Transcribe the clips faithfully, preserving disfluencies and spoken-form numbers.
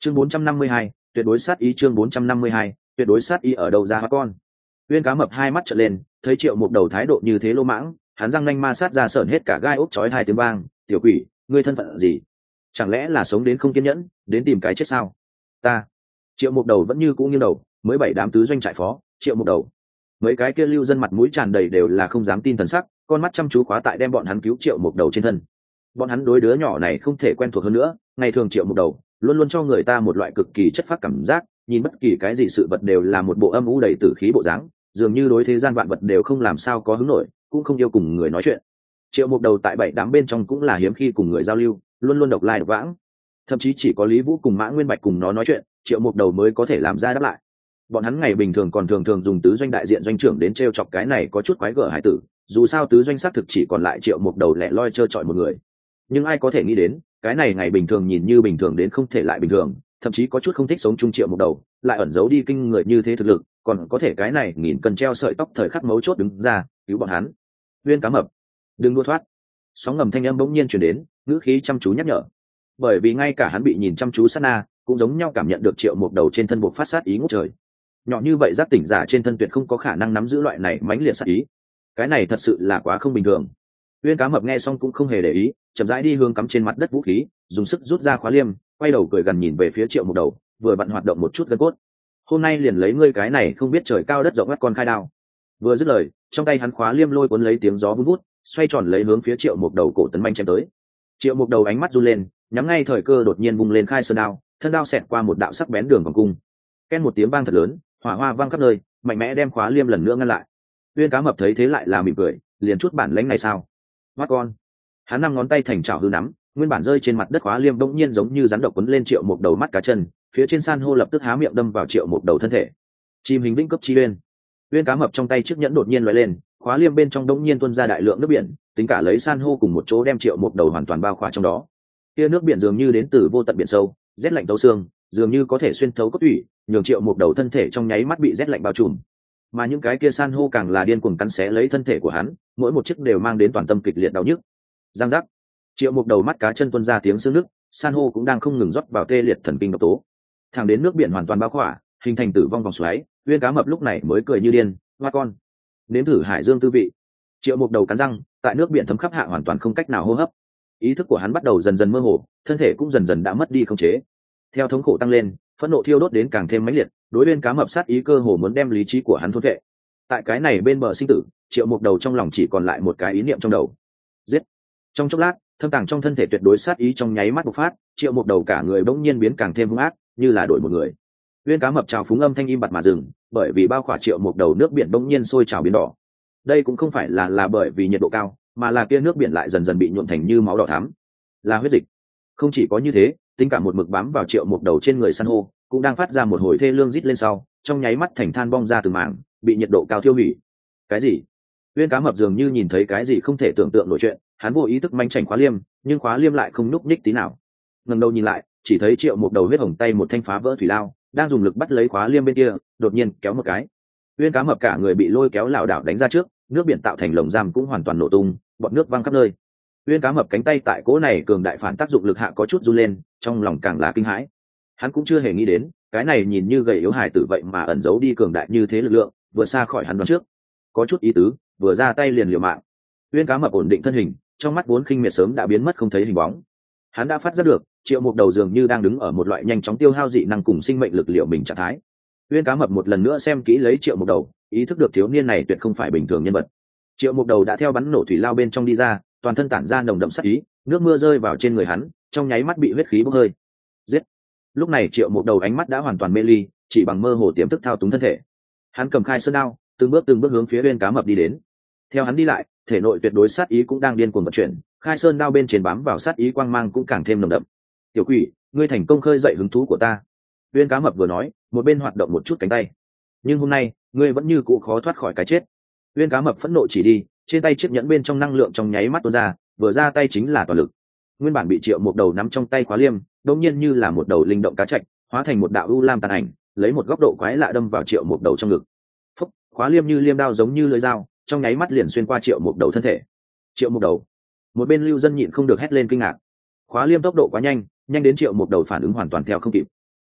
chương bốn trăm năm mươi hai, tuyệt đối sát ý. Chương bốn trăm năm mươi hai, tuyệt đối sát ý. Ở đâu ra hóa con? Uyên Cá Mập hai mắt trợn lên, thấy Triệu Mục Đầu thái độ như thế lô mãng, hắn răng nanh ma sát ra sởn hết cả gai ốc chói hai tiếng vang. Tiểu quỷ, ngươi thân phận gì? Chẳng lẽ là sống đến không kiên nhẫn, đến tìm cái chết sao? Ta. Triệu Mục Đầu vẫn như cũ nghiêng đầu, mới bảy đám tứ doanh trại phó, Triệu Mục Đầu. Mấy cái kia lưu dân mặt mũi tràn đầy đều là không dám tin thần sắc, con mắt chăm chú khóa tại đem bọn hắn cứu Triệu Mục Đầu trên thân. Bọn hắn đối đứa nhỏ này không thể quen thuộc hơn nữa, ngày thường Triệu Mục Đầu luôn luôn cho người ta một loại cực kỳ chất phác cảm giác, nhìn bất kỳ cái gì sự vật đều là một bộ âm u đầy tử khí bộ dáng, dường như đối thế gian vạn vật đều không làm sao có hứng nổi, cũng không yêu cùng người nói chuyện. Triệu Mục Đầu tại bảy đám bên trong cũng là hiếm khi cùng người giao lưu, luôn luôn độc lai độc vãng, thậm chí chỉ có Lý Vũ cùng Mã Nguyên Bạch cùng nó nói chuyện, Triệu Mục Đầu mới có thể làm ra đáp lại. Bọn hắn ngày bình thường còn thường thường dùng tứ doanh đại diện doanh trưởng đến trêu chọc cái này có chút quái gở hải tử, dù sao tứ doanh xác thực chỉ còn lại Triệu Mục Đầu lẻ loi trơ trọi một người. Nhưng ai có thể nghĩ đến, cái này ngày bình thường nhìn như bình thường đến không thể lại bình thường, thậm chí có chút không thích sống chung Triệu Mục Đầu, lại ẩn giấu đi kinh người như thế thực lực, còn có thể cái này nghìn cân treo sợi tóc thời khắc mấu chốt đứng ra cứu bọn hắn. Uyên Cá Mập, đừng đua thoát. Sóng ngầm thanh âm bỗng nhiên truyền đến, ngữ khí chăm chú nhắc nhở. Bởi vì ngay cả hắn bị nhìn chăm chú sát na, cũng giống nhau cảm nhận được Triệu Mục Đầu trên thân buộc phát sát ý ngút trời. Nhỏ như vậy giác tỉnh giả trên thân tuyệt không có khả năng nắm giữ loại này mãnh liệt sát ý. Cái này thật sự là quá không bình thường. Uyên Cá Mập nghe xong cũng không hề để ý, chậm rãi đi hướng cắm trên mặt đất vũ khí, dùng sức rút ra khóa liêm, quay đầu cười gần nhìn về phía Triệu Mục Đầu, vừa vặn hoạt động một chút gân cốt. Hôm nay liền lấy ngươi cái này không biết trời cao đất rộng ngắt con khai đao. Vừa dứt lời, trong tay hắn khóa liêm lôi cuốn lấy tiếng gió vun vút, xoay tròn lấy hướng phía Triệu Mục Đầu cổ tấn manh chém tới. Triệu Mục Đầu ánh mắt run lên, nhắm ngay thời cơ đột nhiên vung lên khai sơn đao, thân đao xẹt qua một đạo sắc bén đường vòng cung. Ken một tiếng vang thật lớn, hỏa hoa vang khắp nơi, mạnh mẽ đem khóa liêm lần nữa ngăn lại. Uyên Cá Mập thấy thế lại là mỉm cười, liền chút bản lãnh này sao? Mắt con. Hắn năm ngón tay thành chảo hư nắm, nguyên bản rơi trên mặt đất khóa liêm bỗng nhiên giống như rắn độc quấn lên Triệu Mục Đầu mắt cá chân, phía trên san hô lập tức há miệng đâm vào Triệu Mục Đầu thân thể. Chim hình vĩnh cấp chi uyên. Uyên Cá Mập trong tay chiếc nhẫn đột nhiên lóe lên, khóa liêm bên trong đống nhiên tuôn ra đại lượng nước biển, tính cả lấy san hô cùng một chỗ đem Triệu Mục Đầu hoàn toàn bao khỏa trong đó. Kia nước biển dường như đến từ vô tận biển sâu, rét lạnh thấu xương, dường như có thể xuyên thấu cốt tủy, nhường Triệu Mục Đầu thân thể trong nháy mắt bị rét lạnh bao trùm. Mà những cái kia san hô càng là điên cuồng cắn xé lấy thân thể của hắn, mỗi một chiếc đều mang đến toàn tâm kịch liệt đau nhức. Giang giác. Triệu Mục Đầu mắt cá chân tuôn ra tiếng xương nứt, san hô cũng đang không ngừng rót vào tê liệt thần kinh độc tố. Thẳng đến nước biển hoàn toàn bao khỏa, hình thành tử vong vòng xoáy, Uyên Cá Mập lúc này mới cười như điên, "Hoa con, nếm thử hải dương tư vị." Triệu Mục Đầu cắn răng, tại nước biển thấm khắp hạ hoàn toàn không cách nào hô hấp. Ý thức của hắn bắt đầu dần dần mơ hồ, thân thể cũng dần dần đã mất đi khống chế. Theo thống khổ tăng lên, phẫn nộ thiêu đốt đến càng thêm mãnh liệt, đối Uyên Cá Mập sát ý cơ hồ muốn đem lý trí của hắn thôn vệ. Tại cái này bên bờ sinh tử, Triệu Mục Đầu trong lòng chỉ còn lại một cái ý niệm trong đầu: giết. Trong chốc lát, thâm tàng trong thân thể tuyệt đối sát ý trong nháy mắt bộc phát, Triệu Mục Đầu cả người bỗng nhiên biến càng thêm hung ác, như là đổi một người. Uyên Cá Mập trào phúng âm thanh im bặt mà dừng, bởi vì bao khỏa Triệu Mục Đầu nước biển bỗng nhiên sôi trào biến đỏ. Đây cũng không phải là là bởi vì nhiệt độ cao, mà là kia nước biển lại dần dần bị nhuộm thành như máu đỏ thắm, là huyết dịch. Không chỉ có như thế, tính cả một mực bám vào Triệu Mục Đầu trên người san hô cũng đang phát ra một hồi thê lương rít lên sau, trong nháy mắt thành than bong ra từng mảng, bị nhiệt độ cao thiêu hủy. Cái gì? Uyên Cá Mập dường như nhìn thấy cái gì không thể tưởng tượng nổi chuyện, hắn vô ý thức manh chảnh khóa liêm, nhưng khóa liêm lại không nhúc nhích tí nào. Ngẩng đầu nhìn lại, chỉ thấy Triệu Mục Đầu huyết hồng tay một thanh phá vỡ thủy lao, đang dùng lực bắt lấy khóa liêm bên kia, đột nhiên kéo một cái. Uyên Cá Mập cả người bị lôi kéo lảo đảo đánh ra trước, nước biển tạo thành lồng giam cũng hoàn toàn nổ tung, bọt nước văng khắp nơi. Uyên Cá Mập cánh tay tại cỗ này cường đại phản tác dụng lực hạ có chút run lên, trong lòng càng là kinh hãi. Hắn cũng chưa hề nghĩ đến, cái này nhìn như gầy yếu hài tử vậy mà ẩn giấu đi cường đại như thế lực lượng, vừa xa khỏi hắn đoán trước. Có chút ý tứ, vừa ra tay liền liều mạng. Uyên Cá Mập ổn định thân hình, trong mắt vốn khinh miệt sớm đã biến mất không thấy hình bóng. Hắn đã phát giác được, Triệu Mục Đầu dường như đang đứng ở một loại nhanh chóng tiêu hao dị năng cùng sinh mệnh lực liệu mình trạng thái. Uyên Cá Mập một lần nữa xem kỹ lấy Triệu Mục Đầu, ý thức được thiếu niên này tuyệt không phải bình thường nhân vật. Triệu Mục Đầu đã theo bắn nổ thủy lao bên trong đi ra, toàn thân tản ra nồng đậm sát ý, nước mưa rơi vào trên người hắn, trong nháy mắt bị huyết khí bốc hơi. Giết! Lúc này Triệu Mục Đầu ánh mắt đã hoàn toàn mê ly, chỉ bằng mơ hồ tiềm thức thao túng thân thể. Hắn cầm khai sơn đao, từng bước từng bước hướng phía Uyên Cá Mập đi đến. Theo hắn đi lại, thể nội tuyệt đối sát ý cũng đang điên cuồng vận chuyển, khai sơn đao bên trên bám vào sát ý quang mang cũng càng thêm nồng đậm. "Tiểu quỷ, ngươi thành công khơi dậy hứng thú của ta." Uyên Cá Mập vừa nói, một bên hoạt động một chút cánh tay. "Nhưng hôm nay, ngươi vẫn như cũ khó thoát khỏi cái chết." Uyên Cá Mập phẫn nộ chỉ đi, trên tay chiếc nhẫn bên trong năng lượng trong nháy mắt tuôn ra, vừa ra tay chính là toàn lực. Nguyên bản bị Triệu Mục Đầu nắm trong tay khóa liêm, đột nhiên như là một đầu linh động cá trạch, hóa thành một đạo u lam tàn ảnh, lấy một góc độ quái lạ đâm vào Triệu Mục Đầu trong ngực. Phốc, khóa liêm như liêm đao giống như lưỡi dao, trong nháy mắt liền xuyên qua Triệu Mục Đầu thân thể. Triệu Mục Đầu. Một bên lưu dân nhịn không được hét lên kinh ngạc. Khóa liêm tốc độ quá nhanh, nhanh đến Triệu Mục Đầu phản ứng hoàn toàn theo không kịp.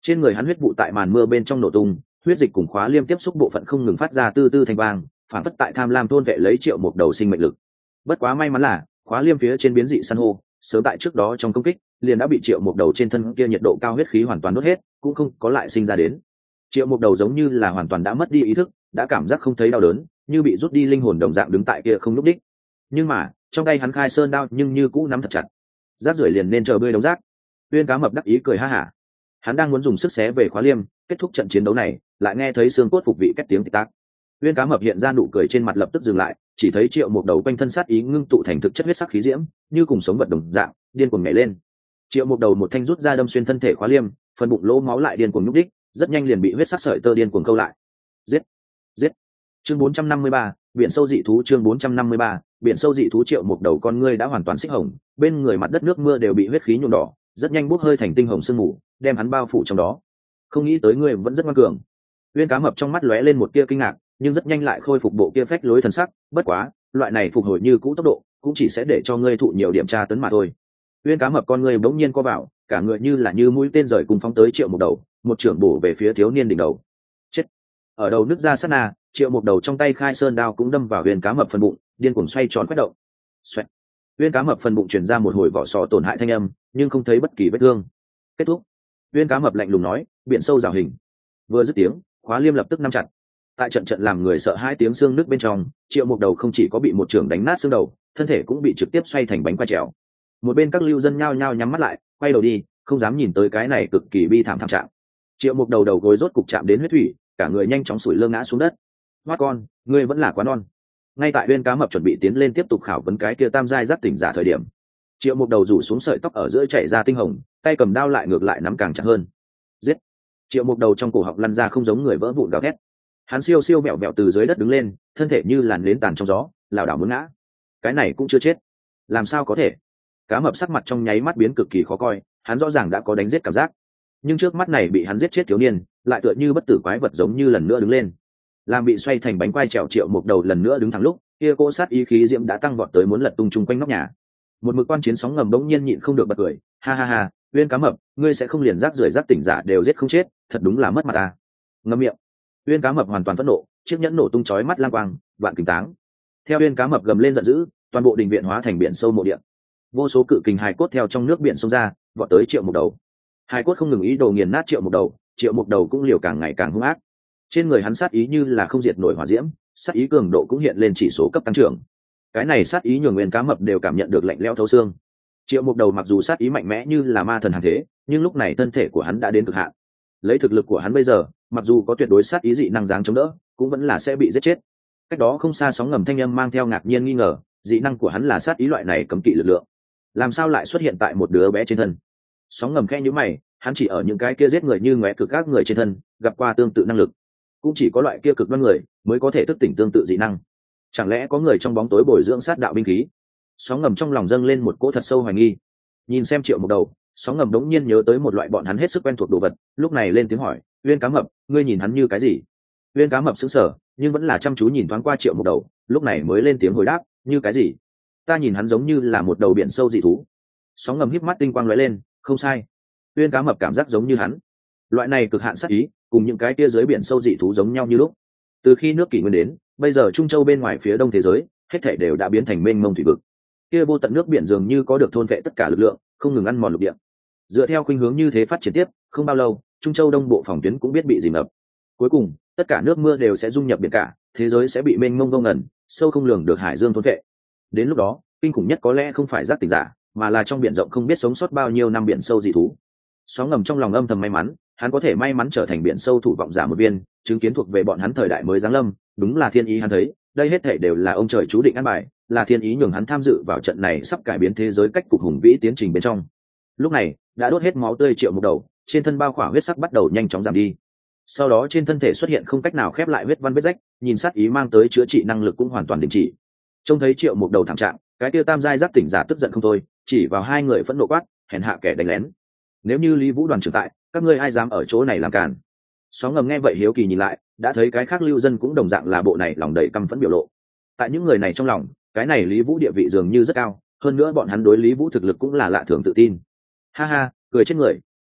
Trên người hắn huyết vụ tại màn mưa bên trong nổ tung, huyết dịch cùng khóa liêm tiếp xúc bộ phận không ngừng phát ra tư tư thanh vang, phản phất tại tham lam thôn vệ lấy triệu một đầu sinh mệnh lực. Bất quá may mắn là khóa liêm phía trên biến dị san hô sớm tại trước đó trong công kích liền đã bị triệu một đầu trên thân kia nhiệt độ cao huyết khí hoàn toàn đốt hết, cũng không có lại sinh ra đến. Triệu một đầu giống như là hoàn toàn đã mất đi ý thức, đã cảm giác không thấy đau đớn, như bị rút đi linh hồn đồng dạng đứng tại kia không lúc đích. Nhưng mà trong tay hắn khai sơn đao nhưng như cũ nắm thật chặt. Rác rưởi liền nên chờ bơi đống rác. Uyên Cá Mập đắc ý cười ha hả. Hắn đang muốn dùng sức xé về khóa liêm kết thúc trận chiến đấu này, lại nghe thấy xương cốt phục vị két tiếng tịch tác. Uyên Cá Mập hiện ra nụ cười trên mặt lập tức dừng lại, chỉ thấy triệu một đầu quanh thân sát ý ngưng tụ thành thực chất huyết sắc khí diễm, như cùng sống vật đồng dạng điên cuồng nhảy lên. Triệu một đầu một thanh rút ra đâm xuyên thân thể khóa liêm, phần bụng lỗ máu lại điên cuồng nhúc đích, rất nhanh liền bị huyết sắc sợi tơ điên cuồng câu lại. Giết, giết. Chương bốn trăm năm mươi ba, biển sâu dị thú. Chương bốn trăm năm mươi ba, biển sâu dị thú. Triệu một đầu con ngươi đã hoàn toàn xích hồng, bên người mặt đất nước mưa đều bị huyết khí nhuộm đỏ, rất nhanh bốc hơi thành tinh hồng sương mù, đem hắn bao phủ trong đó. Không nghĩ tới ngươi vẫn rất ngoan cường. Uyên Cá Mập trong mắt lóe lên một tia kinh ngạc, nhưng rất nhanh lại khôi phục bộ kia phách lối thần sắc. Bất quá, loại này phục hồi như cũ tốc độ, cũng chỉ sẽ để cho ngươi thụ nhiều điểm tra tấn mà thôi. Uyên Cá Mập con ngươi bỗng nhiên co vào, cả người như là như mũi tên rời cùng phóng tới triệu một đầu, một trưởng bổ về phía thiếu niên đỉnh đầu. Chết! Ở đầu nứt ra sát na, triệu một đầu trong tay khai sơn đao cũng đâm vào Uyên Cá Mập phần bụng, điên cuồng xoay tròn quét động. Xoẹt! Uyên Cá Mập phần bụng truyền ra một hồi vỏ sò tổn hại thanh âm, nhưng không thấy bất kỳ vết thương. Kết thúc. Uyên Cá Mập lạnh lùng nói, biển sâu rào hình. Vừa dứt tiếng, khóa liêm lập tức nắm chặt. Tại trận trận làm người sợ hai tiếng xương nước bên trong, triệu một đầu không chỉ có bị một trưởng đánh nát xương đầu, thân thể cũng bị trực tiếp xoay thành bánh quay trèo. Một bên các lưu dân nhao nhao nhắm mắt lại, quay đầu đi, không dám nhìn tới cái này cực kỳ bi thảm thảm trạng. Triệu một đầu đầu gối rốt cục chạm đến huyết thủy, cả người nhanh chóng sủi lơ ngã xuống đất. Hoát con, ngươi vẫn là quá non. Ngay tại Uyên Cá Mập chuẩn bị tiến lên tiếp tục khảo vấn cái kia tam giai giác tỉnh giả thời điểm, triệu một đầu rủ xuống sợi tóc ở giữa chảy ra tinh hồng, tay cầm đao lại ngược lại nắm càng chặt hơn. Giết! Triệu một đầu trong cổ họng lăn ra không giống người vỡ vụn gào thét. Hắn siêu siêu bẹo bẹo từ dưới đất đứng lên, thân thể như làn nến tàn trong gió, lảo đảo muốn ngã. Cái này cũng chưa chết, làm sao có thể? Cá Mập sắc mặt trong nháy mắt biến cực kỳ khó coi, hắn rõ ràng đã có đánh giết cảm giác, nhưng trước mắt này bị hắn giết chết thiếu niên, lại tựa như bất tử quái vật giống như lần nữa đứng lên, làm bị xoay thành bánh quai trèo triệu một đầu lần nữa đứng thẳng lúc, kia cỗ sát ý khí diễm đã tăng vọt tới muốn lật tung chung quanh nóc nhà. Một mực quan chiến sóng ngầm bỗng nhiên nhịn không được bật cười, ha ha ha, Uyên Cá Mập, ngươi sẽ không liền rác rưởi rác tỉnh giả đều giết không chết, thật đúng là mất mặt à. Ngậm miệng. Uyên Cá Mập hoàn toàn phẫn nộ, chiếc nhẫn nổ tung chói mắt lang quang, vạn kính táng. Theo Uyên Cá Mập gầm lên giận dữ, toàn bộ đình viện hóa thành biển sâu mộ địa. Vô số cự kình hài cốt theo trong nước biển xông ra, vọt tới triệu một đầu. Hài cốt không ngừng ý đồ nghiền nát triệu một đầu, triệu một đầu cũng liều càng ngày càng hung ác. Trên người hắn sát ý như là không diệt nổi hỏa diễm, sát ý cường độ cũng hiện lên chỉ số cấp tăng trưởng. Cái này sát ý nhường Uyên Cá Mập đều cảm nhận được lạnh lẽo thấu xương. Triệu một đầu mặc dù sát ý mạnh mẽ như là ma thần hàng thế, nhưng lúc này thân thể của hắn đã đến cực hạn. Lấy thực lực của hắn bây giờ, mặc dù có tuyệt đối sát ý dị năng dáng chống đỡ, cũng vẫn là sẽ bị giết chết. Cách đó không xa sóng ngầm thanh âm mang theo ngạc nhiên nghi ngờ, dị năng của hắn là sát ý loại này cấm kỵ lực lượng, làm sao lại xuất hiện tại một đứa bé trên thân? Sóng ngầm khẽ nhíu mày, hắn chỉ ở những cái kia giết người như ngóe cực các người trên thân gặp qua tương tự năng lực, cũng chỉ có loại kia cực đoan người mới có thể thức tỉnh tương tự dị năng. Chẳng lẽ có người trong bóng tối bồi dưỡng sát đạo binh khí? Sóng ngầm trong lòng dâng lên một cỗ thật sâu hoài nghi. Nhìn xem triệu một đầu, sóng ngầm đống nhiên nhớ tới một loại bọn hắn hết sức quen thuộc đồ vật, lúc này lên tiếng hỏi, Uyên Cá Mập, ngươi nhìn hắn như cái gì? Uyên Cá Mập sững sờ, nhưng vẫn là chăm chú nhìn thoáng qua triệu một đầu, lúc này mới lên tiếng hồi đáp, như cái gì? Ta nhìn hắn giống như là một đầu biển sâu dị thú. Sóng ngầm híp mắt tinh quang lóe lên, không sai. Uyên Cá Mập cảm giác giống như hắn. Loại này cực hạn sát ý, cùng những cái kia dưới biển sâu dị thú giống nhau như lúc. Từ khi nước kỷ nguyên đến, bây giờ Trung Châu bên ngoài phía đông thế giới, hết thảy đều đã biến thành mênh mông thủy vực. Kia vô tận nước biển dường như có được thôn vệ tất cả lực lượng, không ngừng ăn mòn lục địa. Dựa theo khuynh hướng như thế phát triển tiếp, không bao lâu, Trung Châu đông bộ phòng tuyến cũng biết bị dìm ngập. Cuối cùng, tất cả nước mưa đều sẽ dung nhập biển cả, thế giới sẽ bị mênh mông vô ngần, sâu không lường được hải dương thôn vệ. Đến lúc đó, kinh khủng nhất có lẽ không phải giác tỉnh giả, mà là trong biển rộng không biết sống sót bao nhiêu năm biển sâu dị thú. Sóng ngầm trong lòng âm thầm may mắn, hắn có thể may mắn trở thành biển sâu thủ vọng giả một viên, chứng kiến thuộc về bọn hắn thời đại mới giáng lâm, đúng là thiên ý hắn thấy, đây hết thảy đều là ông trời chú định an bài, là thiên ý nhường hắn tham dự vào trận này sắp cải biến thế giới cách cục hùng vĩ tiến trình bên trong. Lúc này, đã đốt hết máu tươi triệu một đầu, trên thân bao khỏa huyết sắc bắt đầu nhanh chóng giảm đi. Sau đó trên thân thể xuất hiện không cách nào khép lại huyết văn vết rách, nhìn sát ý mang tới chữa trị năng lực cũng hoàn toàn đình chỉ. Trông thấy triệu một đầu thảm trạng, cái tiêu tam giai giác tỉnh giả tức giận không thôi, chỉ vào hai người phẫn nộ quát, hèn hạ kẻ đánh lén. Nếu như Lý Vũ đoàn trưởng tại, các ngươi ai dám ở chỗ này làm cản? Sóng ngầm nghe vậy hiếu kỳ nhìn lại, đã thấy cái khác lưu dân cũng đồng dạng là bộ này lòng đầy căm phẫn biểu lộ. Tại những người này trong lòng, cái này Lý Vũ địa vị dường như rất cao, hơn nữa bọn hắn đối Lý Vũ thực lực cũng là lạ thường tự tin. Ha ha, cười chết người,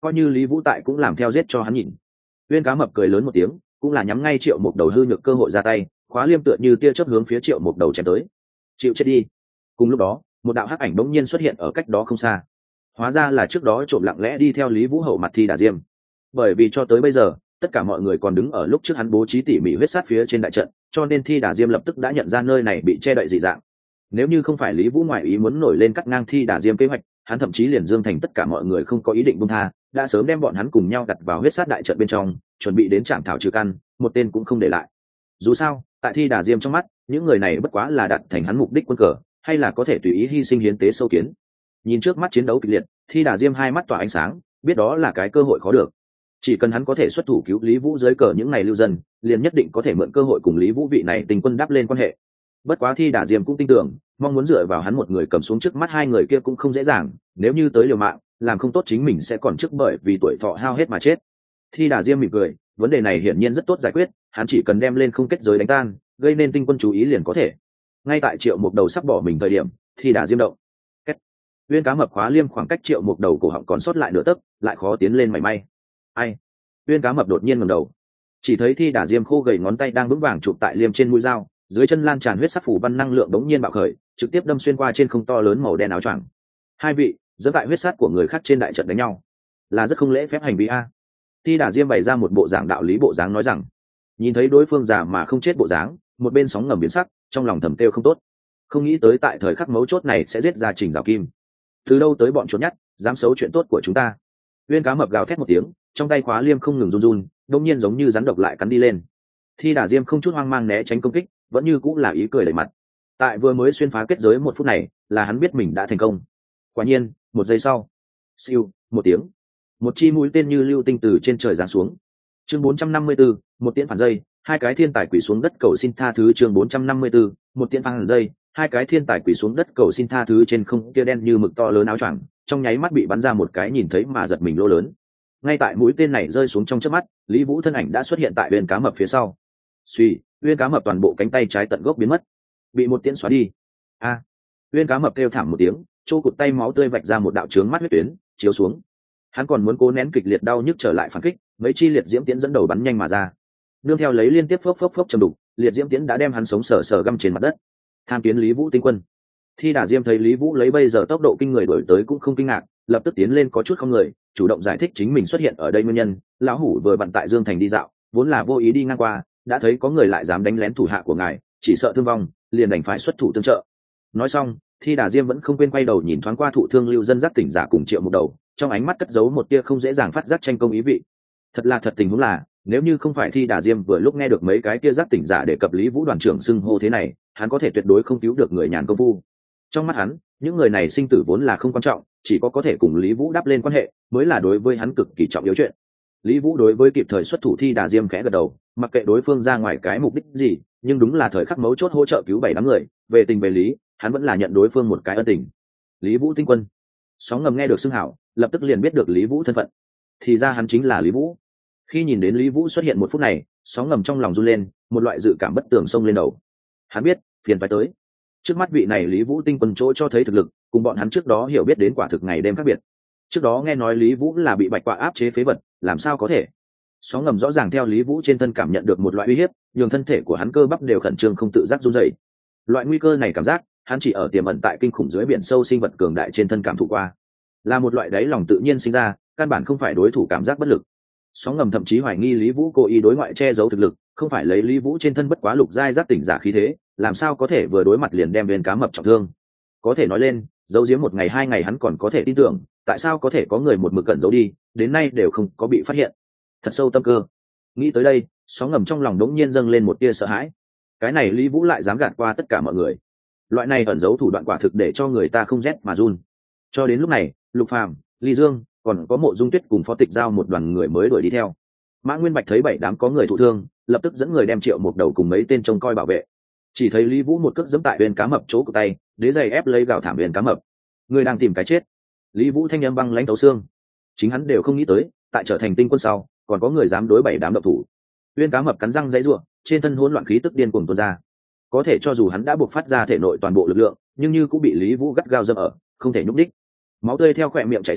coi như lý vũ tại cũng làm theo giết cho hắn nhìn. Uyên Cá Mập cười lớn một tiếng, cũng là nhắm ngay Triệu Mục Đầu hư nhược cơ hội ra tay, khóa liêm tựa như tia chớp hướng phía Triệu Mục Đầu chém tới. Chịu chết đi. Cùng lúc đó, một đạo hắc ảnh bỗng nhiên xuất hiện ở cách đó không xa. Hóa ra là trước đó trộm lặng lẽ đi theo Lý Vũ hậu mặt Thi Đà Diêm. Bởi vì cho tới bây giờ, tất cả mọi người còn đứng ở lúc trước hắn bố trí tỉ mỉ huyết sát phía trên đại trận, cho nên Thi Đà Diêm lập tức đã nhận ra nơi này bị che đậy dị dạng. Nếu như không phải Lý Vũ ngoại ý muốn nổi lên cắt ngang Thi Đà Diêm kế hoạch, hắn thậm chí liền dương thành tất cả mọi người không có ý định buông tha, đã sớm đem bọn hắn cùng nhau đặt vào huyết sát đại trận bên trong, chuẩn bị đến trạm thảo trừ căn, một tên cũng không để lại. Dù sao, tại Thi Đà Diêm trong mắt, những người này bất quá là đặt thành hắn mục đích quân cờ, hay là có thể tùy ý hy sinh hiến tế sâu kiến. Nhìn trước mắt chiến đấu kịch liệt, Thi Đà Diêm hai mắt tỏa ánh sáng, biết đó là cái cơ hội khó được. Chỉ cần hắn có thể xuất thủ cứu Lý Vũ dưới cờ những này lưu dân, liền nhất định có thể mượn cơ hội cùng Lý Vũ vị này tình quân đáp lên quan hệ. Bất quá Thi Đà Diêm cũng tin tưởng, mong muốn dựa vào hắn một người cầm xuống trước mắt hai người kia cũng không dễ dàng, nếu như tới liều mạng, làm không tốt chính mình sẽ còn trước bởi vì tuổi thọ hao hết mà chết. Thi Đà Diêm mỉm cười, vấn đề này hiển nhiên rất tốt giải quyết, hắn chỉ cần đem lên không kết giới đánh tan, gây nên tinh quân chú ý liền có thể. Ngay tại Triệu Mục Đầu sắp bỏ mình thời điểm, Thi Đà Diêm động. Kết. Uyên Cá Mập khóa liêm khoảng cách Triệu Mục Đầu cổ họng còn sót lại nửa tấc, lại khó tiến lên mảy may. Ai? Uyên Cá Mập đột nhiên ngẩng đầu, chỉ thấy Thi Đà Diêm khô gầy ngón tay đang vững vàng chụp tại liêm trên mũi dao, dưới chân lan tràn huyết sắc phủ văn năng lượng đống nhiên bạo khởi, trực tiếp đâm xuyên qua trên không to lớn màu đen áo choàng. Hai vị dẫm tại huyết sát của người khác trên đại trận đánh nhau, là rất không lễ phép hành vi a. Thi Đà Diêm bày ra một bộ dạng đạo lý bộ dáng nói rằng, nhìn thấy đối phương già mà không chết bộ dáng, một bên sóng ngầm biến sắc, trong lòng thầm kêu không tốt, không nghĩ tới tại thời khắc mấu chốt này sẽ giết ra Trình Giảo Kim. Từ đâu tới bọn trốn nhát, dám xấu chuyện tốt của chúng ta. Uyên Cá Mập gào thét một tiếng, trong tay khóa liêm không ngừng run run, đột nhiên giống như rắn độc lại cắn đi lên. Thi Đà Diêm không chút hoang mang né tránh công kích, vẫn như cũng là ý cười đầy mặt. Tại vừa mới xuyên phá kết giới một phút này, là hắn biết mình đã thành công. Quả nhiên, một giây sau, siêu, một tiếng, một chi mũi tên như lưu tinh từ trên trời giáng xuống. Chương bốn trăm năm mươi tư, một tiễn phản dây, hai cái thiên tài quỷ xuống đất cầu xin tha thứ. Chương bốn trăm năm mươi tư, một tiễn phản dây, hai cái thiên tài quỷ xuống đất cầu xin tha thứ. Trên không kia đen như mực to lớn áo choàng, trong nháy mắt bị bắn ra một cái nhìn thấy mà giật mình lỗ lớn. Ngay tại mũi tên này rơi xuống trong chớp mắt, Lý Vũ thân ảnh đã xuất hiện tại Uyên Cá Mập phía sau. Suy, Uyên Cá Mập toàn bộ cánh tay trái tận gốc biến mất, bị một tiễn xóa đi. A! À, Uyên Cá Mập kêu thảm một tiếng, chỗ cụt tay máu tươi vạch ra một đạo chướng mắt huyết tuyến, chiếu xuống. Hắn còn muốn cố nén kịch liệt đau nhức trở lại phản kích, mấy chi liệt diễm tiễn dẫn đầu bắn nhanh mà ra. Nương theo lấy liên tiếp phốc phốc phốc trầm đục, liệt diễm tiễn đã đem hắn sống sờ sờ găm trên mặt đất. Tham kiến Lý Vũ tinh quân. Thi Đà Diêm thấy Lý Vũ lấy bây giờ tốc độ kinh người đuổi tới cũng không kinh ngạc, lập tức tiến lên có chút không người, chủ động giải thích chính mình xuất hiện ở đây nguyên nhân. Lão hủ vừa bận tại Dương Thành đi dạo, vốn là vô ý đi ngang qua, đã thấy có người lại dám đánh lén thủ hạ của ngài, chỉ sợ thương vong, liền đành phải xuất thủ tương trợ. Nói xong, Thi Đà Diêm vẫn không quên quay đầu nhìn thoáng qua thụ thương lưu dân giác tỉnh giả cùng Triệu Mục Đầu, trong ánh mắt cất giấu một tia không dễ dàng phát giác tranh công ý vị. Thật là thật tình huống là, nếu như không phải Thi Đà Diêm vừa lúc nghe được mấy cái tia giác tỉnh giả đề cập Lý Vũ đoàn trưởng xưng hô thế này, hắn có thể tuyệt đối không cứu được người nhàn công phu. Trong mắt hắn, những người này sinh tử vốn là không quan trọng, chỉ có có thể cùng Lý Vũ đáp lên quan hệ mới là đối với hắn cực kỳ trọng yếu chuyện. Lý Vũ đối với kịp thời xuất thủ Thi Đà Diêm khẽ gật đầu, mặc kệ đối phương ra ngoài cái mục đích gì, nhưng đúng là thời khắc mấu chốt hỗ trợ cứu bảy đám người, về tình về lý, hắn vẫn là nhận đối phương một cái ân tình. Lý Vũ tinh quân. Sóng ngầm nghe được xưng hảo, lập tức liền biết được Lý Vũ thân phận. Thì ra hắn chính là Lý Vũ. Khi nhìn đến Lý Vũ xuất hiện một phút này, sóng ngầm trong lòng run lên, một loại dự cảm bất tường xông lên đầu. Hắn biết, phiền phải tới. Trước mắt vị này Lý Vũ tinh quân chỗ cho thấy thực lực, cùng bọn hắn trước đó hiểu biết đến quả thực ngày đêm khác biệt. Trước đó nghe nói Lý Vũ là bị bạch quạ áp chế phế vật, làm sao có thể? Sóng ngầm rõ ràng theo Lý Vũ trên thân cảm nhận được một loại uy hiếp, nhường thân thể của hắn cơ bắp đều khẩn trương không tự giác run rẩy. Loại nguy cơ này cảm giác, hắn chỉ ở tiềm ẩn tại kinh khủng dưới biển sâu sinh vật cường đại trên thân cảm thụ qua, là một loại đáy lòng tự nhiên sinh ra, căn bản không phải đối thủ cảm giác bất lực. Sóng ngầm thậm chí hoài nghi Lý Vũ cố ý đối ngoại che giấu thực lực, không phải lấy Lý Vũ trên thân bất quá lục giai giác tỉnh giả khí thế, làm sao có thể vừa đối mặt liền đem Uyên Cá Mập trọng thương. Có thể nói lên, giấu giếm một ngày hai ngày hắn còn có thể tin tưởng, tại sao có thể có người một mực cẩn giấu đi, đến nay đều không có bị phát hiện. Thật sâu tâm cơ. Nghĩ tới đây, sóng ngầm trong lòng đống nhiên dâng lên một tia sợ hãi. Cái này Lý Vũ lại dám gạt qua tất cả mọi người. Loại này ẩn giấu thủ đoạn quả thực để cho người ta không rét mà run. Cho đến lúc này, Lục Phàm, Ly Dương, còn có Mộ Dung Tuyết cùng Phó Tịch Giao một đoàn người mới đuổi đi theo. Mã Nguyên Bạch thấy bảy đám có người thụ thương, lập tức dẫn người đem Triệu Mục Đầu cùng mấy tên trông coi bảo vệ. Chỉ thấy Lý Vũ một cước giẫm tại Uyên Cá Mập chỗ của tay, đế giày ép lấy gạo thảm Uyên Cá Mập. Người đang tìm cái chết. Lý Vũ thanh âm băng lãnh tấu xương. Chính hắn đều không nghĩ tới, tại trở thành tinh quân sau, còn có người dám đối bảy đám độc thủ. Uyên Cá Mập cắn răng giãy giụa, trên thân hỗn loạn khí tức điên cuồng tuôn ra. Có thể cho dù hắn đã buộc phát ra thể nội toàn bộ lực lượng, nhưng như cũng bị Lý Vũ gắt gao giẫm ở, không thể nhúc đích. Máu tươi theo khóe miệng chảy xuống,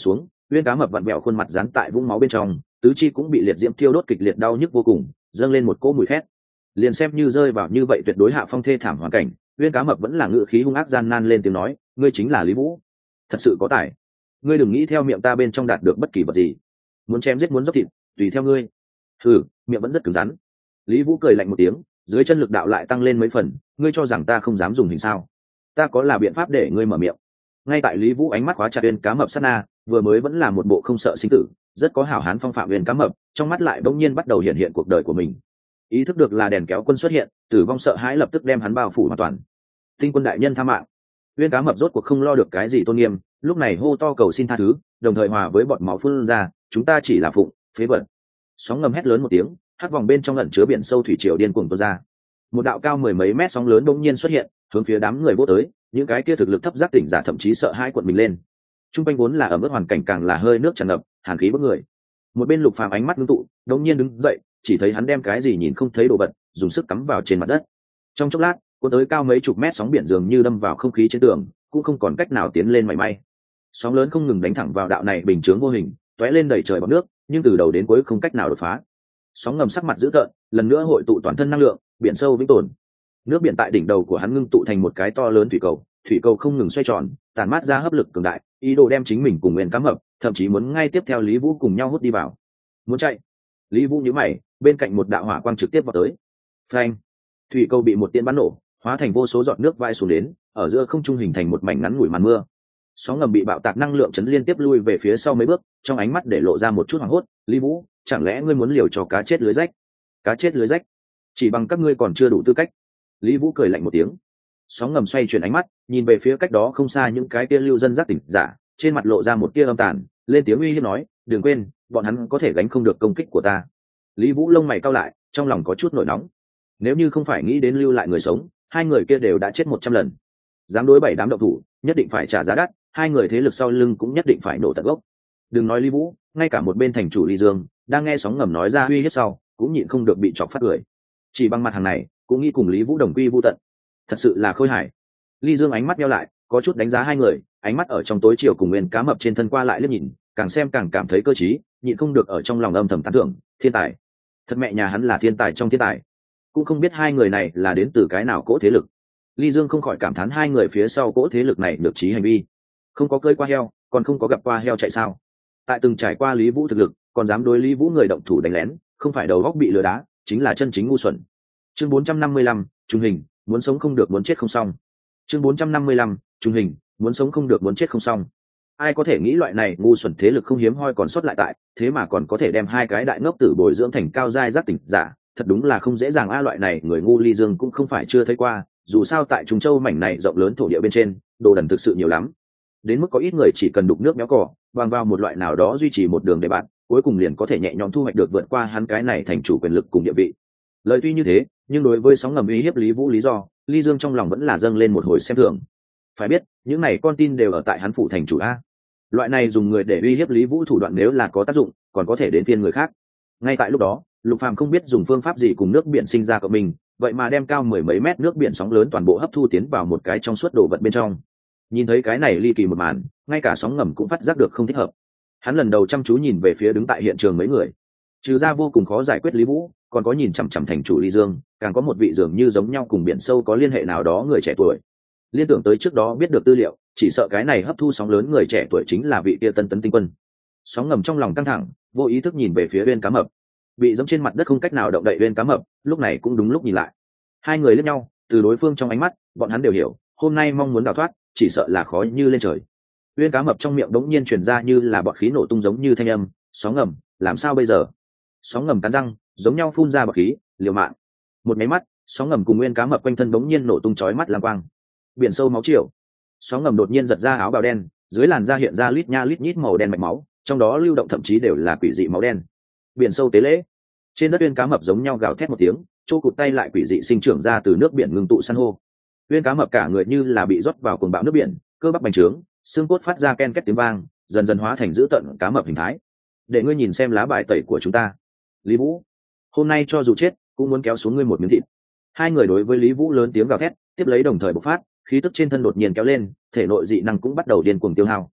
Uyên cá mập vặn vẹo khuôn mặt dán tại vũng máu bên trong, tứ chi cũng bị liệt diễm thiêu đốt kịch liệt đau nhức vô cùng, dâng lên một cỗ mùi khét. Liền xem như rơi vào như vậy tuyệt đối hạ phong thê thảm hoàn cảnh, Uyên cá mập vẫn là ngự khí hung ác gian nan lên tiếng nói, ngươi chính là Lý Vũ, thật sự có tài. Ngươi đừng nghĩ theo miệng ta bên trong đạt được bất kỳ vật gì, muốn chém giết muốn dốc thịt, tùy theo ngươi. Hừ, miệng vẫn rất cứng rắn. Lý Vũ cười lạnh một tiếng, dưới chân lực đạo lại tăng lên mấy phần, ngươi cho rằng ta không dám dùng hình sao? Ta có là biện pháp để ngươi mở miệng. Ngay tại Lý Vũ ánh mắt khóa chặt Uyên cá mập sát na, vừa mới vẫn là một bộ không sợ sinh tử, rất có hảo hán phong phạm Uyên cá mập, trong mắt lại bỗng nhiên bắt đầu hiện hiện cuộc đời của mình. Ý thức được là đèn kéo quân xuất hiện, tử vong sợ hãi lập tức đem hắn bao phủ hoàn toàn. Tinh quân đại nhân tha mạng. Uyên cá mập rốt cuộc không lo được cái gì tôn nghiêm, lúc này hô to cầu xin tha thứ, đồng thời hòa với bọn máu phun ra, chúng ta chỉ là phụng phế vật. Sóng ngầm hét lớn một tiếng, hắc vòng bên trong ẩn chứa biển sâu thủy triều điên cuồng tuôn ra. Một đạo cao mười mấy mét sóng lớn bỗng nhiên xuất hiện, hướng phía đám người vô tới, những cái kia thực lực thấp giác tỉnh giả thậm chí sợ hai cuộn mình lên. Trung quanh vốn là ở mức hoàn cảnh càng là hơi nước tràn ngập, hàn khí bức người. Một bên Lục Phàm ánh mắt ngưng tụ, đột nhiên đứng dậy, chỉ thấy hắn đem cái gì nhìn không thấy đồ vật, dùng sức cắm vào trên mặt đất. Trong chốc lát, cuốn tới cao mấy chục mét sóng biển dường như đâm vào không khí trên tường, cũng không còn cách nào tiến lên mảy may. Sóng lớn không ngừng đánh thẳng vào đạo này bình chướng vô hình, tóe lên đầy trời bọt nước, nhưng từ đầu đến cuối không cách nào đột phá. Sóng ngầm sắc mặt dữ tợn, lần nữa hội tụ toàn thân năng lượng, biển sâu vĩnh tồn. Nước biển tại đỉnh đầu của hắn ngưng tụ thành một cái to lớn thủy cầu, thủy cầu không ngừng xoay tròn, tàn mát ra hấp lực cường đại, ý đồ đem chính mình cùng Nguyên cá mập, thậm chí muốn ngay tiếp theo Lý Vũ cùng nhau hút đi vào. Muốn chạy? Lý Vũ nhíu mày, bên cạnh một đạo hỏa quang trực tiếp vào tới. Phanh! Thủy cầu bị một tiên bắn nổ, hóa thành vô số giọt nước vãi xuống đến, ở giữa không trung hình thành một mảnh ngắn ngủi màn mưa. Sóng ngầm bị bạo tạc năng lượng chấn liên tiếp lui về phía sau mấy bước, trong ánh mắt để lộ ra một chút hoảng hốt. Lý Vũ, chẳng lẽ ngươi muốn liều cho cá chết lưới rách? Cá chết lưới rách? Chỉ bằng các ngươi còn chưa đủ tư cách. Lý Vũ cười lạnh một tiếng. Sóng ngầm xoay chuyển ánh mắt, nhìn về phía cách đó không xa những cái kia lưu dân giác tỉnh giả, trên mặt lộ ra một tia âm tàn, lên tiếng uy hiếp nói, đừng quên, bọn hắn có thể gánh không được công kích của ta. Lý Vũ lông mày cau lại, trong lòng có chút nổi nóng. Nếu như không phải nghĩ đến lưu lại người sống, hai người kia đều đã chết một trăm lần. Dám đối bảy đám động thủ, nhất định phải trả giá đắt, hai người thế lực sau lưng cũng nhất định phải nổ tận gốc. Đừng nói Lý Vũ, ngay cả một bên thành chủ Lý Dương, đang nghe sóng ngầm nói ra uy hiếp sau, cũng nhịn không được bị chọc phát cười. Chỉ bằng mặt hàng này, cũng nghĩ cùng Lý Vũ đồng quy vu tận. Thật sự là khôi hài. Lý Dương ánh mắt nheo lại, có chút đánh giá hai người, ánh mắt ở trong tối chiều cùng Nguyên cá mập trên thân qua lại liếc nhìn, càng xem càng cảm thấy cơ trí, nhịn không được ở trong lòng âm thầm tán thưởng, thiên tài. Thật mẹ nhà hắn là thiên tài trong thiên tài. Cũng không biết hai người này là đến từ cái nào cỗ thế lực. Lý Dương không khỏi cảm thán hai người phía sau cỗ thế lực này được trí hành vi. Không có cơi qua heo, còn không có gặp qua heo chạy sao? Tại từng trải qua Lý Vũ thực lực, còn dám đối Lý Vũ người động thủ đánh lén, không phải đầu góc bị lừa đá, chính là chân chính ngu xuẩn. Chương bốn trăm năm mươi lăm, trùng hình, muốn sống không được muốn chết không xong. Chương bốn trăm năm mươi lăm, trùng hình, muốn sống không được muốn chết không xong. Ai có thể nghĩ loại này ngu xuẩn thế lực không hiếm hoi còn sót lại tại, thế mà còn có thể đem hai cái đại ngốc tử bồi dưỡng thành cao giai giác tỉnh giả, thật đúng là không dễ dàng. A loại này người ngu Lý Dương cũng không phải chưa thấy qua, dù sao tại Trung Châu mảnh này rộng lớn thổ địa bên trên, đồ đần thực sự nhiều lắm. Đến mức có ít người chỉ cần đục nước méo cỏ, bằng vào một loại nào đó duy trì một đường để bạn, cuối cùng liền có thể nhẹ nhõm thu hoạch được vượt qua hắn cái này thành chủ quyền lực cùng địa vị. Lời tuy như thế, nhưng đối với sóng ngầm uy hiếp Lý Vũ lý do, Lý Dương trong lòng vẫn là dâng lên một hồi xem thường. Phải biết, những này con tin đều ở tại hắn phủ thành chủ a. Loại này dùng người để uy hiếp Lý Vũ thủ đoạn nếu là có tác dụng, còn có thể đến phiên người khác. Ngay tại lúc đó, Lục Phàm không biết dùng phương pháp gì cùng nước biển sinh ra của mình, vậy mà đem cao mười mấy mét nước biển sóng lớn toàn bộ hấp thu tiến vào một cái trong suốt đồ vật bên trong. Nhìn thấy cái này ly kỳ một màn, ngay cả sóng ngầm cũng phát giác được không thích hợp. Hắn lần đầu chăm chú nhìn về phía đứng tại hiện trường mấy người, trừ ra vô cùng khó giải quyết Lý Vũ, còn có nhìn chằm chằm thành chủ Lý Dương, càng có một vị dường như giống nhau cùng biển sâu có liên hệ nào đó người trẻ tuổi. Liên tưởng tới trước đó biết được tư liệu, chỉ sợ cái này hấp thu sóng lớn người trẻ tuổi chính là vị kia Tân Tấn Tinh Quân. Sóng ngầm trong lòng căng thẳng, vô ý thức nhìn về phía Uyên cá mập. Bị giẫm trên mặt đất không cách nào động đậy Uyên cá mập, lúc này cũng đúng lúc nhìn lại. Hai người liếc nhau, từ đối phương trong ánh mắt, bọn hắn đều hiểu, hôm nay mong muốn đào thoát, chỉ sợ là khó như lên trời. Uyên cá mập trong miệng đống nhiên truyền ra như là bọt khí nổ tung giống như thanh âm, sóng ngầm, làm sao bây giờ? Sóng ngầm cắn răng, giống nhau phun ra bọt khí, liều mạng. Một máy mắt, sóng ngầm cùng Uyên cá mập quanh thân đống nhiên nổ tung chói mắt lam quang. Biển sâu máu triều. Sóng ngầm đột nhiên giật ra áo bào đen, dưới làn da hiện ra lít nha lít nhít màu đen mạch máu, trong đó lưu động thậm chí đều là quỷ dị máu đen. Biển sâu tế lễ. Trên đất Uyên cá mập giống nhau gào thét một tiếng, chỗ cụt tay lại quỷ dị sinh trưởng ra từ nước biển ngưng tụ san hô. Uyên cá mập cả người như là bị rót vào cuồng bão nước biển, cơ bắp bành trướng, xương cốt phát ra ken két tiếng vang, dần dần hóa thành dữ tợn cá mập hình thái. Để ngươi nhìn xem lá bài tẩy của chúng ta, Lý Vũ. Hôm nay cho dù chết, cũng muốn kéo xuống ngươi một miếng thịt. Hai người đối với Lý Vũ lớn tiếng gào thét, tiếp lấy đồng thời bộc phát, khí tức trên thân đột nhiên kéo lên, thể nội dị năng cũng bắt đầu điên cuồng tiêu hao.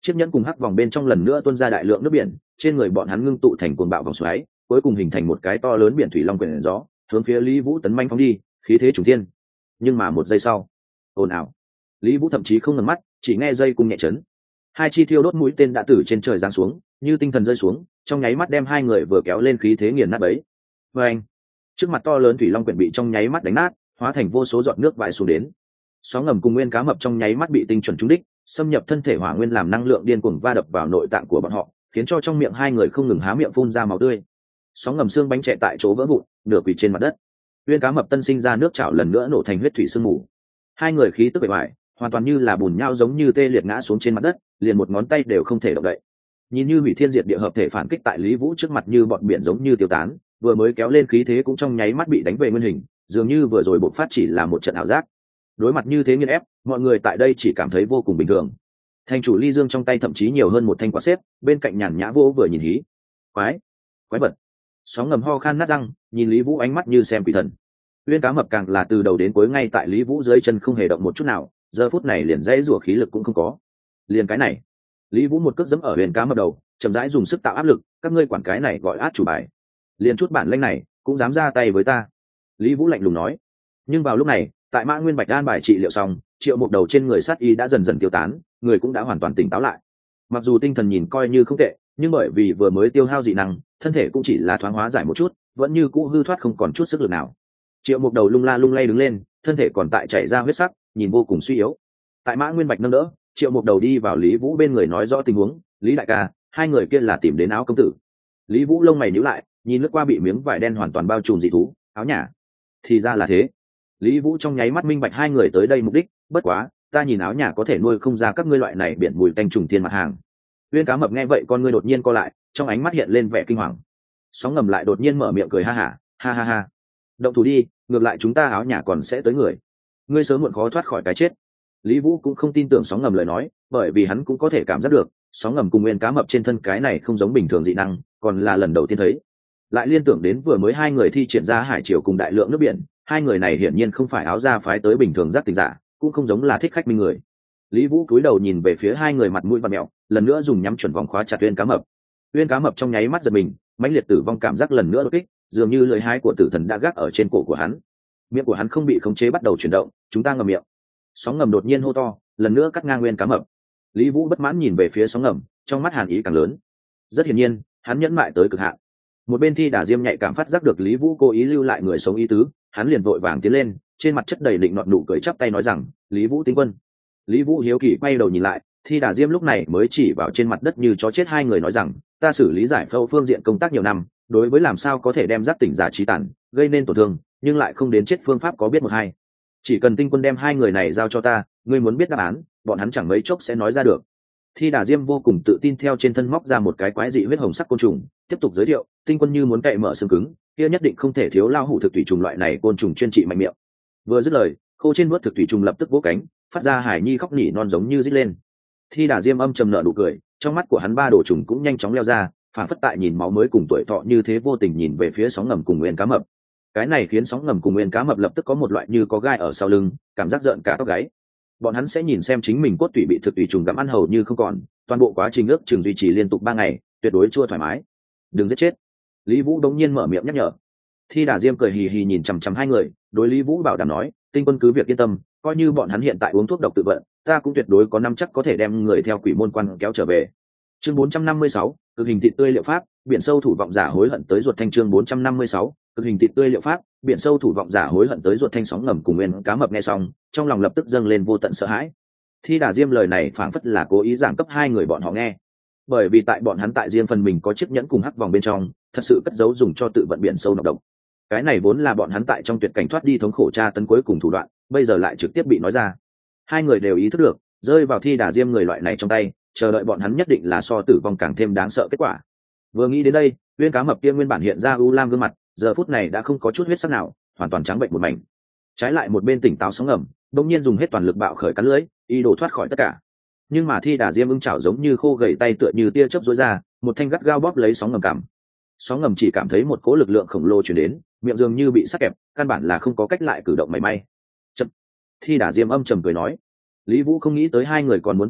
chiếc nhẫn cùng hắc vòng bên trong lần nữa tuôn ra đại lượng nước biển, trên người bọn hắn ngưng tụ thành cuồng bạo vòng xoáy, cuối cùng hình thành một cái to lớn biển thủy long quyển gió, hướng phía Lý Vũ tấn manh phóng đi, khí thế trùng thiên. Nhưng mà một giây sau, ồn ào, Lý Vũ thậm chí không ngẩng mắt, chỉ nghe dây cung nhẹ chấn, hai chi thiêu đốt mũi tên đã từ trên trời giáng xuống, như tinh thần rơi xuống, trong nháy mắt đem hai người vừa kéo lên khí thế nghiền nát bấy. Và anh, trước mặt to lớn thủy long quyển bị trong nháy mắt đánh nát, hóa thành vô số giọt nước vãi xuống đến. Sóng ngầm cùng nguyên cá mập trong nháy mắt bị tinh chuẩn trúng đích, xâm nhập thân thể hỏa nguyên làm năng lượng điên cuồng va đập vào nội tạng của bọn họ, khiến cho trong miệng hai người không ngừng há miệng phun ra máu tươi. Sóng ngầm xương bánh chạy tại chỗ vỡ vụn, nửa quỳ trên mặt đất. Nguyên cá mập tân sinh ra nước chảo lần nữa nổ thành huyết thủy sương mù. Hai người khí tức bề ngoài hoàn toàn như là bùn nhau giống như tê liệt ngã xuống trên mặt đất, liền một ngón tay đều không thể động đậy. Nhìn như hủy thiên diệt địa hợp thể phản kích tại Lý Vũ trước mặt như bọn biển giống như tiêu tán, vừa mới kéo lên khí thế cũng trong nháy mắt bị đánh về nguyên hình, dường như vừa rồi bộc phát chỉ là một trận ảo giác. Đối mặt như thế nghiền ép, mọi người tại đây chỉ cảm thấy vô cùng bình thường. Thành chủ ly dương trong tay thậm chí nhiều hơn một thanh quả xếp, bên cạnh nhàn nhã vô vừa nhìn hí. Quái, quái vật. Sóng ngầm ho khan nát răng, nhìn Lý Vũ ánh mắt như xem quỷ thần. Uyên cá mập càng là từ đầu đến cuối ngay tại Lý Vũ dưới chân không hề động một chút nào, giờ phút này liền dãy rủa khí lực cũng không có. Liền cái này, Lý Vũ một cước giẫm ở Uyên cá mập đầu, chậm rãi dùng sức tạo áp lực, các ngươi quản cái này gọi át chủ bài. Liền chút bản lĩnh này, cũng dám ra tay với ta. Lý Vũ lạnh lùng nói. Nhưng vào lúc này, tại Mã Nguyên Bạch an bài trị liệu xong, Triệu Mục Đầu trên người sát y đã dần dần tiêu tán, người cũng đã hoàn toàn tỉnh táo lại. Mặc dù tinh thần nhìn coi như không tệ, nhưng bởi vì vừa mới tiêu hao dị năng, thân thể cũng chỉ là thoáng hóa giải một chút, vẫn như cũ hư thoát không còn chút sức lực nào. Triệu Mục Đầu lung la lung lay đứng lên, thân thể còn tại chảy ra huyết sắc, nhìn vô cùng suy yếu. Tại Mã Nguyên Bạch nâng đỡ, Triệu Mục Đầu đi vào Lý Vũ bên người nói rõ tình huống. Lý đại ca, hai người kia là tìm đến áo công tử. Lý Vũ lông mày nhíu lại, nhìn lướt qua bị miếng vải đen hoàn toàn bao trùm dị thú, áo nhà. Thì ra là thế. Lý Vũ trong nháy mắt minh bạch hai người tới đây mục đích, bất quá, ta nhìn áo nhà có thể nuôi không ra các ngươi loại này biển mùi tanh trùng thiên mặt hàng. Uyên cá mập nghe vậy con ngươi đột nhiên co lại, trong ánh mắt hiện lên vẻ kinh hoàng. Sóng ngầm lại đột nhiên mở miệng cười ha hả, ha ha ha. Động thủ đi, ngược lại chúng ta áo nhà còn sẽ tới người. Ngươi sớm muộn khó thoát khỏi cái chết. Lý Vũ cũng không tin tưởng sóng ngầm lời nói, bởi vì hắn cũng có thể cảm giác được, sóng ngầm cùng Uyên cá mập trên thân cái này không giống bình thường dị năng, còn là lần đầu tiên thấy. Lại liên tưởng đến vừa mới hai người thi triển ra hải triều cùng đại lượng nước biển, hai người này hiển nhiên không phải áo da phái tới bình thường giác tình giả, cũng không giống là thích khách minh người. Lý Vũ cúi đầu nhìn về phía hai người mặt mũi và mẹo, lần nữa dùng nhắm chuẩn vòng khóa chặt Uyên cá mập. Uyên cá mập trong nháy mắt giật mình, mãnh liệt tử vong cảm giác lần nữa đột kích, dường như lưỡi hái của tử thần đã gác ở trên cổ của hắn. Miệng của hắn không bị khống chế bắt đầu chuyển động, chúng ta ngậm miệng. Sóng ngầm đột nhiên hô to, lần nữa cắt ngang Uyên cá mập. Lý Vũ bất mãn nhìn về phía sóng ngầm, trong mắt hàn ý càng lớn. Rất hiển nhiên, hắn nhẫn mại tới cực hạn. Một bên Thi Đà Diêm nhạy cảm phát giác được Lý Vũ cố ý lưu lại người sống ý tứ, hắn liền vội vàng tiến lên, trên mặt chất đầy định nọt nụ cười chắp tay nói rằng, Lý Vũ tinh quân. Lý Vũ hiếu kỳ quay đầu nhìn lại, Thi Đà Diêm lúc này mới chỉ vào trên mặt đất như chó chết hai người nói rằng, ta xử lý giải phẫu phương diện công tác nhiều năm, đối với làm sao có thể đem giác tỉnh giả trí tàn gây nên tổn thương, nhưng lại không đến chết phương pháp có biết một hai. Chỉ cần tinh quân đem hai người này giao cho ta, ngươi muốn biết đáp án, bọn hắn chẳng mấy chốc sẽ nói ra được. Thi Đà Diêm vô cùng tự tin theo trên thân móc ra một cái quái dị huyết hồng sắc côn trùng, tiếp tục giới thiệu, tinh quân như muốn cậy mở xương cứng, kia nhất định không thể thiếu lao hủ thực thủy trùng loại này côn trùng chuyên trị mạnh miệng. Vừa dứt lời, khô trên vuốt thực thủy trùng lập tức vỗ cánh, phát ra hải nhi khóc nỉ non giống như rít lên. Thi Đà Diêm âm trầm nở nụ cười, trong mắt của hắn ba đồ trùng cũng nhanh chóng leo ra, phản phất tại nhìn máu mới cùng tuổi thọ như thế vô tình nhìn về phía sóng ngầm cùng Uyên cá mập. Cái này khiến sóng ngầm cùng Uyên cá mập lập tức có một loại như có gai ở sau lưng, cảm giác rợn cả tóc gáy. Bọn hắn sẽ nhìn xem chính mình cốt tủy bị thực thủy trùng gặm ăn hầu như không còn, toàn bộ quá trình ước chừng duy trì liên tục ba ngày, tuyệt đối chưa thoải mái. Đừng giết chết. Lý Vũ đống nhiên mở miệng nhắc nhở. Thi Đà Diêm cười hì hì nhìn chằm chằm hai người, đối Lý Vũ bảo đảm nói, tinh quân cứ việc yên tâm, coi như bọn hắn hiện tại uống thuốc độc tự vận, ta cũng tuyệt đối có nắm chắc có thể đem người theo quỷ môn quan kéo trở về. Chương bốn trăm năm mươi sáu, cực hình thịt tươi liệu pháp, biển sâu thủ vọng giả hối hận tới ruột thanh. Chương bốn trăm năm mươi sáu, cực hình thịt tươi liệu pháp, biển sâu thủ vọng giả hối hận tới ruột thanh. Sóng ngầm cùng Uyên cá mập nghe xong, trong lòng lập tức dâng lên vô tận sợ hãi. Thi Đà Diêm lời này phảng phất là cố ý giảng cấp hai người bọn họ nghe, bởi vì tại bọn hắn tại riêng phần mình có chiếc nhẫn cùng hắc vòng bên trong, thật sự cất giấu dùng cho tự vận biển sâu nọc độc. Cái này vốn là bọn hắn tại trong tuyệt cảnh thoát đi thống khổ tra tấn cuối cùng thủ đoạn, bây giờ lại trực tiếp bị nói ra. Hai người đều ý thức được, rơi vào Thi Đà Diêm người loại này trong tay, chờ đợi bọn hắn nhất định là so tử vong càng thêm đáng sợ kết quả. Vừa nghĩ đến đây, Uyên cá mập kia nguyên bản hiện ra u lam gương mặt, giờ phút này đã không có chút huyết sắc nào, hoàn toàn trắng bệnh một mảnh. Trái lại một bên tỉnh táo sóng ngầm, đột nhiên dùng hết toàn lực bạo khởi cắn lưỡi, ý đồ thoát khỏi tất cả. Nhưng mà Thi Đà Diêm ưng chảo giống như khô gầy tay tựa như tia chớp rối ra, một thanh gắt gao bóp lấy sóng ngầm cằm. Sóng ngầm chỉ cảm thấy một cỗ lực lượng khổng lồ truyền đến, miệng dường như bị sắc kẹp, căn bản là không có cách lại cử động mảy may. Chậm. Thi Đà Diêm âm trầm cười nói. Lý Vũ không nghĩ tới hai người còn muốn tự vận,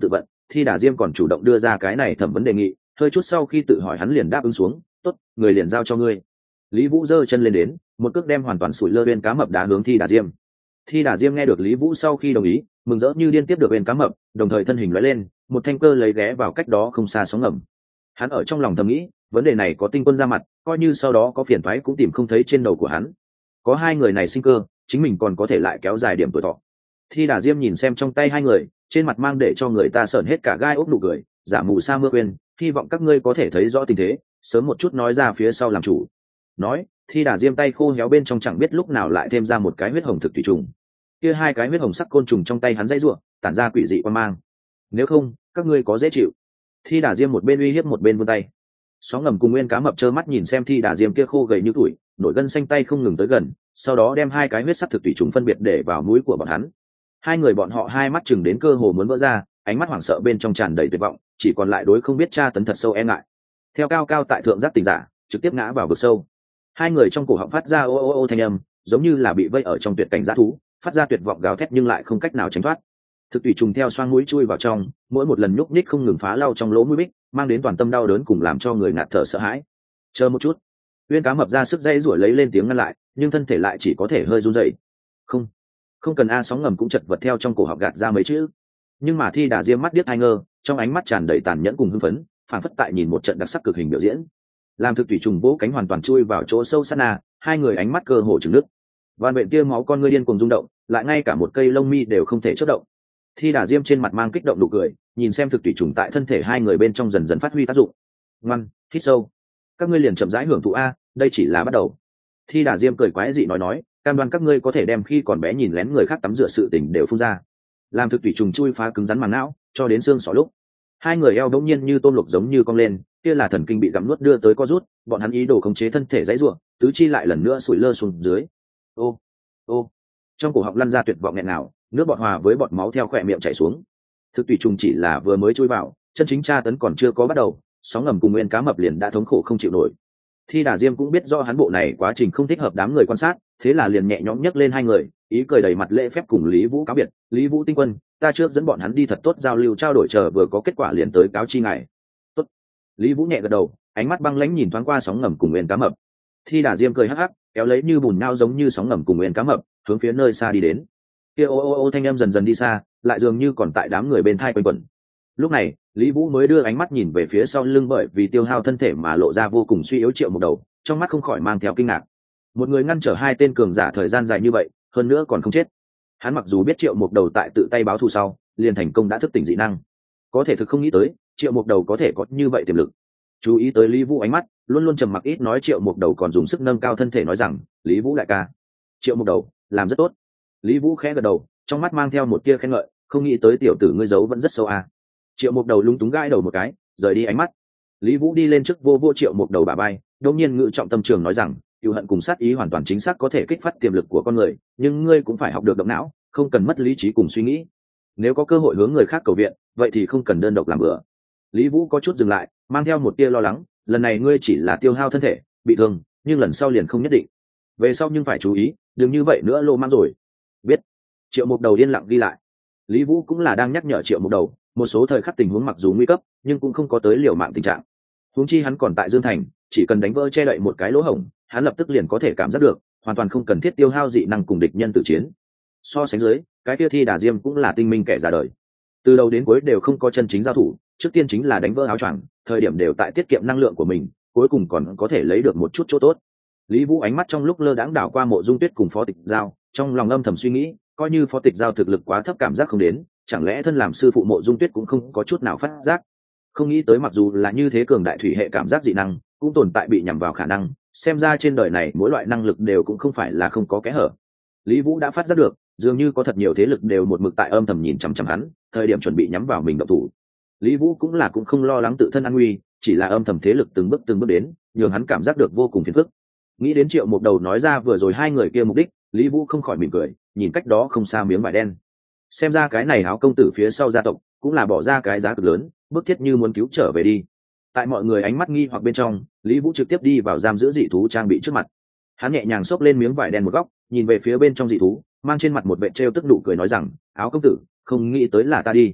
Thi Đà Diêm còn chủ động đưa ra cái này thẩm vấn đề nghị, hơi chút sau khi tự hỏi hắn liền đáp ứng xuống. Tốt, người liền giao cho ngươi. Lý Vũ giơ chân lên đến, một cước đem hoàn toàn sủi lơ bên cá mập đá hướng Thi Đà Diêm. Thi Đà Diêm nghe được Lý Vũ sau khi đồng ý, mừng rỡ như điên tiếp được bên cá mập, đồng thời thân hình lóe lên, một thanh cơ lấy ghé vào cách đó không xa sóng ngầm. Hắn ở trong lòng thầm nghĩ, vấn đề này có Tinh Quân ra mặt, coi như sau đó có phiền toái cũng tìm không thấy trên đầu của hắn. Có hai người này sinh cơ, chính mình còn có thể lại kéo dài điểm tuổi thọ. Thi Đà Diêm nhìn xem trong tay hai người, trên mặt mang để cho người ta sởn hết cả gai ốc nụ cười, giả mù sa mưa quên, hy vọng các ngươi có thể thấy rõ tình thế, sớm một chút nói ra phía sau làm chủ. Nói, Thi Đà Diêm tay khô héo bên trong chẳng biết lúc nào lại thêm ra một cái huyết hồng thực thủy trùng. Kia hai cái huyết hồng sắc côn trùng trong tay hắn dãy rủa, tản ra quỷ dị quan mang. Nếu không, các ngươi có dễ chịu. Thi Đà Diêm một bên uy hiếp một bên vươn tay. Sóng ngầm cùng Nguyên cá mập trơ mắt nhìn xem Thi Đà Diêm kia khô gầy như tuổi, nổi gân xanh tay không ngừng tới gần, sau đó đem hai cái huyết sắc thực thủy trùng phân biệt để vào mũi của bọn hắn. Hai người bọn họ hai mắt chừng đến cơ hồ muốn vỡ ra, ánh mắt hoảng sợ bên trong tràn đầy tuyệt vọng, chỉ còn lại đối không biết tra tấn thật sâu e ngại. Theo cao cao tại thượng giác tỉnh giả, trực tiếp ngã vào vực sâu. Hai người trong cổ họng phát ra ô ô ô thanh âm, giống như là bị vây ở trong tuyệt cảnh dã thú, phát ra tuyệt vọng gào thét nhưng lại không cách nào tránh thoát. Thực thủy trùng theo xoang mũi chui vào trong, mỗi một lần nhúc nhích không ngừng phá lau trong lỗ mũi bích, mang đến toàn tâm đau đớn cùng làm cho người ngạt thở sợ hãi. Chờ một chút. Uyên cá mập ra sức dây rủi lấy lên tiếng ngăn lại, nhưng thân thể lại chỉ có thể hơi run rẩy. Không, không cần a. Sóng ngầm cũng chật vật theo trong cổ họng gạt ra mấy chữ. Nhưng mà Thi Đà Diêm mắt điếc hai ngơ, trong ánh mắt tràn đầy tàn nhẫn cùng hưng phấn, phản phất tại nhìn một trận đặc sắc cực hình biểu diễn. Làm thực thủy trùng vỗ cánh hoàn toàn chui vào chỗ sâu sát na, hai người ánh mắt cơ hồ trừng nước. Van bệnh kia máu con ngươi điên cuồng rung động, lại ngay cả một cây lông mi đều không thể chớp động. Thi Đà Diêm trên mặt mang kích động nụ cười, nhìn xem thực thủy trùng tại thân thể hai người bên trong dần dần phát huy tác dụng. Ngoan, hít sâu. Các ngươi liền chậm rãi hưởng thụ a, đây chỉ là bắt đầu. Thi Đà Diêm cười quái dị nói nói, cam đoan các ngươi có thể đem khi còn bé nhìn lén người khác tắm rửa sự tình đều phun ra. Làm thực thủy trùng chui phá cứng rắn màng não, cho đến xương sọ lúc. Hai người eo bỗng nhiên như tôm luộc giống như cong lên, kia là thần kinh bị gặm nuốt đưa tới co rút, bọn hắn ý đồ khống chế thân thể dãy rủa, tứ chi lại lần nữa sủi lơ xuống dưới. Ô, ô. Trong cổ họng lăn ra tuyệt vọng nghẹn nào, nước bọt hòa với bọt máu theo khỏe miệng chảy xuống. Thực thủy trùng chỉ là vừa mới chui vào, chân chính tra tấn còn chưa có bắt đầu, sóng ngầm cùng Nguyên cá mập liền đã thống khổ không chịu nổi. Thi Đà Diêm cũng biết do hắn bộ này quá trình không thích hợp đám người quan sát, thế là liền nhẹ nhõm nhấc lên hai người, ý cười đầy mặt lễ phép cùng Lý Vũ cáo biệt. Lý Vũ tinh quân, ta trước dẫn bọn hắn đi thật tốt giao lưu trao đổi, chờ vừa có kết quả liền tới cáo chi ngài. Tốt. Lý Vũ nhẹ gật đầu, ánh mắt băng lãnh nhìn thoáng qua sóng ngầm cùng Nguyên cá mập. Thi Đà Diêm cười hắc hắc, kéo lấy như bùn nao giống như sóng ngầm cùng Nguyên cá mập, hướng phía nơi xa đi đến. Kia ô ô ô thanh âm dần dần đi xa, lại dường như còn tại đám người bên thai quanh quẩn. Lúc này, Lý Vũ mới đưa ánh mắt nhìn về phía sau lưng bởi vì tiêu hao thân thể mà lộ ra vô cùng suy yếu Triệu Mục Đầu, trong mắt không khỏi mang theo kinh ngạc. Một người ngăn trở hai tên cường giả thời gian dài như vậy, hơn nữa còn không chết. Hắn mặc dù biết Triệu Mục Đầu tại tự tay báo thù sau, liền thành công đã thức tỉnh dị năng, có thể thực không nghĩ tới, Triệu Mục Đầu có thể có như vậy tiềm lực. Chú ý tới Lý Vũ ánh mắt, luôn luôn trầm mặc ít nói Triệu Mục Đầu còn dùng sức nâng cao thân thể nói rằng, "Lý Vũ đại ca." Triệu Mục Đầu, làm rất tốt. Lý Vũ khẽ gật đầu, trong mắt mang theo một tia khen ngợi, không nghĩ tới tiểu tử ngươi giấu vẫn rất sâu à. Triệu Mục Đầu lúng túng gãi đầu một cái, rời đi ánh mắt. Lý Vũ đi lên trước vô vô Triệu Mục Đầu bả vai, đột nhiên ngự trọng tâm trường nói rằng, cừu hận cùng sát ý hoàn toàn chính xác có thể kích phát tiềm lực của con người, nhưng ngươi cũng phải học được động não, không cần mất lý trí cùng suy nghĩ. Nếu có cơ hội hướng người khác cầu viện, vậy thì không cần đơn độc làm bữa. Lý Vũ có chút dừng lại, mang theo một tia lo lắng, lần này ngươi chỉ là tiêu hao thân thể, bị thương, nhưng lần sau liền không nhất định. Về sau nhưng phải chú ý, đừng như vậy nữa lô mang rồi. Biết. Triệu Mục Đầu điên lặng đi lại. Lý Vũ cũng là đang nhắc nhở Triệu Mục Đầu, một số thời khắc tình huống mặc dù nguy cấp, nhưng cũng không có tới liều mạng tình trạng. Huống chi hắn còn tại Dương Thành, chỉ cần đánh vỡ che đậy một cái lỗ hổng, hắn lập tức liền có thể cảm giác được, hoàn toàn không cần thiết tiêu hao dị năng cùng địch nhân tử chiến. So sánh dưới, cái kia Thi Đà Diêm cũng là tinh minh kẻ ra đời. Từ đầu đến cuối đều không có chân chính giao thủ, trước tiên chính là đánh vỡ áo choàng, thời điểm đều tại tiết kiệm năng lượng của mình, cuối cùng còn có thể lấy được một chút chỗ tốt. Lý Vũ ánh mắt trong lúc lơ đãng đảo qua Mộ Dung Tuyết cùng Phó Tịch Giao, trong lòng âm thầm suy nghĩ, coi như Phó Tịch Giao thực lực quá thấp cảm giác không đến, chẳng lẽ thân làm sư phụ Mộ Dung Tuyết cũng không có chút nào phát giác. Không nghĩ tới mặc dù là như thế cường đại thủy hệ cảm giác dị năng, cũng tồn tại bị nhằm vào khả năng, xem ra trên đời này mỗi loại năng lực đều cũng không phải là không có kẽ hở. Lý Vũ đã phát giác được, dường như có thật nhiều thế lực đều một mực tại âm thầm nhìn chằm chằm hắn, thời điểm chuẩn bị nhắm vào mình động thủ. Lý Vũ cũng là cũng không lo lắng tự thân an nguy, chỉ là âm thầm thế lực từng bước từng bước đến, nhường hắn cảm giác được vô cùng phiền phức. Nghĩ đến Triệu Mục Đầu nói ra vừa rồi hai người kia mục đích, Lý Vũ không khỏi mỉm cười, nhìn cách đó không xa miếng vải đen. Xem ra cái này áo công tử phía sau gia tộc cũng là bỏ ra cái giá cực lớn, bức thiết như muốn cứu trở về đi. Tại mọi người ánh mắt nghi hoặc bên trong, Lý Vũ trực tiếp đi vào giam giữ dị thú trang bị trước mặt. Hắn nhẹ nhàng xốc lên miếng vải đen một góc, nhìn về phía bên trong dị thú, mang trên mặt một vẻ trêu tức nụ cười nói rằng, "Áo công tử, không nghĩ tới là ta đi."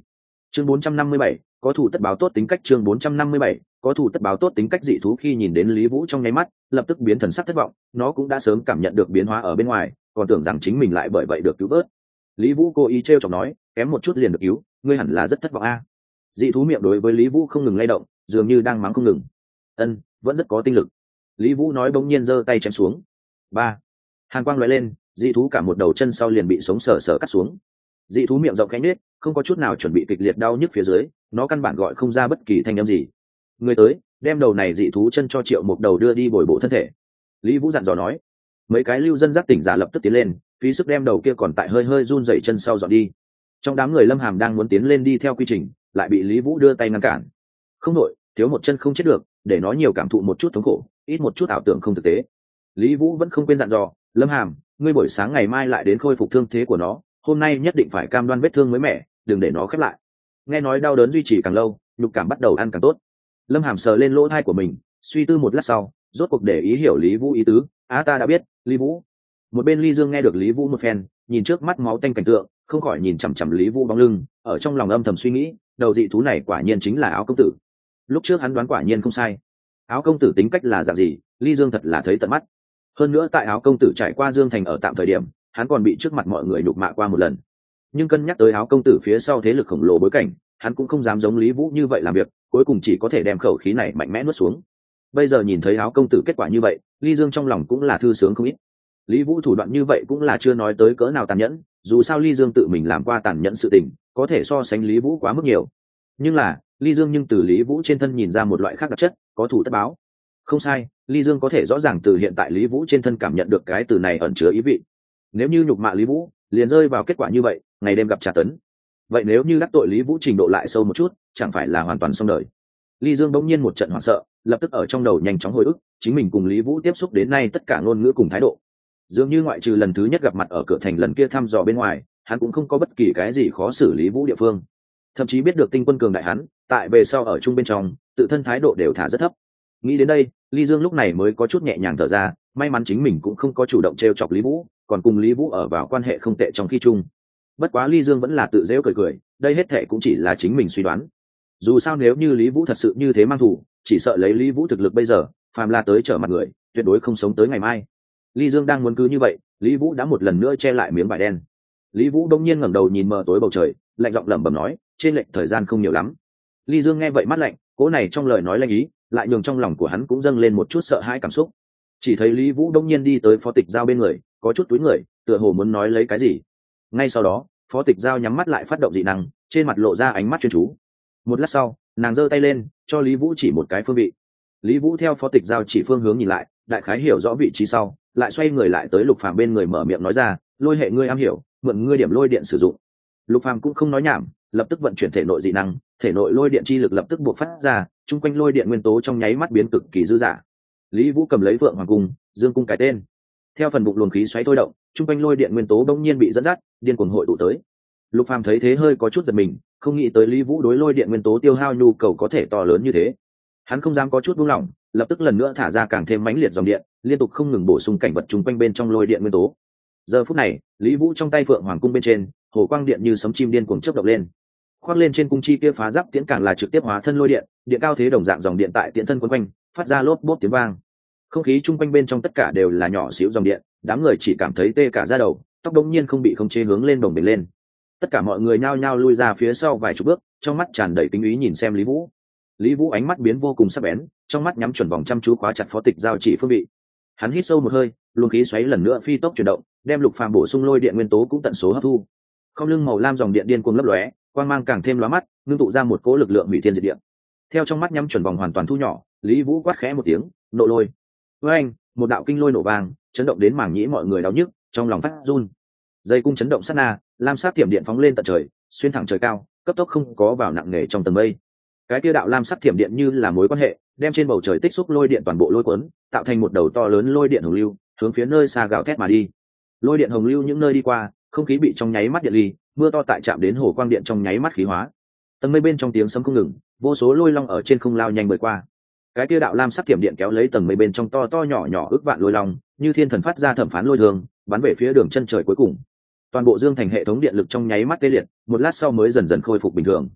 chương bốn trăm năm mươi bảy, có thủ tất báo tốt tính cách. Chương bốn trăm năm mươi bảy, có thủ tất báo tốt tính cách. Dị thú khi nhìn đến Lý Vũ trong nháy mắt lập tức biến thần sắc thất vọng, nó cũng đã sớm cảm nhận được biến hóa ở bên ngoài, còn tưởng rằng chính mình lại bởi vậy được cứu vớt. Lý Vũ cố ý trêu chọc nói, kém một chút liền được cứu, ngươi hẳn là rất thất vọng a. Dị thú miệng đối với Lý Vũ không ngừng lay động, dường như đang mắng không ngừng. Ân, vẫn rất có tinh lực. Lý Vũ nói, bỗng nhiên giơ tay chém xuống. Ba. Hàn quang lóe lên, dị thú cả một đầu chân sau liền bị sống sờ sờ cắt xuống. Dị thú miệng rộng khẽ nhếch, không có chút nào chuẩn bị kịch liệt đau nhức phía dưới, nó căn bản gọi không ra bất kỳ thanh âm gì. Người tới, đem đầu này dị thú chân cho Triệu Mục Đầu đưa đi bồi bổ thân thể. Lý Vũ dặn dò nói. Mấy cái lưu dân giác tỉnh giả lập tức tiến lên, phí sức đem đầu kia còn tại hơi hơi run rẩy chân sau dọn đi. Trong đám người Lâm Hàm đang muốn tiến lên đi theo quy trình, lại bị Lý Vũ đưa tay ngăn cản. Không nội, thiếu một chân không chết được, để nó nhiều cảm thụ một chút thống khổ, ít một chút ảo tưởng không thực tế. Lý Vũ vẫn không quên dặn dò, Lâm Hàm, ngươi buổi sáng ngày mai lại đến khôi phục thương thế của nó, hôm nay nhất định phải cam đoan vết thương mới mẻ, đừng để nó khép lại. Nghe nói đau đớn duy trì càng lâu, nhục cảm bắt đầu ăn càng tốt. Lâm Hàm sờ lên lỗ tai của mình, suy tư một lát sau, rốt cuộc để ý hiểu Lý Vũ ý tứ. Á, ta đã biết, Lý Vũ. Một bên Ly Dương nghe được Lý Vũ một phen, nhìn trước mắt máu tanh cảnh tượng, không khỏi nhìn chằm chằm Lý Vũ bóng lưng, ở trong lòng âm thầm suy nghĩ, đầu dị thú này quả nhiên chính là Áo công tử. Lúc trước hắn đoán quả nhiên không sai. Áo công tử tính cách là dạng gì, Ly Dương thật là thấy tận mắt. Hơn nữa tại Áo công tử trải qua Dương Thành ở tạm thời điểm, hắn còn bị trước mặt mọi người nhục mạ qua một lần. Nhưng cân nhắc tới Áo công tử phía sau thế lực khổng lồ bối cảnh, hắn cũng không dám giống Lý Vũ như vậy làm việc, cuối cùng chỉ có thể đem khẩu khí này mạnh mẽ nuốt xuống. Bây giờ nhìn thấy Áo công tử kết quả như vậy, Ly Dương trong lòng cũng là thư sướng không ít. Lý Vũ thủ đoạn như vậy cũng là chưa nói tới cỡ nào tàn nhẫn, dù sao Ly Dương tự mình làm qua tàn nhẫn sự tình, có thể so sánh Lý Vũ quá mức nhiều. Nhưng là, Ly Dương nhưng từ Lý Vũ trên thân nhìn ra một loại khác đặc chất, có thủ tất báo. Không sai, Ly Dương có thể rõ ràng từ hiện tại Lý Vũ trên thân cảm nhận được cái từ này ẩn chứa ý vị. Nếu như nhục mạ Lý Vũ, liền rơi vào kết quả như vậy, ngày đêm gặp trả tấn. Vậy nếu như đắc tội Lý Vũ trình độ lại sâu một chút, chẳng phải là hoàn toàn xong đời. Ly Dương bỗng nhiên một trận hoảng sợ, lập tức ở trong đầu nhanh chóng hồi ức, chính mình cùng Lý Vũ tiếp xúc đến nay tất cả ngôn ngữ cùng thái độ. Dường như ngoại trừ lần thứ nhất gặp mặt ở cửa thành lần kia thăm dò bên ngoài, hắn cũng không có bất kỳ cái gì khó xử Lý Vũ địa phương. Thậm chí biết được Tinh Quân cường đại hắn, tại về sau ở chung bên trong, tự thân thái độ đều thả rất thấp. Nghĩ đến đây, Ly Dương lúc này mới có chút nhẹ nhàng thở ra, may mắn chính mình cũng không có chủ động trêu chọc Lý Vũ, còn cùng Lý Vũ ở vào quan hệ không tệ trong khi chung. Bất quá Ly Dương vẫn là tự giễu cười cười, đây hết thệ cũng chỉ là chính mình suy đoán. Dù sao nếu như Lý Vũ thật sự như thế mang thù, chỉ sợ lấy Lý Vũ thực lực bây giờ, phàm là tới trở mặt người, tuyệt đối không sống tới ngày mai. Ly Dương đang muốn cứ như vậy, Lý Vũ đã một lần nữa che lại miếng vải đen. Lý Vũ đông nhiên ngẩng đầu nhìn mờ tối bầu trời, lạnh giọng lẩm bẩm nói, trên lệch thời gian không nhiều lắm. Ly Dương nghe vậy mắt lạnh, cố này trong lời nói lanh ý, lại nhường trong lòng của hắn cũng dâng lên một chút sợ hãi cảm xúc. Chỉ thấy Lý Vũ đông nhiên đi tới Phó Tịch Giao bên người, có chút túi người, tựa hồ muốn nói lấy cái gì. Ngay sau đó, Phó Tịch Giao nhắm mắt lại phát động dị năng, trên mặt lộ ra ánh mắt chuyên chú. Một lát sau, nàng giơ tay lên, cho Lý Vũ chỉ một cái phương vị. Lý Vũ theo Phó Tịch Giao chỉ phương hướng nhìn lại, đại khái hiểu rõ vị trí sau, lại xoay người lại tới Lục Phàm bên người mở miệng nói ra, lôi hệ ngươi am hiểu, mượn ngươi điểm lôi điện sử dụng. Lục Phàm cũng không nói nhảm, lập tức vận chuyển thể nội dị năng, thể nội lôi điện chi lực lập tức bộc phát ra, chung quanh lôi điện nguyên tố trong nháy mắt biến cực kỳ dư dả. Lý Vũ cầm lấy Vượng Hoàng cung, Dương cung cái tên. Theo phần bụng luồng khí xoáy thôi động, chung quanh lôi điện nguyên tố bỗng nhiên bị dẫn dắt, điên cuồng hội tụ tới. Lục Phàm thấy thế hơi có chút giật mình, không nghĩ tới Lý Vũ đối lôi điện nguyên tố tiêu hao nhu cầu có thể to lớn như thế. Hắn không dám có chút buông lỏng, lập tức lần nữa thả ra càng thêm mãnh liệt dòng điện, liên tục không ngừng bổ sung cảnh vật chung quanh bên trong lôi điện nguyên tố. Giờ phút này, Lý Vũ trong tay Phượng Hoàng cung bên trên, hồ quang điện như sấm chim điên cuồng chớp động lên. Khoác lên trên cung chi kia phá giáp tiễn càng là trực tiếp hóa thân lôi điện, điện cao thế đồng dạng dòng điện tại tiễn thân quấn quanh, phát ra lốp bốp tiếng vang. Không khí chung quanh bên trong tất cả đều là nhỏ xíu dòng điện, đám người chỉ cảm thấy tê cả da đầu, tóc đống nhiên không bị khống chế hướng lên đồng bền lên. Tất cả mọi người nhao nhao lui ra phía sau vài chục bước, trong mắt tràn đầy kính ý nhìn xem Lý Vũ. Lý Vũ ánh mắt biến vô cùng sắc bén, trong mắt nhắm chuẩn vòng chăm chú khóa chặt Phó Tịch Giao chỉ phương vị. Hắn hít sâu một hơi, luồng khí xoáy lần nữa phi tốc chuyển động, đem Lục Phàm bổ sung lôi điện nguyên tố cũng tận số hấp thu. Không lưng màu lam dòng điện điên cuồng lấp lóe, quang mang càng thêm lóa mắt, ngưng tụ ra một cỗ lực lượng hủy thiên diệt địa. Theo trong mắt nhắm chuẩn vòng hoàn toàn thu nhỏ, Lý Vũ quát khẽ một tiếng, nộ lôi. Với anh, một đạo kinh lôi nổ vang, chấn động đến màng nhĩ mọi người đau nhức, trong lòng phát run. Dây cung chấn động sát na, lam sắc thiểm điện phóng lên tận trời, xuyên thẳng trời cao, cấp tốc không có vào nặng nề trong tầng mây. Cái kia đạo lam sắc thiểm điện như là mối quan hệ, đem trên bầu trời tích xúc lôi điện toàn bộ lôi cuốn, tạo thành một đầu to lớn lôi điện hồng lưu, hướng phía nơi xa gào thét mà đi. Lôi điện hồng lưu những nơi đi qua, không khí bị trong nháy mắt điện ly, mưa to tại chạm đến hồ quang điện trong nháy mắt khí hóa. Tầng mây bên trong tiếng sấm không ngừng, vô số lôi long ở trên không lao nhanh bơi qua. Cái kia đạo lam sắc thiểm điện kéo lấy tầng mây bên trong to to nhỏ nhỏ ước vạn lôi long, như thiên thần phát ra thẩm phán lôi đường, bắn về phía đường chân trời cuối cùng. Toàn bộ Dương Thành hệ thống điện lực trong nháy mắt tê liệt, một lát sau mới dần dần khôi phục bình thường.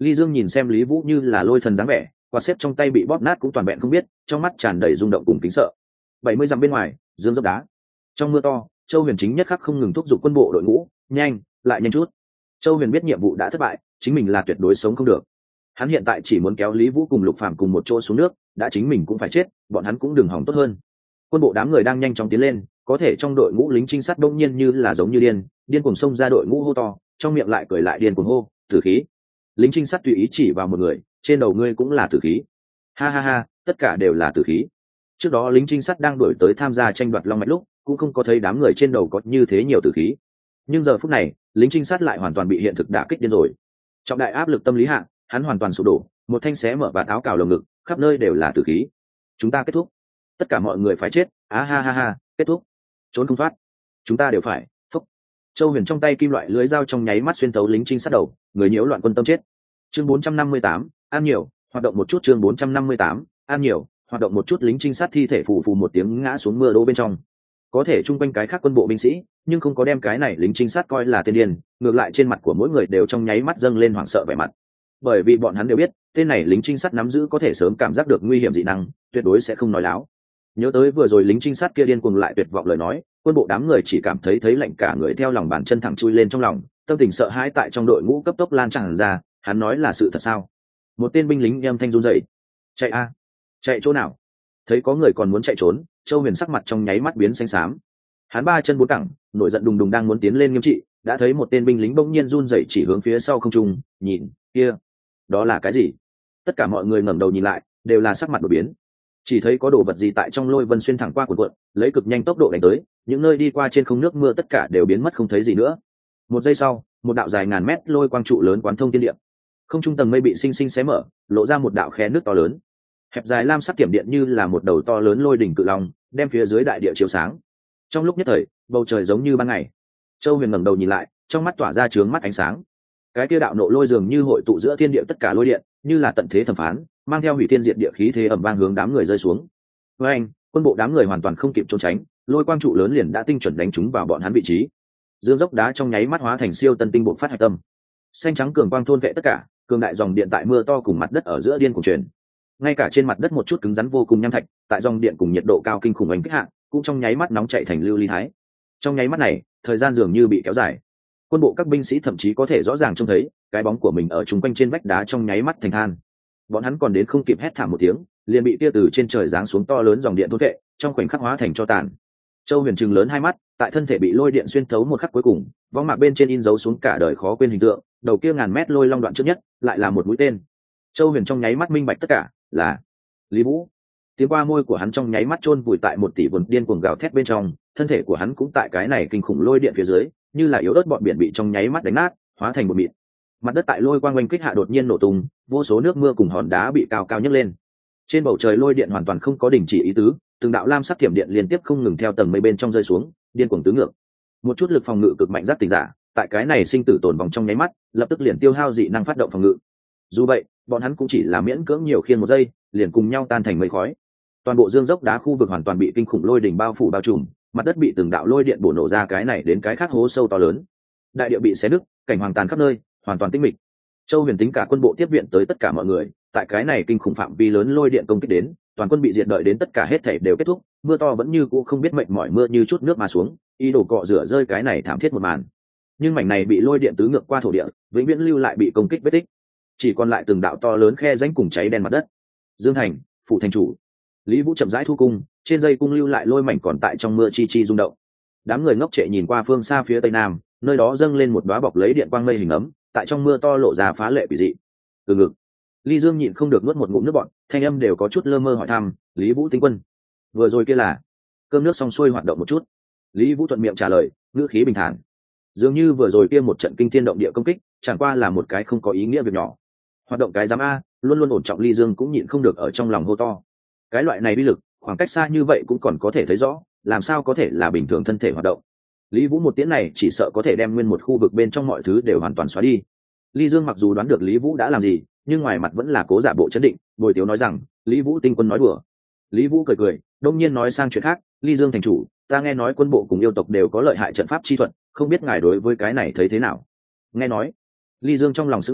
Ly Dương nhìn xem Lý Vũ như là lôi thần dáng vẻ, quạt xếp trong tay bị bóp nát cũng toàn vẹn không biết, trong mắt tràn đầy rung động cùng kính sợ. Bảy mươi dặm bên ngoài, dương dốc đá. Trong mưa to, Châu Huyền chính nhất khắc không ngừng thúc giục quân bộ đội ngũ, nhanh, lại nhanh chút. Châu Huyền biết nhiệm vụ đã thất bại, chính mình là tuyệt đối sống không được. Hắn hiện tại chỉ muốn kéo Lý Vũ cùng Lục Phàm cùng một chỗ xuống nước, đã chính mình cũng phải chết, bọn hắn cũng đừng hỏng tốt hơn. Quân bộ đám người đang nhanh chóng tiến lên, có thể trong đội ngũ lính trinh sát đông nhiên như là giống như điên, điên cuồng xông ra đội ngũ hô to, trong miệng lại cười lại điên cuồng hô, tử khí. Lính trinh sát tùy ý chỉ vào một người, trên đầu ngươi cũng là tử khí. Ha ha ha, tất cả đều là tử khí. Trước đó lính trinh sát đang đuổi tới tham gia tranh đoạt long mạch lúc, cũng không có thấy đám người trên đầu có như thế nhiều tử khí. Nhưng giờ phút này, lính trinh sát lại hoàn toàn bị hiện thực đả kích điên rồi. Trọng đại áp lực tâm lý hạ, hắn hoàn toàn sụp đổ, một thanh xé mở và áo cào lồng ngực, khắp nơi đều là tử khí. Chúng ta kết thúc. Tất cả mọi người phải chết. Á ha ha ha, kết thúc. Trốn không thoát. Chúng ta đều phải. Phúc. Châu Huyền trong tay kim loại lưới dao trong nháy mắt xuyên thấu lính trinh sát đầu, người nhiễu loạn quân tâm chết. Chương bốn trăm năm mươi tám, ăn nhiều, hoạt động một chút. Chương bốn trăm năm mươi tám, ăn nhiều, hoạt động một chút. Lính trinh sát thi thể phù phù một tiếng ngã xuống mưa đỗ bên trong. Có thể chung quanh cái khác quân bộ binh sĩ, nhưng không có đem cái này lính trinh sát coi là tên điên, ngược lại trên mặt của mỗi người đều trong nháy mắt dâng lên hoảng sợ vẻ mặt. Bởi vì bọn hắn đều biết, tên này lính trinh sát nắm giữ có thể sớm cảm giác được nguy hiểm dị năng, tuyệt đối sẽ không nói láo. Nhớ tới vừa rồi lính trinh sát kia điên cuồng lại tuyệt vọng lời nói, quân bộ đám người chỉ cảm thấy thấy lạnh cả người theo lòng bàn chân thẳng chui lên trong lòng, tâm tình sợ hãi tại trong đội ngũ cấp tốc lan tràn ra. Hắn nói là sự thật sao? Một tên binh lính âm thanh run rẩy. Chạy a, chạy chỗ nào? Thấy có người còn muốn chạy trốn, Châu Huyền sắc mặt trong nháy mắt biến xanh xám. Hắn ba chân bốn cẳng, nổi giận đùng đùng đang muốn tiến lên nghiêm trị, đã thấy một tên binh lính bỗng nhiên run rẩy chỉ hướng phía sau không trung, nhìn, kia, đó là cái gì? Tất cả mọi người ngẩng đầu nhìn lại, đều là sắc mặt đổi biến. Chỉ thấy có đồ vật gì tại trong lôi vân xuyên thẳng qua cuộn cuộn, lấy cực nhanh tốc độ đánh tới, những nơi đi qua trên không nước mưa tất cả đều biến mất không thấy gì nữa. Một giây sau, một đạo dài ngàn mét lôi quang trụ lớn quán thông thiên địa. Không trung tầng mây bị sinh sinh xé mở, lộ ra một đạo khe nước to lớn. Hẹp dài lam sắc tiệm điện như là một đầu to lớn lôi đỉnh cự long, đem phía dưới đại địa chiếu sáng. Trong lúc nhất thời, bầu trời giống như ban ngày. Châu Huyền ngẩng đầu nhìn lại, trong mắt tỏa ra chướng mắt ánh sáng. Cái kia đạo nộ lôi dường như hội tụ giữa thiên địa tất cả lôi điện, như là tận thế thẩm phán, mang theo hủy thiên diệt địa khí thế ầm vang hướng đám người rơi xuống. Với anh, quân bộ đám người hoàn toàn không kịp trốn tránh, lôi quang trụ lớn liền đã tinh chuẩn đánh trúng vào bọn hắn vị trí. Dương dốc đá trong nháy mắt hóa thành siêu tân tinh bộ phát hạch tâm. Xanh trắng cường quang thôn vệ tất cả, cường đại dòng điện tại mưa to cùng mặt đất ở giữa điên cuồng truyền. Ngay cả trên mặt đất một chút cứng rắn vô cùng nham thạch, tại dòng điện cùng nhiệt độ cao kinh khủng ánh kích hạ, cũng trong nháy mắt nóng chảy thành lưu ly thái. Trong nháy mắt này, thời gian dường như bị kéo dài. Quân bộ các binh sĩ thậm chí có thể rõ ràng trông thấy cái bóng của mình ở chung quanh trên vách đá trong nháy mắt thành than. Bọn hắn còn đến không kịp hét thảm một tiếng, liền bị tia từ trên trời giáng xuống to lớn dòng điện thôn vệ, trong khoảnh khắc hóa thành tro tàn. Châu Huyền trừng lớn hai mắt, tại thân thể bị lôi điện xuyên thấu một khắc cuối cùng, võng mạc bên trên in dấu xuống cả đời khó quên hình tượng, đầu kia ngàn mét lôi long đoạn trước nhất, lại là một mũi tên. Châu Huyền trong nháy mắt minh bạch tất cả, là Lý Vũ. Tiếng qua môi của hắn trong nháy mắt chôn vùi tại một tỷ vườn điên cuồng gào thét bên trong, thân thể của hắn cũng tại cái này kinh khủng lôi điện phía dưới, như là yếu ớt bọn biển bị trong nháy mắt đánh nát, hóa thành một mịn. Mặt đất tại lôi quang quanh kích hạ đột nhiên nổ tung, vô số nước mưa cùng hòn đá bị cao cao nhấc lên. Trên bầu trời lôi điện hoàn toàn không có đình chỉ ý tứ, từng đạo lam sắc thiểm điện liên tiếp không ngừng theo tầng mây bên trong rơi xuống, điên cuồng tứ ngược. Một chút lực phòng ngự cực mạnh giác tỉnh giả, tại cái này sinh tử tồn vòng trong nháy mắt, lập tức liền tiêu hao dị năng phát động phòng ngự. Dù vậy, bọn hắn cũng chỉ là miễn cưỡng nhiều khiên một giây, liền cùng nhau tan thành mây khói. Toàn bộ dương dốc đá khu vực hoàn toàn bị kinh khủng lôi đỉnh bao phủ bao trùm, mặt đất bị từng đạo lôi điện bổ nổ ra cái này đến cái khác hố sâu to lớn. Đại địa bị xé nứt, cảnh hoàng tàn khắp nơi, hoàn toàn tĩnh mịch. Châu Huyền tính cả quân bộ tiếp viện tới tất cả mọi người, tại cái này kinh khủng phạm vi lớn lôi điện công kích đến, toàn quân bị diệt đợi đến tất cả hết thảy đều kết thúc, mưa to vẫn như cũ không biết mệnh mỏi mưa như chút nước mà xuống, ý đồ cọ rửa rơi cái này thảm thiết một màn. Nhưng mảnh này bị lôi điện tứ ngược qua thổ địa, vĩnh viễn lưu lại bị công kích vết tích, chỉ còn lại từng đạo to lớn khe rãnh cùng cháy đen mặt đất. Dương Thành, phủ thành chủ. Lý Vũ chậm rãi thu cung, trên dây cung lưu lại lôi mảnh còn tại trong mưa chi chi rung động. Đám người ngốc trệ nhìn qua phương xa phía tây nam, nơi đó dâng lên một đóa bọc lấy điện quang mây hình ấm, tại trong mưa to lộ ra phá lệ quỷ dị. Từ ngực, Ly Dương nhịn không được nuốt một ngụm nước bọt, thanh âm đều có chút lơ mơ hỏi thăm, Lý Vũ tinh quân, vừa rồi kia là? Cơm nước xong xuôi hoạt động một chút. Lý Vũ thuận miệng trả lời, ngữ khí bình thản. Dường như vừa rồi kia một trận kinh thiên động địa công kích, chẳng qua là một cái không có ý nghĩa việc nhỏ. Hoạt động cái giám a, luôn luôn ổn trọng Ly Dương cũng nhịn không được ở trong lòng hô to. Cái loại này uy lực, khoảng cách xa như vậy cũng còn có thể thấy rõ, làm sao có thể là bình thường thân thể hoạt động. Lý Vũ một tiếng này chỉ sợ có thể đem nguyên một khu vực bên trong mọi thứ đều hoàn toàn xóa đi. Ly Dương mặc dù đoán được Lý Vũ đã làm gì, nhưng ngoài mặt vẫn là cố giả bộ chấn định, bồi tiếu nói rằng, Lý Vũ tinh quân nói đùa. Lý Vũ cười cười, đông nhiên nói sang chuyện khác, Ly Dương thành chủ, ta nghe nói quân bộ cùng yêu tộc đều có lợi hại trận pháp chi thuật, không biết ngài đối với cái này thấy thế nào? Nghe nói, Ly Dương trong lòng sững sờ,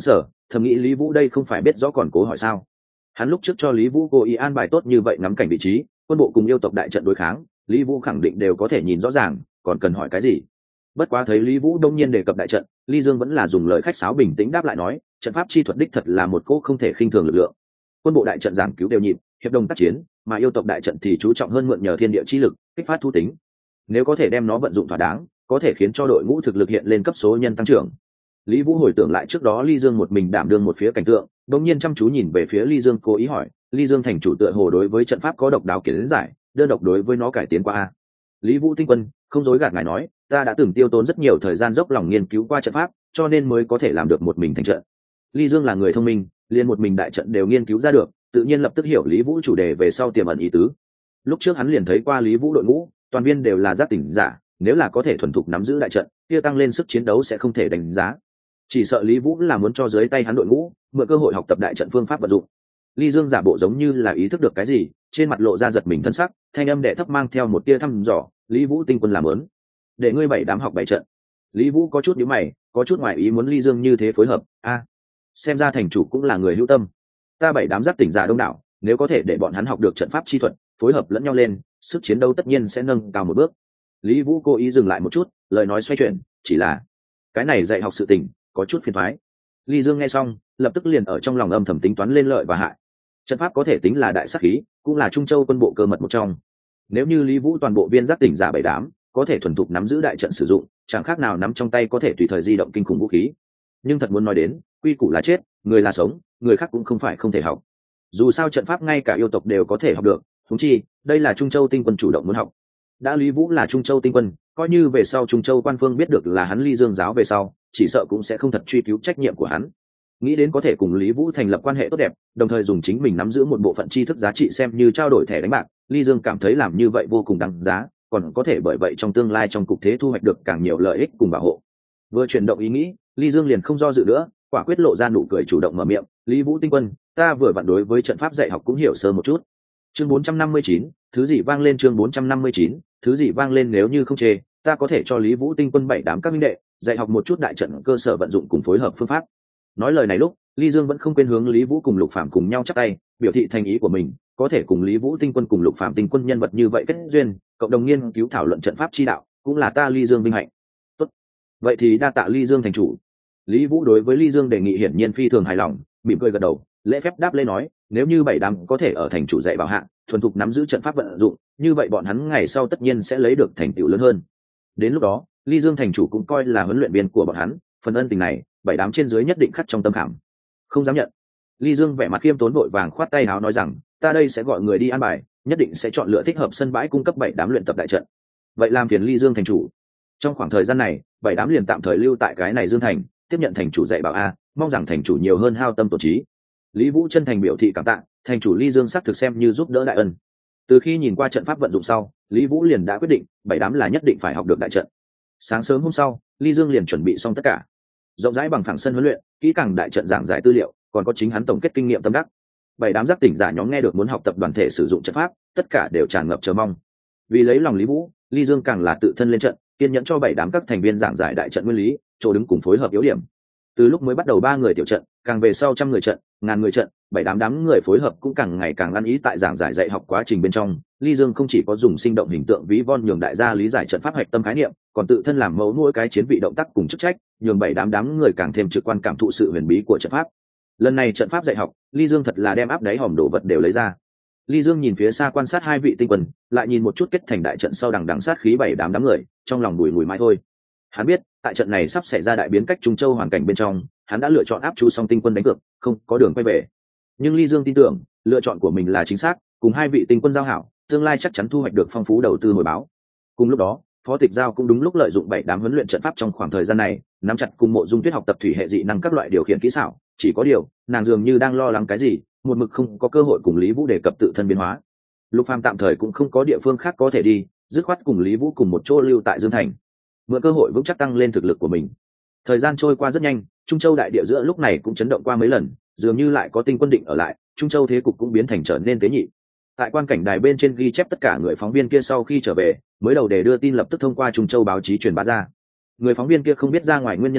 thầm nghĩ Lý Vũ đây không phải biết rõ còn cố hỏi sao. Hắn lúc trước cho Lý Vũ cố ý an bài tốt như vậy ngắm cảnh vị trí, quân bộ cùng yêu tộc đại trận đối kháng, Lý Vũ khẳng định đều có thể nhìn rõ ràng, còn cần hỏi cái gì. Bất quá thấy Lý Vũ đông nhiên đề cập đại trận, Ly Dương vẫn là dùng lời khách sáo bình tĩnh đáp lại nói, trận pháp chi thuật đích thật là một cỗ không thể khinh thường lực lượng. Quân bộ đại trận giảng cứu đều nhịp, hiệp đồng tác chiến, mà yêu tộc đại trận thì chú trọng hơn mượn nhờ thiên địa chi lực, kích phát thu tính. Nếu có thể đem nó vận dụng thỏa đáng, có thể khiến cho đội ngũ thực lực hiện lên cấp số nhân tăng trưởng. Lý Vũ hồi tưởng lại trước đó Ly Dương một mình đảm đương một phía cảnh tượng, đột nhiên chăm chú nhìn về phía Ly Dương, cố ý hỏi, Ly Dương thành chủ tựa hồ đối với trận pháp có độc đáo kiến giải, đơn độc đối với nó cải tiến qua a. Lý Vũ tinh quân, không dối gạt ngài nói, ta đã từng tiêu tốn rất nhiều thời gian dốc lòng nghiên cứu qua trận pháp, cho nên mới có thể làm được một mình thành trận. Ly Dương là người thông minh, liền một mình đại trận đều nghiên cứu ra được, tự nhiên lập tức hiểu Lý Vũ chủ đề về sau tiềm ẩn ý tứ. Lúc trước hắn liền thấy qua Lý Vũ đội ngũ, toàn viên đều là giác tỉnh giả, nếu là có thể thuần thục nắm giữ đại trận, kia tăng lên sức chiến đấu sẽ không thể đánh giá. Chỉ sợ Lý Vũ là muốn cho dưới tay hắn đội ngũ mượn cơ hội học tập đại trận phương pháp vận dụng. Ly Dương giả bộ giống như là ý thức được cái gì, trên mặt lộ ra giật mình thân sắc, thanh âm đệ thấp mang theo một tia thăm dò, Lý Vũ tinh quân làm ớn, để ngươi bảy đám học bảy trận. Lý Vũ có chút nhíu mày, có chút ngoài ý muốn Ly Dương như thế phối hợp, a, xem ra thành chủ cũng là người hữu tâm. Ta bảy đám giác tỉnh giả đông đảo, nếu có thể để bọn hắn học được trận pháp chi thuật, phối hợp lẫn nhau lên, sức chiến đấu tất nhiên sẽ nâng cao một bước. Lý Vũ cố ý dừng lại một chút, lời nói xoay chuyển, chỉ là cái này dạy học sự tình có chút phiền toái. Ly Dương nghe xong, lập tức liền ở trong lòng âm thầm tính toán lên lợi và hại. Trận pháp có thể tính là đại sát khí, cũng là Trung Châu quân bộ cơ mật một trong. Nếu như Lý Vũ toàn bộ viên giác tỉnh giả bảy đám, có thể thuần thục nắm giữ đại trận sử dụng, chẳng khác nào nắm trong tay có thể tùy thời di động kinh khủng vũ khí. Nhưng thật muốn nói đến, quy củ là chết, người là sống, người khác cũng không phải không thể học. Dù sao trận pháp ngay cả yêu tộc đều có thể học được, huống chi, đây là Trung Châu tinh quân chủ động muốn học. Đã Lý Vũ là Trung Châu tinh quân, coi như về sau Trung Châu quan phương biết được là hắn Ly Dương giáo về sau, chỉ sợ cũng sẽ không thật truy cứu trách nhiệm của hắn. Nghĩ đến có thể cùng Lý Vũ thành lập quan hệ tốt đẹp, đồng thời dùng chính mình nắm giữ một bộ phận tri thức giá trị xem như trao đổi thẻ đánh bạc, Ly Dương cảm thấy làm như vậy vô cùng đáng giá, còn có thể bởi vậy trong tương lai trong cục thế thu hoạch được càng nhiều lợi ích cùng bảo hộ. Vừa chuyển động ý nghĩ, Ly Dương liền không do dự nữa, quả quyết lộ ra nụ cười chủ động mở miệng, Lý Vũ tinh quân, ta vừa vặn đối với trận pháp dạy học cũng hiểu sơ một chút. Chương bốn trăm năm mươi chín, thứ gì vang lên chương bốn trăm năm mươi chín, thứ gì vang lên nếu như không chê, ta có thể cho Lý Vũ tinh quân bảy đám các minh đệ dạy học một chút đại trận cơ sở vận dụng cùng phối hợp phương pháp. Nói lời này lúc, Ly Dương vẫn không quên hướng Lý Vũ cùng Lục Phàm cùng nhau chắp tay, biểu thị thành ý của mình, có thể cùng Lý Vũ tinh quân cùng Lục Phàm tinh quân nhân vật như vậy kết duyên, cộng đồng nghiên cứu thảo luận trận pháp chi đạo, cũng là ta Ly Dương vinh hạnh. Tốt, vậy thì đa tạ Ly Dương thành chủ. Lý Vũ đối với Ly Dương đề nghị hiển nhiên phi thường hài lòng, mỉm cười gật đầu, lễ phép đáp lễ nói, nếu như bảy đám có thể ở thành chủ dạy bảo hạ, thuần thục nắm giữ trận pháp vận dụng, như vậy bọn hắn ngày sau tất nhiên sẽ lấy được thành tựu lớn hơn. Đến lúc đó, Ly Dương thành chủ cũng coi là huấn luyện viên của bọn hắn, phần ân tình này, bảy đám trên dưới nhất định khắc trong tâm khảm. Không dám nhận. Ly Dương vẻ mặt khiêm tốn vội vàng khoát tay áo nói rằng, ta đây sẽ gọi người đi an bài, nhất định sẽ chọn lựa thích hợp sân bãi cung cấp bảy đám luyện tập đại trận. Vậy làm phiền Ly Dương thành chủ. Trong khoảng thời gian này, bảy đám liền tạm thời lưu tại cái này Dương thành, tiếp nhận thành chủ dạy bảo a, mong rằng thành chủ nhiều hơn hao tâm tổn trí. Lý Vũ chân thành biểu thị cảm tạ, thành chủ Ly Dương sắc thực xem như giúp đỡ đại ân. Từ khi nhìn qua trận pháp vận dụng sau, Lý Vũ liền đã quyết định, bảy đám là nhất định phải học được đại trận. Sáng sớm hôm sau, Ly Dương liền chuẩn bị xong tất cả. Rộng rãi bằng phẳng sân huấn luyện, kỹ càng đại trận giảng giải tư liệu, còn có chính hắn tổng kết kinh nghiệm tâm đắc. Bảy đám giác tỉnh giả nhóm nghe được muốn học tập đoàn thể sử dụng trận pháp, tất cả đều tràn ngập chờ mong. Vì lấy lòng Lý Vũ, Ly Dương càng là tự thân lên trận, kiên nhẫn cho bảy đám các thành viên giảng giải đại trận nguyên lý, chỗ đứng cùng phối hợp yếu điểm. Từ lúc mới bắt đầu ba người tiểu trận, càng về sau trăm người trận, ngàn người trận, bảy đám đám người phối hợp cũng càng ngày càng ăn ý tại giảng giải dạy học quá trình bên trong. Ly Dương không chỉ có dùng sinh động hình tượng ví von nhường đại gia lý giải trận pháp hạch tâm khái niệm, còn tự thân làm mẫu nuôi cái chiến vị động tác cùng chức trách, nhường bảy đám đám người càng thêm trực quan cảm thụ sự huyền bí của trận pháp. Lần này trận pháp dạy học, Ly Dương thật là đem áp đáy hòm đồ vật đều lấy ra. Ly Dương nhìn phía xa quan sát hai vị tinh quân, lại nhìn một chút kết thành đại trận sau đằng đằng sát khí bảy đám đám người, trong lòng bùi ngùi mãi thôi. Hắn biết, tại trận này sắp xảy ra đại biến cách Trung Châu hoàn cảnh bên trong, hắn đã lựa chọn áp chú song tinh quân đánh cược, không có đường quay về. Nhưng Ly Dương tin tưởng, lựa chọn của mình là chính xác, cùng hai vị tinh quân giao hảo, tương lai chắc chắn thu hoạch được phong phú đầu tư hồi báo. Cùng lúc đó, Phó Tịch Giao cũng đúng lúc lợi dụng bảy đám huấn luyện trận pháp trong khoảng thời gian này, nắm chặt cùng Mộ Dung Tuyết học tập thủy hệ dị năng các loại điều khiển kỹ xảo, chỉ có điều, nàng dường như đang lo lắng cái gì, một mực không có cơ hội cùng Lý Vũ đề cập tự thân biến hóa. Lục Phàm tạm thời cũng không có địa phương khác có thể đi, dứt khoát cùng Lý Vũ cùng một chỗ lưu tại Dương Thành, mượn cơ hội vững chắc tăng lên thực lực của mình. Thời gian trôi qua rất nhanh, Trung Châu đại địa giữa lúc này cũng chấn động qua mấy lần, dường như lại có tinh quân định ở lại, Trung Châu thế cục cũng biến thành trở nên tế nhị. Tại quan cảnh đài bên trên ghi chép tất cả người phóng viên kia sau khi trở về, mới đầu để đưa tin lập tức thông qua Trung Châu báo chí truyền bá ra. Người phóng viên kia không biết ra ngoài nguyên nhân gì,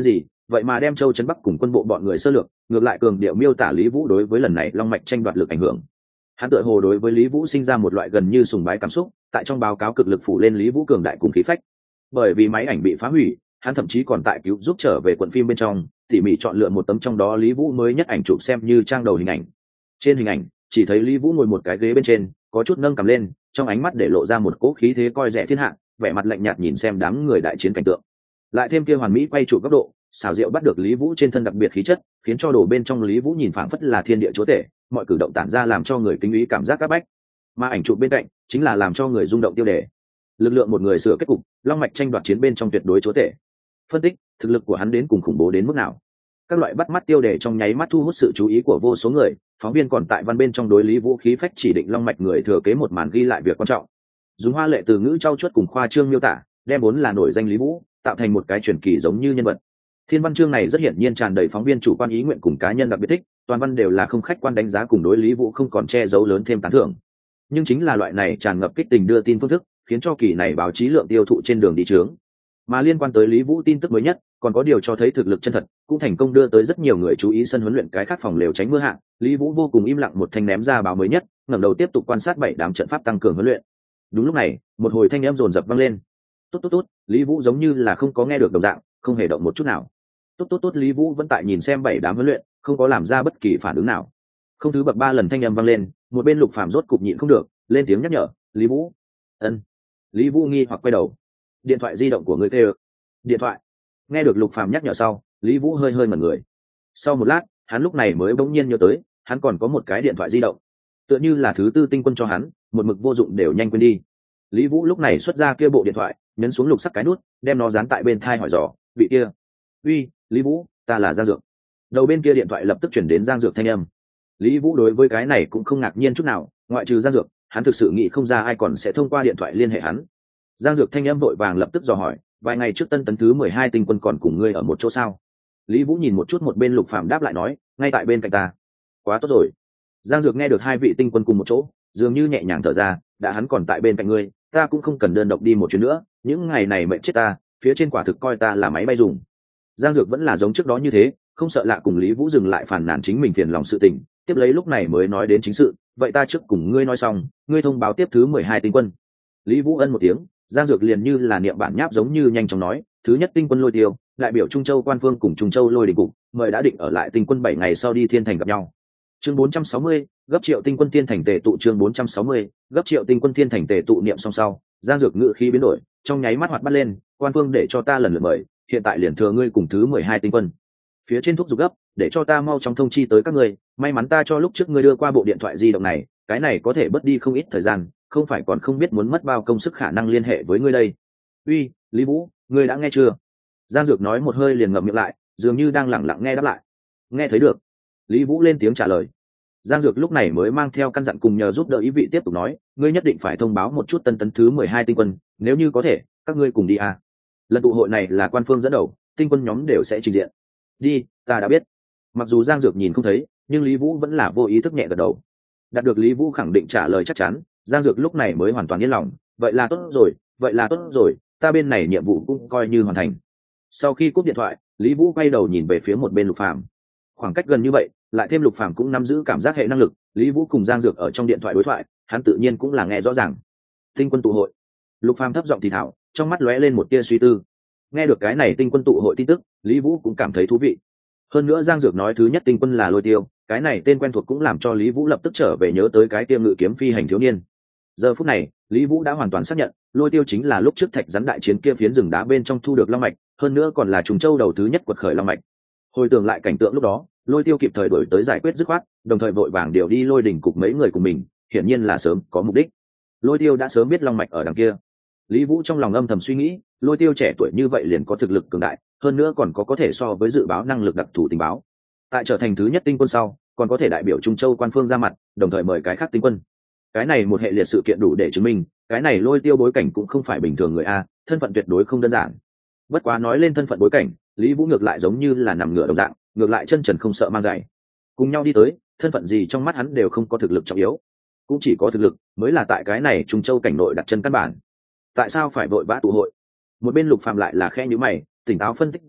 vậy mà đem châu trấn bắc cùng quân bộ bọn người sơ lược, ngược lại cường điệu miêu tả Lý Vũ đối với lần này long mạch tranh đoạt lực ảnh hưởng. Hắn tựa hồ đối với Lý Vũ sinh ra một loại gần như sùng bái cảm xúc, tại trong báo cáo cực lực phủ lên Lý Vũ cường đại cùng khí phách. Bởi vì máy ảnh bị phá hủy, hắn thậm chí còn tại cứu giúp trở về quận phim bên trong, tỉ mỉ chọn lựa một tấm trong đó Lý Vũ mới nhất ảnh chụp xem như trang đầu hình ảnh. Trên hình ảnh chỉ thấy Lý Vũ ngồi một cái ghế bên trên, có chút nâng cầm lên, trong ánh mắt để lộ ra một cỗ khí thế coi rẻ thiên hạ, vẻ mặt lạnh nhạt nhìn xem đám người đại chiến cảnh tượng. Lại thêm kia hoàn mỹ quay trụ góc độ, xảo diệu bắt được Lý Vũ trên thân đặc biệt khí chất, khiến cho đồ bên trong Lý Vũ nhìn phảng phất là thiên địa chúa tể, mọi cử động tản ra làm cho người kính ý cảm giác áp bách. Mà ảnh chụp bên cạnh chính là làm cho người rung động tiêu đề: lực lượng một người sửa kết cục, long mạch tranh đoạt chiến bên trong tuyệt đối chúa tể. Phân tích, thực lực của hắn đến cùng khủng bố đến mức nào. Các loại bắt mắt tiêu đề trong nháy mắt thu hút sự chú ý của vô số người, phóng viên còn tại văn bên trong đối Lý Vũ khí phách chỉ định long mạch người thừa kế một màn ghi lại việc quan trọng. Dùng hoa lệ từ ngữ trau chuốt cùng khoa trương miêu tả, đem vốn là nổi danh Lý Vũ tạo thành một cái truyền kỳ giống như nhân vật. Thiên văn chương này rất hiển nhiên tràn đầy phóng viên chủ quan ý nguyện cùng cá nhân đặc biệt thích, toàn văn đều là không khách quan đánh giá cùng đối Lý Vũ không còn che giấu lớn thêm tán thưởng. Nhưng chính là loại này tràn ngập kích tình đưa tin phương thức, khiến cho kỳ này báo chí lượng tiêu thụ trên đường đi trướng. Mà liên quan tới Lý Vũ tin tức mới nhất, còn có điều cho thấy thực lực chân thật, cũng thành công đưa tới rất nhiều người chú ý sân huấn luyện cái khác phòng lều tránh mưa hạ. Lý Vũ vô cùng im lặng một thanh ném ra báo mới nhất, ngẩng đầu tiếp tục quan sát bảy đám trận pháp tăng cường huấn luyện. Đúng lúc này, một hồi thanh âm dồn dập vang lên. Tốt tốt tốt, Lý Vũ giống như là không có nghe được đồng dạng, không hề động một chút nào. Tốt tốt tốt, Lý Vũ vẫn tại nhìn xem bảy đám huấn luyện, không có làm ra bất kỳ phản ứng nào. Không thứ bậc ba lần thanh âm vang lên, một bên Lục Phàm rốt cục nhịn không được, lên tiếng nhắc nhở: "Lý Vũ." Ân. Lý Vũ nghi hoặc quay đầu. "Điện thoại di động của ngươi kêu." "Điện thoại?" Nghe được Lục Phàm nhắc nhở sau, Lý Vũ hơi hơi ngẩn người. Sau một lát, hắn lúc này mới bỗng nhiên nhớ tới, hắn còn có một cái điện thoại di động, tựa như là thứ tư tinh quân cho hắn, một mực vô dụng đều nhanh quên đi. Lý Vũ lúc này xuất ra kia bộ điện thoại, nhấn xuống lục sắc cái nút, đem nó dán tại bên tai hỏi dò: "Vị kia." "Uy, Lý Vũ, ta là Giang Dược." Đầu bên kia điện thoại lập tức chuyển đến Giang Dược thanh âm. Lý Vũ đối với cái này cũng không ngạc nhiên chút nào, ngoại trừ Giang Dược, hắn thực sự nghĩ không ra ai còn sẽ thông qua điện thoại liên hệ hắn. Giang Dược thanh âm vội vàng lập tức dò hỏi: "Vài ngày trước Tân tấn thứ mười hai tinh quân còn cùng ngươi ở một chỗ sao?" Lý Vũ nhìn một chút một bên Lục Phàm đáp lại nói: "Ngay tại bên cạnh ta." "Quá tốt rồi." Giang Dược nghe được hai vị tinh quân cùng một chỗ, dường như nhẹ nhàng thở ra: "Đã hắn còn tại bên cạnh ngươi, ta cũng không cần đơn độc đi một chuyến nữa, những ngày này mệt chết ta, phía trên quả thực coi ta là máy bay dùng." Giang Dược vẫn là giống trước đó như thế, không sợ lạ cùng Lý Vũ dừng lại phàn nàn chính mình phiền lòng sự tình, tiếp lấy lúc này mới nói đến chính sự: "Vậy ta trước cùng ngươi nói xong, ngươi thông báo tiếp thứ mười hai tinh quân." Lý Vũ ân một tiếng, Giang Dược liền như là niệm bản nháp giống như nhanh chóng nói: "Thứ nhất tinh quân Lôi Tiêu, đại biểu Trung Châu quan phương cùng Trung Châu Lôi Đình cục, mời đã định ở lại tinh quân bảy ngày sau đi Thiên Thành gặp nhau." Chương bốn trăm sáu mươi, gấp triệu tinh quân Thiên Thành tề tụ. Chương bốn trăm sáu mươi, gấp triệu tinh quân Thiên Thành tề tụ. Niệm xong sau, Giang Dược ngữ khí biến đổi, trong nháy mắt hoạt bắt lên: "Quan phương để cho ta lần lượt mời, hiện tại liền thừa ngươi cùng thứ mười hai tinh quân. Phía trên thúc giục gấp, để cho ta mau chóng thông chi tới các ngươi, may mắn ta cho lúc trước ngươi đưa qua bộ điện thoại di động này, cái này có thể bớt đi không ít thời gian, không phải còn không biết muốn mất bao công sức khả năng liên hệ với ngươi đây." "Uy, Lý Vũ, ngươi đã nghe chưa?" Giang Dược nói một hơi liền ngậm miệng lại, dường như đang lẳng lặng nghe đáp lại. "Nghe thấy được." Lý Vũ lên tiếng trả lời. Giang Dược lúc này mới mang theo căn dặn cùng nhờ giúp đỡ ý vị tiếp tục nói: "Ngươi nhất định phải thông báo một chút tân tấn thứ mười hai tinh quân, nếu như có thể, các ngươi cùng đi à. Lần tụ hội này là quan phương dẫn đầu, tinh quân nhóm đều sẽ trình diện." "Đi, ta đã biết." Mặc dù Giang Dược nhìn không thấy, nhưng Lý Vũ vẫn là vô ý thức nhẹ gật đầu. Đạt được Lý Vũ khẳng định trả lời chắc chắn, Giang Dược lúc này mới hoàn toàn yên lòng: "Vậy là tốt rồi, vậy là tốt rồi, ta bên này nhiệm vụ cũng coi như hoàn thành." Sau khi cúp điện thoại, Lý Vũ quay đầu nhìn về phía một bên Lục Phàm. Khoảng cách gần như vậy, lại thêm Lục Phàm cũng nắm giữ cảm giác hệ năng lực, Lý Vũ cùng Giang Dược ở trong điện thoại đối thoại, hắn tự nhiên cũng là nghe rõ ràng. Tinh quân tụ hội. Lục Phàm thấp giọng thì thào, trong mắt lóe lên một tia suy tư. Nghe được cái này tinh quân tụ hội tin tức, Lý Vũ cũng cảm thấy thú vị. Hơn nữa Giang Dược nói thứ nhất tinh quân là Lôi Tiêu, cái này tên quen thuộc cũng làm cho Lý Vũ lập tức trở về nhớ tới cái tiêm ngự kiếm phi hành thiếu niên. Giờ phút này, Lý Vũ đã hoàn toàn xác nhận, Lôi Tiêu chính là lúc trước thạch rắn đại chiến kia phiến rừng đá bên trong thu được long mạch, hơn nữa còn là Trùng Châu đầu thứ nhất quật khởi long mạch. Hồi tưởng lại cảnh tượng lúc đó, Lôi Tiêu kịp thời đổi tới giải quyết dứt khoát, đồng thời vội vàng điều đi Lôi Đỉnh cục mấy người của mình, hiển nhiên là sớm có mục đích. Lôi Tiêu đã sớm biết long mạch ở đằng kia. Lý Vũ trong lòng âm thầm suy nghĩ, Lôi Tiêu trẻ tuổi như vậy liền có thực lực cường đại, hơn nữa còn có có thể so với dự báo năng lực đặc thù tình báo. Tại trở thành thứ nhất tinh quân sau, còn có thể đại biểu Trung Châu quan phương ra mặt, đồng thời mời cái khác tinh quân. Cái này một hệ liệt sự kiện đủ để chứng minh, cái này Lôi Tiêu bối cảnh cũng không phải bình thường người a, thân phận tuyệt đối không đơn giản. Bất quá nói lên thân phận bối cảnh, Lý Vũ ngược lại giống như là nằm ngửa đồng dạng, ngược lại chân trần không sợ mang giày. Cùng nhau đi tới, thân phận gì trong mắt hắn đều không có thực lực trọng yếu, cũng chỉ có thực lực mới là tại cái này Trung Châu cảnh nội đặt chân căn bản. Tại sao phải vội vã tụ hội? Một bên Lục Phàm lại là khẽ nhíu mày, tỉnh táo phân tích ra,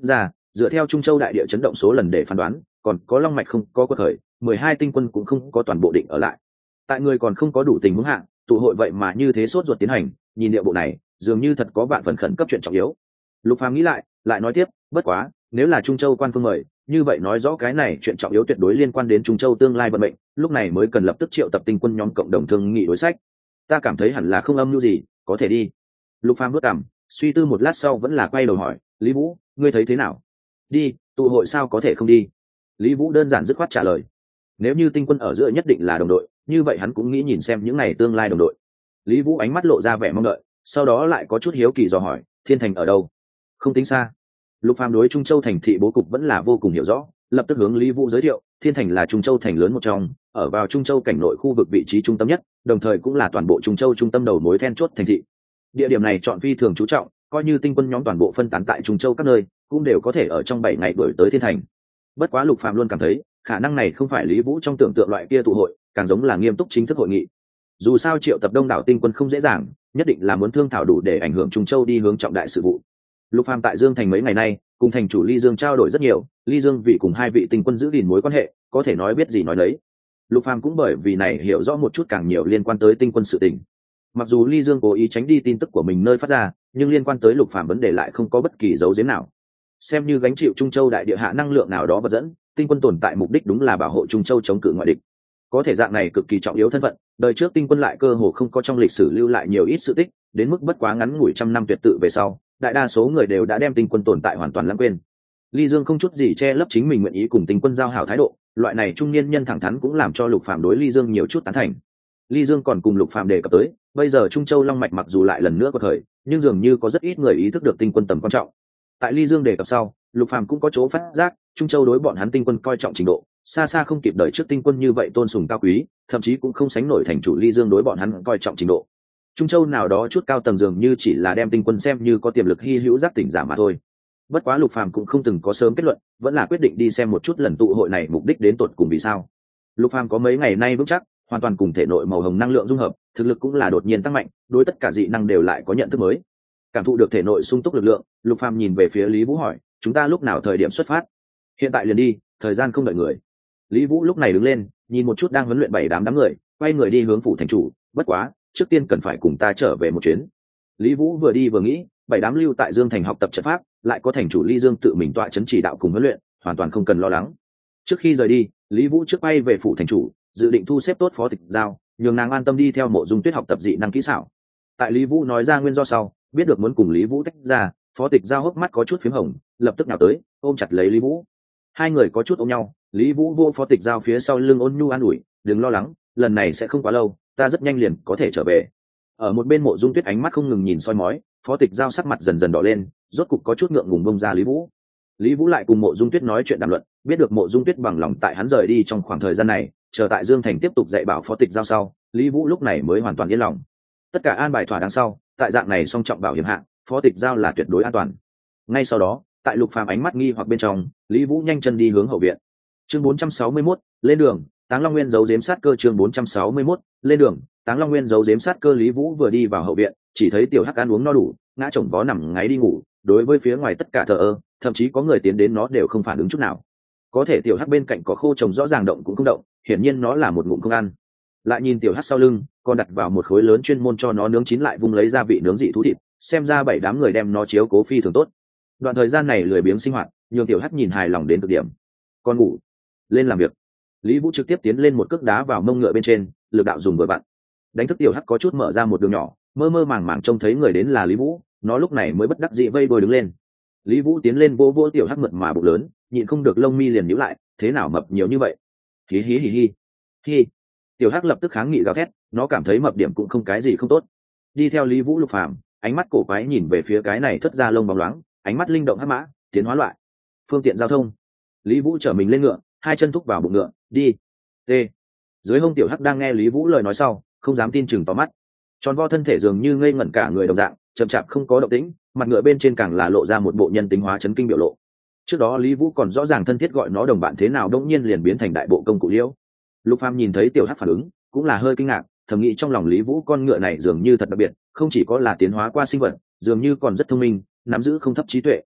dựa theo Trung Châu đại địa chấn động số lần để phán đoán, còn có long mạch không có quật khởi, mười hai tinh quân cũng không có toàn bộ định ở lại. Tại người còn không có đủ tình huống hạng, tụ hội vậy mà như thế sốt ruột tiến hành, nhìn địa bộ này, dường như thật có vạn phần khẩn cấp chuyện trọng yếu. Lục Phàm nghĩ lại, lại nói tiếp, bất quá, nếu là Trung Châu quan phương mời, như vậy nói rõ cái này chuyện trọng yếu tuyệt đối liên quan đến Trung Châu tương lai vận mệnh, lúc này mới cần lập tức triệu tập tinh quân nhóm cộng đồng thương nghị đối sách. Ta cảm thấy hẳn là không âm mưu gì, có thể đi. Lục Phàm bước cằm, suy tư một lát sau vẫn là quay đầu hỏi, Lý Vũ, ngươi thấy thế nào? Đi, tụ hội sao có thể không đi? Lý Vũ đơn giản dứt khoát trả lời. Nếu như tinh quân ở giữa nhất định là đồng đội, như vậy hắn cũng nghĩ nhìn xem những này tương lai đồng đội. Lý Vũ ánh mắt lộ ra vẻ mong đợi, sau đó lại có chút hiếu kỳ dò hỏi, Thiên Thành ở đâu? Không tính xa. Lục Phàm đối Trung Châu thành thị bố cục vẫn là vô cùng hiểu rõ, lập tức hướng Lý Vũ giới thiệu, Thiên Thành là Trung Châu thành lớn một trong, ở vào Trung Châu cảnh nội khu vực vị trí trung tâm nhất, đồng thời cũng là toàn bộ Trung Châu trung tâm đầu mối then chốt thành thị. Địa điểm này chọn phi thường chú trọng, coi như tinh quân nhóm toàn bộ phân tán tại Trung Châu các nơi, cũng đều có thể ở trong bảy ngày đuổi tới Thiên Thành. Bất quá Lục Phàm luôn cảm thấy, khả năng này không phải Lý Vũ trong tưởng tượng loại kia tụ hội, càng giống là nghiêm túc chính thức hội nghị. Dù sao triệu tập đông đảo tinh quân không dễ dàng, nhất định là muốn thương thảo đủ để ảnh hưởng Trung Châu đi hướng trọng đại sự vụ. Lục Phàm tại Dương Thành mấy ngày nay, cùng thành chủ Ly Dương trao đổi rất nhiều, Ly Dương vì cùng hai vị tinh quân giữ gìn mối quan hệ, có thể nói biết gì nói đấy. Lục Phàm cũng bởi vì này hiểu rõ một chút càng nhiều liên quan tới tinh quân sự tình. Mặc dù Ly Dương cố ý tránh đi tin tức của mình nơi phát ra, nhưng liên quan tới Lục Phàm vấn đề lại không có bất kỳ dấu giếm nào. Xem như gánh chịu Trung Châu đại địa hạ năng lượng nào đó vật dẫn, tinh quân tồn tại mục đích đúng là bảo hộ Trung Châu chống cự ngoại địch. Có thể dạng này cực kỳ trọng yếu thân phận, đời trước tinh quân lại cơ hồ không có trong lịch sử lưu lại nhiều ít sự tích, đến mức bất quá ngắn ngủi trăm năm tuyệt tự về sau, đại đa số người đều đã đem tinh quân tồn tại hoàn toàn lãng quên. Ly Dương không chút gì che lấp chính mình nguyện ý cùng tinh quân giao hảo thái độ, loại này trung niên nhân thẳng thắn cũng làm cho Lục Phàm đối Ly Dương nhiều chút tán thành. Ly Dương còn cùng Lục Phàm đề cập tới, bây giờ Trung Châu long mạch mặc dù lại lần nữa có thời, nhưng dường như có rất ít người ý thức được tinh quân tầm quan trọng. Tại Ly Dương đề cập sau, Lục Phàm cũng có chỗ phát giác, Trung Châu đối bọn hắn tinh quân coi trọng trình độ, xa xa không kịp đợi trước tinh quân như vậy tôn sùng cao quý, thậm chí cũng không sánh nổi thành chủ Ly Dương đối bọn hắn coi trọng trình độ. Trung Châu nào đó chút cao tầng dường như chỉ là đem tinh quân xem như có tiềm lực hy hữu giác tỉnh giả mà thôi. Bất quá Lục Phàm cũng không từng có sớm kết luận, vẫn là quyết định đi xem một chút lần tụ hội này mục đích đến tột cùng vì sao. Lục Phàm có mấy ngày nay vững chắc, hoàn toàn cùng thể nội màu hồng năng lượng dung hợp, thực lực cũng là đột nhiên tăng mạnh, đối tất cả dị năng đều lại có nhận thức mới. Cảm thụ được thể nội sung túc lực lượng, Lục Phàm nhìn về phía Lý Vũ hỏi, chúng ta lúc nào thời điểm xuất phát? Hiện tại liền đi, thời gian không đợi người. Lý Vũ lúc này đứng lên, nhìn một chút đang huấn luyện bảy đám đám người, quay người đi hướng phủ thành chủ, bất quá, trước tiên cần phải cùng ta trở về một chuyến. Lý Vũ vừa đi vừa nghĩ, bảy đám lưu tại Dương Thành học tập trận pháp, lại có thành chủ Ly Dương tự mình tọa chấn chỉ đạo cùng huấn luyện, hoàn toàn không cần lo lắng. Trước khi rời đi, Lý Vũ trước bay về phủ thành chủ, dự định thu xếp tốt Phó Tịch Giao, nhường nàng an tâm đi theo Mộ Dung Tuyết học tập dị năng kỹ xảo. Tại Lý Vũ nói ra nguyên do sau, biết được muốn cùng Lý Vũ tách ra, Phó Tịch Giao hốc mắt có chút phím hồng, lập tức nhào tới, ôm chặt lấy Lý Vũ. Hai người có chút ôm nhau, Lý Vũ vô Phó Tịch Giao phía sau lưng ôn nhu an ủi, đừng lo lắng, lần này sẽ không quá lâu, ta rất nhanh liền có thể trở về. Ở một bên Mộ Dung Tuyết ánh mắt không ngừng nhìn soi mói, Phó Tịch Giao sắc mặt dần dần đỏ lên, rốt cục có chút ngượng ngùng bông ra Lý Vũ. Lý Vũ lại cùng Mộ Dung Tuyết nói chuyện đàm luận, biết được Mộ Dung Tuyết bằng lòng tại hắn rời đi trong khoảng thời gian này, chờ tại Dương Thành tiếp tục dạy bảo Phó Tịch Giao sau, Lý Vũ lúc này mới hoàn toàn yên lòng. Tất cả an bài thỏa đáng sau, tại dạng này song trọng bảo hiểm hạng, Phó Tịch Giao là tuyệt đối an toàn. Ngay sau đó, tại Lục Phàm ánh mắt nghi hoặc bên trong, Lý Vũ nhanh chân đi hướng hậu viện. Chương bốn trăm sáu mươi mốt, lên đường, Táng Long Nguyên giấu giếm sát cơ. Chương bốn trăm sáu mươi mốt, lên đường, Táng Long Nguyên giấu giếm sát cơ. Lý Vũ vừa đi vào hậu viện, chỉ thấy Tiểu Hắc ăn uống no đủ, ngã chồng vó nằm ngáy đi ngủ, đối với phía ngoài tất cả thờ ơ, thậm chí có người tiến đến nó đều không phản ứng chút nào. Có thể Tiểu Hắc bên cạnh có khô trồng rõ ràng động cũng không động, hiển nhiên nó là một ngụm không ăn. Lại nhìn Tiểu Hắc sau lưng, còn đặt vào một khối lớn chuyên môn cho nó nướng chín lại vung lấy gia vị nướng dị thú thịt, xem ra bảy đám người đem nó chiếu cố phi thường tốt. Đoạn thời gian này lười biếng sinh hoạt, nhường Tiểu Hắc nhìn hài lòng đến cực điểm. Con ngủ, lên làm việc. Lý Vũ trực tiếp tiến lên một cước đá vào mông ngựa bên trên, lực đạo dùng vừa vặn, đánh thức Tiểu Hắc có chút mở ra một đường nhỏ, mơ mơ màng màng trông thấy người đến là Lý Vũ, nó lúc này mới bất đắc dĩ vây đuôi đứng lên. Lý Vũ tiến lên vô vô Tiểu Hắc mượt mà bụng lớn, nhịn không được lông mi liền nhíu lại, thế nào mập nhiều như vậy? Hí hí hí hí. Hí. Tiểu Hắc lập tức kháng nghị gào thét, nó cảm thấy mập điểm cũng không cái gì không tốt. Đi theo Lý Vũ Lục Phàm, ánh mắt cổ quái nhìn về phía cái này thất ra lông bóng loáng, ánh mắt linh động hắc mã, tiến hóa loại. Phương tiện giao thông. Lý Vũ trở mình lên ngựa, hai chân thúc vào bụng ngựa, đi. T. Dưới hông Tiểu Hắc đang nghe Lý Vũ lời nói sau, không dám tin chừng tóm mắt. Tròn vo thân thể dường như ngây ngẩn cả người đồng dạng, chậm chạp không có động tĩnh, mặt ngựa bên trên càng là lộ ra một bộ nhân tính hóa chấn kinh biểu lộ. Trước đó Lý Vũ còn rõ ràng thân thiết gọi nó đồng bạn thế nào đột nhiên liền biến thành đại bộ công cụ liễu. Lục Phàm nhìn thấy Tiểu Hắc phản ứng, cũng là hơi kinh ngạc, thầm nghĩ trong lòng Lý Vũ con ngựa này dường như thật đặc biệt, không chỉ có là tiến hóa qua sinh vật, dường như còn rất thông minh, nắm giữ không thấp trí tuệ.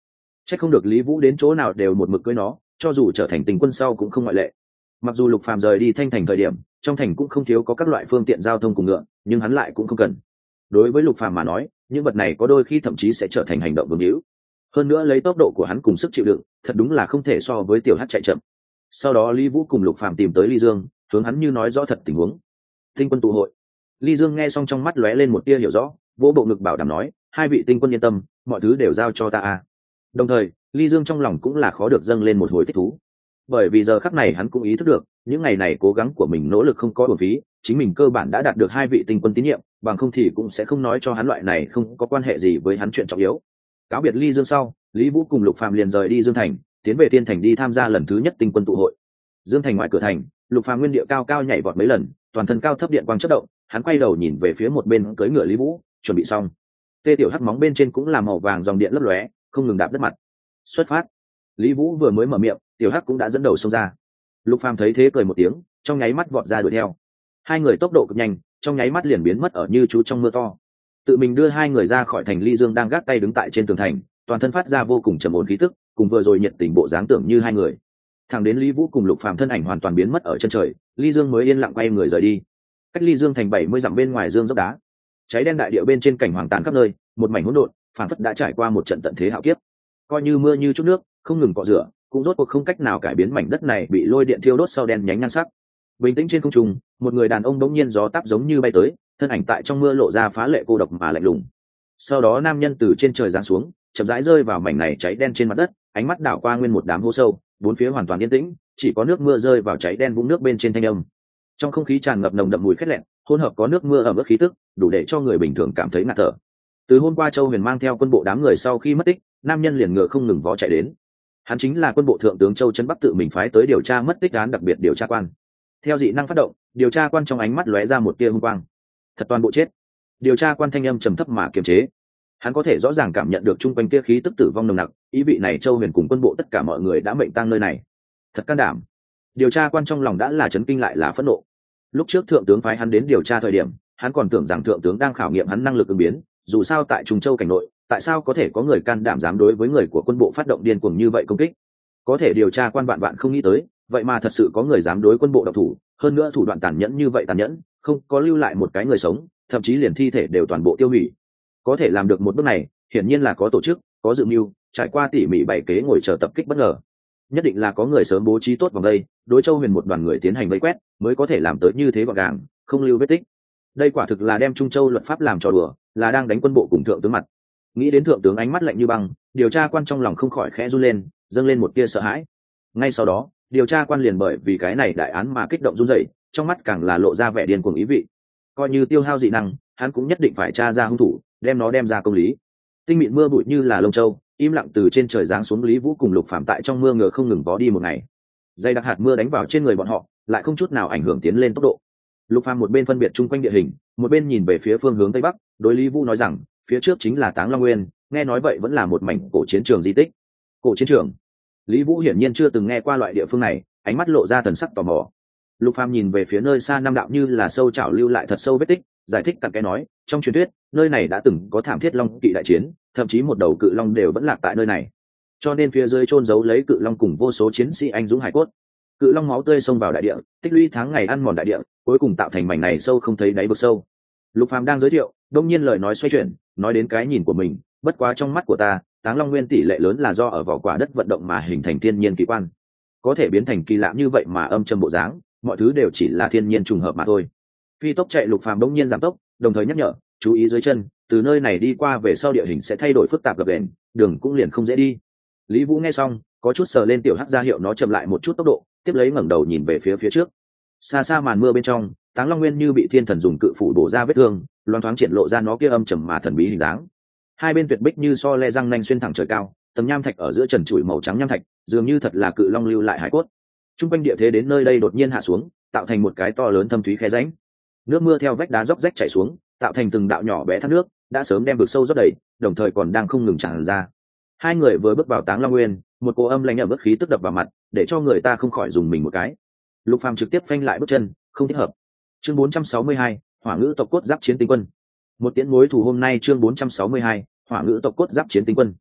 Chắc không được Lý Vũ đến chỗ nào đều một mực cưới nó, cho dù trở thành tình quân sau cũng không ngoại lệ. Mặc dù Lục Phàm rời đi Thanh Thành thời điểm, trong thành cũng không thiếu có các loại phương tiện giao thông cùng ngựa, nhưng hắn lại cũng không cần. Đối với Lục Phàm mà nói, những vật này có đôi khi thậm chí sẽ trở thành hành động vương hữu. Hơn nữa lấy tốc độ của hắn cùng sức chịu đựng, thật đúng là không thể so với tiểu hắc chạy chậm. Sau đó Lý Vũ cùng Lục Phàm tìm tới Ly Dương, hướng hắn như nói rõ thật tình huống. Tinh quân tụ hội. Ly Dương nghe xong trong mắt lóe lên một tia hiểu rõ, vỗ bộ ngực bảo đảm nói, hai vị tinh quân yên tâm, mọi thứ đều giao cho ta a. Đồng thời, Ly Dương trong lòng cũng là khó được dâng lên một hồi thích thú. Bởi vì giờ khắc này hắn cũng ý thức được, những ngày này cố gắng của mình nỗ lực không có uổng phí, chính mình cơ bản đã đạt được hai vị tinh quân tín nhiệm, bằng không thì cũng sẽ không nói cho hắn loại này không có quan hệ gì với hắn chuyện trọng yếu. Cáo biệt Ly Dương sau, Lý Vũ cùng Lục Phàm liền rời đi Dương Thành, tiến về Thiên Thành đi tham gia lần thứ nhất tinh quân tụ hội. Dương Thành ngoại cửa thành, Lục Phàm nguyên địa cao cao nhảy vọt mấy lần, toàn thân cao thấp điện quang chớp động, hắn quay đầu nhìn về phía một bên cưỡi ngựa Lý Vũ, chuẩn bị xong. Tê tiểu hắc móng bên trên cũng là màu vàng dòng điện lấp lóe, không ngừng đạp đất mặt. Xuất phát. Lý Vũ vừa mới mở miệng, tiểu hắc cũng đã dẫn đầu xông ra. Lục Phàm thấy thế cười một tiếng, trong nháy mắt vọt ra đuổi theo. Hai người tốc độ cực nhanh, trong nháy mắt liền biến mất ở như chú trong mưa to. Tự mình đưa hai người ra khỏi thành. Ly Dương đang gác tay đứng tại trên tường thành, toàn thân phát ra vô cùng trầm ổn khí tức, cùng vừa rồi nhiệt tình bộ dáng tưởng như hai người. Thẳng đến Lý Vũ cùng Lục Phàm thân ảnh hoàn toàn biến mất ở chân trời, Ly Dương mới yên lặng quay người rời đi. Cách Ly Dương thành bảy mươi dặm bên ngoài Dương dốc đá, cháy đen đại địa bên trên cảnh hoàng tàn khắp nơi, một mảnh hỗn độn, phản phất đã trải qua một trận tận thế hạo kiếp. Coi như mưa như chút nước, không ngừng cọ rửa, cũng rốt cuộc không cách nào cải biến mảnh đất này bị lôi điện thiêu đốt sau đen nhánh nhan sắc. Bình tĩnh trên không trung, một người đàn ông đống nhiên gió táp giống như bay tới, thân ảnh tại trong mưa lộ ra phá lệ cô độc mà lạnh lùng. Sau đó nam nhân từ trên trời giáng xuống, chậm rãi rơi vào mảnh này cháy đen trên mặt đất, ánh mắt đảo qua nguyên một đám hố sâu, bốn phía hoàn toàn yên tĩnh, chỉ có nước mưa rơi vào cháy đen vũng nước bên trên thanh âm. Trong không khí tràn ngập nồng đậm mùi khét lẹn, hỗn hợp có nước mưa ẩm ướt khí tức, đủ để cho người bình thường cảm thấy ngạt thở. Từ hôm qua Châu Huyền mang theo quân bộ đám người sau khi mất tích, nam nhân liền ngựa không ngừng vó chạy đến. Hắn chính là quân bộ thượng tướng Châu Trấn Bắc tự mình phái tới điều tra mất tích án đặc biệt điều tra quan. Theo dị năng phát động, điều tra quan trong ánh mắt lóe ra một tia hung quang. Thật toàn bộ chết. Điều tra quan thanh âm trầm thấp mà kiềm chế. Hắn có thể rõ ràng cảm nhận được chung quanh kia khí tức tử vong nồng nặc, ý vị này Châu Huyền cùng quân bộ tất cả mọi người đã mệnh tang nơi này. Thật can đảm. Điều tra quan trong lòng đã là chấn kinh lại là phẫn nộ. Lúc trước thượng tướng phái hắn đến điều tra thời điểm, hắn còn tưởng rằng thượng tướng đang khảo nghiệm hắn năng lực ứng biến, dù sao tại Trùng Châu cảnh nội, tại sao có thể có người can đảm dám đối với người của quân bộ phát động điên cuồng như vậy công kích? Có thể điều tra quan bạn bạn không nghĩ tới, vậy mà thật sự có người dám đối quân bộ độc thủ, hơn nữa thủ đoạn tàn nhẫn như vậy tàn nhẫn, không có lưu lại một cái người sống, thậm chí liền thi thể đều toàn bộ tiêu hủy. Có thể làm được một bước này, hiển nhiên là có tổ chức, có dự mưu, trải qua tỉ mỉ bảy kế ngồi chờ tập kích bất ngờ. Nhất định là có người sớm bố trí tốt vòng đây, đối Châu Huyền một đoàn người tiến hành vây quét, mới có thể làm tới như thế gọn gàng, không lưu vết tích. Đây quả thực là đem Trung Châu luật pháp làm trò đùa, là đang đánh quân bộ cùng thượng tướng mặt. Nghĩ đến thượng tướng ánh mắt lạnh như băng, điều tra quan trong lòng không khỏi khẽ run lên, dâng lên một tia sợ hãi. Ngay sau đó, điều tra quan liền bởi vì cái này đại án mà kích động run rẩy, trong mắt càng là lộ ra vẻ điên cuồng ý vị. Coi như tiêu hao dị năng, hắn cũng nhất định phải tra ra hung thủ, đem nó đem ra công lý. Tinh mịn mưa bụi như là lông châu, im lặng từ trên trời giáng xuống. Lý Vũ cùng Lục Phạm tại trong mưa ngựa không ngừng vó đi một ngày. Dày đặc hạt mưa đánh vào trên người bọn họ, lại không chút nào ảnh hưởng tiến lên tốc độ. Lục Phàm một bên phân biệt chung quanh địa hình, một bên nhìn về phía phương hướng tây bắc, đối Lý Vũ nói rằng, phía trước chính là Táng Long Nguyên, nghe nói vậy vẫn là một mảnh cổ chiến trường di tích. Cổ chiến trường? Lý Vũ hiển nhiên chưa từng nghe qua loại địa phương này, ánh mắt lộ ra thần sắc tò mò. Lục Phàm nhìn về phía nơi xa năm đạo như là sâu chảo lưu lại thật sâu vết tích, giải thích cặn kẽ nói, trong truyền thuyết, nơi này đã từng có thảm thiết long kỵ đại chiến, thậm chí một đầu cự long đều vẫn lạc tại nơi này. Cho nên phía dưới chôn giấu lấy cự long cùng vô số chiến sĩ anh dũng hải cốt. Cự long máu tươi xông vào đại địa, tích lũy tháng ngày ăn mòn đại địa, cuối cùng tạo thành mảnh này sâu không thấy đáy vực sâu. Lục Phàm đang giới thiệu, đông nhiên lời nói xoay chuyển, nói đến cái nhìn của mình, bất quá trong mắt của ta, Táng Long Nguyên tỷ lệ lớn là do ở vỏ quả đất vận động mà hình thành thiên nhiên kỳ quan, có thể biến thành kỳ lạ như vậy mà âm trầm bộ dáng, mọi thứ đều chỉ là thiên nhiên trùng hợp mà thôi. Phi tốc chạy Lục Phàm đông nhiên giảm tốc, đồng thời nhắc nhở, chú ý dưới chân, từ nơi này đi qua về sau địa hình sẽ thay đổi phức tạp gập ghềnh, đường cũng liền không dễ đi. Lý Vũ nghe xong, có chút sờ lên tiểu hắc ra hiệu nó chậm lại một chút tốc độ, tiếp lấy ngẩng đầu nhìn về phía phía trước. Xa xa màn mưa bên trong, Táng Long Nguyên như bị thiên thần dùng cự phủ bổ ra vết thương, loáng thoáng triển lộ ra nó kia âm trầm mà thần bí hình dáng. Hai bên tuyệt bích như so le răng nanh xuyên thẳng trời cao, tầng nham thạch ở giữa trần trụi màu trắng nham thạch, dường như thật là cự long lưu lại hải cốt. Trung quanh địa thế đến nơi đây đột nhiên hạ xuống, tạo thành một cái to lớn thâm thúy khe rãnh. Nước mưa theo vách đá róc rách chảy xuống, tạo thành từng đạo nhỏ bé thác nước, đã sớm đem vực sâu rót đầy, đồng thời còn đang không ngừng tràn ra. Hai người vừa bước vào Táng Long Nguyên, một cỗ âm lãnh ẩm ướt khí tức đập vào mặt, để cho người ta không khỏi dùng mình một cái. Lục Phàm trực tiếp phanh lại bước chân, không thích hợp. Chương bốn trăm sáu mươi hai, Hỏa ngữ tộc cốt giáp chiến tinh quân. Một tiễn mối thủ hôm nay chương bốn trăm sáu mươi hai, Hỏa ngữ tộc cốt giáp chiến tinh quân.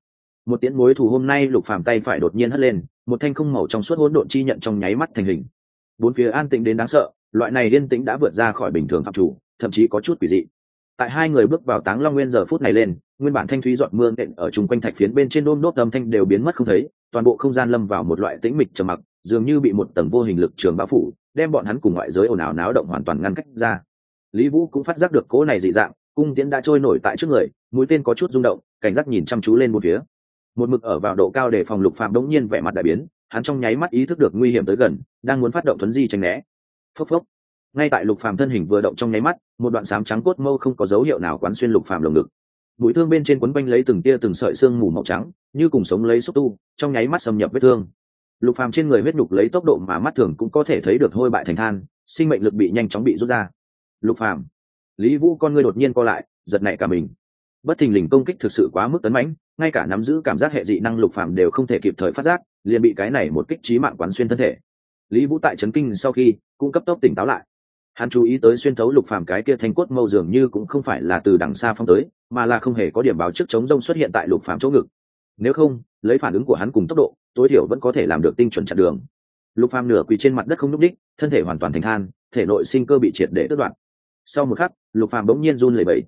Một tiễn mối thù hôm nay Lục Phàm tay phải đột nhiên hất lên, một thanh không màu trong suốt hỗn độn chi nhận trong nháy mắt thành hình. Bốn phía an tĩnh đến đáng sợ, loại này yên tĩnh đã vượt ra khỏi bình thường phạm chủ, thậm chí có chút quỷ dị. Tại hai người bước vào Táng Long Nguyên giờ phút này lên, nguyên bản thanh thúy giọt mưa nện ở chung quanh thạch phiến bên trên đôm đốt âm thanh đều biến mất không thấy, toàn bộ không gian lâm vào một loại tĩnh mịch trầm mặc, dường như bị một tầng vô hình lực trường bao phủ, đem bọn hắn cùng ngoại giới ồn ào náo động hoàn toàn ngăn cách ra. Lý Vũ cũng phát giác được cỗ này dị dạng, cung tiễn đã trôi nổi tại trước người, mũi tên có chút rung động, cảnh giác nhìn chăm chú lên một phía. Một mực ở vào độ cao để phòng Lục Phàm đống nhiên vẻ mặt đại biến, hắn trong nháy mắt ý thức được nguy hiểm tới gần, đang muốn phát động thuấn di tránh né. Phốc phốc. Ngay tại Lục Phàm thân hình vừa động trong nháy mắt, một đoạn xám trắng cốt mâu không có dấu hiệu nào quán xuyên Lục Phàm lồng ngực. Mũi thương bên trên quấn quanh lấy từng tia từng sợi xương mù màu trắng, như cùng sống lấy xúc tu, trong nháy mắt xâm nhập vết thương. Lục Phàm trên người huyết nhục lấy tốc độ mà mắt thường cũng có thể thấy được hôi bại thành than, sinh mệnh lực bị nhanh chóng bị rút ra. Lục Phàm. Lý Vũ con ngươi đột nhiên co lại, giật nảy cả mình. Bất thình lình công kích thực sự quá mức tấn mãnh, ngay cả nắm giữ cảm giác hệ dị năng Lục Phàm đều không thể kịp thời phát giác, liền bị cái này một kích chí mạng quán xuyên thân thể. Lý Vũ tại chấn kinh sau khi cũng cấp tốc tỉnh táo lại. Hắn chú ý tới xuyên thấu Lục Phàm cái kia thanh cốt mâu dường như cũng không phải là từ đằng xa phong tới, mà là không hề có điểm báo trước chống rông xuất hiện tại Lục Phàm chỗ ngực. Nếu không, lấy phản ứng của hắn cùng tốc độ, tối thiểu vẫn có thể làm được tinh chuẩn chặn đường. Lục Phàm nửa quỳ trên mặt đất không nhúc nhích, thân thể hoàn toàn thành than, thể nội sinh cơ bị triệt để đứt đoạn. Sau một khắc, Lục Phàm bỗng nhiên run lẩy bẩy.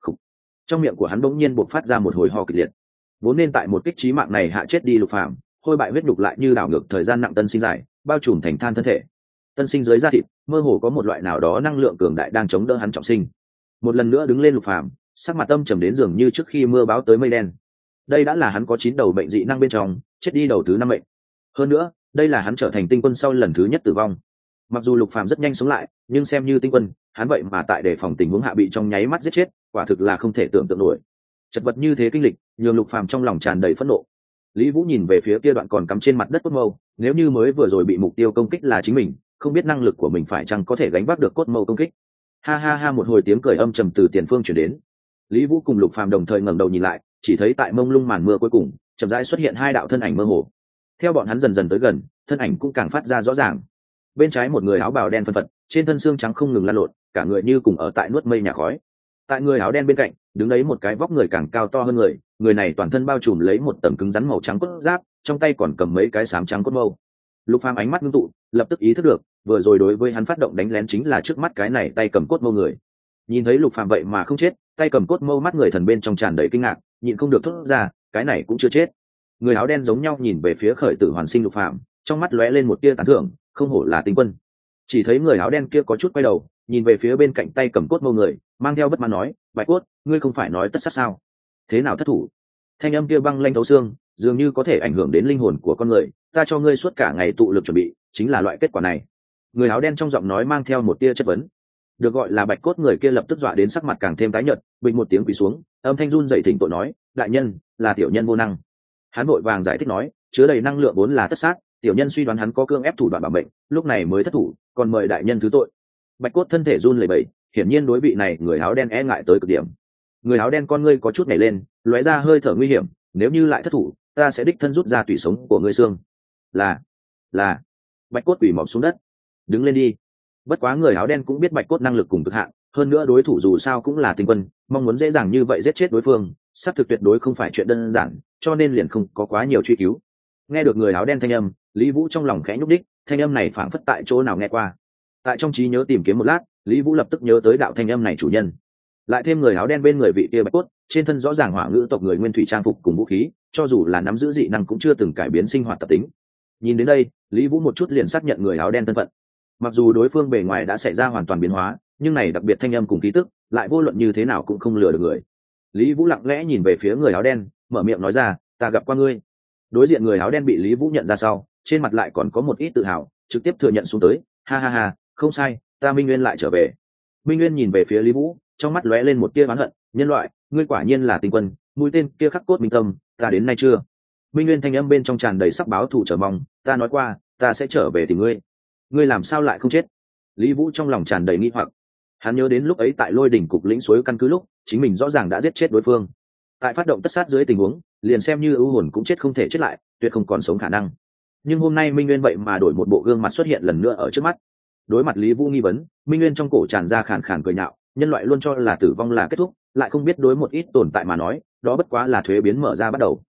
Trong miệng của hắn bỗng nhiên bộc phát ra một hồi ho kịch liệt. Vốn nên tại một kích chí mạng này hạ chết đi Lục Phàm, hôi bại huyết nhục lại như đảo ngược thời gian nặng tân sinh dài, bao trùm thành than thân thể. Tân sinh dưới da thịt, mơ hồ có một loại nào đó năng lượng cường đại đang chống đỡ hắn trọng sinh. Một lần nữa đứng lên Lục Phàm, sắc mặt âm trầm đến dường như trước khi mưa báo tới mây đen. Đây đã là hắn có chín đầu bệnh dị năng bên trong, chết đi đầu thứ năm bệnh. Hơn nữa, đây là hắn trở thành tinh quân sau lần thứ nhất tử vong. Mặc dù Lục Phàm rất nhanh sống lại, nhưng xem như tinh quân, hắn vậy mà tại đề phòng tình huống hạ bị trong nháy mắt giết chết, quả thực là không thể tưởng tượng nổi. Chật vật như thế kinh lịch, nhường Lục Phàm trong lòng tràn đầy phẫn nộ. Lý Vũ nhìn về phía kia đoạn còn cắm trên mặt đất cốt mâu, nếu như mới vừa rồi bị mục tiêu công kích là chính mình, không biết năng lực của mình phải chăng có thể gánh vác được cốt mâu công kích. Ha ha ha, một hồi tiếng cười âm trầm từ tiền phương truyền đến. Lý Vũ cùng Lục Phàm đồng thời ngẩng đầu nhìn lại, chỉ thấy tại mông lung màn mưa cuối cùng, chậm rãi xuất hiện hai đạo thân ảnh mơ hồ. Theo bọn hắn dần dần tới gần, thân ảnh cũng càng phát ra rõ ràng. Bên trái một người áo bào đen phân phật, trên thân xương trắng không ngừng lan lộn, cả người như cùng ở tại nuốt mây nhà khói. Tại người áo đen bên cạnh, đứng đấy một cái vóc người càng cao to hơn người, người này toàn thân bao trùm lấy một tầng cứng rắn màu trắng cốt giáp, trong tay còn cầm mấy cái xám trắng cốt mâu. Lục Phàm ánh mắt ngưng tụ, lập tức ý thức được, vừa rồi đối với hắn phát động đánh lén chính là trước mắt cái này tay cầm cốt mâu người. Nhìn thấy Lục Phàm vậy mà không chết, tay cầm cốt mâu mắt người thần bên trong tràn đầy kinh ngạc, nhịn không được thốt ra, cái này cũng chưa chết. Người áo đen giống nhau nhìn về phía khởi tử hoàn sinh Lục Phàm, trong mắt lóe lên một tia tán thưởng, không hổ là tinh quân. Chỉ thấy người áo đen kia có chút quay đầu, nhìn về phía bên cạnh tay cầm cốt mâu người, mang theo bất mãn nói, Bạch Cốt, ngươi không phải nói tất sát sao? Thế nào thất thủ? Thanh âm kia băng lanh thấu xương, dường như có thể ảnh hưởng đến linh hồn của con người, ta cho ngươi suốt cả ngày tụ lực chuẩn bị, chính là loại kết quả này. Người áo đen trong giọng nói mang theo một tia chất vấn. Được gọi là Bạch Cốt người kia lập tức dọa đến sắc mặt càng thêm tái nhợt, bình một tiếng quỳ xuống, âm thanh run rẩy thỉnh tội nói, đại nhân, là tiểu nhân vô năng. Hắn vội vàng giải thích nói, chứa đầy năng lượng vốn là tất sát, tiểu nhân suy đoán hắn có cương ép thủ đoạn bảo mệnh, lúc này mới thất thủ, còn mời đại nhân thứ tội. Bạch Cốt thân thể run lẩy bẩy, hiển nhiên đối vị này người áo đen e ngại tới cực điểm. Người áo đen con ngươi có chút nhảy lên, lóe ra hơi thở nguy hiểm, nếu như lại thất thủ, ta sẽ đích thân rút ra tủy sống của ngươi xương. Là, là. Bạch Cốt quỳ mọp xuống đất. Đứng lên đi. Bất quá người áo đen cũng biết Bạch Cốt năng lực cùng cực hạn, hơn nữa đối thủ dù sao cũng là tinh quân, mong muốn dễ dàng như vậy giết chết đối phương, xác thực tuyệt đối không phải chuyện đơn giản, cho nên liền không có quá nhiều truy cứu. Nghe được người áo đen thanh âm, Lý Vũ trong lòng khẽ nhúc đích, thanh âm này phảng phất tại chỗ nào nghe qua. Tại trong trí nhớ tìm kiếm một lát, Lý Vũ lập tức nhớ tới đạo thanh âm này chủ nhân. Lại thêm người áo đen bên người vị kia Bạch Cốt, trên thân rõ ràng hỏa ngữ tộc người nguyên thủy trang phục cùng vũ khí, cho dù là nắm giữ dị năng cũng chưa từng cải biến sinh hoạt tập tính. Nhìn đến đây, Lý Vũ một chút liền xác nhận người áo đen thân phận. Mặc dù đối phương bề ngoài đã xảy ra hoàn toàn biến hóa, nhưng này đặc biệt thanh âm cùng khí tức, lại vô luận như thế nào cũng không lừa được người. Lý Vũ lặng lẽ nhìn về phía người áo đen, mở miệng nói ra, ta gặp qua ngươi. Đối diện người áo đen bị Lý Vũ nhận ra sau, trên mặt lại còn có một ít tự hào, trực tiếp thừa nhận xuống tới, ha ha ha, không sai, ta Minh Nguyên lại trở về. Minh Nguyên nhìn về phía Lý Vũ, trong mắt lóe lên một tia oán hận, nhân loại, ngươi quả nhiên là tinh quân, mũi tên kia khắc cốt minh tâm, ta đến nay chưa. Minh Nguyên thanh âm bên trong tràn đầy sắc báo thù chờ mong, ta nói qua, ta sẽ trở về tìm ngươi. Ngươi làm sao lại không chết? Lý Vũ trong lòng tràn đầy nghi hoặc. Hắn nhớ đến lúc ấy tại Lôi đỉnh cục lĩnh suối căn cứ lúc, chính mình rõ ràng đã giết chết đối phương. Tại phát động tất sát dưới tình huống, liền xem như ưu hồn cũng chết không thể chết lại, tuyệt không còn sống khả năng. Nhưng hôm nay Minh Nguyên vậy mà đổi một bộ gương mặt xuất hiện lần nữa ở trước mắt. Đối mặt Lý Vũ nghi vấn, Minh Nguyên trong cổ tràn ra khàn khàn cười nhạo, nhân loại luôn cho là tử vong là kết thúc, lại không biết đối một ít tồn tại mà nói, đó bất quá là thuế biến mở ra bắt đầu.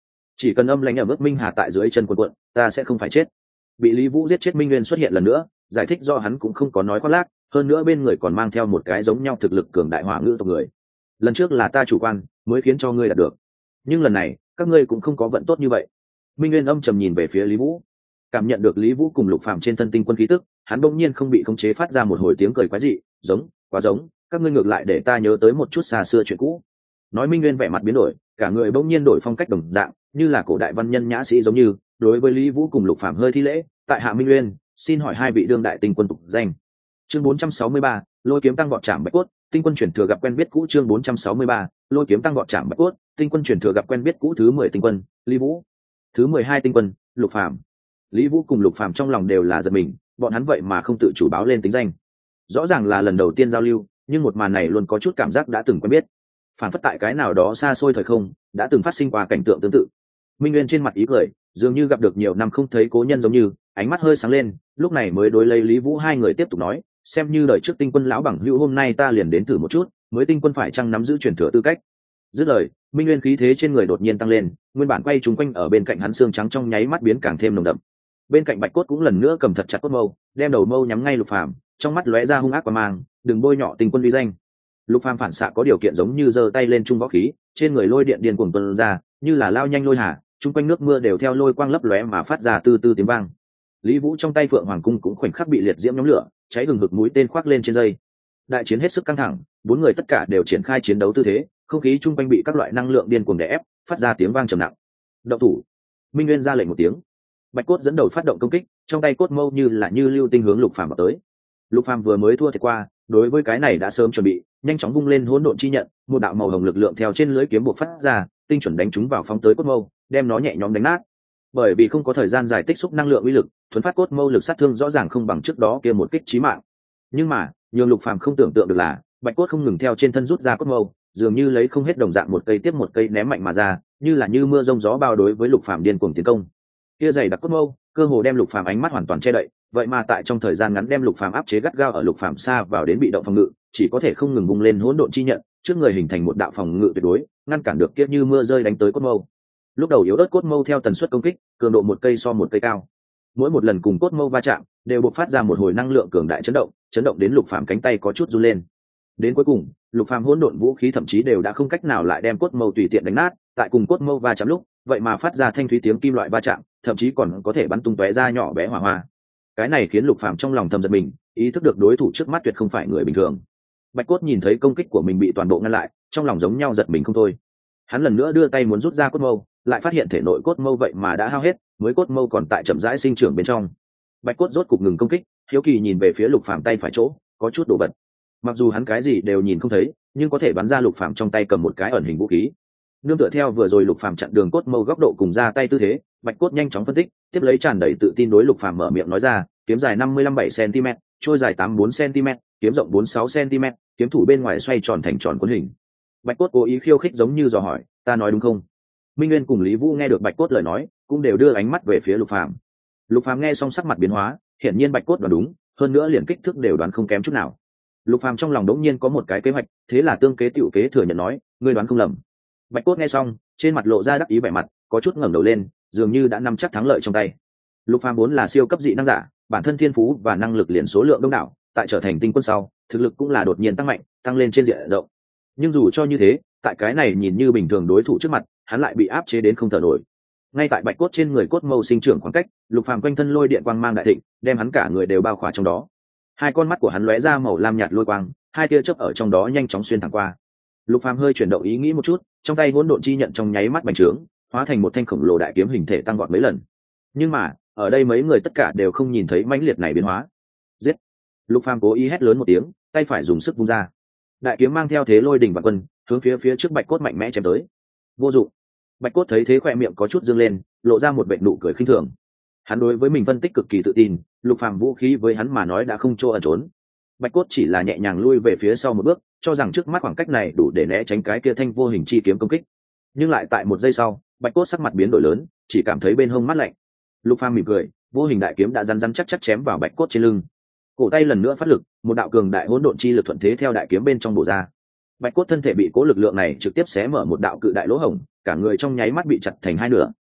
chỉ cần âm lãnh ở mức minh hà tại dưới chân quần quận, ta sẽ không phải chết. Bị Lý Vũ giết chết Minh Nguyên xuất hiện lần nữa, giải thích do hắn cũng không có nói khoác lác, hơn nữa bên người còn mang theo một cái giống nhau thực lực cường đại hỏa ngữ tộc người. Lần trước là ta chủ quan mới khiến cho ngươi đạt được, nhưng lần này các ngươi cũng không có vận tốt như vậy. Minh Nguyên âm trầm nhìn về phía Lý Vũ, cảm nhận được Lý Vũ cùng Lục Phàm trên thân tinh quân khí tức, hắn bỗng nhiên không bị khống chế phát ra một hồi tiếng cười quái dị, giống, quá giống, các ngươi ngược lại để ta nhớ tới một chút xa xưa chuyện cũ. Nói Minh Nguyên vẻ mặt biến đổi, cả người bỗng nhiên đổi phong cách đồng dạng, như là cổ đại văn nhân nhã sĩ giống như, đối với Lý Vũ cùng Lục Phàm hơi thi lễ, tại hạ Minh Nguyên, xin hỏi hai vị đương đại tinh quân tục danh. Chương bốn trăm sáu mươi ba, lôi kiếm tăng vọt chạm bạch cốt, tinh quân chuyển thừa gặp quen biết cũ. Chương bốn trăm sáu mươi ba, lôi kiếm tăng vọt chạm bạch cốt, tinh quân chuyển thừa gặp quen biết cũ. Thứ mười tinh quân, Lý Vũ. Thứ mười hai tinh quân, Lục Phàm. Lý Vũ cùng Lục Phàm trong lòng đều là giật mình, bọn hắn vậy mà không tự chủ báo lên tính danh. Rõ ràng là lần đầu tiên giao lưu, nhưng một màn này luôn có chút cảm giác đã từng quen biết. Phản phất tại cái nào đó xa xôi thời không, đã từng phát sinh qua cảnh tượng tương tự. Minh Nguyên trên mặt ý cười, dường như gặp được nhiều năm không thấy cố nhân giống như, ánh mắt hơi sáng lên, lúc này mới đối lấy Lý Vũ hai người tiếp tục nói, xem như đời trước tinh quân lão bằng hữu hôm nay ta liền đến thử một chút, mới tinh quân phải chăng nắm giữ truyền thừa tư cách. Dứt lời, Minh Nguyên khí thế trên người đột nhiên tăng lên, nguyên bản quay trúng quanh ở bên cạnh hắn xương trắng trong nháy mắt biến càng thêm nồng đậm. Bên cạnh Bạch Cốt cũng lần nữa cầm thật chặt cốt mâu, đem đầu mâu nhắm ngay Lục Phàm, trong mắt lóe ra hung ác qua mang, đừng bôi nhọ tinh quân uy danh. Lục Phàm phản xạ có điều kiện giống như giơ tay lên trung võ khí, trên người lôi điện điên cuồng tuôn ra, như là lao nhanh lôi hà, chung quanh nước mưa đều theo lôi quang lấp lóe mà phát ra từ từ tiếng vang. Lý Vũ trong tay Phượng Hoàng cung cũng khoảnh khắc bị liệt diễm nhóm lửa, cháy hừng hực mũi tên khoác lên trên dây. Đại chiến hết sức căng thẳng, bốn người tất cả đều triển khai chiến đấu tư thế, không khí chung quanh bị các loại năng lượng điên cuồng đè ép, phát ra tiếng vang trầm nặng. Động thủ! Minh Nguyên ra lệnh một tiếng. Bạch Cốt dẫn đầu phát động công kích, trong tay cốt mâu như là như lưu tinh hướng Lục Phàm vào tới. Lục Phàm vừa mới thua thiệt qua, đối với cái này đã sớm chuẩn bị, nhanh chóng vung lên hỗn độn chi nhận, một đạo màu hồng lực lượng theo trên lưỡi kiếm bộc phát ra, tinh chuẩn đánh trúng vào phóng tới cốt mâu, đem nó nhẹ nhõm đánh nát. Bởi vì không có thời gian dài tích xúc năng lượng uy lực, thuần phát cốt mâu lực sát thương rõ ràng không bằng trước đó kia một kích chí mạng. Nhưng mà, nhường Lục Phàm không tưởng tượng được là, Bạch Cốt không ngừng theo trên thân rút ra cốt mâu, dường như lấy không hết đồng dạng một cây tiếp một cây ném mạnh mà ra, như là như mưa rông gió bao đối với Lục Phàm điên cuồng tiến công. Kia dày đặc cốt mâu, cơ hồ đem Lục Phàm ánh mắt hoàn toàn che đậy, vậy mà tại trong thời gian ngắn đem Lục Phàm áp chế gắt gao ở Lục Phàm xa vào đến bị động phòng ngự, chỉ có thể không ngừng vung lên hỗn độn chi nhận, trước người hình thành một đạo phòng ngự tuyệt đối, ngăn cản được kia như mưa rơi đánh tới cốt mâu. Lúc đầu yếu ớt cốt mâu theo tần suất công kích, cường độ một cây so một cây cao. Mỗi một lần cùng cốt mâu va chạm, đều bộc phát ra một hồi năng lượng cường đại chấn động, chấn động đến Lục Phàm cánh tay có chút run lên. Đến cuối cùng, Lục Phàm hỗn độn vũ khí thậm chí đều đã không cách nào lại đem cốt mâu tùy tiện đánh nát, tại cùng cốt mâu va chạm lúc, vậy mà phát ra thanh thúy tiếng kim loại va chạm, thậm chí còn có thể bắn tung tóe ra nhỏ bé hỏa hoa. Cái này khiến Lục Phàm trong lòng thầm giật mình, ý thức được đối thủ trước mắt tuyệt không phải người bình thường. Bạch Cốt nhìn thấy công kích của mình bị toàn bộ ngăn lại, trong lòng giống nhau giật mình không thôi. Hắn lần nữa đưa tay muốn rút ra cốt mâu, lại phát hiện thể nội cốt mâu vậy mà đã hao hết, mới cốt mâu còn tại chậm rãi sinh trưởng bên trong. Bạch Cốt rốt cục ngừng công kích, hiếu kỳ nhìn về phía Lục Phàm tay phải chỗ, có chút đồ vật. Mặc dù hắn cái gì đều nhìn không thấy, nhưng có thể bắn ra Lục Phàm trong tay cầm một cái ẩn hình vũ khí. Nương tựa theo vừa rồi Lục Phàm chặn đường cốt mâu góc độ cùng ra tay tư thế, Bạch Cốt nhanh chóng phân tích, tiếp lấy tràn đầy tự tin đối Lục Phàm mở miệng nói ra, kiếm dài năm mươi lăm bảy xăng-ti-mét, trôi dài tám mươi bốn xăng-ti-mét, kiếm rộng bốn mươi sáu xăng-ti-mét, kiếm thủ bên ngoài xoay tròn thành tròn cuốn hình. Bạch Cốt cố ý khiêu khích giống như dò hỏi, ta nói đúng không? Minh Nguyên cùng Lý Vũ nghe được Bạch Cốt lời nói, cũng đều đưa ánh mắt về phía Lục Phàm. Lục Phàm nghe xong sắc mặt biến hóa, hiển nhiên Bạch Cốt đoán đúng, hơn nữa liền kích thước đều đoán không kém chút nào. Lục Phàm trong lòng đống nhiên có một cái kế hoạch, thế là tương kế tiểu kế thừa nhận nói, ngươi đoán không lầm. Bạch Cốt nghe xong, trên mặt lộ ra đắc ý vẻ mặt, có chút ngẩng đầu lên, dường như đã nắm chắc thắng lợi trong tay. Lục Phàm vốn là siêu cấp dị năng giả, bản thân thiên phú và năng lực liền số lượng đông đảo, tại trở thành tinh quân sau, thực lực cũng là đột nhiên tăng mạnh, tăng lên trên diện rộng. Nhưng dù cho như thế, tại cái này nhìn như bình thường đối thủ trước mặt, hắn lại bị áp chế đến không thở nổi. Ngay tại Bạch Cốt trên người cốt mâu sinh trưởng khoảng cách, Lục Phàm quanh thân lôi điện quang mang đại thịnh, đem hắn cả người đều bao khỏa trong đó. Hai con mắt của hắn lóe ra màu lam nhạt lôi quang, hai tia chớp ở trong đó nhanh chóng xuyên thẳng qua. Lục Phàm hơi chuyển động ý nghĩ một chút, trong tay hỗn độn chi nhận trong nháy mắt bành trướng, hóa thành một thanh khổng lồ đại kiếm hình thể tăng vọt mấy lần. Nhưng mà, ở đây mấy người tất cả đều không nhìn thấy mãnh liệt này biến hóa. Giết! Lục Phàm cố ý hét lớn một tiếng, tay phải dùng sức vung ra. Đại kiếm mang theo thế lôi đỉnh vạn quân, hướng phía phía trước Bạch Cốt mạnh mẽ chém tới. Vô dụng. Bạch Cốt thấy thế khỏe miệng có chút dương lên, lộ ra một vệt nụ cười khinh thường. Hắn đối với mình phân tích cực kỳ tự tin, Lục Phàm vũ khí với hắn mà nói đã không chỗ ẩn trốn. Bạch Cốt chỉ là nhẹ nhàng lui về phía sau một bước, cho rằng trước mắt khoảng cách này đủ để né tránh cái kia thanh vô hình chi kiếm công kích. Nhưng lại tại một giây sau, Bạch Cốt sắc mặt biến đổi lớn, chỉ cảm thấy bên hông mát lạnh. Lục Phàm mỉm cười, vô hình đại kiếm đã rắn rắn chắc chắc chém vào Bạch Cốt trên lưng. Cổ tay lần nữa phát lực, một đạo cường đại hỗn độn chi lực thuận thế theo đại kiếm bên trong bổ ra. Bạch Cốt thân thể bị cố lực lượng này trực tiếp xé mở một đạo cự đại lỗ hổng, cả người trong nháy mắt bị chặt thành hai nửa,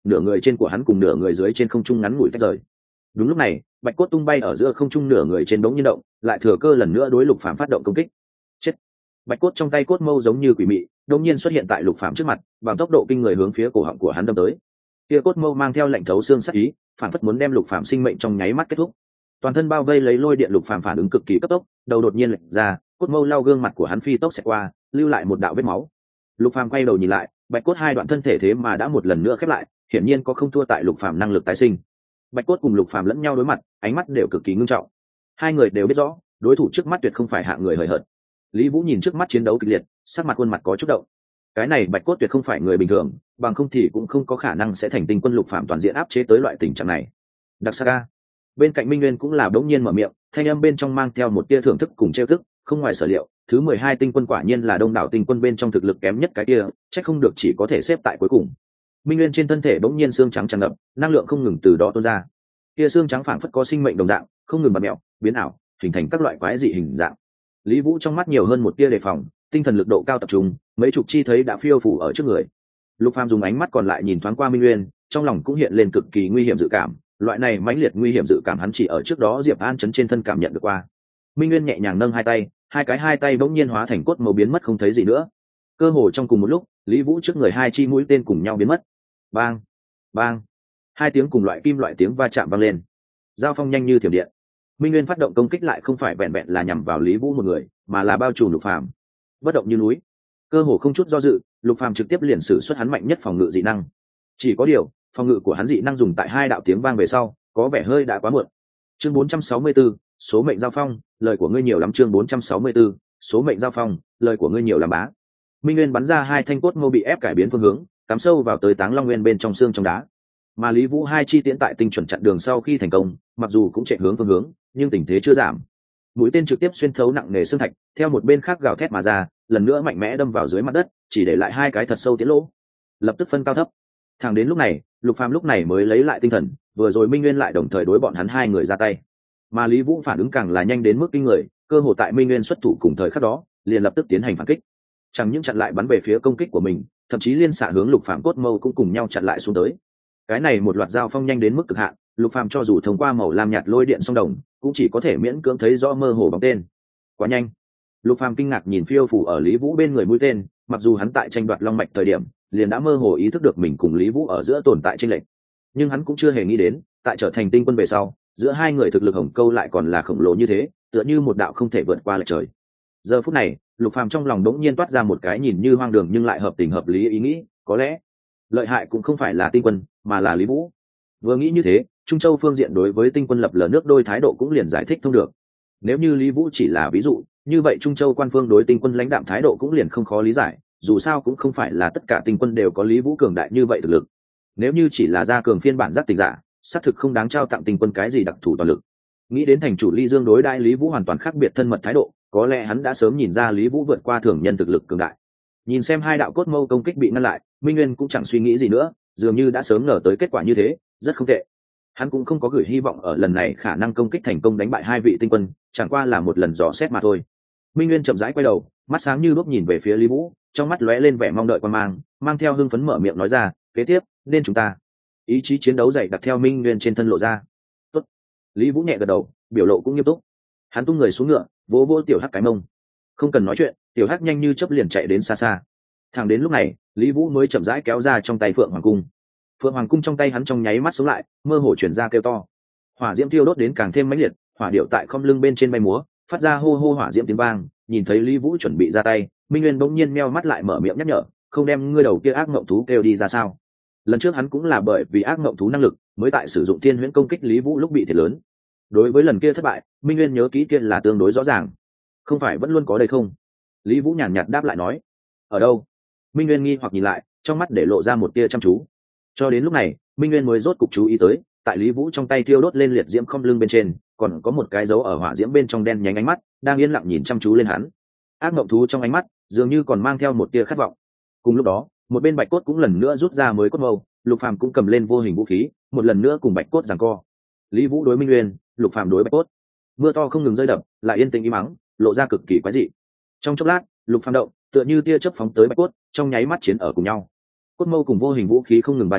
nửa người trên của hắn cùng nửa người dưới trên không trung ngắn ngủi tách rời. Đúng lúc này, bạch cốt tung bay ở giữa không trung nửa người trên đống nhiên động, lại thừa cơ lần nữa đối Lục Phàm phát động công kích. Chết! Bạch cốt trong tay cốt mâu giống như quỷ mị, đống nhiên xuất hiện tại Lục Phàm trước mặt, bằng tốc độ kinh người hướng phía cổ họng của hắn đâm tới. Kia cốt mâu mang theo lệnh thấu xương sắc ý, phản phất muốn đem Lục Phàm sinh mệnh trong nháy mắt kết thúc. Toàn thân bao vây lấy lôi điện, Lục Phàm phản ứng cực kỳ cấp tốc, đầu đột nhiên lệch ra, cốt mâu lao gương mặt của hắn phi tốc xẹt qua, lưu lại một đạo vết máu. Lục Phàm quay đầu nhìn lại, bạch cốt hai đoạn thân thể thế mà đã một lần nữa khép lại, hiển nhiên có không thua tại Lục Phàm năng lực tái sinh. Bạch cốt cùng Lục Phàm lẫn nhau đối mặt, ánh mắt đều cực kỳ ngưng trọng. Hai người đều biết rõ, đối thủ trước mắt tuyệt không phải hạng người hời hợt. Lý Vũ nhìn trước mắt chiến đấu kịch liệt, sắc mặt khuôn mặt có chút động. Cái này bạch cốt tuyệt không phải người bình thường, bằng không thì cũng không có khả năng sẽ thành tinh quân Lục Phàm toàn diện áp chế tới loại tình trạng này. Đặc Saga. Bên cạnh Minh Nguyên cũng là đống nhiên mở miệng, thanh âm bên trong mang theo một tia thưởng thức cùng trêu tức, không ngoài sở liệu, thứ mười hai tinh quân quả nhiên là đông đảo tinh quân bên trong thực lực kém nhất cái kia, chắc không được chỉ có thể xếp tại cuối cùng. Minh Nguyên trên thân thể bỗng nhiên xương trắng tràn ngập, năng lượng không ngừng từ đó tuôn ra. Kia xương trắng phảng phất có sinh mệnh đồng dạng, không ngừng bật mèo, biến ảo, hình thành các loại quái dị hình dạng. Lý Vũ trong mắt nhiều hơn một tia đề phòng, tinh thần lực độ cao tập trung, mấy chục chi thấy đã phiêu phủ ở trước người. Lục Phàm dùng ánh mắt còn lại nhìn thoáng qua Minh Nguyên, trong lòng cũng hiện lên cực kỳ nguy hiểm dự cảm, loại này mãnh liệt nguy hiểm dự cảm hắn chỉ ở trước đó Diệp An chấn trên thân cảm nhận được qua. Minh Nguyên nhẹ nhàng nâng hai tay, hai cái hai tay bỗng nhiên hóa thành cốt màu biến mất không thấy gì nữa. Cơ hồ trong cùng một lúc, Lý Vũ trước người hai chi mũi tên cùng nhau biến mất. Bang, bang, hai tiếng cùng loại kim loại tiếng va chạm vang lên. Giao phong nhanh như thiểm điện. Minh Nguyên phát động công kích lại không phải vẹn vẹn là nhằm vào Lý Vũ một người, mà là bao trùm Lục Phàm. Bất động như núi, cơ hồ không chút do dự, Lục Phàm trực tiếp liền sử xuất hắn mạnh nhất phòng ngự dị năng. Chỉ có điều, phòng ngự của hắn dị năng dùng tại hai đạo tiếng vang về sau, có vẻ hơi đã quá muộn. Chương bốn trăm sáu mươi tư, số mệnh giao phong, lời của ngươi nhiều lắm. Chương bốn trăm sáu mươi tư, số mệnh giao phong, lời của ngươi nhiều lắm bá. Minh Nguyên bắn ra hai thanh cốt mâu bị ép cải biến phương hướng, cắm sâu vào tới Táng Long Nguyên bên trong xương trong đá. Mà Lý Vũ hai chi tiễn tại tinh chuẩn chặn đường sau khi thành công, mặc dù cũng chạy hướng phương hướng, nhưng tình thế chưa giảm. Mũi tên trực tiếp xuyên thấu nặng nề xương thạch, theo một bên khác gào thét mà ra, lần nữa mạnh mẽ đâm vào dưới mặt đất, chỉ để lại hai cái thật sâu tiễn lỗ. Lập tức phân cao thấp. Thẳng đến lúc này, Lục Phàm lúc này mới lấy lại tinh thần, vừa rồi Minh Nguyên lại đồng thời đối bọn hắn hai người ra tay. Mà Lý Vũ phản ứng càng là nhanh đến mức kinh người, cơ hồ tại Minh Nguyên xuất thủ cùng thời khắc đó, liền lập tức tiến hành phản kích. Chẳng những chặn lại bắn về phía công kích của mình, thậm chí liên xạ hướng Lục Phàm cốt mâu cũng cùng nhau chặn lại xuống tới. Cái này một loạt giao phong nhanh đến mức cực hạn, Lục Phàm cho dù thông qua màu lam nhạt lôi điện song đồng, cũng chỉ có thể miễn cưỡng thấy rõ mơ hồ bóng tên. Quá nhanh. Lục Phàm kinh ngạc nhìn phiêu phù ở Lý Vũ bên người mũi tên, mặc dù hắn tại tranh đoạt long mạch thời điểm, liền đã mơ hồ ý thức được mình cùng Lý Vũ ở giữa tồn tại chênh lệch, nhưng hắn cũng chưa hề nghĩ đến, tại trở thành tinh quân về sau, giữa hai người thực lực hồng câu lại còn là khổng lồ như thế, tựa như một đạo không thể vượt qua lệch trời. Giờ phút này, Lục Phàm trong lòng đống nhiên toát ra một cái nhìn như hoang đường nhưng lại hợp tình hợp lý ý nghĩ, có lẽ lợi hại cũng không phải là tinh quân, mà là Lý Vũ. Vừa nghĩ như thế, Trung Châu phương diện đối với tinh quân lập lờ nước đôi thái độ cũng liền giải thích thông được. Nếu như Lý Vũ chỉ là ví dụ, như vậy Trung Châu quan phương đối tinh quân lãnh đạm thái độ cũng liền không khó lý giải, dù sao cũng không phải là tất cả tinh quân đều có Lý Vũ cường đại như vậy thực lực. Nếu như chỉ là gia cường phiên bản giác tình giả, xác thực không đáng trao tặng tinh quân cái gì đặc thù toàn lực. Nghĩ đến thành chủ Ly Dương đối đãi Lý Vũ hoàn toàn khác biệt thân mật thái độ, có lẽ hắn đã sớm nhìn ra Lý Vũ vượt qua thường nhân thực lực cường đại. Nhìn xem hai đạo cốt mâu công kích bị ngăn lại, Minh Nguyên cũng chẳng suy nghĩ gì nữa, dường như đã sớm ngờ tới kết quả như thế, rất không tệ. Hắn cũng không có gửi hy vọng ở lần này khả năng công kích thành công đánh bại hai vị tinh quân, chẳng qua là một lần dò xét mà thôi. Minh Nguyên chậm rãi quay đầu, mắt sáng như đuốc nhìn về phía Lý Vũ, trong mắt lóe lên vẻ mong đợi quan mang, mang theo hưng phấn mở miệng nói ra, kế tiếp nên chúng ta. Ý chí chiến đấu dày đặc theo Minh Nguyên trên thân lộ ra. Tốt. Lý Vũ nhẹ gật đầu, biểu lộ cũng nghiêm túc. Hắn tung người xuống ngựa, vỗ vỗ tiểu hắc cái mông. Không cần nói chuyện, tiểu hắc nhanh như chớp liền chạy đến xa xa. Thẳng đến lúc này, Lý Vũ mới chậm rãi kéo ra trong tay Phượng Hoàng cung. Phượng Hoàng cung trong tay hắn trong nháy mắt sống lại, mơ hồ chuyển ra kêu to. Hỏa diễm thiêu đốt đến càng thêm mãnh liệt, hỏa điệu tại không lưng bên trên bay múa, phát ra hô hô hỏa diễm tiếng vang. Nhìn thấy Lý Vũ chuẩn bị ra tay, Minh Nguyên bỗng nhiên meo mắt lại mở miệng nhắc nhở, không đem ngươi đầu kia ác ngộng thú kêu đi ra sao? Lần trước hắn cũng là bởi vì ác ngộng thú năng lực, mới tại sử dụng thiên huyễn công kích Lý Vũ lúc bị thiệt lớn. Đối với lần kia thất bại, Minh Nguyên nhớ kỹ kia là tương đối rõ ràng. Không phải vẫn luôn có đây không? Lý Vũ nhàn nhạt đáp lại nói. Ở đâu? Minh Nguyên nghi hoặc nhìn lại, trong mắt để lộ ra một tia chăm chú. Cho đến lúc này, Minh Nguyên mới rốt cục chú ý tới, tại Lý Vũ trong tay thiêu đốt lên liệt diễm không lưng bên trên, còn có một cái dấu ở hỏa diễm bên trong đen nhánh ánh mắt, đang yên lặng nhìn chăm chú lên hắn. Ác mộng thú trong ánh mắt, dường như còn mang theo một tia khát vọng. Cùng lúc đó, một bên Bạch Cốt cũng lần nữa rút ra mới cốt mâu, Lục Phàm cũng cầm lên vô hình vũ khí, một lần nữa cùng Bạch Cốt giằng co. Lý Vũ đối Minh Nguyên, Lục Phàm đối Bạch Cốt. Mưa to không ngừng rơi đập, lại yên tĩnh im mắng, lộ ra cực kỳ quái dị. Trong chốc lát, Lục Phàm động, tựa như tia chớp phóng tới Bạch Cốt, trong nháy mắt chiến ở cùng nhau. Cốt mâu cùng vô hình vũ khí không ngừng va chạm,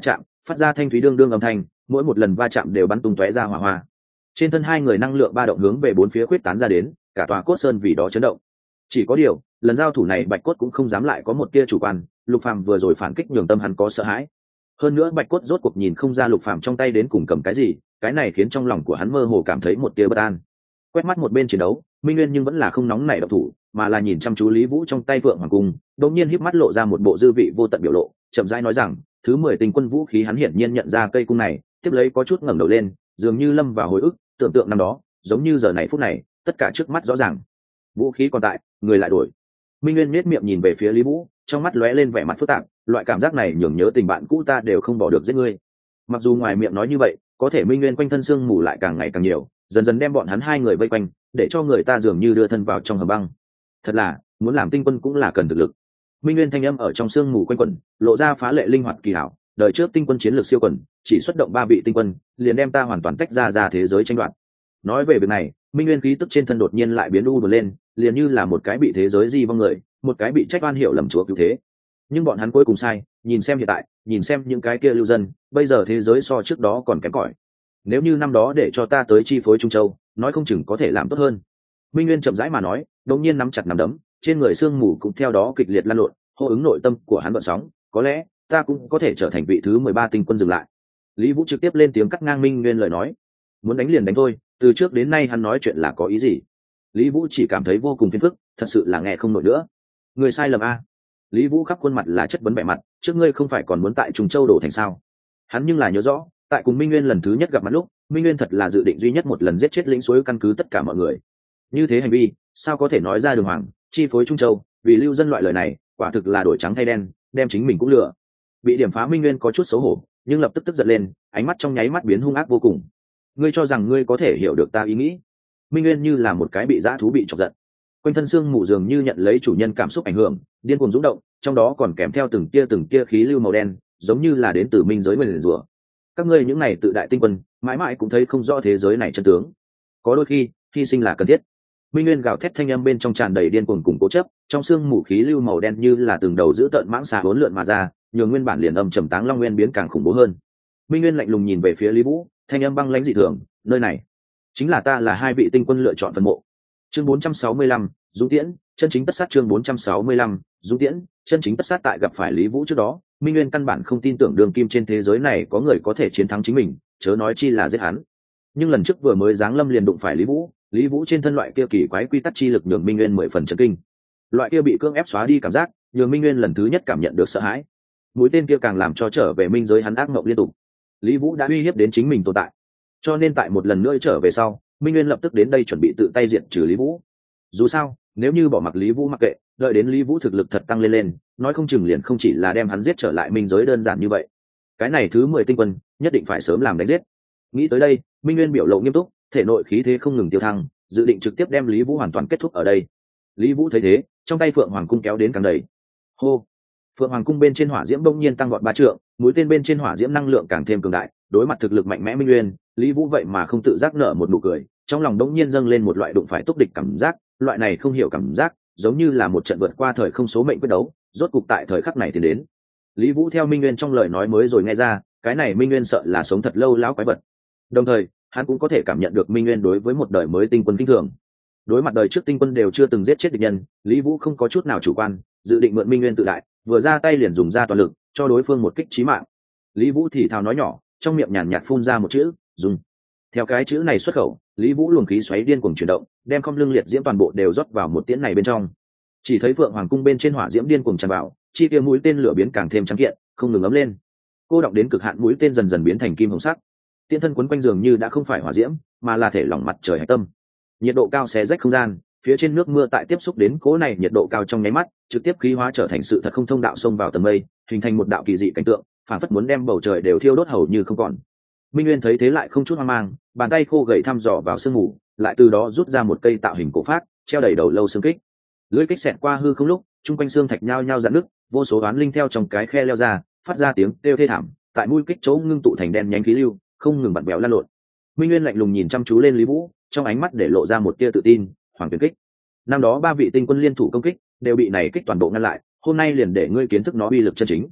phát ra thanh thúy đương đương âm thanh, mỗi một lần va chạm đều bắn tung tóe ra hỏa hoa. Trên thân hai người năng lượng ba động hướng về bốn phía khuyết tán ra đến, cả tòa cốt sơn vì đó chấn động. Chỉ có điều, lần giao thủ này Bạch Cốt cũng không dám lại có một tia chủ quan, Lục Phàm vừa rồi phản kích nhường tâm hắn có sợ hãi. Hơn nữa Bạch Cốt rốt cuộc nhìn không ra Lục Phàm trong tay đến cùng cầm cái gì, cái này khiến trong lòng của hắn mơ hồ cảm thấy một tia bất an. Quét mắt một bên chiến đấu, Minh Nguyên nhưng vẫn là không nóng nảy động thủ, mà là nhìn chăm chú Lý Vũ trong tay Phượng Hoàng cung, đột nhiên híp mắt lộ ra một bộ dư vị vô tận biểu lộ, chậm rãi nói rằng, thứ mười tinh quân vũ khí hắn hiển nhiên nhận ra cây cung này, tiếp lấy có chút ngẩng đầu lên, dường như lâm vào hồi ức, tưởng tượng năm đó, giống như giờ này phút này, tất cả trước mắt rõ ràng. Vũ khí còn tại, người lại đổi. Minh Nguyên nhếch miệng nhìn về phía Lý Vũ, trong mắt lóe lên vẻ mặt phức tạp, loại cảm giác này nhường nhớ tình bạn cũ ta đều không bỏ được giết ngươi. Mặc dù ngoài miệng nói như vậy, có thể Minh Nguyên quanh thân xương mù lại càng ngày càng nhiều, dần dần đem bọn hắn hai người vây quanh, để cho người ta dường như đưa thân vào trong hầm băng. Thật là, muốn làm tinh quân cũng là cần thực lực. Minh Nguyên thanh âm ở trong xương mù quanh quẩn, lộ ra phá lệ linh hoạt kỳ hảo, đời trước tinh quân chiến lược siêu quần, chỉ xuất động ba vị tinh quân, liền đem ta hoàn toàn tách ra ra thế giới tranh đoạt. Nói về việc này, Minh Nguyên khí tức trên thân đột nhiên lại biến u lên, liền như là một cái bị thế giới di vong người, một cái bị trách oan hiểu lầm chúa cứu thế. Nhưng bọn hắn cuối cùng sai, nhìn xem hiện tại, nhìn xem những cái kia lưu dân, bây giờ thế giới so trước đó còn kém cỏi. Nếu như năm đó để cho ta tới chi phối Trung Châu, nói không chừng có thể làm tốt hơn. Minh Nguyên chậm rãi mà nói, đột nhiên nắm chặt nắm đấm, trên người xương mù cũng theo đó kịch liệt lan lộn, hô ứng nội tâm của hắn bận sóng, có lẽ ta cũng có thể trở thành vị thứ mười ba tinh quân dừng lại. Lý Vũ trực tiếp lên tiếng cắt ngang Minh Nguyên lời nói, muốn đánh liền đánh thôi, từ trước đến nay hắn nói chuyện là có ý gì? Lý Vũ chỉ cảm thấy vô cùng phiền phức, thật sự là nghe không nổi nữa. Người sai lầm a. Lý Vũ khắp khuôn mặt là chất vấn bẻ mặt, trước ngươi không phải còn muốn tại Trùng Châu đổ thành sao? Hắn nhưng là nhớ rõ, tại cùng Minh Nguyên lần thứ nhất gặp mặt lúc, Minh Nguyên thật là dự định duy nhất một lần giết chết lĩnh suối căn cứ tất cả mọi người. Như thế hành vi, sao có thể nói ra đường hoàng, chi phối Trung Châu, vì lưu dân loại lời này, quả thực là đổi trắng thay đen, đem chính mình cũng lừa. Bị điểm phá Minh Nguyên có chút xấu hổ, nhưng lập tức tức giận lên, ánh mắt trong nháy mắt biến hung ác vô cùng. Ngươi cho rằng ngươi có thể hiểu được ta ý nghĩ? Minh Nguyên như là một cái bị dã thú bị chọc giận, quanh thân xương mù dường như nhận lấy chủ nhân cảm xúc ảnh hưởng, điên cuồng rung động, trong đó còn kèm theo từng tia từng tia khí lưu màu đen, giống như là đến từ minh giới nguyền rủa. Các ngươi những này tự đại tinh quân, mãi mãi cũng thấy không rõ thế giới này chân tướng. Có đôi khi, hy sinh là cần thiết. Minh Nguyên gào thét thanh âm bên trong tràn đầy điên cuồng cùng cố chấp, trong xương mù khí lưu màu đen như là từng đầu giữ tợn mãng xà uốn lượn mà ra, nhường nguyên bản liền âm trầm táng long nguyên biến càng khủng bố hơn. Minh Nguyên lạnh lùng nhìn về phía Lý Vũ, thanh âm băng lãnh dị thường, nơi này chính là ta là hai vị tinh quân lựa chọn phân mộ. Chương bốn trăm sáu mươi lăm, Dũng Tiễn, chân chính tất sát. Chương bốn trăm sáu mươi lăm, Dũng Tiễn, chân chính tất sát. Tại gặp phải Lý Vũ trước đó, Minh Nguyên căn bản không tin tưởng đường kim trên thế giới này có người có thể chiến thắng chính mình, chớ nói chi là giết hắn. Nhưng lần trước vừa mới giáng lâm liền đụng phải Lý Vũ, Lý Vũ trên thân loại kia kỳ quái quy tắc chi lực nhường Minh Nguyên mười phần chấn kinh. Loại kia bị cưỡng ép xóa đi cảm giác, nhường Minh Nguyên lần thứ nhất cảm nhận được sợ hãi. Mũi tên kia càng làm cho trở về minh giới hắn ác mộng liên tục. Lý Vũ đã uy hiếp đến chính mình tồn tại, cho nên tại một lần nữa trở về sau, Minh Nguyên lập tức đến đây chuẩn bị tự tay diệt trừ Lý Vũ. Dù sao, nếu như bỏ mặc Lý Vũ mặc kệ, đợi đến Lý Vũ thực lực thật tăng lên lên, nói không chừng liền không chỉ là đem hắn giết trở lại minh giới đơn giản như vậy. Cái này thứ mười tinh quân, nhất định phải sớm làm đánh giết. Nghĩ tới đây, Minh Nguyên biểu lộ nghiêm túc, thể nội khí thế không ngừng tiêu thăng, dự định trực tiếp đem Lý Vũ hoàn toàn kết thúc ở đây. Lý Vũ thấy thế, trong tay Phượng Hoàng cung kéo đến càng đầy. Hô! Phượng Hoàng cung bên trên hỏa diễm bỗng nhiên tăng vọt ba trượng, mũi tên bên trên hỏa diễm năng lượng càng thêm cường đại, đối mặt thực lực mạnh mẽ Minh Nguyên, Lý Vũ vậy mà không tự giác nở một nụ cười, trong lòng đống nhiên dâng lên một loại đụng phải túc địch cảm giác, loại này không hiểu cảm giác, giống như là một trận vượt qua thời không số mệnh quyết đấu, rốt cục tại thời khắc này tiến đến. Lý Vũ theo Minh Nguyên trong lời nói mới rồi nghe ra, cái này Minh Nguyên sợ là sống thật lâu lão quái vật. Đồng thời, hắn cũng có thể cảm nhận được Minh Nguyên đối với một đời mới tinh quân kinh thường. Đối mặt đời trước tinh quân đều chưa từng giết chết địch nhân, Lý Vũ không có chút nào chủ quan, dự định mượn Minh Nguyên tự đại, vừa ra tay liền dùng ra toàn lực, cho đối phương một kích chí mạng. Lý Vũ thì thào nói nhỏ, trong miệng nhàn nhạt phun ra một chữ, dùng. Theo cái chữ này xuất khẩu, Lý Vũ luồng khí xoáy điên cuồng chuyển động, đem không lưng liệt diễm toàn bộ đều rót vào một tiễn này bên trong. Chỉ thấy Phượng Hoàng cung bên trên hỏa diễm điên cuồng tràn vào, chi kia mũi tên lửa biến càng thêm trắng kiện, không ngừng ấm lên. Cô động đến cực hạn mũi tên dần dần biến thành kim hồng sắc. Tiễn thân quấn quanh dường như đã không phải hỏa diễm, mà là thể lỏng mặt trời hải tâm. Nhiệt độ cao xé rách không gian, phía trên nước mưa tại tiếp xúc đến cố này nhiệt độ cao trong nháy mắt, trực tiếp khí hóa trở thành sự thật không thông đạo xông vào tầng mây, hình thành một đạo kỳ dị cảnh tượng, phản phất muốn đem bầu trời đều thiêu đốt hầu như không còn. Minh Nguyên thấy thế lại không chút hoang mang, bàn tay khô gầy thăm dò vào sương mù, lại từ đó rút ra một cây tạo hình cổ phát, treo đầy đầu lâu xương kích. Lưỡi kích xẹt qua hư không lúc, trung quanh xương thạch nhao nhao dạn nước, vô số oán linh theo trong cái khe leo ra, phát ra tiếng kêu thê thảm, tại mũi kích chỗ ngưng tụ thành đen nhánh khí lưu, không ngừng bặm bèo lan lộn. Minh Nguyên lạnh lùng nhìn chăm chú lên Lý Vũ, trong ánh mắt để lộ ra một tia tự tin, hoàng tuyển kích. Năm đó ba vị tinh quân liên thủ công kích, đều bị này kích toàn bộ ngăn lại, hôm nay liền để ngươi kiến thức nó uy lực chân chính.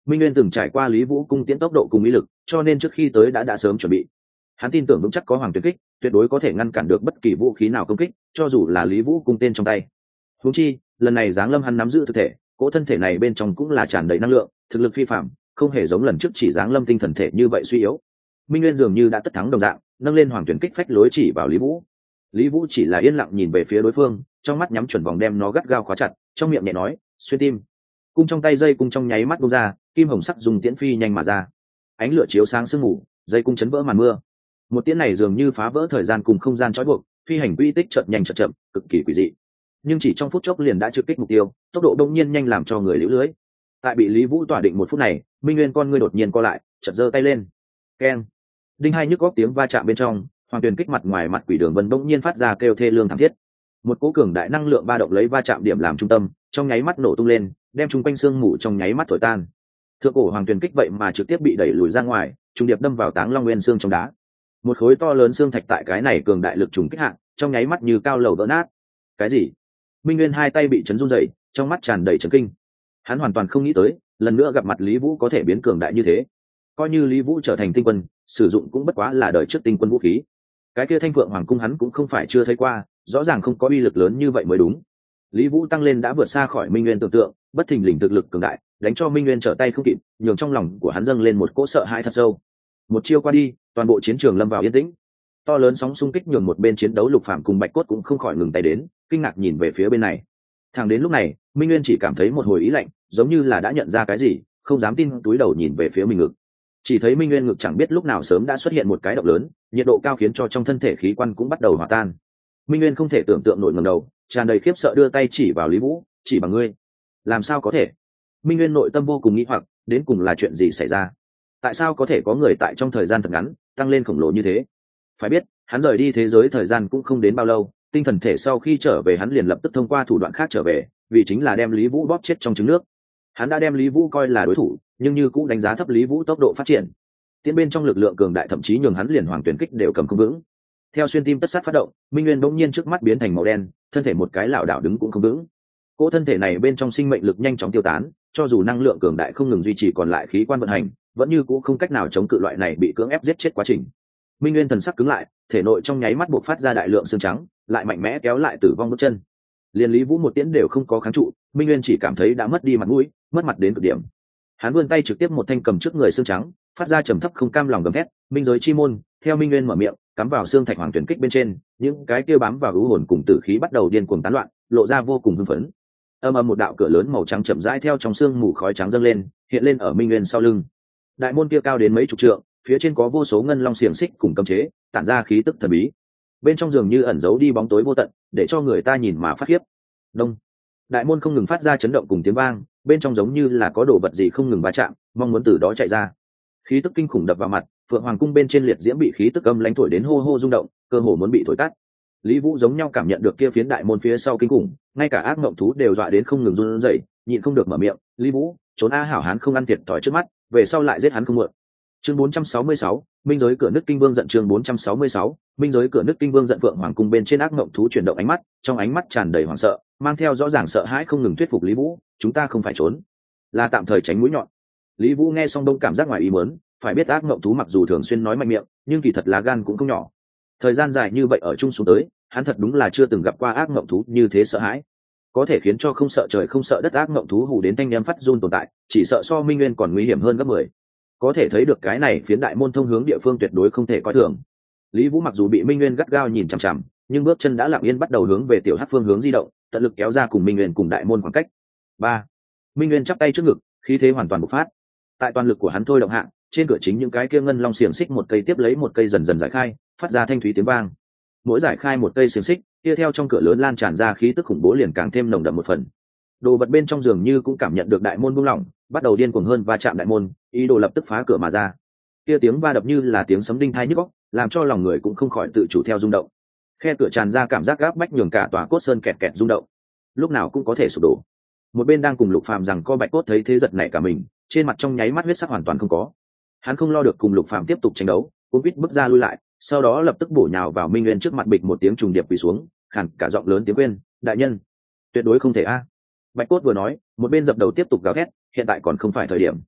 Minh Nguyên từng trải qua Lý Vũ cung tiễn tốc độ cùng ý lực, cho nên trước khi tới đã đã sớm chuẩn bị. Hắn tin tưởng vững chắc có Hoàng Tuyển Kích, tuyệt đối có thể ngăn cản được bất kỳ vũ khí nào công kích, cho dù là Lý Vũ cung tên trong tay. Huống chi, lần này giáng lâm hắn nắm giữ thực thể, cỗ thân thể này bên trong cũng là tràn đầy năng lượng, thực lực phi phàm, không hề giống lần trước chỉ giáng lâm tinh thần thể như vậy suy yếu. Minh Nguyên dường như đã tất thắng đồng dạng, nâng lên Hoàng Tuyển Kích phách lối chỉ vào Lý Vũ. Lý Vũ chỉ là yên lặng nhìn về phía đối phương, trong mắt nhắm chuẩn vòng đem nó gắt gao khóa chặt, trong miệng nhẹ nói, xuyên tim. Cung trong tay dây cung trong nháy mắt bung ra, kim hồng sắc dùng tiễn phi nhanh mà ra. Ánh lửa chiếu sáng sương mù, dây cung chấn vỡ màn mưa. Một tiễn này dường như phá vỡ thời gian cùng không gian trói buộc, phi hành quy tích chợt nhanh chợt chậm, cực kỳ quỷ dị. Nhưng chỉ trong phút chốc liền đã trực kích mục tiêu, tốc độ đông nhiên nhanh làm cho người liễu lưới. Tại bị Lý Vũ tỏa định một phút này, Minh Nguyên con ngươi đột nhiên co lại, chợt giơ tay lên. Keng. Đinh hai nhức góc tiếng va chạm bên trong, Hoàng Tuyền Kích mặt ngoài mặt quỷ đường vân đông nhiên phát ra kêu thê lương thảm thiết. Một cỗ cường đại năng lượng ba động lấy va chạm điểm làm trung tâm, trong nháy mắt nổ tung lên, đem chung quanh xương mù trong nháy mắt thổi tan. Thượng cổ Hoàng Tuyền Kích vậy mà trực tiếp bị đẩy lùi ra ngoài, trùng điệp đâm vào Táng Long Nguyên xương trong đá. Một khối to lớn xương thạch tại cái này cường đại lực trùng kích hạng, trong nháy mắt như cao lầu vỡ nát. Cái gì? Minh Nguyên hai tay bị chấn run rẩy, trong mắt tràn đầy chấn kinh. Hắn hoàn toàn không nghĩ tới, lần nữa gặp mặt Lý Vũ có thể biến cường đại như thế. Coi như Lý Vũ trở thành tinh quân, sử dụng cũng bất quá là đời trước tinh quân vũ khí. Cái kia Thanh Phượng Hoàng cung hắn cũng không phải chưa thấy qua, rõ ràng không có uy lực lớn như vậy mới đúng. Lý Vũ tăng lên đã vượt xa khỏi Minh Nguyên tưởng tượng, bất thình lình thực lực cường đại, đánh cho Minh Nguyên trở tay không kịp, nhường trong lòng của hắn dâng lên một cỗ sợ hãi thật sâu. Một chiêu qua đi, toàn bộ chiến trường lâm vào yên tĩnh. To lớn sóng xung kích nhường một bên chiến đấu Lục Phàm cùng Bạch Cốt cũng không khỏi ngừng tay đến, kinh ngạc nhìn về phía bên này. Thẳng đến lúc này, Minh Nguyên chỉ cảm thấy một hồi ý lạnh, giống như là đã nhận ra cái gì, không dám tin túi đầu nhìn về phía mình ngực. Chỉ thấy Minh Nguyên ngực chẳng biết lúc nào sớm đã xuất hiện một cái động lớn, nhiệt độ cao khiến cho trong thân thể khí quan cũng bắt đầu hòa tan. Minh Nguyên không thể tưởng tượng nổi ngẩng đầu, tràn đầy khiếp sợ đưa tay chỉ vào Lý Vũ, chỉ bằng ngươi, làm sao có thể? Minh Nguyên nội tâm vô cùng nghi hoặc, đến cùng là chuyện gì xảy ra? Tại sao có thể có người tại trong thời gian thật ngắn tăng lên khổng lồ như thế? Phải biết, hắn rời đi thế giới thời gian cũng không đến bao lâu, tinh thần thể sau khi trở về hắn liền lập tức thông qua thủ đoạn khác trở về, vì chính là đem Lý Vũ bóp chết trong trứng nước. Hắn đã đem Lý Vũ coi là đối thủ, nhưng như cũng đánh giá thấp Lý Vũ tốc độ phát triển. Tiến bên trong lực lượng cường đại thậm chí nhường hắn liền Hoàng Tuyển Kích đều cầm không vững. Theo xuyên tim tất sát phát động, Minh Nguyên bỗng nhiên trước mắt biến thành màu đen, thân thể một cái lảo đảo đứng cũng không vững. Cỗ thân thể này bên trong sinh mệnh lực nhanh chóng tiêu tán, cho dù năng lượng cường đại không ngừng duy trì còn lại khí quan vận hành, vẫn như cũ không cách nào chống cự loại này bị cưỡng ép giết chết quá trình. Minh Nguyên thần sắc cứng lại, thể nội trong nháy mắt bộc phát ra đại lượng xương trắng, lại mạnh mẽ kéo lại tử vong bước chân. Liên Lý Vũ một tiễn đều không có kháng trụ, Minh Nguyên chỉ cảm thấy đã mất đi mặt mũi, mất mặt đến cực điểm. Hắn vươn tay trực tiếp một thanh cầm trước người xương trắng, phát ra trầm thấp không cam lòng gầm thét, "Minh giới chi môn!" Theo Minh Nguyên mở miệng, cắm vào xương thạch Hoàng Tuyển Kích bên trên, những cái kia bám vào u hồn cùng tử khí bắt đầu điên cuồng tán loạn, lộ ra vô cùng hưng phấn. Âm ầm một đạo cửa lớn màu trắng chậm rãi theo trong xương mù khói trắng dâng lên, hiện lên ở Minh Nguyên sau lưng. Đại môn kia cao đến mấy chục trượng, phía trên có vô số ngân long xiềng xích cùng cấm chế, tản ra khí tức thần bí. Bên trong dường như ẩn giấu đi bóng tối vô tận, để cho người ta nhìn mà phát khiếp. Đông. Đại môn không ngừng phát ra chấn động cùng tiếng vang, bên trong giống như là có đồ vật gì không ngừng va chạm, mong muốn từ đó chạy ra. Khí tức kinh khủng đập vào mặt, Phượng Hoàng cung bên trên liệt diễm bị khí tức âm lãnh thổi đến hô hô rung động, cơ hồ muốn bị thổi tắt. Lý Vũ giống nhau cảm nhận được kia phiến đại môn phía sau kinh khủng, ngay cả ác mộng thú đều dọa đến không ngừng run rẩy, nhịn không được mở miệng, "Lý Vũ, trốn a hảo hán không ăn thiệt thòi trước mắt, về sau lại giết hắn không muộn." Chương bốn trăm sáu mươi sáu, Minh giới cửa nước kinh vương giận. Chương bốn trăm sáu mươi sáu, Minh giới cửa nước kinh vương giận. Phượng Hoàng cung bên trên ác mộng thú chuyển động ánh mắt, trong ánh mắt tràn đầy hoảng sợ, mang theo rõ ràng sợ hãi không ngừng thuyết phục Lý Vũ, "Chúng ta không phải trốn, là tạm thời tránh mũi nhọn." Lý Vũ nghe xong đông cảm giác ngoài ý muốn, phải biết ác mộng thú mặc dù thường xuyên nói mạnh miệng, nhưng kỳ thật là gan cũng không nhỏ. Thời gian dài như vậy ở chung xuống tới, hắn thật đúng là chưa từng gặp qua ác mộng thú như thế sợ hãi. Có thể khiến cho không sợ trời không sợ đất ác mộng thú hù đến thanh em phát run tồn tại, chỉ sợ so Minh Nguyên còn nguy hiểm hơn gấp mười. Có thể thấy được cái này phiến đại môn thông hướng địa phương tuyệt đối không thể coi thường. Lý Vũ mặc dù bị Minh Nguyên gắt gao nhìn chằm chằm, nhưng bước chân đã lặng yên bắt đầu hướng về tiểu hắc phương hướng di động, tận lực kéo ra cùng Minh Nguyên cùng đại môn khoảng cách. Ba. Minh Nguyên chắp tay trước ngực, khí thế hoàn toàn bộc phát. Tại toàn lực của hắn thôi động hạ, trên cửa chính những cái kia ngân long xiềng xích một cây tiếp lấy một cây dần dần giải khai, phát ra thanh thúy tiếng vang. Mỗi giải khai một cây xiềng xích, kia theo trong cửa lớn lan tràn ra khí tức khủng bố liền càng thêm nồng đậm một phần. Đồ vật bên trong giường như cũng cảm nhận được đại môn buông lỏng, bắt đầu điên cuồng hơn va chạm đại môn, ý đồ lập tức phá cửa mà ra. Kia tiếng va đập như là tiếng sấm đinh tai nhức óc, làm cho lòng người cũng không khỏi tự chủ theo rung động. Khe cửa tràn ra cảm giác gáp bách nhường cả tòa cốt sơn kẹt kẹt rung động, lúc nào cũng có thể sụp đổ. Một bên đang cùng Lục Phàm rằng co Bạch Cốt thấy thế giật nảy cả mình, trên mặt trong nháy mắt huyết sắc hoàn toàn không có. Hắn không lo được cùng Lục Phàm tiếp tục tranh đấu, cũng quýt bước ra lui lại, sau đó lập tức bổ nhào vào Minh Nguyên trước mặt, bịch một tiếng trùng điệp quỳ xuống, khàn cả giọng lớn tiếng khuyên, "Đại nhân, tuyệt đối không thể a." Bạch Cốt vừa nói, một bên dập đầu tiếp tục gào thét, "Hiện tại còn không phải thời điểm."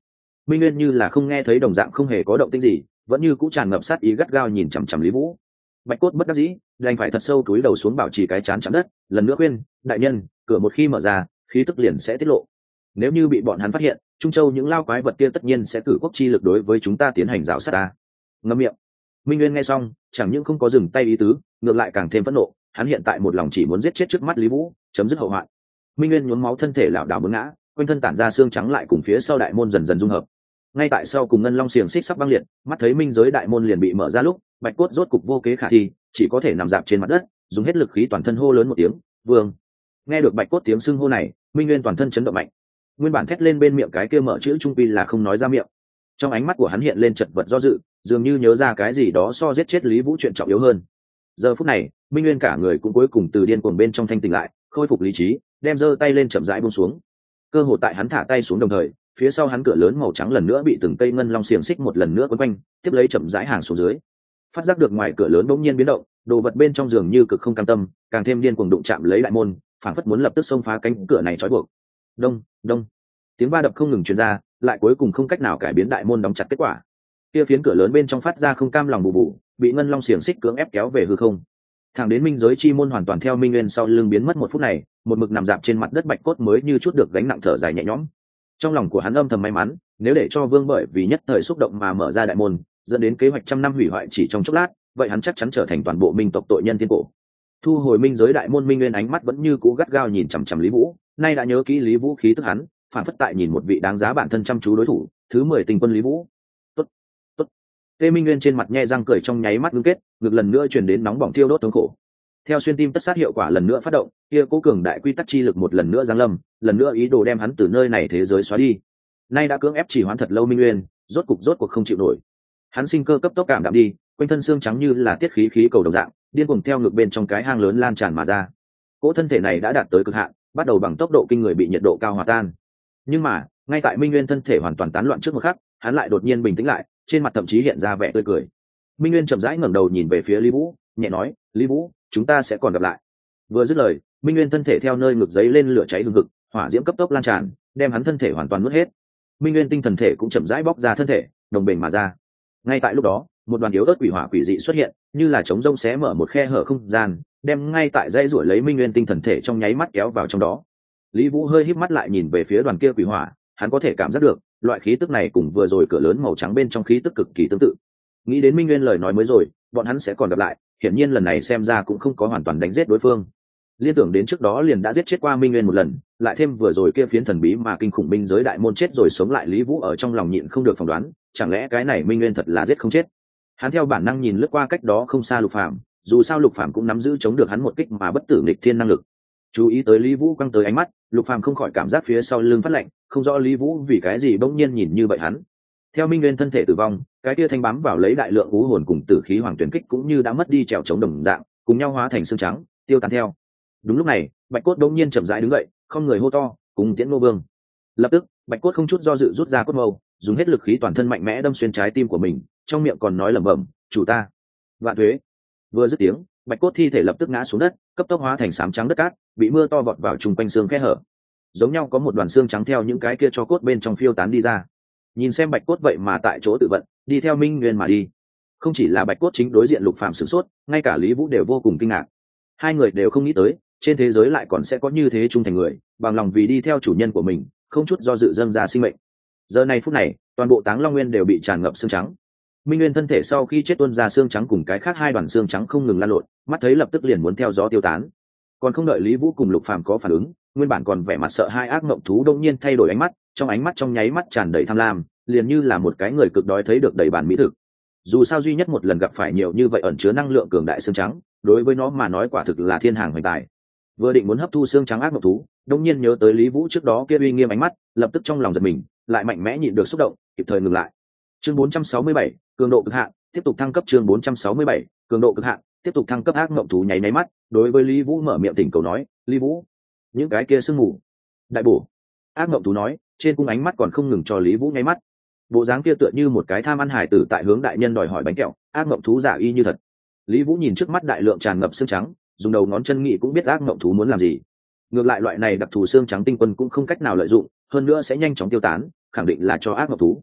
Minh Nguyên như là không nghe thấy đồng dạng không hề có động tĩnh gì, vẫn như cũ tràn ngập sát ý gắt gao nhìn chằm chằm Lý Vũ. Bạch Cốt bất đắc dĩ, đành phải thật sâu cúi đầu xuống bảo trì cái chán chạm đất, lần nữa khuyên, đại nhân, cửa một khi mở ra, khí tức liền sẽ tiết lộ. Nếu như bị bọn hắn phát hiện, Trung Châu những lao quái vật kia tất nhiên sẽ cử quốc chi lực đối với chúng ta tiến hành rào sát ta. Ngậm miệng. Minh Nguyên nghe xong, chẳng những không có dừng tay ý tứ, ngược lại càng thêm phẫn nộ, hắn hiện tại một lòng chỉ muốn giết chết trước mắt Lý Vũ, chấm dứt hậu hoạn. Minh Nguyên nhuốm máu thân thể lảo đảo bướng ngã, quanh thân tản ra xương trắng lại cùng phía sau đại môn dần dần dung hợp. Ngay tại sau cùng ngân long xiềng xích sắp băng liệt, mắt thấy minh giới đại môn liền bị mở ra lúc, Bạch Cốt rốt cục vô kế khả thi, chỉ có thể nằm dạp trên mặt đất, dùng hết lực khí toàn thân hô lớn một tiếng, "Vương!" Nghe được Bạch Cốt tiếng xưng hô này, Minh Nguyên toàn thân chấn động mạnh. Nguyên bản thét lên bên miệng cái kia mở chữ trung pi là không nói ra miệng. Trong ánh mắt của hắn hiện lên chật vật do dự, dường như nhớ ra cái gì đó so giết chết Lý Vũ chuyện trọng yếu hơn. Giờ phút này, Minh Nguyên cả người cũng cuối cùng từ điên cuồng bên trong thanh tỉnh lại, khôi phục lý trí, đem giơ tay lên chậm rãi buông xuống. Cơ hồ tại hắn thả tay xuống đồng thời, phía sau hắn cửa lớn màu trắng lần nữa bị từng cây ngân long xiềng xích một lần nữa quấn quanh, tiếp lấy chậm rãi hàng xuống dưới. Phát giác được ngoài cửa lớn bỗng nhiên biến động, đồ vật bên trong giường như cực không cam tâm, càng thêm điên cuồng đụng chạm lấy đại môn, phảng phất muốn lập tức xông phá cánh cửa này trói buộc. Đông, đông. Tiếng va đập không ngừng truyền ra, lại cuối cùng không cách nào cải biến đại môn đóng chặt kết quả. Kia phiến cửa lớn bên trong phát ra không cam lòng bù bù, bị ngân long xiềng xích cưỡng ép kéo về hư không. Thẳng đến minh giới chi môn hoàn toàn theo Minh Nguyên sau lưng biến mất một phút này, một mực nằm dạp trên mặt đất Bạch Cốt mới như chút được gánh nặng thở dài nhẹ nhõm. Trong lòng của hắn âm thầm may mắn, nếu để cho Vương bởi vì nhất thời xúc động mà mở ra đại môn, dẫn đến kế hoạch trăm năm hủy hoại chỉ trong chốc lát, vậy hắn chắc chắn trở thành toàn bộ minh tộc tội nhân thiên cổ. Thu hồi minh giới đại môn, Minh Nguyên ánh mắt vẫn như cũ gắt gao nhìn chằm chằm Lý Vũ, nay đã nhớ kỹ Lý Vũ khí tức hắn, phản phất tại nhìn một vị đáng giá bản thân chăm chú đối thủ, thứ mười tình quân Lý Vũ. Tốt, tốt. Tê Minh Nguyên trên mặt nhe răng cười trong nháy mắt ngưng kết, ngực lần nữa truyền đến nóng bỏng thiêu đốt thống khổ. Theo xuyên tim tất sát hiệu quả lần nữa phát động, kia cố cường đại quy tắc chi lực một lần nữa giáng lâm, lần nữa ý đồ đem hắn từ nơi này thế giới xóa đi. Nay đã cưỡng ép chỉ hoãn thật lâu Minh Nguyên, rốt cục rốt cuộc không chịu nổi. Hắn sinh cơ cấp tốc cảm đạm đi, quanh thân xương trắng như là tiết khí khí cầu đồng dạng, điên cuồng theo ngực bên trong cái hang lớn lan tràn mà ra. Cỗ thân thể này đã đạt tới cực hạn, bắt đầu bằng tốc độ kinh người bị nhiệt độ cao hòa tan. Nhưng mà, ngay tại Minh Nguyên thân thể hoàn toàn tán loạn trước một khắc, hắn lại đột nhiên bình tĩnh lại, trên mặt thậm chí hiện ra vẻ tươi cười. Minh Nguyên chậm rãi ngẩng đầu nhìn về phía Lý Vũ, nhẹ nói, "Lý Vũ, chúng ta sẽ còn gặp lại." Vừa dứt lời, Minh Nguyên thân thể theo nơi ngực giấy lên lửa cháy hừng hực, hỏa diễm cấp tốc lan tràn, đem hắn thân thể hoàn toàn nuốt hết. Minh Nguyên tinh thần thể cũng chậm rãi bóc ra thân thể, đồng bền mà ra. Ngay tại lúc đó, một đoàn yếu ớt quỷ hỏa quỷ dị xuất hiện, như là trống rông xé mở một khe hở không gian, đem ngay tại dãy ruổi lấy Minh Nguyên tinh thần thể trong nháy mắt kéo vào trong đó. Lý Vũ hơi híp mắt lại nhìn về phía đoàn kia quỷ hỏa, hắn có thể cảm giác được, loại khí tức này cùng vừa rồi cửa lớn màu trắng bên trong khí tức cực kỳ tương tự. Nghĩ đến Minh Nguyên lời nói mới rồi, bọn hắn sẽ còn gặp lại, hiển nhiên lần này xem ra cũng không có hoàn toàn đánh giết đối phương. Liên tưởng đến trước đó liền đã giết chết qua Minh Nguyên một lần, lại thêm vừa rồi kia phiến thần bí mà kinh khủng binh giới đại môn chết rồi sống lại, Lý Vũ ở trong lòng nhịn không được phỏng đoán, chẳng lẽ cái này Minh Nguyên thật là giết không chết. Hắn theo bản năng nhìn lướt qua cách đó không xa Lục Phàm, dù sao Lục Phàm cũng nắm giữ chống được hắn một kích mà bất tử nghịch thiên năng lực. Chú ý tới Lý Vũ quăng tới ánh mắt, Lục Phàm không khỏi cảm giác phía sau lưng phát lạnh, không rõ Lý Vũ vì cái gì bỗng nhiên nhìn như vậy hắn. Theo Minh Nguyên thân thể tử vong, cái kia thanh bám vào lấy đại lượng u hồn cùng tử khí hoàng tuyển kích cũng như đã mất đi trèo chống đồng dạng, cùng nhau hóa thành xương trắng, tiêu tán theo. Đúng lúc này, Bạch Cốt đột nhiên chậm rãi đứng dậy, không người hô to, cùng Tiễn Ngô Vương. Lập tức, Bạch Cốt không chút do dự rút ra cốt mâu, dùng hết lực khí toàn thân mạnh mẽ đâm xuyên trái tim của mình, trong miệng còn nói lẩm bẩm, "Chủ ta, vạn thuế." Vừa dứt tiếng, Bạch Cốt thi thể lập tức ngã xuống đất, cấp tốc hóa thành xám trắng đất cát, bị mưa to vọt vào trùng quanh xương khe hở. Giống nhau có một đoàn xương trắng theo những cái kia cho cốt bên trong phiêu tán đi ra. Nhìn xem Bạch Cốt vậy mà tại chỗ tự vận, đi theo Minh Nguyên mà đi. Không chỉ là Bạch Cốt chính đối diện Lục Phàm sửng sốt, ngay cả Lý Vũ đều vô cùng kinh ngạc. Hai người đều không nghĩ tới, trên thế giới lại còn sẽ có như thế trung thành người, bằng lòng vì đi theo chủ nhân của mình, không chút do dự dâng ra sinh mệnh. Giờ này phút này, toàn bộ Táng Long Nguyên đều bị tràn ngập xương trắng. Minh Nguyên thân thể sau khi chết tuôn ra xương trắng cùng cái khác hai đoàn xương trắng không ngừng lan lộn, mắt thấy lập tức liền muốn theo gió tiêu tán. Còn không đợi Lý Vũ cùng Lục Phàm có phản ứng, nguyên bản còn vẻ mặt sợ hai ác mộng thú đông nhiên thay đổi ánh mắt, trong ánh mắt trong nháy mắt tràn đầy tham lam, liền như là một cái người cực đói thấy được đầy bản mỹ thực. Dù sao duy nhất một lần gặp phải nhiều như vậy ẩn chứa năng lượng cường đại xương trắng, đối với nó mà nói quả thực là thiên hàng hoành tài. Vừa định muốn hấp thu xương trắng ác mộng thú, đông nhiên nhớ tới Lý Vũ trước đó kia uy nghiêm ánh mắt, lập tức trong lòng giật mình, lại mạnh mẽ nhịn được xúc động, kịp thời ngừng lại. Chương bốn trăm sáu mươi bảy, cường độ cực hạn, tiếp tục thăng cấp. Chương bốn trăm sáu mươi bảy, cường độ cực hạn, tiếp tục thăng cấp. Ác mộng thú nháy nháy mắt, đối với Lý Vũ mở miệng thỉnh cầu nói, "Lý Vũ, những cái kia sương mù." Đại bổ. Ác mộng thú nói, trên cung ánh mắt còn không ngừng cho Lý Vũ nháy mắt. Bộ dáng kia tựa như một cái tham ăn hải tử tại hướng đại nhân đòi hỏi bánh kẹo, ác mộng thú giả y như thật. Lý Vũ nhìn trước mắt đại lượng tràn ngập xương trắng, dùng đầu ngón chân nghĩ cũng biết ác mộng thú muốn làm gì. Ngược lại loại này đặc thù xương trắng tinh quân cũng không cách nào lợi dụng, hơn nữa sẽ nhanh chóng tiêu tán, khẳng định là cho ác mộng thú.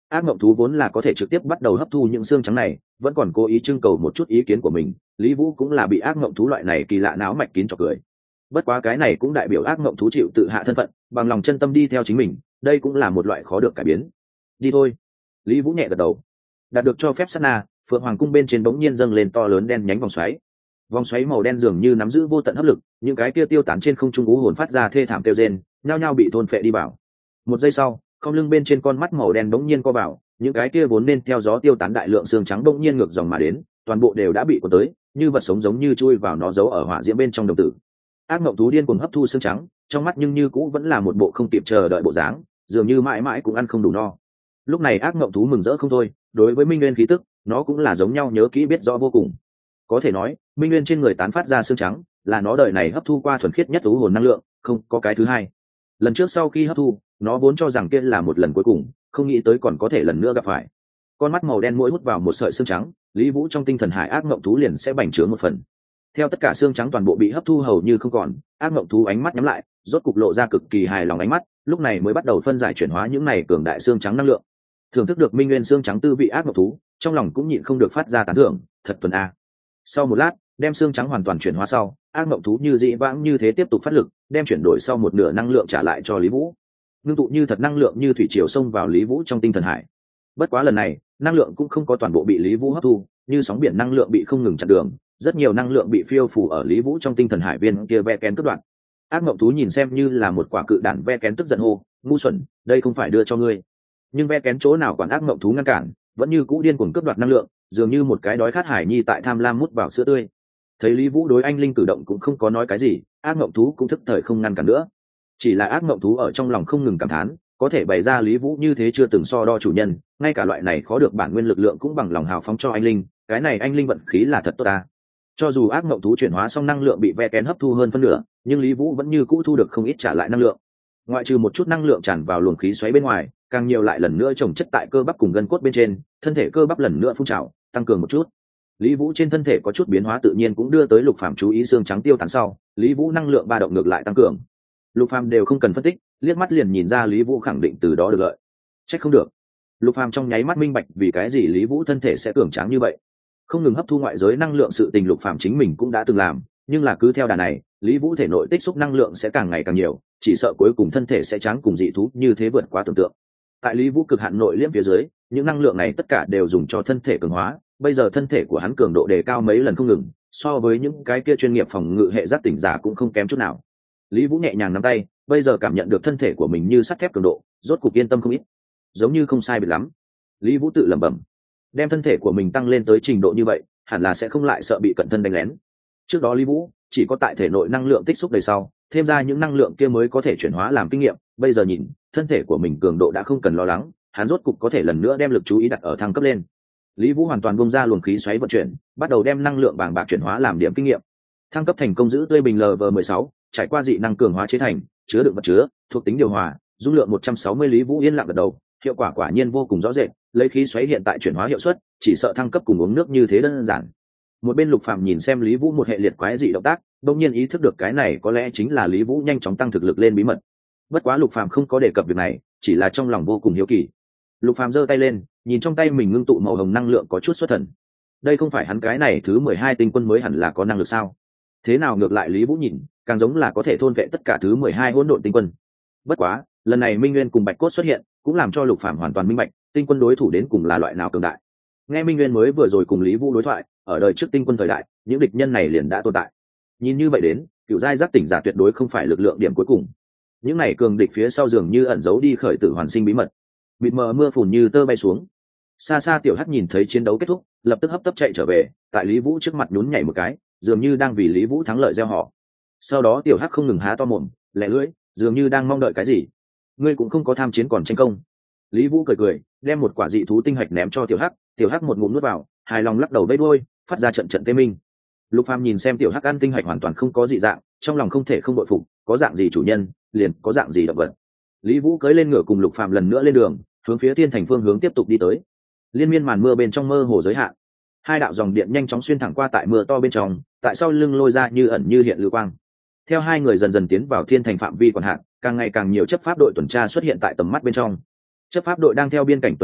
Ác mộng thú vốn là có thể trực tiếp bắt đầu hấp thu những xương trắng này, vẫn còn cố ý trưng cầu một chút ý kiến của mình. Lý Vũ cũng là bị ác mộng thú loại này kỳ lạ não mạch kín chọc cười. Bất quá cái này cũng đại biểu ác mộng thú chịu tự hạ thân phận, bằng lòng chân tâm đi theo chính mình, đây cũng là một loại khó được cải biến. Đi thôi. Lý Vũ nhẹ gật đầu. Đạt được cho phép sát na, Phượng Hoàng cung bên trên bỗng nhiên dâng lên to lớn đen nhánh vòng xoáy. Vòng xoáy màu đen dường như nắm giữ vô tận hấp lực, những cái kia tiêu tán trên không trung ú hồn phát ra thê thảm kêu rên, nhao nhao bị thôn phệ đi vào. Một giây sau, không lưng bên trên con mắt màu đen bỗng nhiên co vào, những cái kia vốn nên theo gió tiêu tán đại lượng xương trắng bỗng nhiên ngược dòng mà đến, toàn bộ đều đã bị cuốn tới, như vật sống giống như chui vào nó giấu ở hỏa diễm bên trong đồng tử. Ác mộng thú điên cuồng hấp thu xương trắng, trong mắt nhưng như cũ vẫn là một bộ không kịp chờ đợi bộ dáng, dường như mãi mãi cũng ăn không đủ no. Lúc này ác mộng thú mừng rỡ không thôi, đối với minh nguyên khí tức, nó cũng là giống nhau nhớ kỹ biết rõ vô cùng. Có thể nói, minh nguyên trên người tán phát ra xương trắng, là nó đời này hấp thu qua thuần khiết nhất u hồn năng lượng, không có cái thứ hai. Lần trước sau khi hấp thu, nó vốn cho rằng kia là một lần cuối cùng, không nghĩ tới còn có thể lần nữa gặp phải. Con mắt màu đen mỗi hút vào một sợi xương trắng, Lý Vũ trong tinh thần hải ác mộng thú liền sẽ bành trướng một phần. Theo tất cả xương trắng toàn bộ bị hấp thu hầu như không còn, ác mộng thú ánh mắt nhắm lại, rốt cục lộ ra cực kỳ hài lòng ánh mắt, lúc này mới bắt đầu phân giải chuyển hóa những này cường đại xương trắng năng lượng. Thưởng thức được minh nguyên xương trắng tư vị ác mộng thú, trong lòng cũng nhịn không được phát ra tán thưởng, thật tuần a. Sau một lát, đem xương trắng hoàn toàn chuyển hóa sau, ác mộng thú như dĩ vãng như thế tiếp tục phát lực, đem chuyển đổi sau một nửa năng lượng trả lại cho Lý Vũ. Ngưng tụ như thật năng lượng như thủy triều xông vào Lý Vũ trong tinh thần hải. Bất quá lần này, năng lượng cũng không có toàn bộ bị Lý Vũ hấp thu, như sóng biển năng lượng bị không ngừng chặn đường, rất nhiều năng lượng bị phiêu phù ở Lý Vũ trong tinh thần hải viên kia ve kén cướp đoạn. Ác mộng thú nhìn xem như là một quả cự đản ve kén tức giận hô, ngu xuẩn, đây không phải đưa cho ngươi. Nhưng ve kén chỗ nào quản ác mộng thú ngăn cản, vẫn như cũ điên cuồng cướp đoạt năng lượng, dường như một cái đói khát hải nhi tại tham lam mút vào sữa tươi. Thấy Lý Vũ đối anh linh cử động cũng không có nói cái gì, ác mộng thú cũng thức thời không ngăn cản nữa. Chỉ là ác mộng thú ở trong lòng không ngừng cảm thán, có thể bày ra Lý Vũ như thế chưa từng so đo chủ nhân, ngay cả loại này khó được bản nguyên lực lượng cũng bằng lòng hào phóng cho anh linh, cái này anh linh vận khí là thật tốt ta. Cho dù ác mộng thú chuyển hóa xong năng lượng bị ve kén hấp thu hơn phân nửa, nhưng Lý Vũ vẫn như cũ thu được không ít trả lại năng lượng. Ngoại trừ một chút năng lượng tràn vào luồng khí xoáy bên ngoài, càng nhiều lại lần nữa chồng chất tại cơ bắp cùng gân cốt bên trên, thân thể cơ bắp lần nữa phun trào, tăng cường một chút. Lý Vũ trên thân thể có chút biến hóa tự nhiên cũng đưa tới Lục Phàm chú ý xương trắng tiêu tán sau, Lý Vũ năng lượng ba động ngược lại tăng cường. Lục Phàm đều không cần phân tích, liếc mắt liền nhìn ra Lý Vũ khẳng định từ đó được lợi. Chắc không được. Lục Phàm trong nháy mắt minh bạch vì cái gì Lý Vũ thân thể sẽ cường tráng như vậy. Không ngừng hấp thu ngoại giới năng lượng sự tình Lục Phàm chính mình cũng đã từng làm, nhưng là cứ theo đà này, Lý Vũ thể nội tích xúc năng lượng sẽ càng ngày càng nhiều, chỉ sợ cuối cùng thân thể sẽ tráng cùng dị thú như thế vượt quá tưởng tượng. Tại Lý Vũ cực hạn nội liễm phía dưới, những năng lượng này tất cả đều dùng cho thân thể cường hóa, bây giờ thân thể của hắn cường độ đề cao mấy lần không ngừng, so với những cái kia chuyên nghiệp phòng ngự hệ giác tỉnh giả cũng không kém chút nào. Lý Vũ nhẹ nhàng nắm tay, bây giờ cảm nhận được thân thể của mình như sắt thép cường độ, rốt cục yên tâm không ít, giống như không sai biệt lắm. Lý Vũ tự lẩm bẩm, đem thân thể của mình tăng lên tới trình độ như vậy, hẳn là sẽ không lại sợ bị cận thân đánh lén. Trước đó Lý Vũ chỉ có tại thể nội năng lượng tích xúc đầy sau, thêm ra những năng lượng kia mới có thể chuyển hóa làm kinh nghiệm, bây giờ nhìn, thân thể của mình cường độ đã không cần lo lắng, hắn rốt cục có thể lần nữa đem lực chú ý đặt ở thăng cấp lên. Lý Vũ hoàn toàn bung ra luồng khí xoáy vận chuyển, bắt đầu đem năng lượng bàng bạc chuyển hóa làm điểm kinh nghiệm. Thăng cấp thành công giữ tươi bình L V mười sáu, trải qua dị năng cường hóa chế thành, chứa đựng vật chứa, thuộc tính điều hòa, dung lượng một trăm sáu mươi. Lý Vũ yên lặng gật đầu, hiệu quả quả nhiên vô cùng rõ rệt, lấy khí xoáy hiện tại chuyển hóa hiệu suất, chỉ sợ thăng cấp cùng uống nước như thế đơn giản. Một bên Lục Phàm nhìn xem Lý Vũ một hệ liệt quái dị động tác, đột nhiên ý thức được cái này có lẽ chính là Lý Vũ nhanh chóng tăng thực lực lên bí mật. Bất quá Lục Phàm không có đề cập việc này, chỉ là trong lòng vô cùng hiếu kỳ. Lục Phàm giơ tay lên, nhìn trong tay mình ngưng tụ màu hồng năng lượng có chút xuất thần. Đây không phải hắn cái này thứ mười hai tinh quân mới hẳn là có năng lực sao? Thế nào ngược lại Lý Vũ nhìn, càng giống là có thể thôn vệ tất cả thứ mười hai hỗn độn tinh quân. Bất quá, lần này Minh Nguyên cùng Bạch Cốt xuất hiện, cũng làm cho Lục Phàm hoàn toàn minh bạch, tinh quân đối thủ đến cùng là loại nào cường đại. Nghe Minh Nguyên mới vừa rồi cùng Lý Vũ đối thoại, ở đời trước tinh quân thời đại, những địch nhân này liền đã tồn tại. Nhìn như vậy đến, cựu giai giác tỉnh giả tuyệt đối không phải lực lượng điểm cuối cùng. Những này cường địch phía sau dường như ẩn giấu đi khởi tử hoàn sinh bí mật. Mịt mờ mưa phùn như tơ bay xuống. Xa xa Tiểu Hắc nhìn thấy chiến đấu kết thúc, lập tức hấp tấp chạy trở về, tại Lý Vũ trước mặt nhún nhảy một cái, dường như đang vì Lý Vũ thắng lợi reo hò. Sau đó Tiểu Hắc không ngừng há to mồm, lẻ lưỡi, dường như đang mong đợi cái gì. Ngươi cũng không có tham chiến còn tranh công. Lý Vũ cười cười, đem một quả dị thú tinh hạch ném cho Tiểu Hắc, Tiểu Hắc một ngụm nuốt vào, hài lòng lắc đầu vẫy đuôi, phát ra trận trận tê minh. Lục Phàm nhìn xem Tiểu Hắc ăn tinh hạch hoàn toàn không có dị dạng, trong lòng không thể không bội phục, có dạng gì chủ nhân, liền có dạng gì động vật. Lý Vũ cưỡi lên ngựa cùng Lục Phàm lần nữa lên đường, hướng phía Thiên Thành phương hướng tiếp tục đi tới. Liên miên màn mưa bên trong mơ hồ giới hạn, hai đạo dòng điện nhanh chóng xuyên thẳng qua tại mưa to bên trong, tại sau lưng lôi ra như ẩn như hiện lưu quang. Theo hai người dần dần tiến vào Thiên Thành phạm vi quản hạt, càng ngày càng nhiều chấp pháp đội tuần tra xuất hiện tại tầm mắt bên trong. Chấp pháp đội đang theo biên cảnh tuần tra,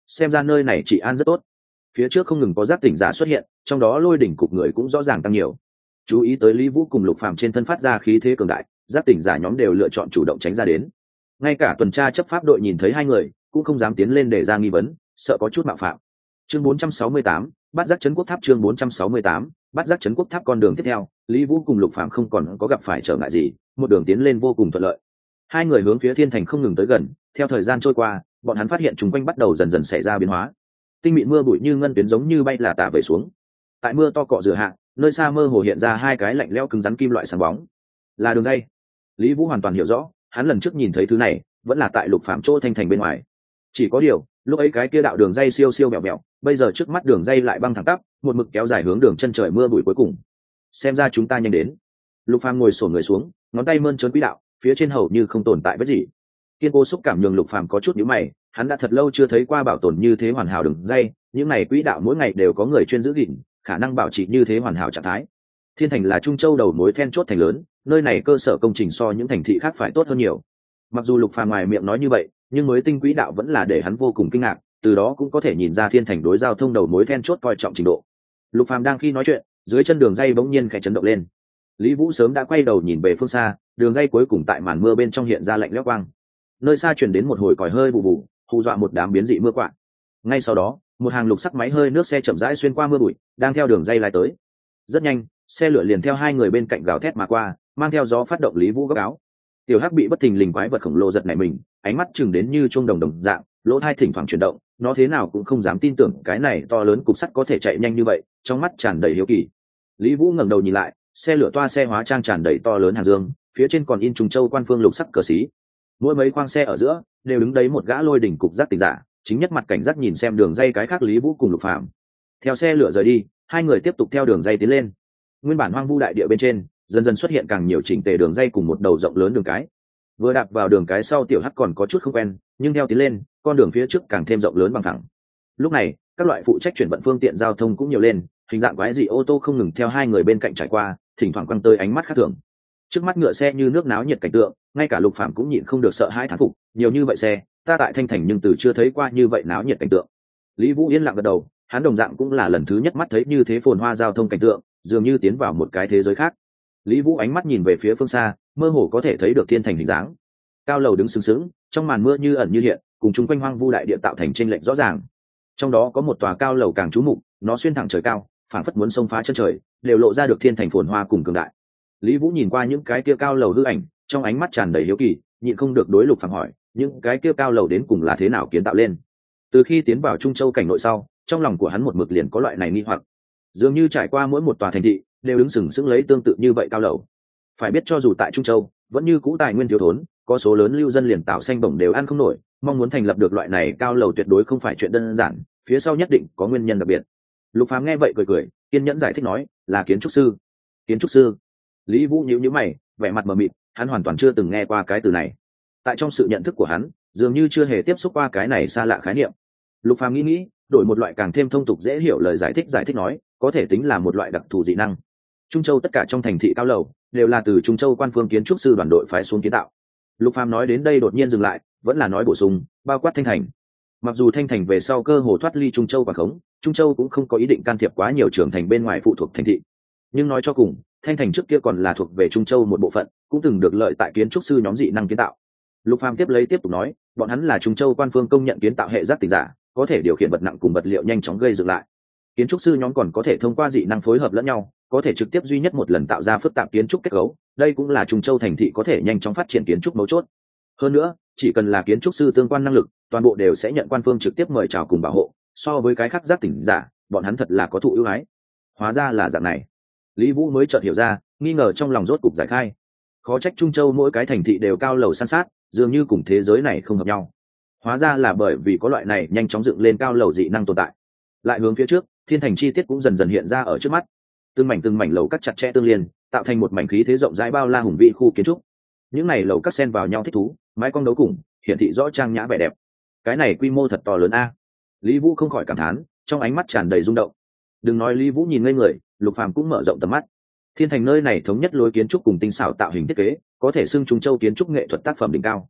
xem ra nơi này trị an rất tốt. Phía trước không ngừng có giác tỉnh giả xuất hiện, trong đó lôi đỉnh cục người cũng rõ ràng tăng nhiều. Chú ý tới Lý Vũ cùng Lục Phàm trên thân phát ra khí thế cường đại, giác tỉnh giả nhóm đều lựa chọn chủ động tránh ra đến. Ngay cả tuần tra chấp pháp đội nhìn thấy hai người cũng không dám tiến lên để ra nghi vấn, sợ có chút mạo phạm. Chương bốn trăm sáu mươi tám, bắt giác trấn quốc tháp. Chương bốn trăm sáu mươi tám, bắt giác trấn quốc tháp. Con đường tiếp theo, Lý Vũ cùng Lục Phàm không còn có gặp phải trở ngại gì, một đường tiến lên vô cùng thuận lợi. Hai người hướng phía thiên thành không ngừng tới gần, theo thời gian trôi qua, bọn hắn phát hiện chúng quanh bắt đầu dần dần xảy ra biến hóa. Tinh mịn mưa bụi như ngân tuyến giống như bay là tả về xuống. Tại mưa to cọ rửa hạ, nơi xa mơ hồ hiện ra hai cái lạnh lẽo cứng rắn kim loại sáng bóng, là đường dây. Lý Vũ hoàn toàn hiểu rõ, hắn lần trước nhìn thấy thứ này vẫn là tại Lục Phàm chỗ thanh thành bên ngoài. Chỉ có điều, lúc ấy cái kia đạo đường dây siêu siêu bẹo bẹo, bây giờ trước mắt đường dây lại băng thẳng tắp, một mực kéo dài hướng đường chân trời mưa bụi cuối cùng. Xem ra chúng ta nhanh đến. Lục Phàm ngồi xổm người xuống, ngón tay mơn trớn quỹ đạo, phía trên hầu như không tồn tại vết gì. Kiên cố xúc cảm nhường Lục Phàm có chút nhíu mày, hắn đã thật lâu chưa thấy qua bảo tồn như thế hoàn hảo đường dây, những này quỹ đạo mỗi ngày đều có người chuyên giữ gìn, khả năng bảo trì như thế hoàn hảo trạng thái. Thiên Thành là Trung Châu đầu mối then chốt thành lớn, nơi này cơ sở công trình so những thành thị khác phải tốt hơn nhiều. Mặc dù Lục Phàm ngoài miệng nói như vậy, nhưng mới tinh quỹ đạo vẫn là để hắn vô cùng kinh ngạc, từ đó cũng có thể nhìn ra Thiên Thành đối giao thông đầu mối then chốt coi trọng trình độ. Lục Phàm đang khi nói chuyện, dưới chân đường dây bỗng nhiên khẽ chấn động lên. Lý Vũ sớm đã quay đầu nhìn về phương xa, đường dây cuối cùng tại màn mưa bên trong hiện ra lạnh lẽo quang. Nơi xa truyền đến một hồi còi hơi bù bù, hù dọa một đám biến dị mưa quạ. Ngay sau đó, một hàng lục sắc máy hơi nước xe chậm rãi xuyên qua mưa bụi, đang theo đường dây lái tới. Rất nhanh, xe lửa liền theo hai người bên cạnh gào thét mà qua, mang theo gió phát động Lý Vũ góc áo. Tiểu Hắc bị bất thình lình quái vật khổng lồ giật nảy mình, ánh mắt chừng đến như chuông đồng đồng dạng, lỗ tai thỉnh thoảng chuyển động, nó thế nào cũng không dám tin tưởng cái này to lớn cục sắt có thể chạy nhanh như vậy, trong mắt tràn đầy hiếu kỳ. Lý Vũ ngẩng đầu nhìn lại, xe lửa toa xe hóa trang tràn đầy to lớn hàng dương, phía trên còn in Trung Châu quan phương lục sắc cờ xí. Mỗi mấy khoang xe ở giữa đều đứng đấy một gã lôi đỉnh cục giác tỉnh giả, chính nhất mặt cảnh giác nhìn xem đường dây cái khác Lý Vũ cùng Lục Phàm. Theo xe lửa rời đi, hai người tiếp tục theo đường dây tiến lên. Nguyên bản hoang vu đại địa bên trên, dần dần xuất hiện càng nhiều chỉnh tề đường dây cùng một đầu rộng lớn đường cái. Vừa đạp vào đường cái sau, Tiểu Hắc còn có chút không quen, nhưng theo tiến lên, con đường phía trước càng thêm rộng lớn bằng phẳng. Lúc này, các loại phụ trách chuyển vận phương tiện giao thông cũng nhiều lên, hình dạng quái dị ô tô không ngừng theo hai người bên cạnh trải qua, thỉnh thoảng quăng tới ánh mắt khác thường. Trước mắt ngựa xe như nước náo nhiệt cảnh tượng, ngay cả Lục Phàm cũng nhịn không được sợ hãi thán phục, nhiều như vậy xe, ta tại Thanh Thành nhưng từ chưa thấy qua như vậy náo nhiệt cảnh tượng. Lý Vũ yên lặng gật đầu, hắn đồng dạng cũng là lần thứ nhất mắt thấy như thế phồn hoa giao thông cảnh tượng, dường như tiến vào một cái thế giới khác. Lý Vũ ánh mắt nhìn về phía phương xa, mơ hồ có thể thấy được Thiên Thành hình dáng. Cao lầu đứng sừng sững, trong màn mưa như ẩn như hiện, cùng chung quanh hoang vu đại địa tạo thành chênh lệch rõ ràng. Trong đó có một tòa cao lầu càng trú mục, nó xuyên thẳng trời cao, phảng phất muốn xông phá chân trời, đều lộ ra được Thiên Thành phồn hoa cùng cường đại. Lý Vũ nhìn qua những cái kia cao lầu hư ảnh, trong ánh mắt tràn đầy hiếu kỳ, nhịn không được đối Lục Phàm hỏi, những cái kia cao lầu đến cùng là thế nào kiến tạo lên? Từ khi tiến vào Trung Châu cảnh nội sau, trong lòng của hắn một mực liền có loại này nghi hoặc. Dường như trải qua mỗi một tòa thành thị, đều đứng sừng sững lấy tương tự như vậy cao lầu. Phải biết cho dù tại Trung Châu, vẫn như cũ tài nguyên thiếu thốn, có số lớn lưu dân liền tạo xanh bổng đều ăn không nổi, mong muốn thành lập được loại này cao lầu tuyệt đối không phải chuyện đơn giản, phía sau nhất định có nguyên nhân đặc biệt. Lục Phàm nghe vậy cười cười, kiên nhẫn giải thích nói, là kiến trúc sư. Kiến trúc sư? Lý Vũ nhíu nhíu mày, vẻ mặt mờ mịt, hắn hoàn toàn chưa từng nghe qua cái từ này. Tại trong sự nhận thức của hắn, dường như chưa hề tiếp xúc qua cái này xa lạ khái niệm. Lục Phàm nghĩ nghĩ, đổi một loại càng thêm thông tục dễ hiểu lời giải thích giải thích nói, có thể tính là một loại đặc thù dị năng. Trung Châu tất cả trong thành thị cao lầu đều là từ Trung Châu quan phương kiến trúc sư đoàn đội phái xuống kiến tạo. Lục Phàm nói đến đây đột nhiên dừng lại, vẫn là nói bổ sung, bao quát Thanh Thành. Mặc dù Thanh Thành về sau cơ hồ thoát ly Trung Châu quản khống, Trung Châu cũng không có ý định can thiệp quá nhiều trưởng thành bên ngoài phụ thuộc thành thị. Nhưng nói cho cùng, Thanh Thành trước kia còn là thuộc về Trung Châu một bộ phận, cũng từng được lợi tại kiến trúc sư nhóm dị năng kiến tạo. Lục Phàm tiếp lấy tiếp tục nói, bọn hắn là Trung Châu quan phương công nhận kiến tạo hệ giác tỉnh giả, có thể điều khiển vật nặng cùng vật liệu nhanh chóng gây dựng lại. Kiến trúc sư nhóm còn có thể thông qua dị năng phối hợp lẫn nhau, có thể trực tiếp duy nhất một lần tạo ra phức tạp kiến trúc kết cấu, đây cũng là Trung Châu thành thị có thể nhanh chóng phát triển kiến trúc mấu chốt. Hơn nữa, chỉ cần là kiến trúc sư tương quan năng lực, toàn bộ đều sẽ nhận quan phương trực tiếp mời chào cùng bảo hộ, so với cái khác giác tỉnh giả, bọn hắn thật là có thụ ưu ái. Hóa ra là dạng này. Lý Vũ mới chợt hiểu ra, nghi ngờ trong lòng rốt cục giải khai. Khó trách Trung Châu mỗi cái thành thị đều cao lầu san sát, dường như cùng thế giới này không hợp nhau. Hóa ra là bởi vì có loại này nhanh chóng dựng lên cao lầu dị năng tồn tại. Lại hướng phía trước, Thiên Thành chi tiết cũng dần dần hiện ra ở trước mắt. Từng mảnh từng mảnh lầu các chặt chẽ tương liên, tạo thành một mảnh khí thế rộng rãi bao la hùng vĩ khu kiến trúc. Những này lầu các xen vào nhau thích thú, mái cong đấu cùng, hiển thị rõ trang nhã vẻ đẹp. Cái này quy mô thật to lớn a. Lý Vũ không khỏi cảm thán, trong ánh mắt tràn đầy rung động. Đừng nói Lý Vũ nhìn ngây người, Lục Phàm cũng mở rộng tầm mắt. Thiên Thành nơi này thống nhất lối kiến trúc cùng tinh xảo tạo hình thiết kế, có thể xưng Trung Châu kiến trúc nghệ thuật tác phẩm đỉnh cao.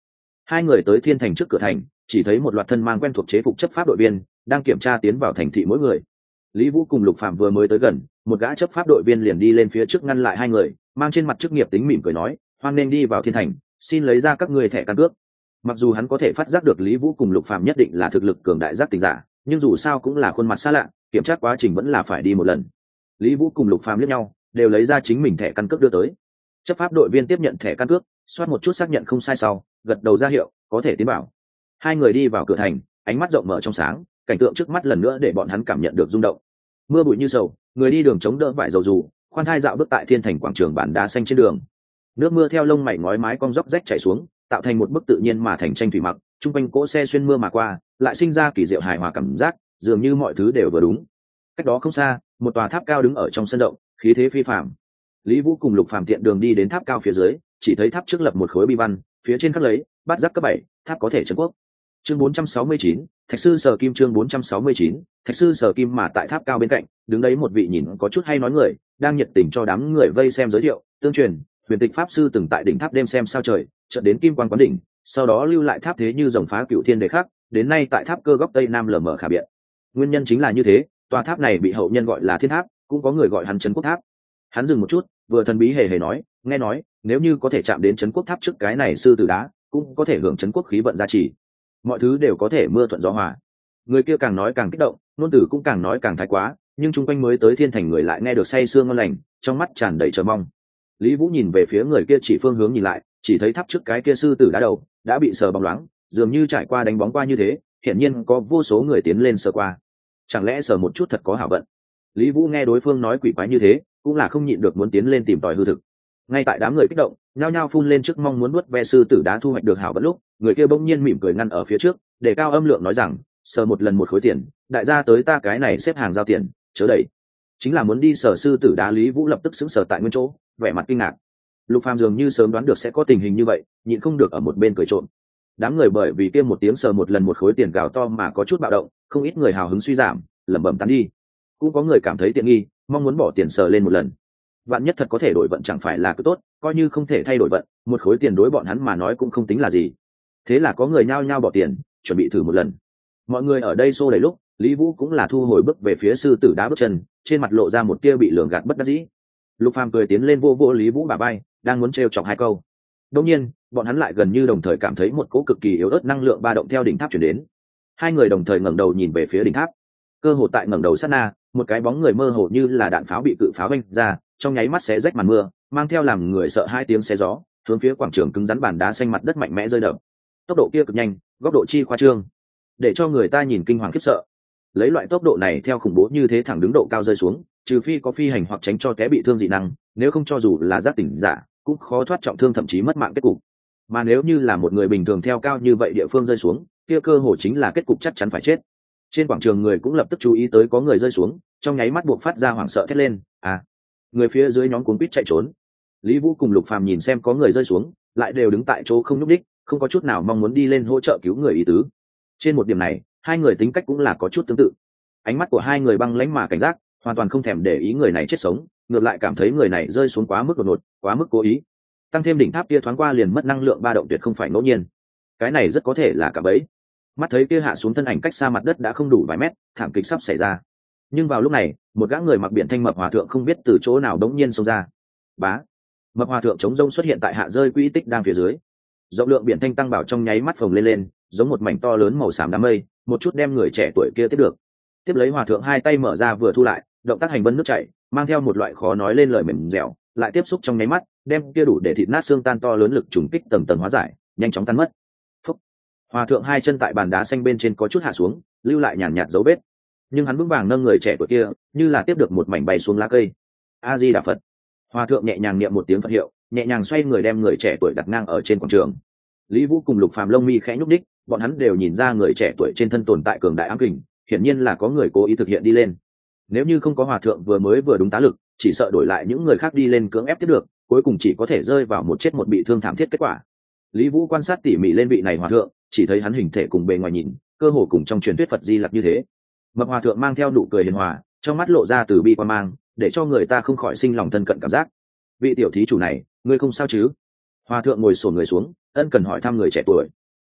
Hai người tới thiên thành trước cửa thành, chỉ thấy một loạt thân mang quen thuộc chế phục chấp pháp đội viên đang kiểm tra tiến vào thành thị mỗi người. Lý Vũ cùng Lục Phạm vừa mới tới gần, một gã chấp pháp đội viên liền đi lên phía trước ngăn lại hai người, mang trên mặt chức nghiệp tính mỉm cười nói, hoan nên đi vào thiên thành, xin lấy ra các người thẻ căn cước. Mặc dù hắn có thể phát giác được Lý Vũ cùng Lục Phạm nhất định là thực lực cường đại giác tình giả, nhưng dù sao cũng là khuôn mặt xa lạ, kiểm tra quá trình vẫn là phải đi một lần. Lý Vũ cùng Lục Phạm liếc nhau, đều lấy ra chính mình thẻ căn cước đưa tới. Chấp pháp đội viên tiếp nhận thẻ căn cước, soát một chút xác nhận không sai sau, gật đầu ra hiệu có thể tiến vào. Hai người đi vào cửa thành, ánh mắt rộng mở trong sáng, cảnh tượng trước mắt lần nữa để bọn hắn cảm nhận được rung động. Mưa bụi như sầu, người đi đường chống đỡ vải dầu dù, khoan thai dạo bước tại thiên thành quảng trường bản đá xanh trên đường. Nước mưa theo lông mày ngói mái cong dốc rách chảy xuống, tạo thành một bức tự nhiên mà thành tranh thủy mặc, trung quanh cỗ xe xuyên mưa mà qua, lại sinh ra kỳ diệu hài hòa cảm giác, dường như mọi thứ đều vừa đúng. Cách đó không xa, một tòa tháp cao đứng ở trong sân rộng, khí thế phi phàm. Lý Vũ cùng Lục Phàm tiện đường đi đến tháp cao phía dưới, chỉ thấy tháp trước lập một khối bi văn, phía trên khắc lấy bát giác cấp bảy, tháp có thể trấn quốc. Chương bốn trăm sáu mươi chín, Thạch sư Sở Kim chương bốn trăm sáu mươi chín, Thạch sư Sở Kim mà tại tháp cao bên cạnh, đứng đấy một vị nhìn có chút hay nói người, đang nhiệt tình cho đám người vây xem giới thiệu, tương truyền, huyền tịch pháp sư từng tại đỉnh tháp đêm xem sao trời, chợt đến kim quang quán đỉnh, sau đó lưu lại tháp thế như rồng phá cửu thiên đề khác, đến nay tại tháp cơ góc tây nam lờ mờ khả biện. Nguyên nhân chính là như thế, tòa tháp này bị hậu nhân gọi là Thiên Tháp, cũng có người gọi hắn Trấn Quốc Tháp. Hắn dừng một chút, vừa thần bí hề hề nói, nghe nói, nếu như có thể chạm đến Trấn Quốc Tháp trước cái này sư tử đá, cũng có thể hưởng Trấn Quốc khí vận gia trì. Mọi thứ đều có thể mưa thuận gió hòa. Người kia càng nói càng kích động, ngôn từ cũng càng nói càng thái quá, nhưng chung quanh mới tới thiên thành người lại nghe được say sương ngon lành, trong mắt tràn đầy chờ mong. Lý Vũ nhìn về phía người kia chỉ phương hướng nhìn lại, chỉ thấy tháp trước cái kia sư tử đá đầu đã bị sờ bóng loáng, dường như trải qua đánh bóng qua như thế, hiển nhiên có vô số người tiến lên sờ qua. Chẳng lẽ sờ một chút thật có hảo vận? Lý Vũ nghe đối phương nói quỷ quái như thế, cũng là không nhịn được muốn tiến lên tìm tòi hư thực. Ngay tại đám người kích động, nhao nhao phun lên trước mong muốn nuốt ve sư tử đá thu hoạch được hảo vận lúc, người kia bỗng nhiên mỉm cười ngăn ở phía trước, để cao âm lượng nói rằng, sờ một lần một khối tiền, đại gia tới ta cái này xếp hàng giao tiền, chớ đẩy. Chính là muốn đi sờ sư tử đá. Lý Vũ lập tức sững sờ tại nguyên chỗ, vẻ mặt kinh ngạc. Lục Phàm dường như sớm đoán được sẽ có tình hình như vậy, nhịn không được ở một bên cười trộm. Đám người bởi vì kia một tiếng sờ một lần một khối tiền gào to mà có chút bạo động, không ít người hào hứng suy giảm, lẩm bẩm tán đi. Cũng có người cảm thấy tiện nghi, mong muốn bỏ tiền sờ lên một lần. Vạn nhất thật có thể đổi vận chẳng phải là cứ tốt, coi như không thể thay đổi vận, một khối tiền đối bọn hắn mà nói cũng không tính là gì. Thế là có người nhao nhao bỏ tiền, chuẩn bị thử một lần. Mọi người ở đây xô đầy lúc, Lý Vũ cũng là thu hồi bước về phía sư tử đá bước chân, trên mặt lộ ra một tia bị lường gạt bất đắc dĩ. Lục Phàm cười tiến lên vô vô Lý Vũ bả vai, đang muốn trêu chọc hai câu. Đương nhiên, bọn hắn lại gần như đồng thời cảm thấy một cỗ cực kỳ yếu ớt năng lượng ba động theo đỉnh tháp truyền đến. Hai người đồng thời ngẩng đầu nhìn về phía đỉnh tháp. Cơ hồ tại ngẩng đầu sát na, một cái bóng người mơ hồ như là đạn pháo bị cự pháo vênh ra, trong nháy mắt xé rách màn mưa, mang theo làm người sợ hai tiếng xé gió, hướng phía quảng trường cứng rắn bàn đá xanh mặt đất mạnh mẽ rơi đập. Tốc độ kia cực nhanh, góc độ chi khoa trương, để cho người ta nhìn kinh hoàng khiếp sợ. Lấy loại tốc độ này theo khủng bố như thế thẳng đứng độ cao rơi xuống, trừ phi có phi hành hoặc tránh cho té bị thương dị năng, nếu không cho dù là giác tỉnh giả, cũng khó thoát trọng thương thậm chí mất mạng kết cục. Mà nếu như là một người bình thường theo cao như vậy địa phương rơi xuống, kia cơ hồ chính là kết cục chắc chắn phải chết. Trên quảng trường người cũng lập tức chú ý tới có người rơi xuống, trong nháy mắt buộc phát ra hoảng sợ thét lên, à! Người phía dưới nhóm cuống quýt chạy trốn. Lý Vũ cùng Lục Phàm nhìn xem có người rơi xuống, lại đều đứng tại chỗ không nhúc đích, không có chút nào mong muốn đi lên hỗ trợ cứu người ý tứ. Trên một điểm này, hai người tính cách cũng là có chút tương tự. Ánh mắt của hai người băng lãnh mà cảnh giác, hoàn toàn không thèm để ý người này chết sống, ngược lại cảm thấy người này rơi xuống quá mức đột ngột, quá mức cố ý. Tăng thêm đỉnh tháp kia thoáng qua liền mất năng lượng ba động tuyệt không phải ngẫu nhiên. Cái này rất có thể là cả bẫy. Mắt thấy kia hạ xuống thân ảnh cách xa mặt đất đã không đủ vài mét, thảm kịch sắp xảy ra. Nhưng vào lúc này, một gã người mặc biển thanh mập hòa thượng không biết từ chỗ nào đống nhiên xông ra. Bá, mập hòa thượng chống rông xuất hiện tại hạ rơi quỹ tích đang phía dưới. Rộng lượng biển thanh tăng bảo trong nháy mắt phồng lên lên, giống một mảnh to lớn màu xám đám mây, một chút đem người trẻ tuổi kia tiếp được. Tiếp lấy hòa thượng hai tay mở ra vừa thu lại, động tác hành vân nước chảy, mang theo một loại khó nói lên lời mềm dẻo, lại tiếp xúc trong nháy mắt, đem kia đủ để thịt nát xương tan to lớn lực trùng kích tầng tầng hóa giải, nhanh chóng tan mất. Phúc. Hòa thượng hai chân tại bàn đá xanh bên trên có chút hạ xuống, lưu lại nhàn nhạt dấu vết. Nhưng hắn vững vàng nâng người trẻ tuổi kia, như là tiếp được một mảnh bay xuống lá cây. A Di Đà Phật. Hòa thượng nhẹ nhàng niệm một tiếng Phật hiệu, nhẹ nhàng xoay người đem người trẻ tuổi đặt ngang ở trên quảng trường. Lý Vũ cùng Lục Phàm lông mi khẽ nhúc đích, bọn hắn đều nhìn ra người trẻ tuổi trên thân tồn tại cường đại ám kình, hiển nhiên là có người cố ý thực hiện đi lên. Nếu như không có hòa thượng vừa mới vừa đúng tá lực, chỉ sợ đổi lại những người khác đi lên cưỡng ép tiếp được, cuối cùng chỉ có thể rơi vào một chết một bị thương thảm thiết kết quả. Lý Vũ quan sát tỉ mỉ lên vị này hòa thượng, chỉ thấy hắn hình thể cùng bề ngoài nhìn, cơ hồ cùng trong truyền thuyết Phật Di Lặc như thế. Mập hòa thượng mang theo nụ cười hiền hòa, trong mắt lộ ra từ bi quan mang, để cho người ta không khỏi sinh lòng thân cận cảm giác. Vị tiểu thí chủ này, ngươi không sao chứ? Hòa thượng ngồi xổm người xuống, ân cần hỏi thăm người trẻ tuổi.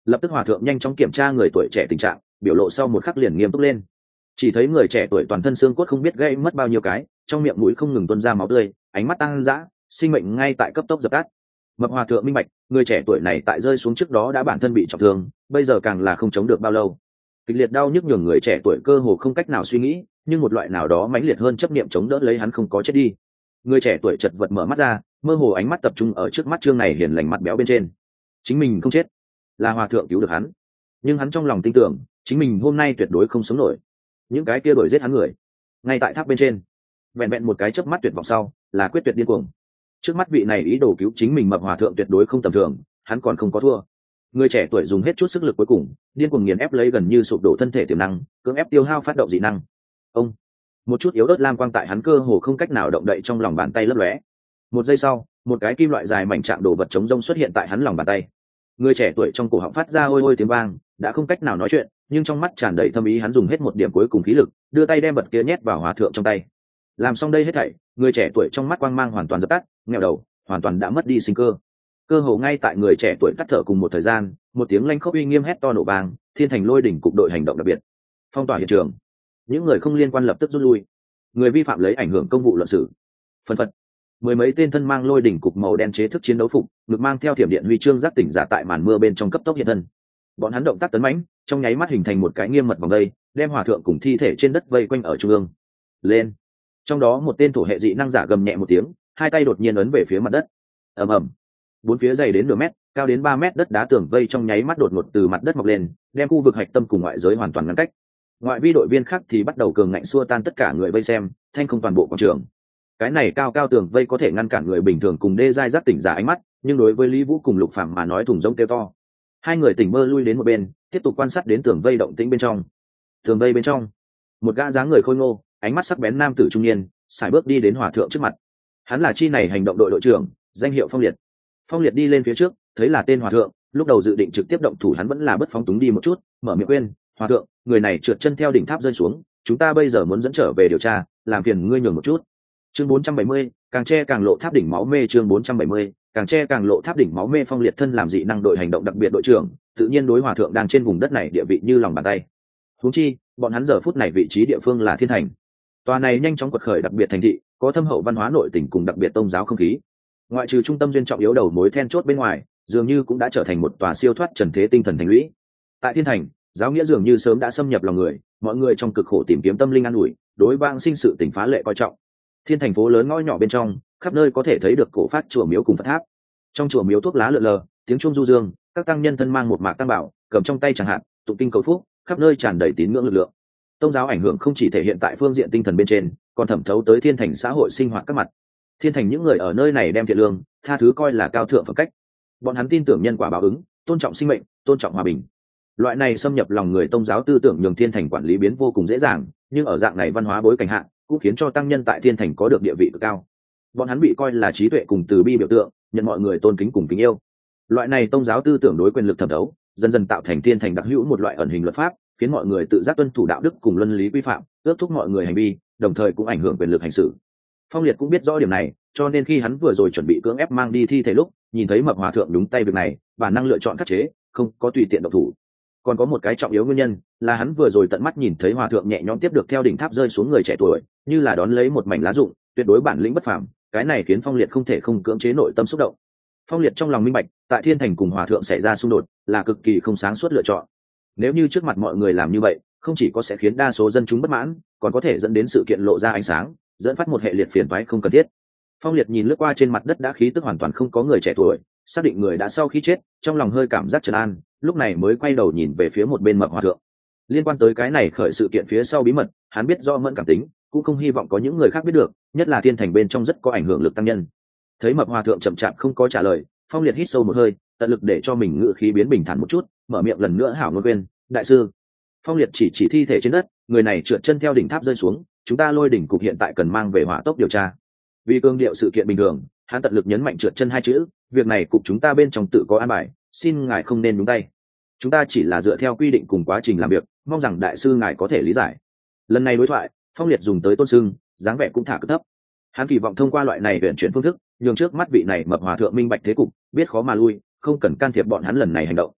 Lập tức hòa thượng nhanh chóng kiểm tra người tuổi trẻ tình trạng, biểu lộ sau một khắc liền nghiêm túc lên. Chỉ thấy người trẻ tuổi toàn thân xương cốt không biết gãy mất bao nhiêu cái, trong miệng mũi không ngừng tuôn ra máu tươi, ánh mắt tăng dã, sinh mệnh ngay tại cấp tốc dập tắt. Mập hòa thượng minh bạch, người trẻ tuổi này tại rơi xuống trước đó đã bản thân bị trọng thương, bây giờ càng là không chống được bao lâu. Kịch liệt đau nhức nhường người trẻ tuổi cơ hồ không cách nào suy nghĩ, nhưng một loại nào đó mãnh liệt hơn chấp niệm chống đỡ lấy hắn không có chết đi. Người trẻ tuổi chật vật mở mắt ra, mơ hồ ánh mắt tập trung ở trước mắt trương này hiền lành mặt béo bên trên. Chính mình không chết, là hòa thượng cứu được hắn, nhưng hắn trong lòng tin tưởng chính mình hôm nay tuyệt đối không sống nổi. Những cái kia đuổi giết hắn người ngay tại tháp bên trên, vẹn vẹn một cái chớp mắt tuyệt vọng sau là quyết tuyệt điên cuồng. Trước mắt vị này ý đồ cứu chính mình mập hòa thượng tuyệt đối không tầm thường, hắn còn không có thua. Người trẻ tuổi dùng hết chút sức lực cuối cùng, điên cuồng nghiền ép lấy gần như sụp đổ thân thể tiềm năng, cưỡng ép tiêu hao phát động dị năng. Ông, một chút yếu ớt lam quang tại hắn cơ hồ không cách nào động đậy trong lòng bàn tay lấp lóe. Một giây sau, một cái kim loại dài mảnh trạng đồ vật chống rông xuất hiện tại hắn lòng bàn tay. Người trẻ tuổi trong cổ họng phát ra ôi ôi tiếng vang, đã không cách nào nói chuyện, nhưng trong mắt tràn đầy thâm ý, hắn dùng hết một điểm cuối cùng khí lực, đưa tay đem vật kia nhét vào hòa thượng trong tay. Làm xong đây hết thảy, người trẻ tuổi trong mắt quang mang hoàn toàn dập tắt, nghèo đầu, hoàn toàn đã mất đi sinh cơ. Cơ hồ ngay tại người trẻ tuổi tắt thở cùng một thời gian, một tiếng lanh khốc uy nghiêm hét to nổ vang, Thiên Thành Lôi Đỉnh cục đội hành động đặc biệt phong tỏa hiện trường. Những người không liên quan lập tức rút lui, người vi phạm lấy ảnh hưởng công vụ luận xử. Phân phật, mười mấy tên thân mang lôi đỉnh cục màu đen chế thức chiến đấu phục, ngực mang theo thiểm điện huy chương giác tỉnh giả tại màn mưa bên trong cấp tốc hiện thân. Bọn hắn động tác tấn mãnh, trong nháy mắt hình thành một cái nghiêm mật vòng đây, đem hòa thượng cùng thi thể trên đất vây quanh ở trung ương. Lên. Trong đó một tên thổ hệ dị năng giả gầm nhẹ một tiếng, hai tay đột nhiên ấn về phía mặt đất. Ầm ầm. Bốn phía dày đến nửa mét, cao đến ba mét đất đá tường vây trong nháy mắt đột ngột từ mặt đất mọc lên, đem khu vực hạch tâm cùng ngoại giới hoàn toàn ngăn cách. Ngoại vi đội viên khác thì bắt đầu cường ngạnh xua tan tất cả người vây xem, thanh không toàn bộ quảng trường. Cái này cao cao tường vây có thể ngăn cản người bình thường cùng đê giai giác tỉnh giả ánh mắt, nhưng đối với Lý Vũ cùng Lục Phàm mà nói thùng rỗng kêu to. Hai người tỉnh mơ lui đến một bên, tiếp tục quan sát đến tường vây động tĩnh bên trong. Tường vây bên trong, một gã dáng người khôi ngô, ánh mắt sắc bén nam tử trung niên, sải bước đi đến hòa thượng trước mặt. Hắn là chi này hành động đội đội trưởng, danh hiệu Phong Liệt. Phong Liệt đi lên phía trước, thấy là tên hòa thượng, lúc đầu dự định trực tiếp động thủ, hắn vẫn là bất phóng túng đi một chút, mở miệng khuyên, "Hòa thượng, người này trượt chân theo đỉnh tháp rơi xuống, chúng ta bây giờ muốn dẫn trở về điều tra, làm phiền ngươi nhường một chút." Chương bốn trăm bảy mươi, càng che càng lộ tháp đỉnh máu mê. Chương bốn trăm bảy mươi, càng che càng lộ tháp đỉnh máu mê. Phong Liệt thân làm dị năng đội hành động đặc biệt đội trưởng, tự nhiên đối hòa thượng đang trên vùng đất này địa vị như lòng bàn tay. Huống chi, bọn hắn giờ phút này vị trí địa phương là Thiên Thành. Tòa này nhanh chóng quật khởi đặc biệt thành thị, có thâm hậu văn hóa nội tình cùng đặc biệt tôn giáo không khí. Ngoại trừ trung tâm duyên trọng yếu đầu mối then chốt bên ngoài, dường như cũng đã trở thành một tòa siêu thoát trần thế tinh thần thành lũy. Tại Thiên Thành, giáo nghĩa dường như sớm đã xâm nhập lòng người, mọi người trong cực khổ tìm kiếm tâm linh an ủi, đối vang sinh sự tình phá lệ coi trọng. Thiên thành phố lớn ngõ nhỏ bên trong, khắp nơi có thể thấy được cổ phát chùa miếu cùng Phật tháp. Trong chùa miếu thuốc lá lượn lờ, tiếng chuông du dương, các tăng nhân thân mang một mạc tam bảo, cầm trong tay chẳng hạn, tụng kinh cầu phúc, khắp nơi tràn đầy tín ngưỡng lực lượng. Tôn giáo ảnh hưởng không chỉ thể hiện tại phương diện tinh thần bên trên, còn thẩm thấu tới Thiên thành xã hội sinh hoạt các mặt. Thiên thành những người ở nơi này đem thiện lương, tha thứ coi là cao thượng phẩm cách. Bọn hắn tin tưởng nhân quả báo ứng, tôn trọng sinh mệnh, tôn trọng hòa bình. Loại này xâm nhập lòng người tôn giáo tư tưởng nhường Thiên thành quản lý biến vô cùng dễ dàng, nhưng ở dạng này văn hóa bối cảnh hạ, cũng khiến cho tăng nhân tại Thiên thành có được địa vị cực cao. Bọn hắn bị coi là trí tuệ cùng từ bi biểu tượng, nhận mọi người tôn kính cùng kính yêu. Loại này tôn giáo tư tưởng đối quyền lực thẩm thấu, dần dần tạo thành Thiên thành đặc hữu một loại ẩn hình luật pháp, khiến mọi người tự giác tuân thủ đạo đức cùng luân lý quy phạm, ước thúc mọi người hành vi, đồng thời cũng ảnh hưởng quyền lực hành xử. Phong Liệt cũng biết rõ điểm này, cho nên khi hắn vừa rồi chuẩn bị cưỡng ép mang đi thi thể lúc, nhìn thấy mập hòa thượng đúng tay việc này, bản năng lựa chọn khắc chế, không có tùy tiện động thủ. Còn có một cái trọng yếu nguyên nhân là hắn vừa rồi tận mắt nhìn thấy hòa thượng nhẹ nhõm tiếp được theo đỉnh tháp rơi xuống người trẻ tuổi, như là đón lấy một mảnh lá rụng, tuyệt đối bản lĩnh bất phàm. Cái này khiến Phong Liệt không thể không cưỡng chế nội tâm xúc động. Phong Liệt trong lòng minh bạch, tại Thiên thành cùng hòa thượng xảy ra xung đột là cực kỳ không sáng suốt lựa chọn. Nếu như trước mặt mọi người làm như vậy, không chỉ có sẽ khiến đa số dân chúng bất mãn, còn có thể dẫn đến sự kiện lộ ra ánh sáng, dẫn phát một hệ liệt phiền toái không cần thiết. Phong Liệt nhìn lướt qua trên mặt đất đã khí tức hoàn toàn không có người trẻ tuổi, xác định người đã sau khi chết, trong lòng hơi cảm giác trấn an, lúc này mới quay đầu nhìn về phía một bên mập hòa thượng. Liên quan tới cái này khởi sự kiện phía sau bí mật, hắn biết do mẫn cảm tính, cũng không hy vọng có những người khác biết được, nhất là Thiên thành bên trong rất có ảnh hưởng lực tăng nhân. Thấy mập hòa thượng chậm chạp không có trả lời, Phong Liệt hít sâu một hơi, tận lực để cho mình ngữ khí biến bình thản một chút, mở miệng lần nữa hảo ngôn quên, đại sư. Phong Liệt chỉ chỉ thi thể trên đất, người này trượt chân theo đỉnh tháp rơi xuống, chúng ta Lôi đỉnh cục hiện tại cần mang về hỏa tốc điều tra. Vì cương điệu sự kiện bình thường, hắn tận lực nhấn mạnh trượt chân hai chữ, việc này cục chúng ta bên trong tự có an bài, xin ngài không nên nhúng tay. Chúng ta chỉ là dựa theo quy định cùng quá trình làm việc, mong rằng đại sư ngài có thể lý giải. Lần này đối thoại, Phong Liệt dùng tới tôn sưng, dáng vẻ cũng thả cực thấp. Hắn kỳ vọng thông qua loại này vận chuyển phương thức, nhường trước mắt vị này mập hòa thượng minh bạch thế cục, biết khó mà lui, không cần can thiệp bọn hắn lần này hành động.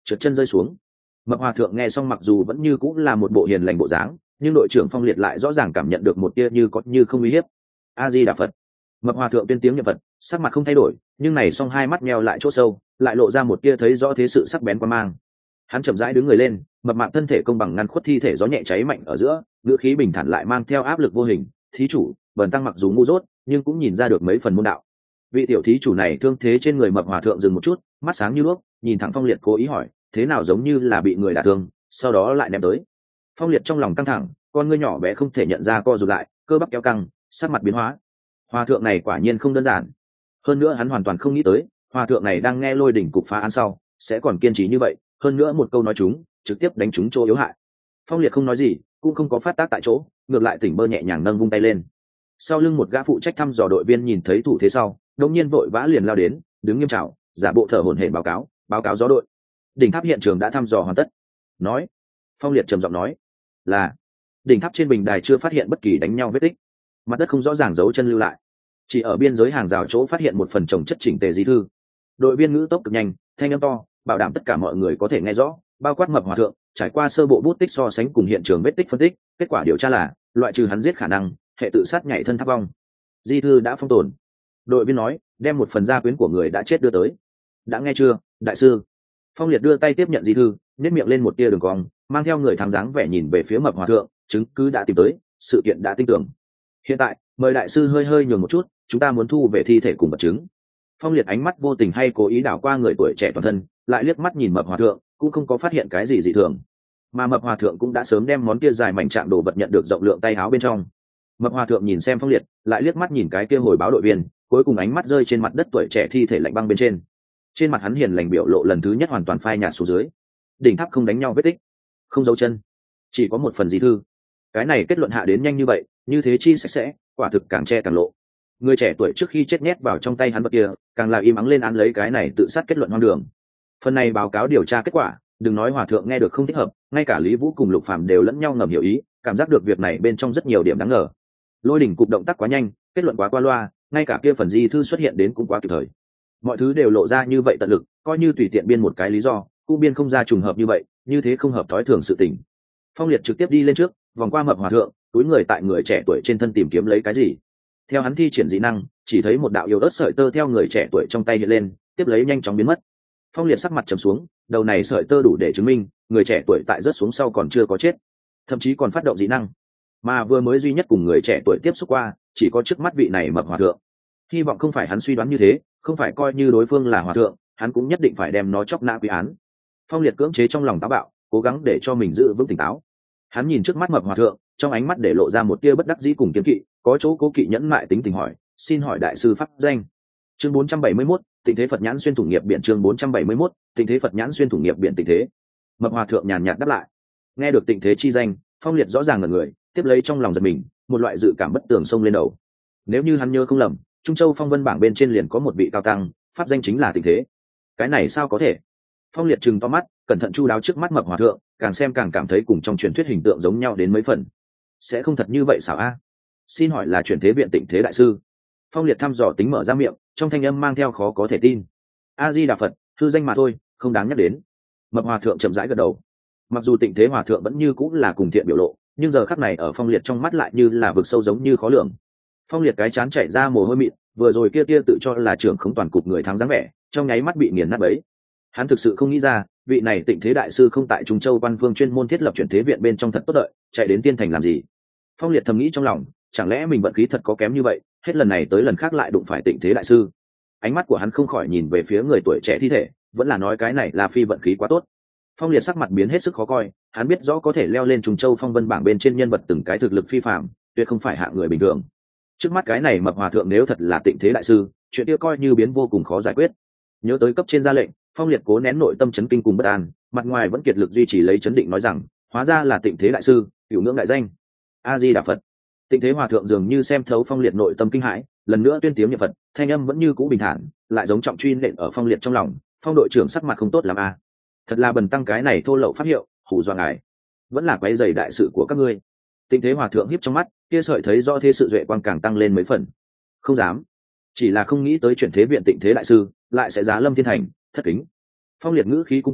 trượt chân rơi xuống. Mập hòa thượng nghe xong mặc dù vẫn như cũng là một bộ hiền lành bộ dáng, nhưng đội trưởng Phong Liệt lại rõ ràng cảm nhận được một tia như có như không uy hiếp. A Di Đà Phật. Mập hòa thượng tuyên tiếng niệm Phật, sắc mặt không thay đổi, nhưng này song hai mắt nheo lại chỗ sâu, lại lộ ra một tia thấy rõ thế sự sắc bén quan mang. Hắn chậm rãi đứng người lên, mập mạp thân thể công bằng ngăn khuất thi thể gió nhẹ cháy mạnh ở giữa, ngữ khí bình thản lại mang theo áp lực vô hình. Thí chủ, bần tăng mặc dù ngu dốt, nhưng cũng nhìn ra được mấy phần môn đạo. Vị tiểu thí chủ này thương thế trên người mập hòa thượng dừng một chút, mắt sáng như đuốc, nhìn thẳng Phong Liệt cố ý hỏi, thế nào giống như là bị người đả thương, sau đó lại ném tới. Phong Liệt trong lòng căng thẳng, con ngươi nhỏ bé không thể nhận ra co rụt lại, cơ bắp kéo căng, sắc mặt biến hóa. Hòa thượng này quả nhiên không đơn giản. Hơn nữa hắn hoàn toàn không nghĩ tới, hòa thượng này đang nghe Lôi đỉnh cục phá án sau, sẽ còn kiên trì như vậy, hơn nữa một câu nói chúng, trực tiếp đánh trúng chỗ yếu hại. Phong Liệt không nói gì, cũng không có phát tác tại chỗ, ngược lại tỉnh bơ nhẹ nhàng nâng vung tay lên. Sau lưng một gã phụ trách thăm dò đội viên nhìn thấy thủ thế sau, đột nhiên vội vã liền lao đến, đứng nghiêm chào, giả bộ thở hổn hển báo cáo, báo cáo gió đội. Đỉnh tháp hiện trường đã thăm dò hoàn tất. Nói. Phong Liệt trầm giọng nói, là đỉnh tháp trên bình đài chưa phát hiện bất kỳ đánh nhau vết tích, mặt đất không rõ ràng dấu chân lưu lại, chỉ ở biên giới hàng rào chỗ phát hiện một phần chồng chất chỉnh tề di thư. Đội viên ngữ tốc cực nhanh, thanh âm to, bảo đảm tất cả mọi người có thể nghe rõ, bao quát mập hòa thượng. Trải qua sơ bộ bút tích so sánh cùng hiện trường vết tích phân tích, kết quả điều tra là loại trừ hắn giết khả năng, hệ tự sát nhảy thân tháp vong. Di thư đã phong tồn. Đội viên nói, đem một phần gia quyến của người đã chết đưa tới. Đã nghe chưa, đại sư? Phong Liệt đưa tay tiếp nhận di thư, nếp miệng lên một tia đường cong, mang theo người thắng dáng vẻ nhìn về phía mập hòa thượng, chứng cứ đã tìm tới, sự kiện đã tin tưởng. Hiện tại mời đại sư hơi hơi nhường một chút, chúng ta muốn thu về thi thể cùng vật chứng. Phong Liệt ánh mắt vô tình hay cố ý đảo qua người tuổi trẻ toàn thân, lại liếc mắt nhìn mập hòa thượng, cũng không có phát hiện cái gì dị thường. Mà mập hòa thượng cũng đã sớm đem món kia dài mảnh chạm đồ vật nhận được rộng lượng tay áo bên trong. Mập hòa thượng nhìn xem Phong Liệt, lại liếc mắt nhìn cái kia hồi báo đội viên, cuối cùng ánh mắt rơi trên mặt đất tuổi trẻ thi thể lạnh băng bên trên. Trên mặt hắn hiền lành biểu lộ lần thứ nhất hoàn toàn phai nhạt xuống dưới. Đỉnh tháp không đánh nhau vết tích, không dấu chân, chỉ có một phần di thư. Cái này kết luận hạ đến nhanh như vậy, như thế chi sạch sẽ, quả thực càng che càng lộ. Người trẻ tuổi trước khi chết nhét vào trong tay hắn vật kia, càng là im ắng lên án lấy cái này tự sát kết luận hoang đường. Phần này báo cáo điều tra kết quả, đừng nói hòa thượng nghe được không thích hợp, ngay cả Lý Vũ cùng Lục Phàm đều lẫn nhau ngầm hiểu ý, cảm giác được việc này bên trong rất nhiều điểm đáng ngờ. Lôi đỉnh cục động tác quá nhanh, kết luận quá qua loa, ngay cả kia phần di thư xuất hiện đến cũng quá kịp thời. Mọi thứ đều lộ ra như vậy tận lực, coi như tùy tiện biên một cái lý do, cũng biên không ra trùng hợp như vậy, như thế không hợp thói thường sự tình. Phong Liệt trực tiếp đi lên trước, vòng qua mập hòa thượng, túi người tại người trẻ tuổi trên thân tìm kiếm lấy cái gì. Theo hắn thi triển dị năng, chỉ thấy một đạo yếu ớt sợi tơ theo người trẻ tuổi trong tay hiện lên, tiếp lấy nhanh chóng biến mất. Phong Liệt sắc mặt trầm xuống, đầu này sợi tơ đủ để chứng minh người trẻ tuổi tại rớt xuống sau còn chưa có chết, thậm chí còn phát động dị năng, mà vừa mới duy nhất cùng người trẻ tuổi tiếp xúc qua chỉ có trước mắt vị này mập hòa thượng. Hy vọng không phải hắn suy đoán như thế, không phải coi như đối phương là hòa thượng, hắn cũng nhất định phải đem nó chóc nã quy án. Phong Liệt cưỡng chế trong lòng táo bạo, cố gắng để cho mình giữ vững tỉnh táo. Hắn nhìn trước mắt mập hòa thượng, trong ánh mắt để lộ ra một tia bất đắc dĩ cùng kiên kỵ, có chỗ cố kỵ nhẫn mại tính tình hỏi, xin hỏi đại sư pháp danh. Chương bốn trăm bảy mươi mốt, tình thế Phật nhãn xuyên thủng nghiệp biển. Chương bốn trăm bảy mươi mốt, tình thế Phật nhãn xuyên thủng nghiệp biển tình thế. Mập hòa thượng nhàn nhạt đáp lại. Nghe được tình thế chi danh, Phong Liệt rõ ràng là người, tiếp lấy trong lòng giật mình, một loại dự cảm bất tường xông lên đầu. Nếu như hắn nhớ không lầm, Trung Châu Phong Vân bảng bên trên liền có một vị cao tăng, pháp danh chính là tình thế. Cái này sao có thể? Phong Liệt trừng to mắt, cẩn thận chu đáo trước mắt mập hòa thượng, càng xem càng cảm thấy cùng trong truyền thuyết hình tượng giống nhau đến mấy phần. Sẽ không thật như vậy sao a? Xin hỏi là chuyển thế viện Tịnh Thế đại sư? Phong Liệt thăm dò tính mở ra miệng, trong thanh âm mang theo khó có thể tin. A Di Đà Phật, hư danh mà thôi, không đáng nhắc đến. Mập hòa thượng chậm rãi gật đầu. Mặc dù Tịnh Thế hòa thượng vẫn như cũng là cùng thiện biểu lộ, nhưng giờ khắc này ở Phong Liệt trong mắt lại như là vực sâu giống như khó lường. Phong Liệt cái chán chảy ra mồ hôi mịn, vừa rồi kia tia tự cho là trưởng khống toàn cục người thắng dáng vẻ, trong nháy mắt bị nghiền nát bấy. Hắn thực sự không nghĩ ra, vị này Tịnh Thế đại sư không tại Trung Châu Quan Phương chuyên môn thiết lập chuyển thế viện bên trong thật tốt đợi, chạy đến Tiên Thành làm gì? Phong Liệt thầm nghĩ trong lòng, chẳng lẽ mình vận khí thật có kém như vậy, hết lần này tới lần khác lại đụng phải Tịnh Thế đại sư. Ánh mắt của hắn không khỏi nhìn về phía người tuổi trẻ thi thể, vẫn là nói cái này là phi vận khí quá tốt. Phong Liệt sắc mặt biến hết sức khó coi, hắn biết rõ có thể leo lên Trung Châu Phong Vân bảng bên trên nhân vật từng cái thực lực phi phàm, tuyệt không phải hạng người bình thường. Trước mắt cái này mập hòa thượng nếu thật là Tịnh Thế đại sư, chuyện kia coi như biến vô cùng khó giải quyết. Nhớ tới cấp trên ra lệnh, Phong Liệt cố nén nội tâm chấn kinh cùng bất an, mặt ngoài vẫn kiệt lực duy trì lấy chấn định nói rằng, hóa ra là Tịnh Thế đại sư, cửu ngưỡng đại danh. A Di Đà Phật. Tịnh Thế hòa thượng dường như xem thấu Phong Liệt nội tâm kinh hãi, lần nữa tuyên tiếng niệm Phật, thanh âm vẫn như cũ bình thản, lại giống trọng truy nện ở Phong Liệt trong lòng. Phong đội trưởng sắc mặt không tốt làm a. Thật là bần tăng cái này thô lậu pháp hiệu, hủ dọa ngài, vẫn là quấy rầy đại sự của các ngươi. Tịnh Thế hòa thượng hiếp trong mắt, kia sợi thấy do thế sự duệ quang càng tăng lên mấy phần. Không dám, chỉ là không nghĩ tới chuyển thế viện Tịnh Thế đại sư lại sẽ giá lâm thiên thành, thất kính. Phong Liệt ngữ khí cung kính,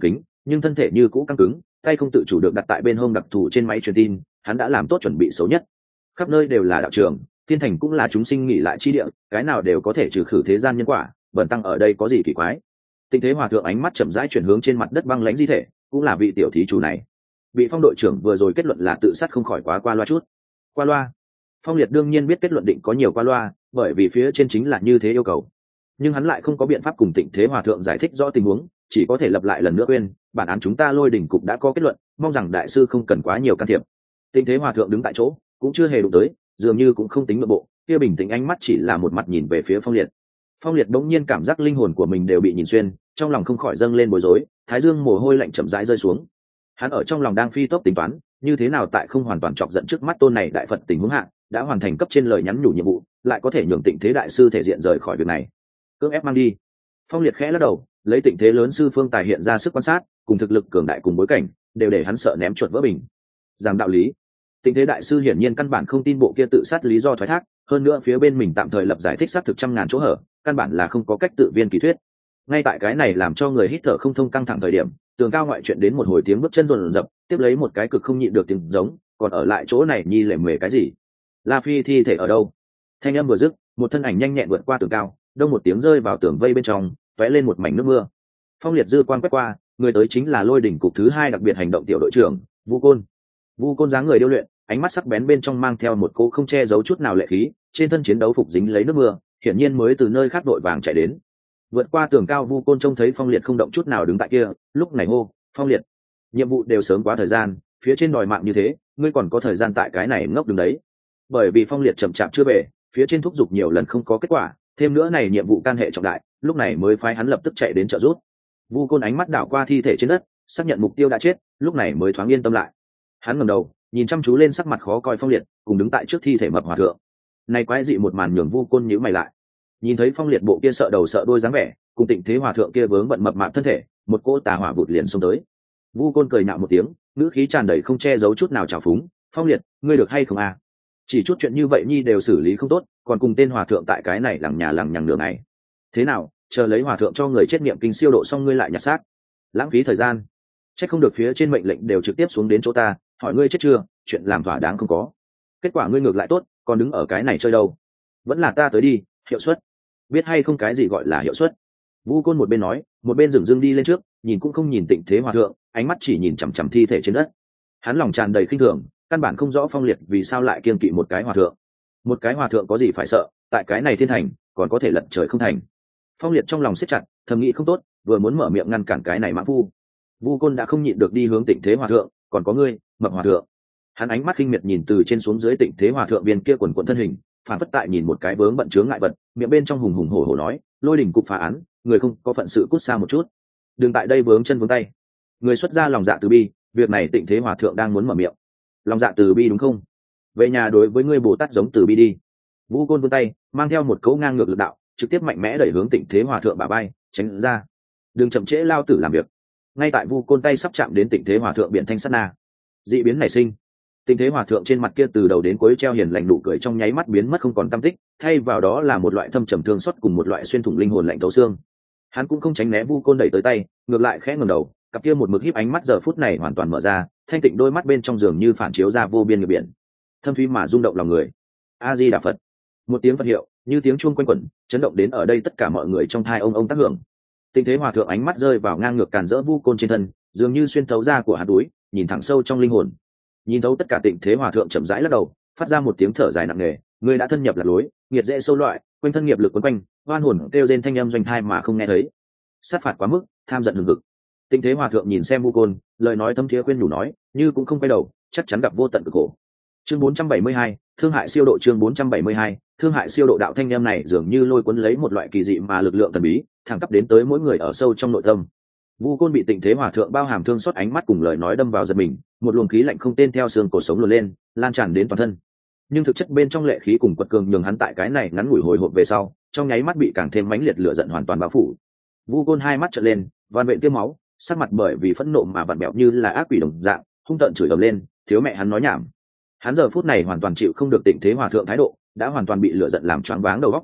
nhưng thân thể như cũ căng cứng, tay không tự chủ được đặt tại bên hông đặc thù trên máy truyền tin. Hắn đã làm tốt chuẩn bị xấu nhất. Khắp nơi đều là đạo trường, thiên thành cũng là chúng sinh nghỉ lại chi địa, cái nào đều có thể trừ khử thế gian nhân quả. Bẩn tăng ở đây có gì kỳ quái? Tình thế hòa thượng ánh mắt chậm rãi chuyển hướng trên mặt đất băng lãnh di thể, cũng là vị tiểu thí chủ này. Bị Phong đội trưởng vừa rồi kết luận là tự sát không khỏi quá qua loa chút. Qua loa? Phong Liệt đương nhiên biết kết luận định có nhiều qua loa, bởi vì phía trên chính là như thế yêu cầu. Nhưng hắn lại không có biện pháp cùng Tịnh Thế Hòa thượng giải thích rõ tình huống, chỉ có thể lặp lại lần nữa quên, bản án chúng ta Lôi Đỉnh cục đã có kết luận, mong rằng đại sư không cần quá nhiều can thiệp. Tịnh Thế Hòa thượng đứng tại chỗ, cũng chưa hề đụng tới, dường như cũng không tính nội bộ, kia bình tĩnh ánh mắt chỉ là một mặt nhìn về phía Phong Liệt. Phong Liệt đống nhiên cảm giác linh hồn của mình đều bị nhìn xuyên, trong lòng không khỏi dâng lên bối rối, thái dương mồ hôi lạnh chậm rãi rơi xuống. Hắn ở trong lòng đang phi tốc tính toán, như thế nào tại không hoàn toàn chọc giận trước mắt tôn này đại Phật tình huống hạ, đã hoàn thành cấp trên lời nhắn nhủ nhiệm vụ, lại có thể nhường Tịnh Thế đại sư thể diện rời khỏi việc này. Cưỡng ép mang đi. Phong Liệt khẽ lắc đầu, lấy Tịnh Thế lớn sư Phương Tài hiện ra sức quan sát, cùng thực lực cường đại cùng bối cảnh, đều để hắn sợ ném chuột vỡ bình. Giảng đạo lý. Tịnh Thế đại sư hiển nhiên căn bản không tin bộ kia tự sát lý do thoái thác, hơn nữa phía bên mình tạm thời lập giải thích xác thực trăm ngàn chỗ hở, căn bản là không có cách tự viên kỳ thuyết. Ngay tại cái này làm cho người hít thở không thông căng thẳng thời điểm, tường cao ngoại chuyện đến một hồi tiếng bước chân rồn rập, tiếp lấy một cái cực không nhịn được tiếng giống, còn ở lại chỗ này nhi lệ mề cái gì? La Phi thi thể ở đâu? Thanh âm vừa dứt, một thân ảnh nhanh nhẹn vượt qua tường cao, đông một tiếng rơi vào tường vây bên trong, tóe lên một mảnh nước mưa. Phong Liệt dư quan quét qua, người tới chính là Lôi Đỉnh cục thứ hai đặc biệt hành động tiểu đội trưởng Vu Côn. Vu Côn dáng người điêu luyện, ánh mắt sắc bén bên trong mang theo một cô không che giấu chút nào lệ khí, trên thân chiến đấu phục dính lấy nước mưa, hiển nhiên mới từ nơi khác đội vàng chạy đến. Vượt qua tường cao, Vu Côn trông thấy Phong Liệt không động chút nào đứng tại kia, lúc này hô, Phong Liệt, nhiệm vụ đều sớm quá thời gian, phía trên đòi mạng như thế, ngươi còn có thời gian tại cái này ngốc đứng đấy. Bởi vì Phong Liệt chậm chạp chưa về, phía trên thúc giục nhiều lần không có kết quả, thêm nữa này nhiệm vụ can hệ trọng đại, lúc này mới phái hắn lập tức chạy đến trợ giúp. Vu Côn ánh mắt đảo qua thi thể trên đất, xác nhận mục tiêu đã chết, lúc này mới thoáng yên tâm lại. Hắn ngẩng đầu, nhìn chăm chú lên sắc mặt khó coi Phong Liệt, cùng đứng tại trước thi thể mập hòa thượng. Này quái dị một màn nhường Vu Côn nhíu mày lại. Nhìn thấy Phong Liệt bộ kia sợ đầu sợ đuôi dáng vẻ, cùng Tịnh Thế Hòa thượng kia vướng bận mập mạp thân thể, một cỗ tà hỏa vụt liền xông tới. Vu Côn cười nhạo một tiếng, ngữ khí tràn đầy không che giấu chút nào trào phúng, "Phong Liệt, ngươi được hay không à? Chỉ chút chuyện như vậy nhi đều xử lý không tốt, còn cùng tên hòa thượng tại cái này lằng nhà lằng nhằng nửa ngày. Thế nào, chờ lấy hòa thượng cho người chết niệm kinh siêu độ xong ngươi lại nhặt xác, lãng phí thời gian. Chắc không được phía trên mệnh lệnh đều trực tiếp xuống đến chỗ ta, hỏi ngươi chết chưa, chuyện làm thỏa đáng không có. Kết quả ngươi ngược lại tốt, còn đứng ở cái này chơi đâu? Vẫn là ta tới đi, hiệu suất. Biết hay không cái gì gọi là hiệu suất?" Vu Côn một bên nói, một bên dừng dưng đi lên trước, nhìn cũng không nhìn Tịnh Thế Hòa thượng, ánh mắt chỉ nhìn chằm chằm thi thể trên đất. Hắn lòng tràn đầy khinh thường, căn bản không rõ Phong Liệt vì sao lại kiêng kỵ một cái hòa thượng. Một cái hòa thượng có gì phải sợ, tại cái này thiên thành, còn có thể lật trời không thành. Phong Liệt trong lòng siết chặt, thầm nghĩ không tốt, vừa muốn mở miệng ngăn cản cái này mãng phu. Vu Côn đã không nhịn được đi hướng Tịnh Thế Hòa thượng, còn có ngươi, mập hòa thượng. Hắn ánh mắt khinh miệt nhìn từ trên xuống dưới Tịnh Thế Hòa thượng viên kia quần quần thân hình, phản phất tại nhìn một cái vướng bận chướng ngại vật, miệng bên trong hùng hùng hổ hổ nói, Lôi Đỉnh cục phá án, người không có phận sự cút xa một chút, đừng tại đây vướng chân vướng tay. Người xuất ra lòng dạ từ bi, việc này Tịnh Thế Hòa thượng đang muốn mở miệng. Lòng dạ từ bi đúng không? Về nhà đối với ngươi Bồ Tát giống từ bi đi. Vu Côn vươn tay, mang theo một cấu ngang ngược lực đạo, trực tiếp mạnh mẽ đẩy hướng Tịnh Thế Hòa thượng bả vai, tránh ra. Đừng chậm trễ lao tử làm việc. Ngay tại Vu Côn tay sắp chạm đến Tịnh Thế Hòa thượng biển thanh sát na, dị biến nảy sinh. Tịnh Thế Hòa thượng trên mặt kia từ đầu đến cuối treo hiền lành nụ cười trong nháy mắt biến mất không còn tăm tích, thay vào đó là một loại thâm trầm thương xót cùng một loại xuyên thủng linh hồn lạnh thấu xương. Hắn cũng không tránh né Vu Côn đẩy tới tay, ngược lại khẽ ngẩng đầu, cặp kia một mực híp ánh mắt giờ phút này hoàn toàn mở ra, thanh tịnh đôi mắt bên trong giường như phản chiếu ra vô biên nghiệp biển, thâm thúy mà rung động lòng người. A Di Đà Phật. Một tiếng Phật hiệu, như tiếng chuông quanh quẩn, chấn động đến ở đây tất cả mọi người trong thai ông ông tác hưởng. Tịnh Thế Hòa thượng ánh mắt rơi vào ngang ngược càn rỡ Vu Côn trên thân, dường như xuyên thấu ra của hắn túi, nhìn thẳng sâu trong linh hồn. Nhìn thấu tất cả, Tịnh Thế Hòa thượng chậm rãi lắc đầu, phát ra một tiếng thở dài nặng nề, ngươi đã thân nhập lạc lối, nghiệt dễ sâu loại, quanh thân nghiệp lực quấn quanh, oan hồn kêu rên thanh âm doanh thai mà không nghe thấy. Sát phạt quá mức, tham giận hừng hực. Tịnh Thế Hòa thượng nhìn xem Vu Côn, lời nói thâm thiế khuyên nhủ nói, như cũng không quay đầu, chắc chắn gặp vô tận cực khổ. Chương bốn trăm bảy mươi hai, thương hại siêu độ. Chương bốn trăm bảy mươi hai, thương hại siêu độ. Đạo thanh âm này dường như lôi cuốn lấy một loại kỳ dị mà lực lượng thần bí, thẳng cấp đến tới mỗi người ở sâu trong nội tâm. Vu Côn bị Tịnh Thế Hòa thượng bao hàm thương xót ánh mắt cùng lời nói đâm vào giật mình, một luồng khí lạnh không tên theo xương cổ sống luồn lên, lan tràn đến toàn thân. Nhưng thực chất bên trong lệ khí cùng quật cường nhường hắn tại cái này ngắn ngủi hồi hộp về sau, trong nháy mắt bị càng thêm mãnh liệt lửa giận hoàn toàn bao phủ. Vu Côn hai mắt trợn lên, van vện tiêm máu, sắc mặt bởi vì phẫn nộ mà vặn bẹo như là ác quỷ đồng dạng, hung tợn chửi ầm lên, thiếu mẹ hắn nói nhảm. Hắn giờ phút này hoàn toàn chịu không được Tịnh Thế Hòa thượng thái độ, đã hoàn toàn bị lửa giận làm choáng váng đầu óc.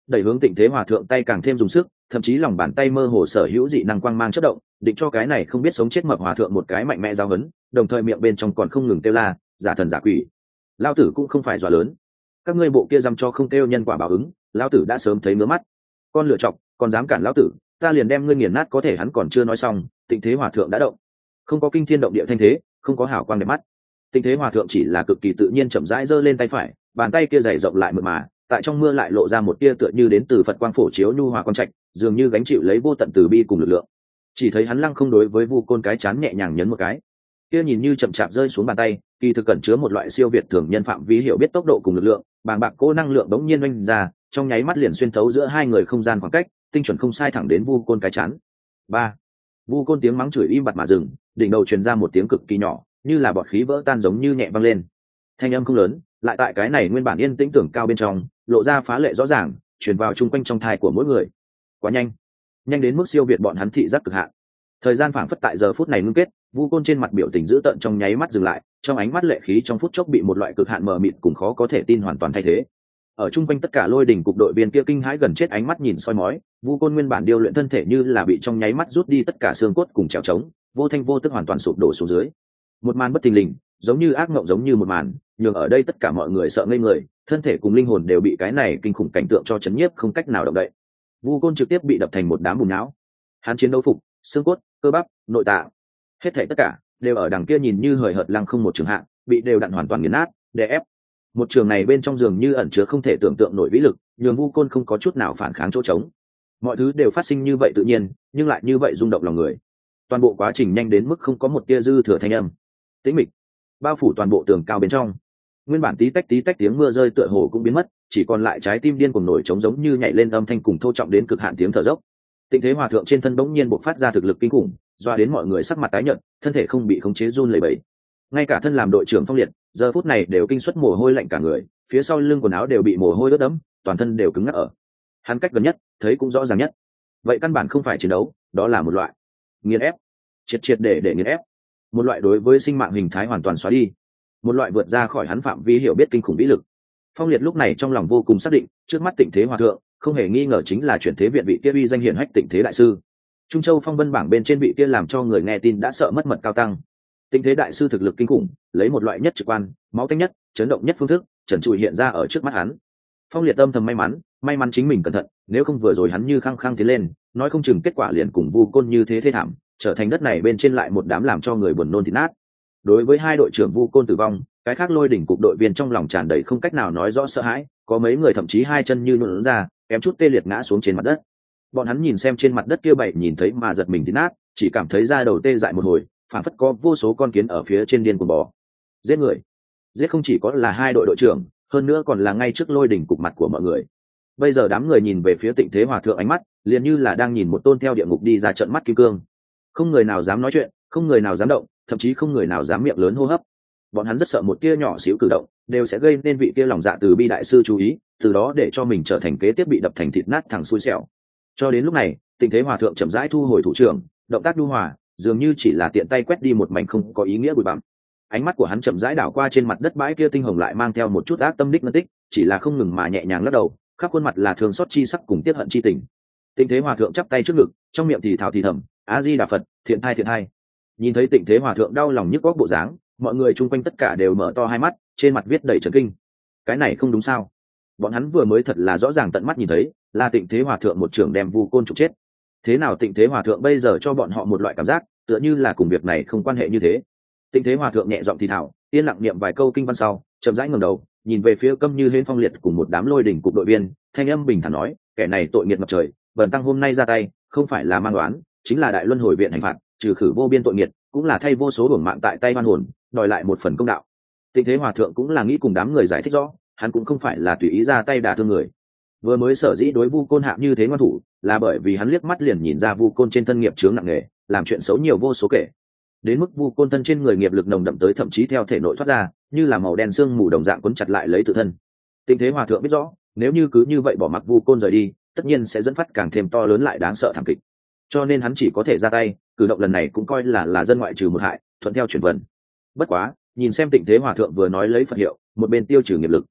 đẩy hướng Tịnh Thế Hòa Thượng tay càng thêm dùng sức, thậm chí lòng bàn tay mơ hồ sở hữu dị năng quang mang chớp động, định cho cái này không biết sống chết mập hòa thượng một cái mạnh mẽ giao hấn, đồng thời miệng bên trong còn không ngừng kêu la, giả thần giả quỷ. Lao tử cũng không phải dọa lớn, các ngươi bộ kia dăm cho không kêu nhân quả báo ứng, lão tử đã sớm thấy ngứa mắt. Con lựa chọc, còn dám cản lão tử, ta liền đem ngươi nghiền nát. Có thể hắn còn chưa nói xong, Tịnh Thế Hòa Thượng đã động. Không có kinh thiên động địa thanh thế, không có hào quang đẹp mắt. Tịnh Thế Hòa Thượng chỉ là cực kỳ tự nhiên chậm rãi giơ lên tay phải, bàn tay kia dày rộng lại mượt mà, tại trong mưa lại lộ ra một tia tựa như đến từ Phật quang phổ chiếu nhu hòa quang trạch, dường như gánh chịu lấy vô tận từ bi cùng lực lượng. Chỉ thấy hắn lăng không đối với Vu Côn cái chán nhẹ nhàng nhấn một cái, kia nhìn như chậm chạp rơi xuống bàn tay, kỳ thực cẩn chứa một loại siêu việt thường nhân phạm vi hiểu biết tốc độ cùng lực lượng, bàng bạc cô năng lượng đống nhiên oanh ra, trong nháy mắt liền xuyên thấu giữa hai người không gian khoảng cách, tinh chuẩn không sai thẳng đến Vu Côn cái chán. Ba. Vu Côn tiếng mắng chửi im bặt mà dừng, đỉnh đầu truyền ra một tiếng cực kỳ nhỏ, như là bọt khí vỡ tan giống như nhẹ vang lên. Thanh âm không lớn, lại tại cái này nguyên bản yên tĩnh tưởng cao bên trong, lộ ra phá lệ rõ ràng, truyền vào chung quanh trong thai của mỗi người. Quá nhanh, nhanh đến mức siêu việt bọn hắn thị giác cực hạn. Thời gian phảng phất tại giờ phút này ngưng kết, Vu Côn trên mặt biểu tình dữ tợn trong nháy mắt dừng lại, trong ánh mắt lệ khí trong phút chốc bị một loại cực hạn mờ mịt cùng khó có thể tin hoàn toàn thay thế. Ở chung quanh tất cả lôi đỉnh cục đội viên kia kinh hãi gần chết ánh mắt nhìn soi mói, Vu Côn nguyên bản điêu luyện thân thể như là bị trong nháy mắt rút đi tất cả xương cốt cùng trèo trống, vô thanh vô tức hoàn toàn sụp đổ xuống dưới. Một màn bất thình lình, giống như ác mộng giống như một màn, nhường ở đây tất cả mọi người sợ ngây người, thân thể cùng linh hồn đều bị cái này kinh khủng cảnh tượng cho chấn nhiếp không cách nào động đậy. Vu Côn trực tiếp bị đập thành một đám bùn não. Hắn chiến đấu phục, xương cốt, cơ bắp, nội tạng, hết thảy tất cả đều ở đằng kia nhìn như hời hợt lăng không một trường hạng, bị đều đặn hoàn toàn nghiền nát, đè ép. Một trường này bên trong giường như ẩn chứa không thể tưởng tượng nổi vĩ lực, nhường Vu Côn không có chút nào phản kháng chỗ trống. Mọi thứ đều phát sinh như vậy tự nhiên, nhưng lại như vậy rung động lòng người. Toàn bộ quá trình nhanh đến mức không có một tia dư thừa thanh âm. Tĩnh mịch bao phủ toàn bộ tường cao bên trong. Nguyên bản tí tách tí tách tiếng mưa rơi tựa hồ cũng biến mất, chỉ còn lại trái tim điên cuồng nổi trống giống như nhảy lên âm thanh cùng thô trọng đến cực hạn tiếng thở dốc. Tịnh Thế Hòa Thượng trên thân bỗng nhiên bộc phát ra thực lực kinh khủng, doa đến mọi người sắc mặt tái nhợt, thân thể không bị khống chế run lẩy bẩy. Ngay cả thân làm đội trưởng Phong Liệt, giờ phút này đều kinh suất mồ hôi lạnh cả người, phía sau lưng quần áo đều bị mồ hôi ướt đẫm, toàn thân đều cứng ngắc ở. Hắn cách gần nhất, thấy cũng rõ ràng nhất. Vậy căn bản không phải chiến đấu, đó là một loại nghiền ép, triệt triệt để để nghiền ép, một loại đối với sinh mạng hình thái hoàn toàn xóa đi, một loại vượt ra khỏi hắn phạm vi hiểu biết kinh khủng vĩ lực. Phong Liệt lúc này trong lòng vô cùng xác định, trước mắt Tịnh Thế Hòa Thượng không hề nghi ngờ chính là chuyển thế viện vị kia uy danh hiển hách Tịnh Thế đại sư. Trung Châu Phong Vân bảng bên trên vị kia làm cho người nghe tin đã sợ mất mật cao tăng. Tịnh Thế đại sư thực lực kinh khủng, lấy một loại nhất trực quan, máu tanh nhất, chấn động nhất phương thức, trần trụi hiện ra ở trước mắt hắn. Phong Liệt âm thầm may mắn, may mắn chính mình cẩn thận, nếu không vừa rồi hắn như khăng khăng tiến lên, nói không chừng kết quả liền cùng Vu Côn như thế thê thảm, trở thành đất này bên trên lại một đám làm cho người buồn nôn thịt nát. Đối với hai đội trưởng Vu Côn tử vong, cái khác lôi đỉnh cục đội viên trong lòng tràn đầy không cách nào nói rõ sợ hãi, có mấy người thậm chí hai chân như nhũn ra, kém chút tê liệt ngã xuống trên mặt đất. Bọn hắn nhìn xem trên mặt đất kia bảy nhìn thấy mà giật mình thịt nát, chỉ cảm thấy da đầu tê dại một hồi, phản phất có vô số con kiến ở phía trên điên cuồng bò. Giết người, giết không chỉ có là hai đội đội trưởng, hơn nữa còn là ngay trước lôi đỉnh cục mặt của mọi người. Bây giờ đám người nhìn về phía Tịnh Thế Hòa Thượng ánh mắt, liền như là đang nhìn một tôn theo địa ngục đi ra trận mắt kim cương. Không người nào dám nói chuyện, không người nào dám động, thậm chí không người nào dám miệng lớn hô hấp. Bọn hắn rất sợ một tia nhỏ xíu cử động đều sẽ gây nên vị kia lòng dạ từ bi đại sư chú ý, từ đó để cho mình trở thành kế tiếp bị đập thành thịt nát thằng xui xẻo. Cho đến lúc này, Tịnh Thế Hòa Thượng chậm rãi thu hồi thủ trưởng, động tác nhu hòa, dường như chỉ là tiện tay quét đi một mảnh không có ý nghĩa bụi bặm. Ánh mắt của hắn chậm rãi đảo qua trên mặt đất bãi kia tinh hồng lại mang theo một chút ác tâm đích ngân tích, chỉ là không ngừng mà nhẹ nhàng lắc đầu, khắp khuôn mặt là thương xót chi sắc cùng tiếc hận chi tình. Tịnh Thế Hòa Thượng chắp tay trước ngực, trong miệng thì thào thì thầm, A Di Đà Phật, thiện thai thiện thai. Nhìn thấy Tịnh Thế Hòa Thượng đau lòng nhức góc bộ dáng, mọi người chung quanh tất cả đều mở to hai mắt, trên mặt viết đầy trấn kinh. Cái này không đúng sao? Bọn hắn vừa mới thật là rõ ràng tận mắt nhìn thấy, là Tịnh Thế Hòa Thượng một trưởng đem Vu Côn trục chết. Thế nào Tịnh Thế Hòa Thượng bây giờ cho bọn họ một loại cảm giác, tựa như là cùng việc này không quan hệ như thế. Tịnh Thế Hòa Thượng nhẹ giọng thì thào, yên lặng niệm vài câu kinh văn sau, chậm rãi ngẩng đầu, nhìn về phía Câm Như Hến Phong Liệt cùng một đám lôi đỉnh cục đội viên, thanh âm bình thản nói, kẻ này tội nghiệt ngập trời, bần tăng hôm nay ra tay, không phải là mang đoán, chính là đại luân hồi viện hành phạt, trừ khử vô biên tội nghiệt, cũng là thay vô số hưởng mạng tại tay oan hồn, đòi lại một phần công đạo. Tịnh Thế Hòa Thượng cũng là nghĩ cùng đám người giải thích rõ, hắn cũng không phải là tùy ý ra tay đả thương người. Vừa mới sở dĩ đối Vu Côn hạ như thế ngoan thủ, là bởi vì hắn liếc mắt liền nhìn ra Vu Côn trên thân nghiệp chướng nặng nề, làm chuyện xấu nhiều vô số kể. Đến mức Vu Côn thân trên người nghiệp lực nồng đậm tới thậm chí theo thể nội thoát ra, như là màu đen xương mù đồng dạng quấn chặt lại lấy tự thân. Tịnh Thế Hòa Thượng biết rõ, nếu như cứ như vậy bỏ mặc Vu Côn rời đi, tất nhiên sẽ dẫn phát càng thêm to lớn lại đáng sợ thảm kịch. Cho nên hắn chỉ có thể ra tay, cử động lần này cũng coi là là dân ngoại trừ một hại, thuận theo chuyển vận. Bất quá, nhìn xem Tịnh Thế Hòa Thượng vừa nói lấy Phật hiệu, một bên tiêu trừ nghiệp lực.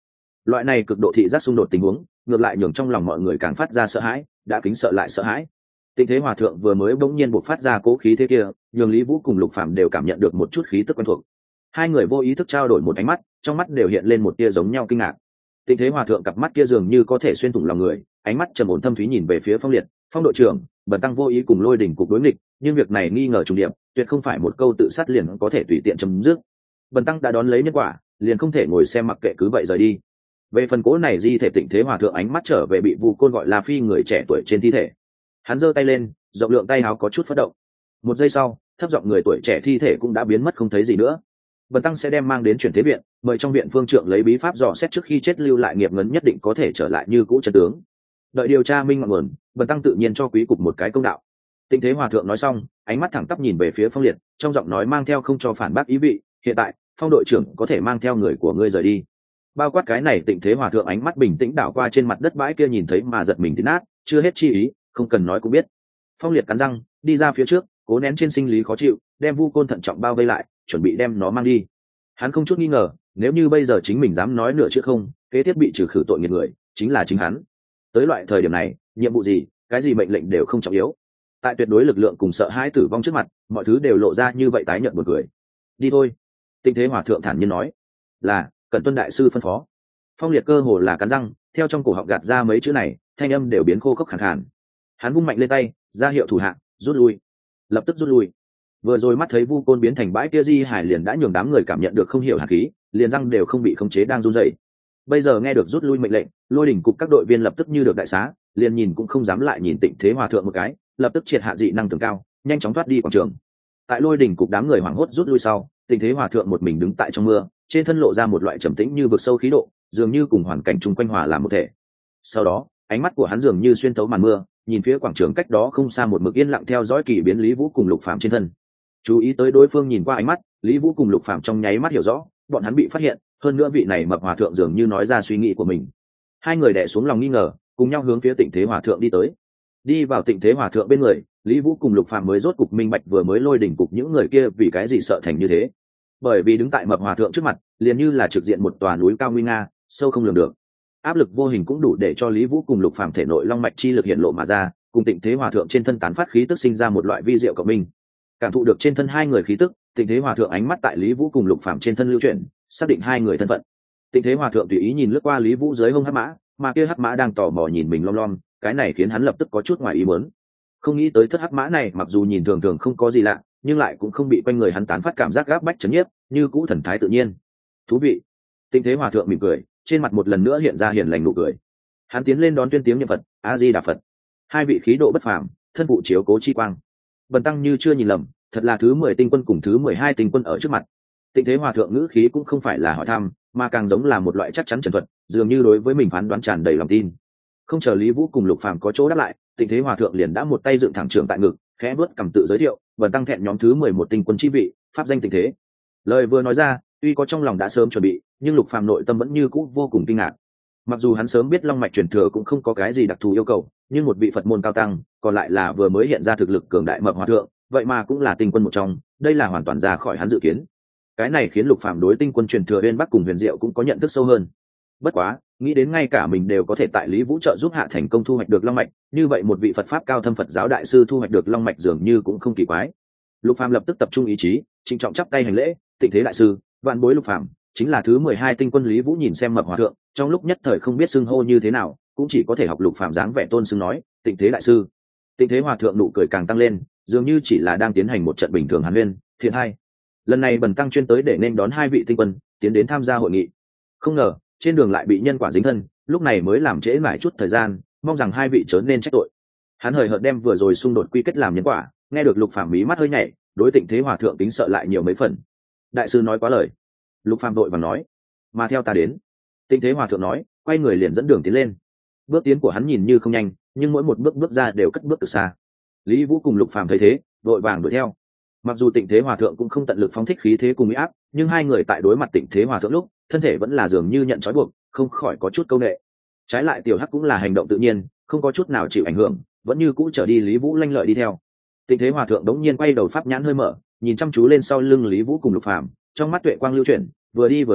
Loại này cực độ thị giác xung đột tình huống ngược lại nhường trong lòng mọi người càng phát ra sợ hãi, đã kính sợ lại sợ hãi. Tình thế hòa thượng vừa mới bỗng nhiên bộc phát ra cố khí thế kia, nhường Lý Vũ cùng Lục Phàm đều cảm nhận được một chút khí tức quen thuộc. Hai người vô ý thức trao đổi một ánh mắt, trong mắt đều hiện lên một tia giống nhau kinh ngạc. Tình thế hòa thượng cặp mắt kia dường như có thể xuyên thủng lòng người, ánh mắt trầm ổn thâm thúy nhìn về phía Phong Liệt. Phong đội trưởng, Bần tăng vô ý cùng Lôi Đỉnh cục đối nghịch, nhưng việc này nghi ngờ trùng điệp, tuyệt không phải một câu tự sát liền có thể tùy tiện chấm dứt. Bần tăng đã đón lấy nhân quả, liền không thể ngồi xem mặc kệ cứ vậy rời đi. Về phần cố này di thể Tịnh thế hòa thượng ánh mắt trở về bị Vu Côn gọi là phi người trẻ tuổi trên thi thể. Hắn giơ tay lên, rộng lượng tay áo có chút phất động. Một giây sau, thấp giọng người tuổi trẻ thi thể cũng đã biến mất không thấy gì nữa. Bần tăng sẽ đem mang đến chuyển thế viện, mời trong viện phương trượng lấy bí pháp dò xét trước khi chết lưu lại nghiệp ngấn nhất định có thể trở lại như cũ chân tướng. Đợi điều tra minh ngọn nguồn, bần tăng tự nhiên cho quý cục một cái công đạo. Tịnh thế hòa thượng nói xong, ánh mắt thẳng tắp nhìn về phía Phong Liệt, trong giọng nói mang theo không cho phản bác ý vị. Hiện tại, Phong đội trưởng có thể mang theo người của ngươi rời đi. Bao quát cái này Tịnh thế hòa thượng ánh mắt bình tĩnh đảo qua trên mặt đất bãi kia nhìn thấy mà giật mình tí nát, chưa hết chi ý, không cần nói cũng biết. Phong Liệt cắn răng, đi ra phía trước, cố nén trên sinh lý khó chịu, đem Vu Côn thận trọng bao vây lại, chuẩn bị đem nó mang đi. Hắn không chút nghi ngờ, nếu như bây giờ chính mình dám nói nửa chữ không, kế tiếp bị trừ khử tội nghiệt người chính là chính hắn. Tới loại thời điểm này, nhiệm vụ gì, cái gì mệnh lệnh đều không trọng yếu. Tại tuyệt đối lực lượng cùng sợ hãi tử vong trước mặt, mọi thứ đều lộ ra như vậy tái nhợt buồn cười. Đi thôi. Tịnh thế hòa thượng thản nhiên nói. Là, Cẩn tuân đại sư phân phó. Phong Liệt cơ hồ là cắn răng, theo trong cổ họng gạt ra mấy chữ này, thanh âm đều biến khô khốc khàn khàn. Hắn vung mạnh lên tay, ra hiệu thủ hạ rút lui. Lập tức rút lui. Vừa rồi mắt thấy Vu Côn biến thành bãi kia di hải liền đã nhường đám người cảm nhận được không hiểu hạt khí, liền răng đều không bị khống chế đang run rẩy. Bây giờ nghe được rút lui mệnh lệnh, Lôi Đỉnh cục các đội viên lập tức như được đại xá, liền nhìn cũng không dám lại nhìn Tịnh thế hòa thượng một cái, lập tức triệt hạ dị năng tường cao, nhanh chóng thoát đi quảng trường. Tại Lôi Đỉnh cục đám người hoảng hốt rút lui sau, Tịnh thế hòa thượng một mình đứng tại trong mưa, trên thân lộ ra một loại trầm tĩnh như vực sâu khí độ, dường như cùng hoàn cảnh chung quanh hòa làm một thể. Sau đó, ánh mắt của hắn dường như xuyên thấu màn mưa, nhìn phía quảng trường cách đó không xa một mực yên lặng theo dõi kỳ biến Lý Vũ cùng Lục Phàm trên thân. Chú ý tới đối phương nhìn qua ánh mắt, Lý Vũ cùng Lục Phàm trong nháy mắt hiểu rõ, bọn hắn bị phát hiện, hơn nữa vị này mập hòa thượng dường như nói ra suy nghĩ của mình. Hai người đè xuống lòng nghi ngờ, cùng nhau hướng phía Tịnh thế hòa thượng đi tới. Đi vào Tịnh thế hòa thượng bên người, Lý Vũ cùng Lục Phàm mới rốt cục minh bạch vừa mới Lôi Đỉnh cục những người kia vì cái gì sợ thành như thế. Bởi vì đứng tại mập hòa thượng trước mặt, liền như là trực diện một tòa núi cao nguy nga, sâu không lường được. Áp lực vô hình cũng đủ để cho Lý Vũ cùng Lục Phàm thể nội long mạch chi lực hiện lộ mà ra, cùng Tịnh thế hòa thượng trên thân tán phát khí tức sinh ra một loại vi diệu cộng minh. Cảm thụ được trên thân hai người khí tức, Tịnh thế hòa thượng ánh mắt tại Lý Vũ cùng Lục Phàm trên thân lưu chuyển, xác định hai người thân phận. Tịnh thế hòa thượng tùy ý nhìn lướt qua Lý Vũ dưới hông hắc mã, mà kia hắc mã đang tò mò nhìn mình lom lom, cái này khiến hắn lập tức có chút ngoài ý muốn. Không nghĩ tới thất hắc mã này mặc dù nhìn thường thường không có gì lạ, nhưng lại cũng không bị quanh người hắn tán phát cảm giác gáp bách chấn nhiếp, như cũ thần thái tự nhiên. Thú vị. Tịnh thế hòa thượng mỉm cười, trên mặt một lần nữa hiện ra hiền lành nụ cười. Hắn tiến lên đón tuyên tiếng niệm Phật, A Di Đà Phật. Hai vị khí độ bất phàm, thân vụ chiếu cố chi quang. Bần tăng như chưa nhìn lầm, thật là thứ mười tinh quân cùng thứ mười hai tinh quân ở trước mặt. Tịnh thế hòa thượng ngữ khí cũng không phải là hỏi thăm, mà càng giống là một loại chắc chắn trần thuật, dường như đối với mình phán đoán tràn đầy lòng tin. Không chờ Lý Vũ cùng Lục Phàm có chỗ đáp lại, Tịnh thế hòa thượng liền đã một tay dựng thẳng trường tại ngực, khẽ bước cầm tự giới thiệu, bần tăng thẹn nhóm thứ mười một tinh quân chi vị, pháp danh Tịnh thế. Lời vừa nói ra, tuy có trong lòng đã sớm chuẩn bị, nhưng Lục Phàm nội tâm vẫn như cũ vô cùng kinh ngạc. Mặc dù hắn sớm biết long mạch truyền thừa cũng không có cái gì đặc thù yêu cầu, nhưng một vị Phật môn cao tăng, còn lại là vừa mới hiện ra thực lực cường đại mập hòa thượng, vậy mà cũng là tinh quân một trong, đây là hoàn toàn ra khỏi hắn dự kiến. Cái này khiến Lục Phàm đối tinh quân truyền thừa Uyên Bắc cùng Huyền Diệu cũng có nhận thức sâu hơn. Bất quá, nghĩ đến ngay cả mình đều có thể tại Lý Vũ trợ giúp hạ thành công thu hoạch được long mạch, như vậy một vị Phật pháp cao thâm Phật giáo đại sư thu hoạch được long mạch dường như cũng không kỳ quái. Lục Phàm lập tức tập trung ý chí, trịnh trọng chắp tay hành lễ, Tịnh thế đại sư, vạn bối Lục Phàm, chính là thứ mười hai tinh quân. Lý Vũ nhìn xem mập hòa thượng, trong lúc nhất thời không biết xưng hô như thế nào, cũng chỉ có thể học Lục Phàm dáng vẻ tôn xưng nói, Tịnh thế đại sư. Tịnh thế hòa thượng nụ cười càng tăng lên, dường như chỉ là đang tiến hành một trận bình thường hàn huyên. Thiện hai, lần này bần tăng chuyên tới để nên đón hai vị tinh quân tiến đến tham gia hội nghị, không ngờ trên đường lại bị nhân quả dính thân, lúc này mới làm trễ mãi chút thời gian, mong rằng hai vị chớ nên trách tội. Hắn hời hợt đem vừa rồi xung đột quy kết làm nhân quả, nghe được Lục Phàm mí mắt hơi nhảy, đối Tịnh thế hòa thượng tính sợ lại nhiều mấy phần. Đại sư nói quá lời. Lục Phàm đội và nói, mà theo ta đến. Tịnh thế hòa thượng nói, quay người liền dẫn đường tiến lên. Bước tiến của hắn nhìn như không nhanh, nhưng mỗi một bước bước ra đều cất bước từ xa. Lý Vũ cùng Lục Phàm thấy thế, đội vàng đuổi theo. Mặc dù Tịnh thế hòa thượng cũng không tận lực phóng thích khí thế cùng uy áp, nhưng hai người tại đối mặt Tịnh thế hòa thượng lúc, thân thể vẫn là dường như nhận trói buộc, không khỏi có chút câu nệ. Trái lại Tiểu Hắc cũng là hành động tự nhiên, không có chút nào chịu ảnh hưởng, vẫn như cũ trở đi Lý Vũ lanh lợi đi theo. Tịnh thế hòa thượng đống nhiên quay đầu pháp nhãn hơi mở, nhìn chăm chú lên sau lưng Lý Vũ cùng Lục Phàm, trong mắt tuệ quang lưu chuyển, vừa đi vừa nói,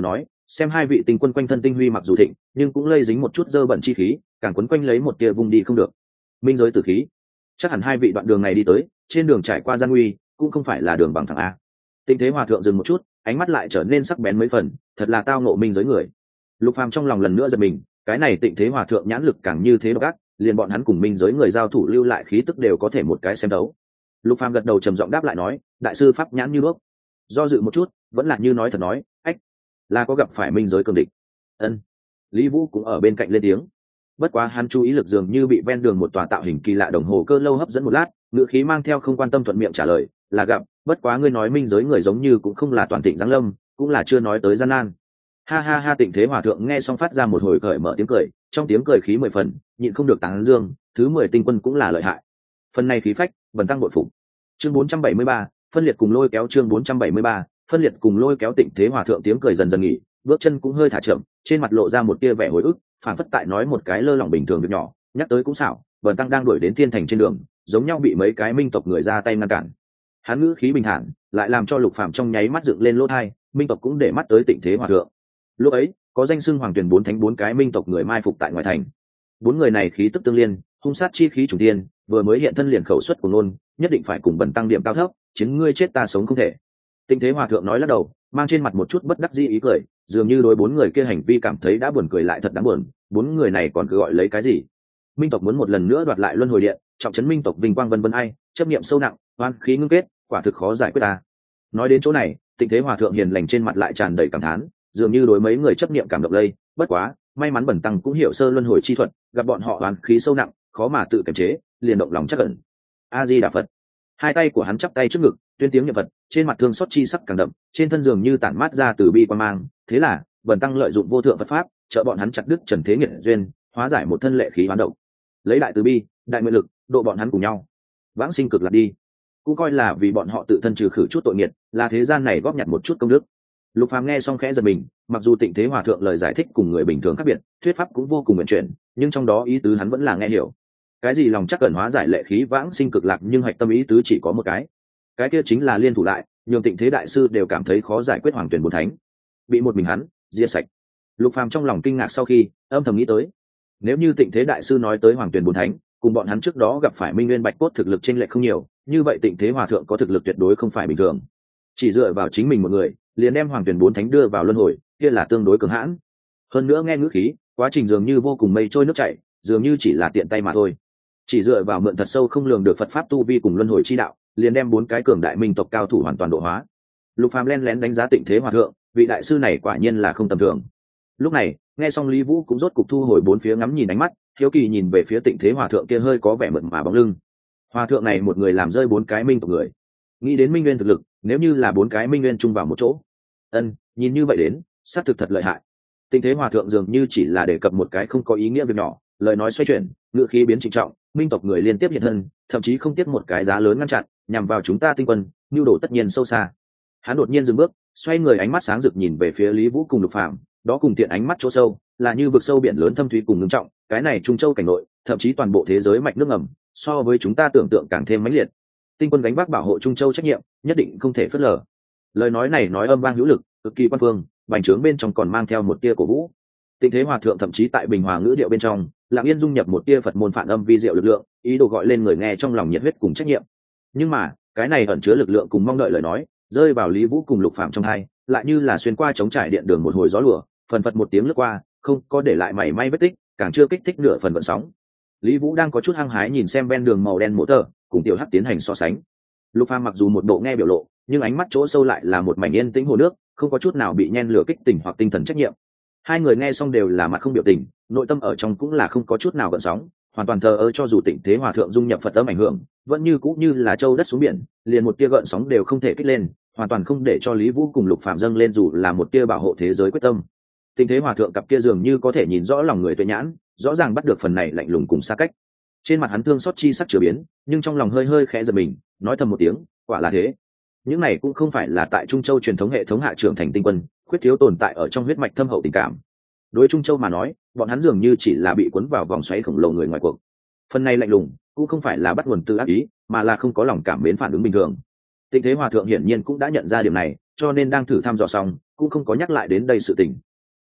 xem hai vị tinh quân quanh thân tinh huy mặc dù thịnh nhưng cũng lây dính một chút dơ bẩn chi khí, càng quấn quanh lấy một tia vung đi không được minh giới tử khí. Chắc hẳn hai vị đoạn đường này đi tới trên đường trải qua gian nguy, cũng không phải là đường bằng thẳng a. Tịnh Thế Hòa thượng dừng một chút, ánh mắt lại trở nên sắc bén mấy phần, thật là tao ngộ minh giới người. Lục Phàm trong lòng lần nữa giật mình, cái này Tịnh Thế Hòa thượng nhãn lực càng như thế độc ác, liền bọn hắn cùng minh giới người giao thủ lưu lại khí tức đều có thể một cái xem đấu. Lục Phàm gật đầu trầm giọng đáp lại nói, đại sư pháp nhãn như đuốc. Do dự một chút, vẫn là như nói thật nói, ách, là có gặp phải minh giới cường địch. Ân. Lý Vũ cũng ở bên cạnh lên tiếng. Bất quá hắn chú ý lực dường như bị ven đường một tòa tạo hình kỳ lạ đồng hồ cơ lâu hấp dẫn một lát, ngữ khí mang theo không quan tâm thuận miệng trả lời, là gặp, bất quá ngươi nói minh giới người giống như cũng không là toàn thịnh giáng lâm, cũng là chưa nói tới gian nan. Ha ha ha. Tịnh Thế Hòa thượng nghe xong phát ra một hồi cởi mở tiếng cười, trong tiếng cười khí mười phần, nhịn không được tán dương, thứ mười tinh quân cũng là lợi hại. Phần này khí phách, bần tăng bội phục. Chương bốn trăm bảy mươi ba, phân liệt cùng lôi kéo. Chương bốn trăm bảy mươi ba, phân liệt cùng lôi kéo. Tịnh Thế Hòa thượng tiếng cười dần dần nghỉ, bước chân cũng hơi thả chậm, trên mặt lộ ra một tia vẻ hồi ức, phản phất tại nói một cái lơ lỏng bình thường việc nhỏ, nhắc tới cũng xảo, bần tăng đang đuổi đến thiên thành trên đường, giống nhau bị mấy cái minh tộc người ra tay ngăn cản. Hắn ngữ khí bình thản, lại làm cho Lục Phàm trong nháy mắt dựng lên lỗ tai, minh tộc cũng để mắt tới Tịnh Thế Hòa thượng. Lúc ấy, có danh xưng Hoàng Tuyển bốn thánh bốn cái minh tộc người mai phục tại ngoài thành. Bốn người này khí tức tương liên, hung sát chi khí chủ tiên, vừa mới hiện thân liền khẩu xuất của nôn, nhất định phải cùng bần tăng điểm cao thấp, chiến ngươi chết ta sống không thể. Tịnh Thế Hòa thượng nói lắc đầu, mang trên mặt một chút bất đắc dĩ ý cười, dường như đối bốn người kia hành vi cảm thấy đã buồn cười lại thật đáng buồn, bốn người này còn cứ gọi lấy cái gì? Minh tộc muốn một lần nữa đoạt lại luân hồi điện, trọng trấn minh tộc vinh quang vân vân ai, chấp niệm sâu nặng, oan khí ngưng kết, quả thực khó giải quyết ta. Nói đến chỗ này, Tịnh Thế Hòa thượng hiền lành trên mặt lại tràn đầy cảm thán, dường như đối mấy người chấp niệm cảm động lây, bất quá, may mắn bần tăng cũng hiểu sơ luân hồi chi thuật, gặp bọn họ oan khí sâu nặng, khó mà tự kiềm chế, liền động lòng chắc ẩn. A Di Đà Phật. Hai tay của hắn chắp tay trước ngực, tuyên tiếng niệm Phật, trên mặt thương xót chi sắc càng đậm, trên thân dường như tản mát ra từ bi quan mang, thế là, bần tăng lợi dụng vô thượng Phật pháp, trợ bọn hắn chặt đứt trần thế nghiệt duyên, hóa giải một thân lệ khí hoán động, lấy đại từ bi, đại nguyện lực, độ bọn hắn cùng nhau vãng sinh cực lạc đi, cũng coi là vì bọn họ tự thân trừ khử chút tội nghiệt, là thế gian này góp nhặt một chút công đức. Lục Phàm nghe xong khẽ giật mình, mặc dù Tịnh Thế Hòa thượng lời giải thích cùng người bình thường khác biệt, thuyết pháp cũng vô cùng nguyện chuyển, nhưng trong đó ý tứ hắn vẫn là nghe hiểu. Cái gì lòng chắc ẩn hóa giải lệ khí vãng sinh cực lạc, nhưng hạch tâm ý tứ chỉ có một cái, cái kia chính là liên thủ lại, nhường Tịnh Thế đại sư đều cảm thấy khó giải quyết Hoàng Tuyển bốn thánh, bị một mình hắn diệt sạch. Lục Phàm trong lòng kinh ngạc sau khi âm thầm nghĩ tới, nếu như Tịnh Thế đại sư nói tới Hoàng Tuyển bốn thánh cùng bọn hắn trước đó gặp phải Minh Nguyên Bạch Cốt thực lực chênh lệch không nhiều, như vậy Tịnh Thế Hòa thượng có thực lực tuyệt đối không phải bình thường. Chỉ dựa vào chính mình một người, liền đem Hoàng Tuyển bốn thánh đưa vào luân hồi, kia là tương đối cường hãn. Hơn nữa nghe ngữ khí, quá trình dường như vô cùng mây trôi nước chảy, dường như chỉ là tiện tay mà thôi. Chỉ dựa vào mượn thật sâu không lường được Phật pháp tu vi cùng luân hồi chi đạo, liền đem bốn cái cường đại minh tộc cao thủ hoàn toàn độ hóa. Lục Phàm lén lén đánh giá Tịnh Thế Hòa thượng, vị đại sư này quả nhiên là không tầm thường. Lúc này, nghe xong Lý Vũ cũng rốt cục thu hồi bốn phía ngắm nhìn ánh mắt, hiếu kỳ nhìn về phía Tịnh Thế Hòa thượng kia hơi có vẻ mượt mà bóng lưng. Hòa thượng này một người làm rơi bốn cái minh tộc người. Nghĩ đến minh nguyên thực lực, nếu như là bốn cái minh nguyên chung vào một chỗ, ân, nhìn như vậy đến, xác thực thật lợi hại. Tịnh Thế Hòa thượng dường như chỉ là đề cập một cái không có ý nghĩa việc nhỏ, lời nói xoay chuyển, ngữ khí biến trịnh trọng, minh tộc người liên tiếp hiện thân, thậm chí không tiếc một cái giá lớn ngăn chặn, nhằm vào chúng ta tinh quân, nhu đồ tất nhiên sâu xa. Hắn đột nhiên dừng bước, xoay người ánh mắt sáng rực nhìn về phía Lý Vũ cùng Lục Phàm, đó cùng tiện ánh mắt chỗ sâu, là như vực sâu biển lớn thâm thúy cùng ngưng trọng, cái này Trung Châu cảnh nội, thậm chí toàn bộ thế giới mạch nước ngầm, so với chúng ta tưởng tượng càng thêm mãnh liệt. Tinh quân gánh vác bảo hộ Trung Châu trách nhiệm, nhất định không thể phớt lờ. Lời nói này nói âm vang hữu lực, cực kỳ quan phương, bành trướng bên trong còn mang theo một tia cổ vũ. Tịnh Thế Hòa thượng thậm chí tại bình hòa ngữ điệu bên trong, lặng yên dung nhập một tia Phật môn phản âm vi diệu lực lượng, ý đồ gọi lên người nghe trong lòng nhiệt huyết cùng trách nhiệm. Nhưng mà, cái này ẩn chứa lực lượng cùng mong đợi lời nói, rơi vào Lý Vũ cùng Lục Phàm trong hai, lại như là xuyên qua chống trải điện đường một hồi gió lùa, phần phật một tiếng lướt qua, không có để lại mảy may vết tích, càng chưa kích thích nửa phần vận sóng. Lý Vũ đang có chút hăng hái nhìn xem ven đường màu đen mỗ tờ, cùng Tiểu Hắc tiến hành so sánh. Lục Phàm mặc dù một bộ nghe biểu lộ, nhưng ánh mắt chỗ sâu lại là một mảnh yên tĩnh hồ nước, không có chút nào bị nhen lửa kích tỉnh hoặc tinh thần trách nhiệm. Hai người nghe xong đều là mặt không biểu tình, nội tâm ở trong cũng là không có chút nào gợn sóng, hoàn toàn thờ ơ, cho dù Tịnh Thế Hòa thượng dung nhập Phật âm ảnh hưởng, vẫn như cũng như là châu đất xuống biển, liền một tia gợn sóng đều không thể kích lên, hoàn toàn không để cho Lý Vũ cùng Lục Phàm dâng lên dù là một tia bảo hộ thế giới quyết tâm. Tịnh Thế Hòa thượng cặp kia dường như có thể nhìn rõ lòng người tuệ nhãn, rõ ràng bắt được phần này lạnh lùng cùng xa cách. Trên mặt hắn thương xót chi sắc chưa biến, nhưng trong lòng hơi hơi khẽ giật mình, nói thầm một tiếng, quả là thế. Những này cũng không phải là tại Trung Châu truyền thống hệ thống hạ trưởng thành tinh quân, khuyết thiếu tồn tại ở trong huyết mạch thâm hậu tình cảm. Đối Trung Châu mà nói, bọn hắn dường như chỉ là bị cuốn vào vòng xoáy khổng lồ người ngoài cuộc. Phần này lạnh lùng, cũng không phải là bắt nguồn từ ác ý, mà là không có lòng cảm mến phản ứng bình thường. Tịnh Thế Hòa thượng hiển nhiên cũng đã nhận ra điểm này, cho nên đang thử thăm dò xong, cũng không có nhắc lại đến đây sự tình.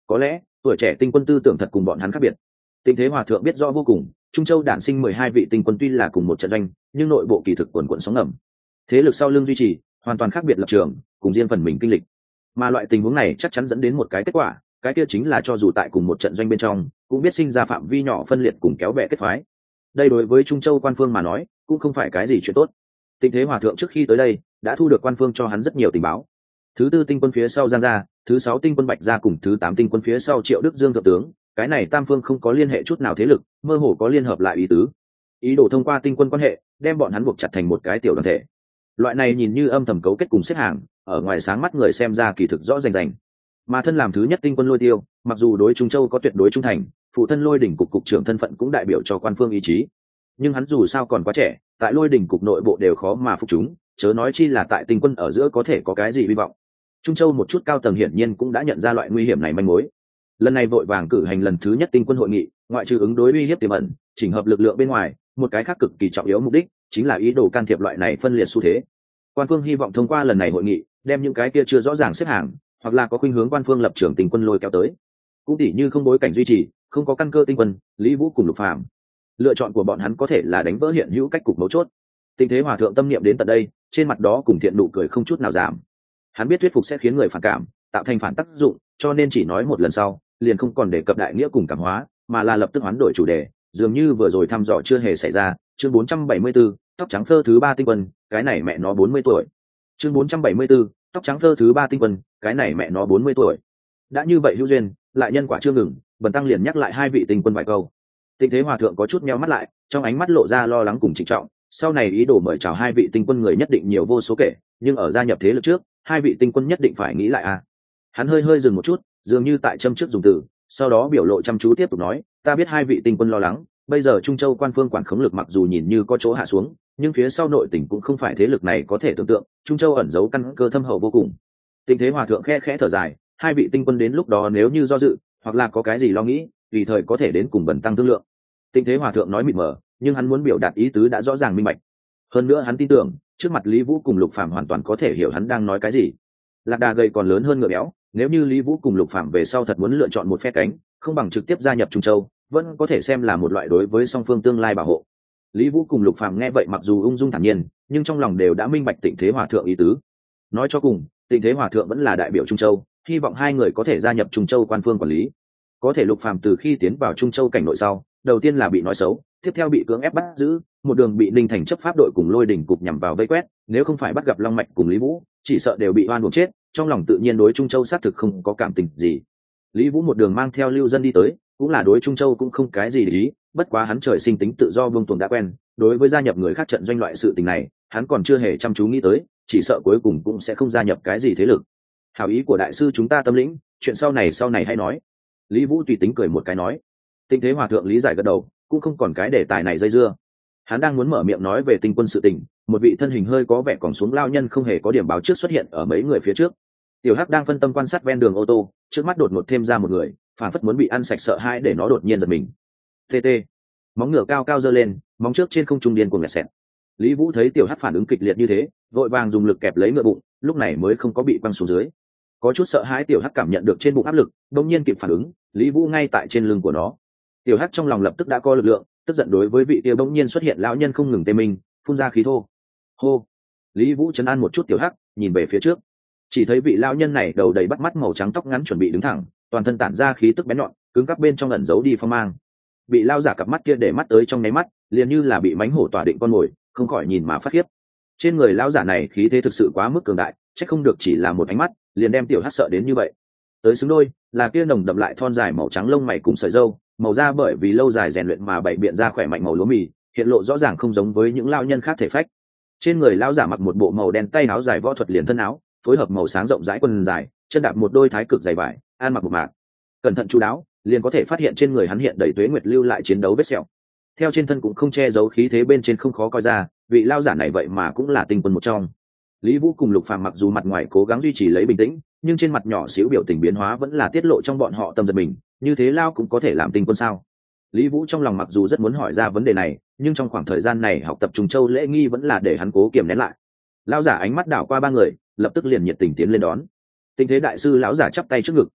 có lẽ tuổi trẻ tinh quân tư tưởng thật cùng bọn hắn khác biệt. Tình thế hòa thượng biết rõ vô cùng, Trung Châu đản sinh mười hai vị tinh quân tuy là cùng một trận doanh, nhưng nội bộ kỳ thực quần quần sóng ngầm, thế lực sau lưng duy trì hoàn toàn khác biệt lập trường, cùng riêng phần mình kinh lịch. Mà loại tình huống này chắc chắn dẫn đến một cái kết quả, cái kia chính là cho dù tại cùng một trận doanh bên trong, cũng biết sinh ra phạm vi nhỏ phân liệt cùng kéo bè kết phái. Đây đối với Trung Châu quan phương mà nói, cũng không phải cái gì chuyện tốt. Tình thế hòa thượng trước khi tới đây, đã thu được quan phương cho hắn rất nhiều tình báo. Thứ tư tinh quân phía sau Giang gia, thứ sáu tinh quân Bạch gia cùng thứ tám tinh quân phía sau Triệu Đức Dương thượng tướng, cái này tam phương không có liên hệ chút nào thế lực, mơ hồ có liên hợp lại ý tứ. Ý đồ thông qua tinh quân quan hệ, đem bọn hắn buộc chặt thành một cái tiểu đoàn thể. Loại này nhìn như âm thầm cấu kết cùng xếp hàng, ở ngoài sáng mắt người xem ra kỳ thực rõ rành rành. Mà thân làm thứ nhất tinh quân Lôi Tiêu, mặc dù đối Trung Châu có tuyệt đối trung thành, phụ thân Lôi đỉnh cục cục trưởng thân phận cũng đại biểu cho quan phương ý chí. Nhưng hắn dù sao còn quá trẻ, tại Lôi đỉnh cục nội bộ đều khó mà phục chúng, chớ nói chi là tại tinh quân ở giữa có thể có cái gì hy vọng. Trung Châu một chút cao tầng hiển nhiên cũng đã nhận ra loại nguy hiểm này manh mối. Lần này vội vàng cử hành lần thứ nhất tinh quân hội nghị, ngoại trừ ứng đối uy hiếp tiềm ẩn, chỉnh hợp lực lượng bên ngoài, một cái khác cực kỳ trọng yếu mục đích chính là ý đồ can thiệp loại này phân liệt xu thế. Quan phương hy vọng thông qua lần này hội nghị, đem những cái kia chưa rõ ràng xếp hàng, hoặc là có khuynh hướng quan phương lập trường tinh quân lôi kéo tới. Cũng tỉ như không bối cảnh duy trì, không có căn cơ tinh quân, Lý Vũ cùng Lục Phàm. Lựa chọn của bọn hắn có thể là đánh vỡ hiện hữu cách cục mấu chốt. Tình thế hòa thượng tâm niệm đến tận đây, trên mặt đó cùng thiện nụ cười không chút nào giảm. Hắn biết thuyết phục sẽ khiến người phản cảm, tạo thành phản tác dụng, cho nên chỉ nói một lần sau, liền không còn đề cập đại nghĩa cùng cảm hóa, mà là lập tức hoán đổi chủ đề, dường như vừa rồi thăm dò chưa hề xảy ra. Chương bốn trăm bảy mươi 4, tóc trắng phơ thứ ba tinh quân, cái này mẹ nó bốn mươi tuổi. Chương bốn trăm bảy mươi 4, tóc trắng phơ thứ ba tinh quân, cái này mẹ nó bốn mươi tuổi. Đã như vậy hữu duyên, lại nhân quả chưa ngừng, Bần tăng liền nhắc lại hai vị tinh quân vài câu. Tình thế hòa thượng có chút nheo mắt lại, trong ánh mắt lộ ra lo lắng cùng trịnh trọng, sau này ý đồ mời chào hai vị tinh quân người nhất định nhiều vô số kể, nhưng ở gia nhập thế lực trước, hai vị tinh quân nhất định phải nghĩ lại à. Hắn hơi hơi dừng một chút, dường như tại châm trước dùng từ, sau đó biểu lộ chăm chú tiếp tục nói, ta biết hai vị tinh quân lo lắng, bây giờ Trung Châu quan phương quản khống lực mặc dù nhìn như có chỗ hạ xuống, nhưng phía sau nội tình cũng không phải thế lực này có thể tưởng tượng, Trung Châu ẩn giấu căn cơ thâm hậu vô cùng. Tình thế hòa thượng khẽ khẽ thở dài, hai vị tinh quân đến lúc đó nếu như do dự, hoặc là có cái gì lo nghĩ, tùy thời có thể đến cùng Bần tăng thương lượng. Tình thế hòa thượng nói mịt mờ, nhưng hắn muốn biểu đạt ý tứ đã rõ ràng minh bạch. Hơn nữa hắn tin tưởng, trước mặt Lý Vũ cùng Lục Phàm hoàn toàn có thể hiểu hắn đang nói cái gì. Lạc đà gầy còn lớn hơn ngựa béo, nếu như Lý Vũ cùng Lục Phàm về sau thật muốn lựa chọn một phe cánh, không bằng trực tiếp gia nhập Trung Châu, vẫn có thể xem là một loại đối với song phương tương lai bảo hộ. Lý Vũ cùng Lục Phàm nghe vậy mặc dù ung dung thản nhiên, nhưng trong lòng đều đã minh bạch Tịnh Thế Hòa thượng ý tứ. Nói cho cùng, Tịnh Thế Hòa thượng vẫn là đại biểu Trung Châu, hy vọng hai người có thể gia nhập Trung Châu quan phương quản lý. Có thể Lục Phàm từ khi tiến vào Trung Châu cảnh nội sau, đầu tiên là bị nói xấu, tiếp theo bị cưỡng ép bắt giữ, một đường bị Ninh Thành chấp pháp đội cùng Lôi đỉnh cục nhằm vào vây quét, nếu không phải bắt gặp Long Mạch cùng Lý Vũ, chỉ sợ đều bị oan uổng chết, trong lòng tự nhiên đối Trung Châu xác thực không có cảm tình gì. Lý Vũ một đường mang theo lưu dân đi tới, cũng là đối Trung Châu cũng không cái gì để ý, bất quá hắn trời sinh tính tự do vương tuồng đã quen, đối với gia nhập người khác trận doanh loại sự tình này, hắn còn chưa hề chăm chú nghĩ tới, chỉ sợ cuối cùng cũng sẽ không gia nhập cái gì thế lực. Hảo ý của đại sư chúng ta tâm lĩnh, chuyện sau này sau này hay nói. Lý Vũ tùy tính cười một cái nói. Tịnh Thế Hòa thượng lý giải gật đầu, cũng không còn cái đề tài này dây dưa. Hắn đang muốn mở miệng nói về tinh quân sự tình, một vị thân hình hơi có vẻ còn xuống lao nhân không hề có điểm báo trước xuất hiện ở mấy người phía trước. Tiểu Hắc đang phân tâm quan sát ven đường ô tô, trước mắt đột ngột thêm ra một người, phản phất muốn bị ăn sạch sợ hãi để nó đột nhiên giật mình. Tê tê, móng ngựa cao cao giơ lên, móng trước trên không trung điên cuồng lẹt xẹt. Lý Vũ thấy Tiểu Hắc phản ứng kịch liệt như thế, vội vàng dùng lực kẹp lấy ngựa bụng, lúc này mới không có bị quăng xuống dưới. Có chút sợ hãi Tiểu Hắc cảm nhận được trên bụng áp lực, đột nhiên kịp phản ứng, Lý Vũ ngay tại trên lưng của nó. Tiểu Hắc trong lòng lập tức đã có lực lượng, tức giận đối với vị kia bỗng nhiên xuất hiện lão nhân không ngừng tê mình, phun ra khí thô. Hô. Lý Vũ trấn an một chút Tiểu Hắc, nhìn về phía trước. Chỉ thấy vị lão nhân này đầu đầy bắt mắt màu trắng tóc ngắn chuẩn bị đứng thẳng, toàn thân tản ra khí tức bén nhọn, cứng cáp bên trong ẩn giấu đi phong mang. Bị lao giả cặp mắt kia để mắt tới trong nháy mắt, liền như là bị mánh hổ tỏa định con mồi, không khỏi nhìn mà phát khiếp. Trên người lão giả này khí thế thực sự quá mức cường đại, chắc không được chỉ là một ánh mắt, liền đem Tiểu Hắc sợ đến như vậy. Tới xứng đôi, là kia nồng đậm lại thon dài màu trắng lông mày cùng sợi râu, màu da bởi vì lâu dài rèn luyện mà bảy biện ra khỏe mạnh màu lúa mì, hiện lộ rõ ràng không giống với những lao nhân khác thể phách. Trên người lão giả mặc một bộ màu đen tay áo dài võ thuật liền thân áo, phối hợp màu sáng rộng rãi quần dài, chân đạp một đôi thái cực dày vải, ăn mặc một mạc, cẩn thận chu đáo, liền có thể phát hiện trên người hắn hiện đầy tuế nguyệt lưu lại chiến đấu vết sẹo. Theo trên thân cũng không che giấu khí thế bên trên không khó coi ra, vị lao giả này vậy mà cũng là tinh quân một trong. Lý Vũ cùng Lục Phàm mặc dù mặt ngoài cố gắng duy trì lấy bình tĩnh, nhưng trên mặt nhỏ xíu biểu tình biến hóa vẫn là tiết lộ trong bọn họ tâm giật mình, như thế lao cũng có thể làm tinh quân sao? Lý Vũ trong lòng mặc dù rất muốn hỏi ra vấn đề này, nhưng trong khoảng thời gian này học tập Trung Châu lễ nghi vẫn là để hắn cố kiềm nén lại. Lão giả ánh mắt đảo qua ba người, lập tức liền nhiệt tình tiến lên đón. Tinh thế đại sư lão giả chắp tay trước ngực,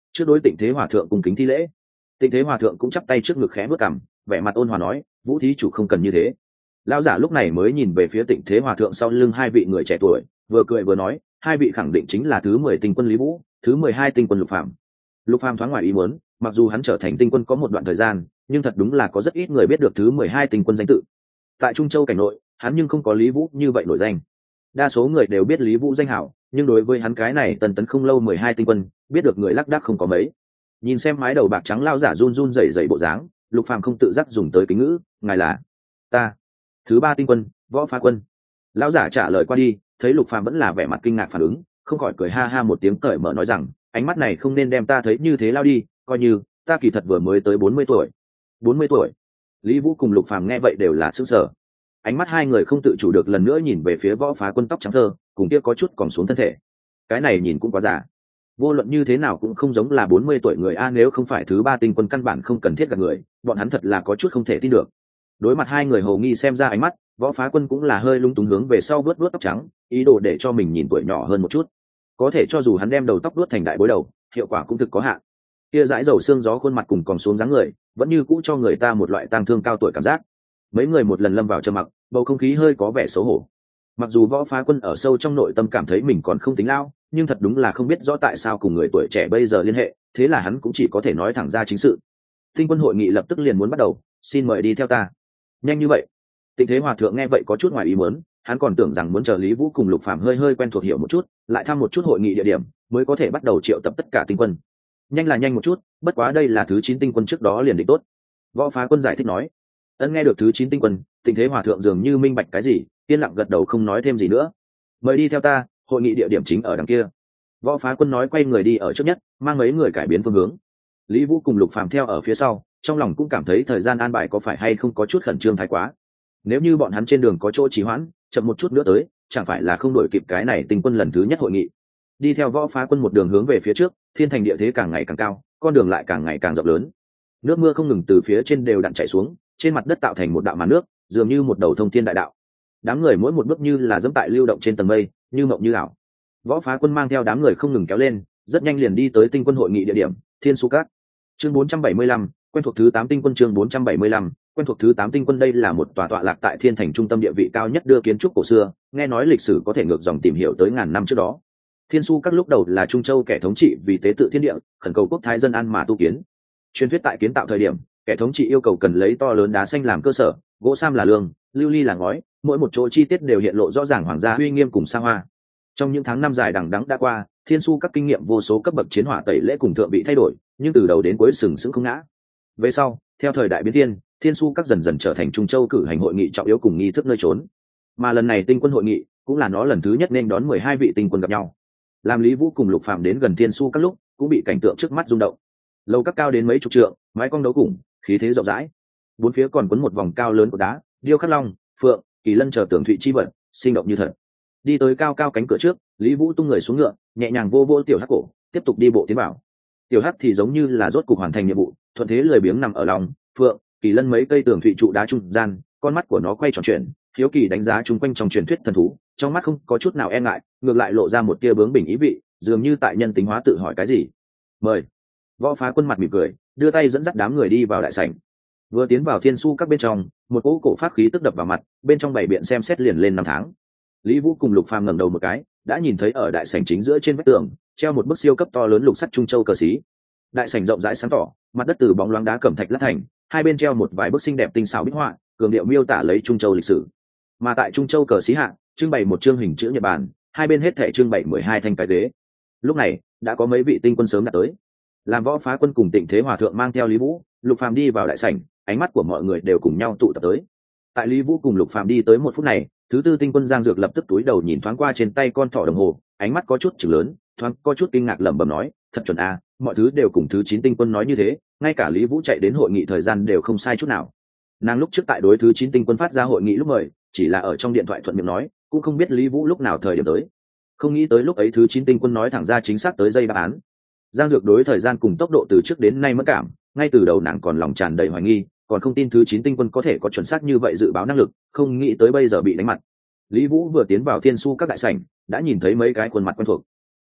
trước đối Tịnh Thế Hòa thượng cùng kính thi lễ. Tịnh Thế Hòa thượng cũng chắp tay trước ngực khẽ bước cằm, vẻ mặt ôn hòa nói, Vũ thí chủ không cần như thế. Lão giả lúc này mới nhìn về phía Tịnh Thế Hòa thượng sau lưng hai vị người trẻ tuổi, vừa cười vừa nói, hai vị khẳng định chính là thứ mười tinh quân Lý Vũ, thứ mười hai tinh quân Lục Phàm. Lục Phàm thoáng ngoài ý muốn, mặc dù hắn trở thành tinh quân có một đoạn thời gian, nhưng thật đúng là có rất ít người biết được thứ mười hai tinh quân danh tự. Tại Trung Châu cảnh nội, hắn nhưng không có Lý Vũ như vậy nổi danh. Đa số người đều biết Lý Vũ danh hảo, nhưng đối với hắn cái này tần tấn không lâu mười hai tinh quân, biết được người lác đác không có mấy. Nhìn xem mái đầu bạc trắng lao giả run run rẩy rẩy bộ dáng, Lục Phàm không tự giác dùng tới kính ngữ, ngài là ta thứ ba tinh quân Võ Phá Quân. Lão giả trả lời qua đi, thấy Lục Phàm vẫn là vẻ mặt kinh ngạc phản ứng, không khỏi cười ha ha một tiếng cởi mở nói rằng, ánh mắt này không nên đem ta thấy như thế lao đi, coi như ta kỳ thật vừa mới tới bốn mươi tuổi. bốn mươi tuổi? Lý Vũ cùng Lục Phàm nghe vậy đều là sửng sở. Ánh mắt hai người không tự chủ được lần nữa nhìn về phía Võ Phá Quân tóc trắng thơ, cùng kia có chút còn xuống thân thể. Cái này nhìn cũng quá già. Vô luận như thế nào cũng không giống là bốn mươi tuổi người a, nếu không phải thứ ba tinh quân căn bản không cần thiết gặp người, bọn hắn thật là có chút không thể tin được. Đối mặt hai người hồ nghi xem ra ánh mắt, Võ Phá Quân cũng là hơi lung túng hướng về sau vuốt vuốt tóc trắng, ý đồ để cho mình nhìn tuổi nhỏ hơn một chút. Có thể cho dù hắn đem đầu tóc vuốt thành đại bối đầu, hiệu quả cũng thực có hạn. Kia dãi dầu xương gió khuôn mặt cùng còn xuống dáng người, vẫn như cũ cho người ta một loại tang thương cao tuổi cảm giác. Mấy người một lần lâm vào trầm mặc, bầu không khí hơi có vẻ xấu hổ. Mặc dù Võ Phá Quân ở sâu trong nội tâm cảm thấy mình còn không tính lao, nhưng thật đúng là không biết rõ tại sao cùng người tuổi trẻ bây giờ liên hệ, thế là hắn cũng chỉ có thể nói thẳng ra chính sự. Tinh quân hội nghị lập tức liền muốn bắt đầu, xin mời đi theo ta. Nhanh như vậy? Tịnh Thế Hòa thượng nghe vậy có chút ngoài ý muốn, hắn còn tưởng rằng muốn chờ Lý Vũ cùng Lục Phàm hơi hơi quen thuộc hiểu một chút, lại thăm một chút hội nghị địa điểm, mới có thể bắt đầu triệu tập tất cả tinh quân. Nhanh là nhanh một chút, bất quá đây là thứ chín tinh quân trước đó liền định tốt. Võ Phá Quân giải thích nói. Ân nghe được thứ chín tinh quân, Tịnh Thế Hòa thượng dường như minh bạch cái gì, yên lặng gật đầu không nói thêm gì nữa. Mời đi theo ta, hội nghị địa điểm chính ở đằng kia. Võ Phá Quân nói quay người đi ở trước nhất, mang mấy người cải biến phương hướng. Lý Vũ cùng Lục Phàm theo ở phía sau, trong lòng cũng cảm thấy thời gian an bài có phải hay không có chút khẩn trương thái quá. Nếu như bọn hắn trên đường có chỗ trì hoãn, chậm một chút nữa tới, chẳng phải là không đổi kịp cái này tinh quân lần thứ nhất hội nghị. Đi theo Võ Phá Quân một đường hướng về phía trước, thiên thành địa thế càng ngày càng cao, con đường lại càng ngày càng rộng lớn. Nước mưa không ngừng từ phía trên đều đặn chảy xuống, trên mặt đất tạo thành một đạo màn nước, dường như một đầu thông thiên đại đạo. Đám người mỗi một bước như là dẫm tại lưu động trên tầng mây, như mộng như ảo. Võ Phá Quân mang theo đám người không ngừng kéo lên, rất nhanh liền đi tới tinh quân hội nghị địa điểm, Thiên Su Các. Chương bốn trăm bảy mươi lăm, quen thuộc thứ tám tinh quân chương bốn trăm bảy mươi lăm, quen thuộc thứ tám tinh quân đây là một tòa tọa lạc tại thiên thành trung tâm địa vị cao nhất đưa kiến trúc cổ xưa, nghe nói lịch sử có thể ngược dòng tìm hiểu tới ngàn năm trước đó. Thiên Su Các lúc đầu là Trung Châu kẻ thống trị vì tế tự thiên địa, khẩn cầu quốc thái dân an mà tu kiến. Truyền thuyết tại kiến tạo thời điểm, kẻ thống trị yêu cầu cần lấy to lớn đá xanh làm cơ sở, gỗ sam là lương, lưu ly là ngói, mỗi một chỗ chi tiết đều hiện lộ rõ ràng hoàng gia uy nghiêm cùng xa hoa. Trong những tháng năm dài đằng đẵng đã qua, Thiên Su Các kinh nghiệm vô số cấp bậc chiến hỏa tẩy lễ cùng thượng bị thay đổi, nhưng từ đầu đến cuối sừng sững không ngã. Về sau, theo thời đại biến thiên, Thiên Su Các dần dần trở thành Trung Châu cử hành hội nghị trọng yếu cùng nghi thức nơi trốn. Mà lần này tinh quân hội nghị cũng là nó lần thứ nhất nên đón mười hai vị tinh quân gặp nhau. Làm Lý Vũ cùng Lục Phàm đến gần Thiên Su Các lúc, cũng bị cảnh tượng trước mắt rung động. Lầu các cao đến mấy chục trượng, mái cong đấu cùng, khí thế rộng rãi. Bốn phía còn quấn một vòng cao lớn của đá, điêu khắc long, phượng, kỳ lân chờ tường thụy chi vật, sinh động như thật. Đi tới cao cao cánh cửa trước, Lý Vũ tung người xuống ngựa, nhẹ nhàng vô vô tiểu hắc cổ, tiếp tục đi bộ tiến vào. Tiểu hắc thì giống như là rốt cục hoàn thành nhiệm vụ, thuận thế lười biếng nằm ở lòng phượng, kỳ lân mấy cây tường thụy trụ đá trung gian, con mắt của nó quay tròn chuyển, hiếu kỳ đánh giá chung quanh trong truyền thuyết thần thú, trong mắt không có chút nào e ngại, ngược lại lộ ra một tia bướng bỉnh ý vị, dường như tại nhân tính hóa tự hỏi cái gì. Mời. Võ Phá Quân mặt mỉm cười, đưa tay dẫn dắt đám người đi vào đại sảnh. Vừa tiến vào Thiên Su Các bên trong, một cỗ cổ pháp khí tức đập vào mặt, bên trong bảy biện xem xét liền lên năm tháng. Lý Vũ cùng Lục Phàm ngẩng đầu một cái, đã nhìn thấy ở đại sảnh chính giữa trên vách tường treo một bức siêu cấp to lớn lục sắt Trung Châu cờ xí. Đại sảnh rộng rãi sáng tỏ, mặt đất từ bóng loáng đá cẩm thạch lát thành, hai bên treo một vài bức xinh đẹp tinh xảo bích họa, cường điệu miêu tả lấy Trung Châu lịch sử. Mà tại Trung Châu cờ xí hạ, trưng bày một chương hình chữ nhật bản, hai bên hết thảy trưng bày mười hai thanh cái ghế. Lúc này, đã có mấy vị tinh quân sớm đã tới. Làm Võ Phá Quân cùng Tịnh Thế Hòa thượng mang theo Lý Vũ, Lục Phàm đi vào đại sảnh, ánh mắt của mọi người đều cùng nhau tụ tập tới. Tại Lý Vũ cùng Lục Phàm đi tới một phút này, thứ tư tinh quân Giang Dược lập tức túi đầu nhìn thoáng qua trên tay con thỏ đồng hồ, ánh mắt có chút chừng lớn, thoáng có chút kinh ngạc lẩm bẩm nói, thật chuẩn a, mọi thứ đều cùng thứ chín tinh quân nói như thế, ngay cả Lý Vũ chạy đến hội nghị thời gian đều không sai chút nào. Nàng lúc trước tại đối thứ chín tinh quân phát ra hội nghị lúc mời, chỉ là ở trong điện thoại thuận miệng nói, cũng không biết Lý Vũ lúc nào thời điểm tới. Không nghĩ tới lúc ấy thứ chín tinh quân nói thẳng ra chính xác tới giây đáp án. Giang Dược đối thời gian cùng tốc độ từ trước đến nay mất cảm, ngay từ đầu nàng còn lòng tràn đầy hoài nghi, còn không tin thứ chín tinh quân có thể có chuẩn xác như vậy dự báo năng lực, không nghĩ tới bây giờ bị đánh mặt. Lý Vũ vừa tiến vào Thiên Su Các đại sảnh, đã nhìn thấy mấy cái khuôn mặt quen thuộc.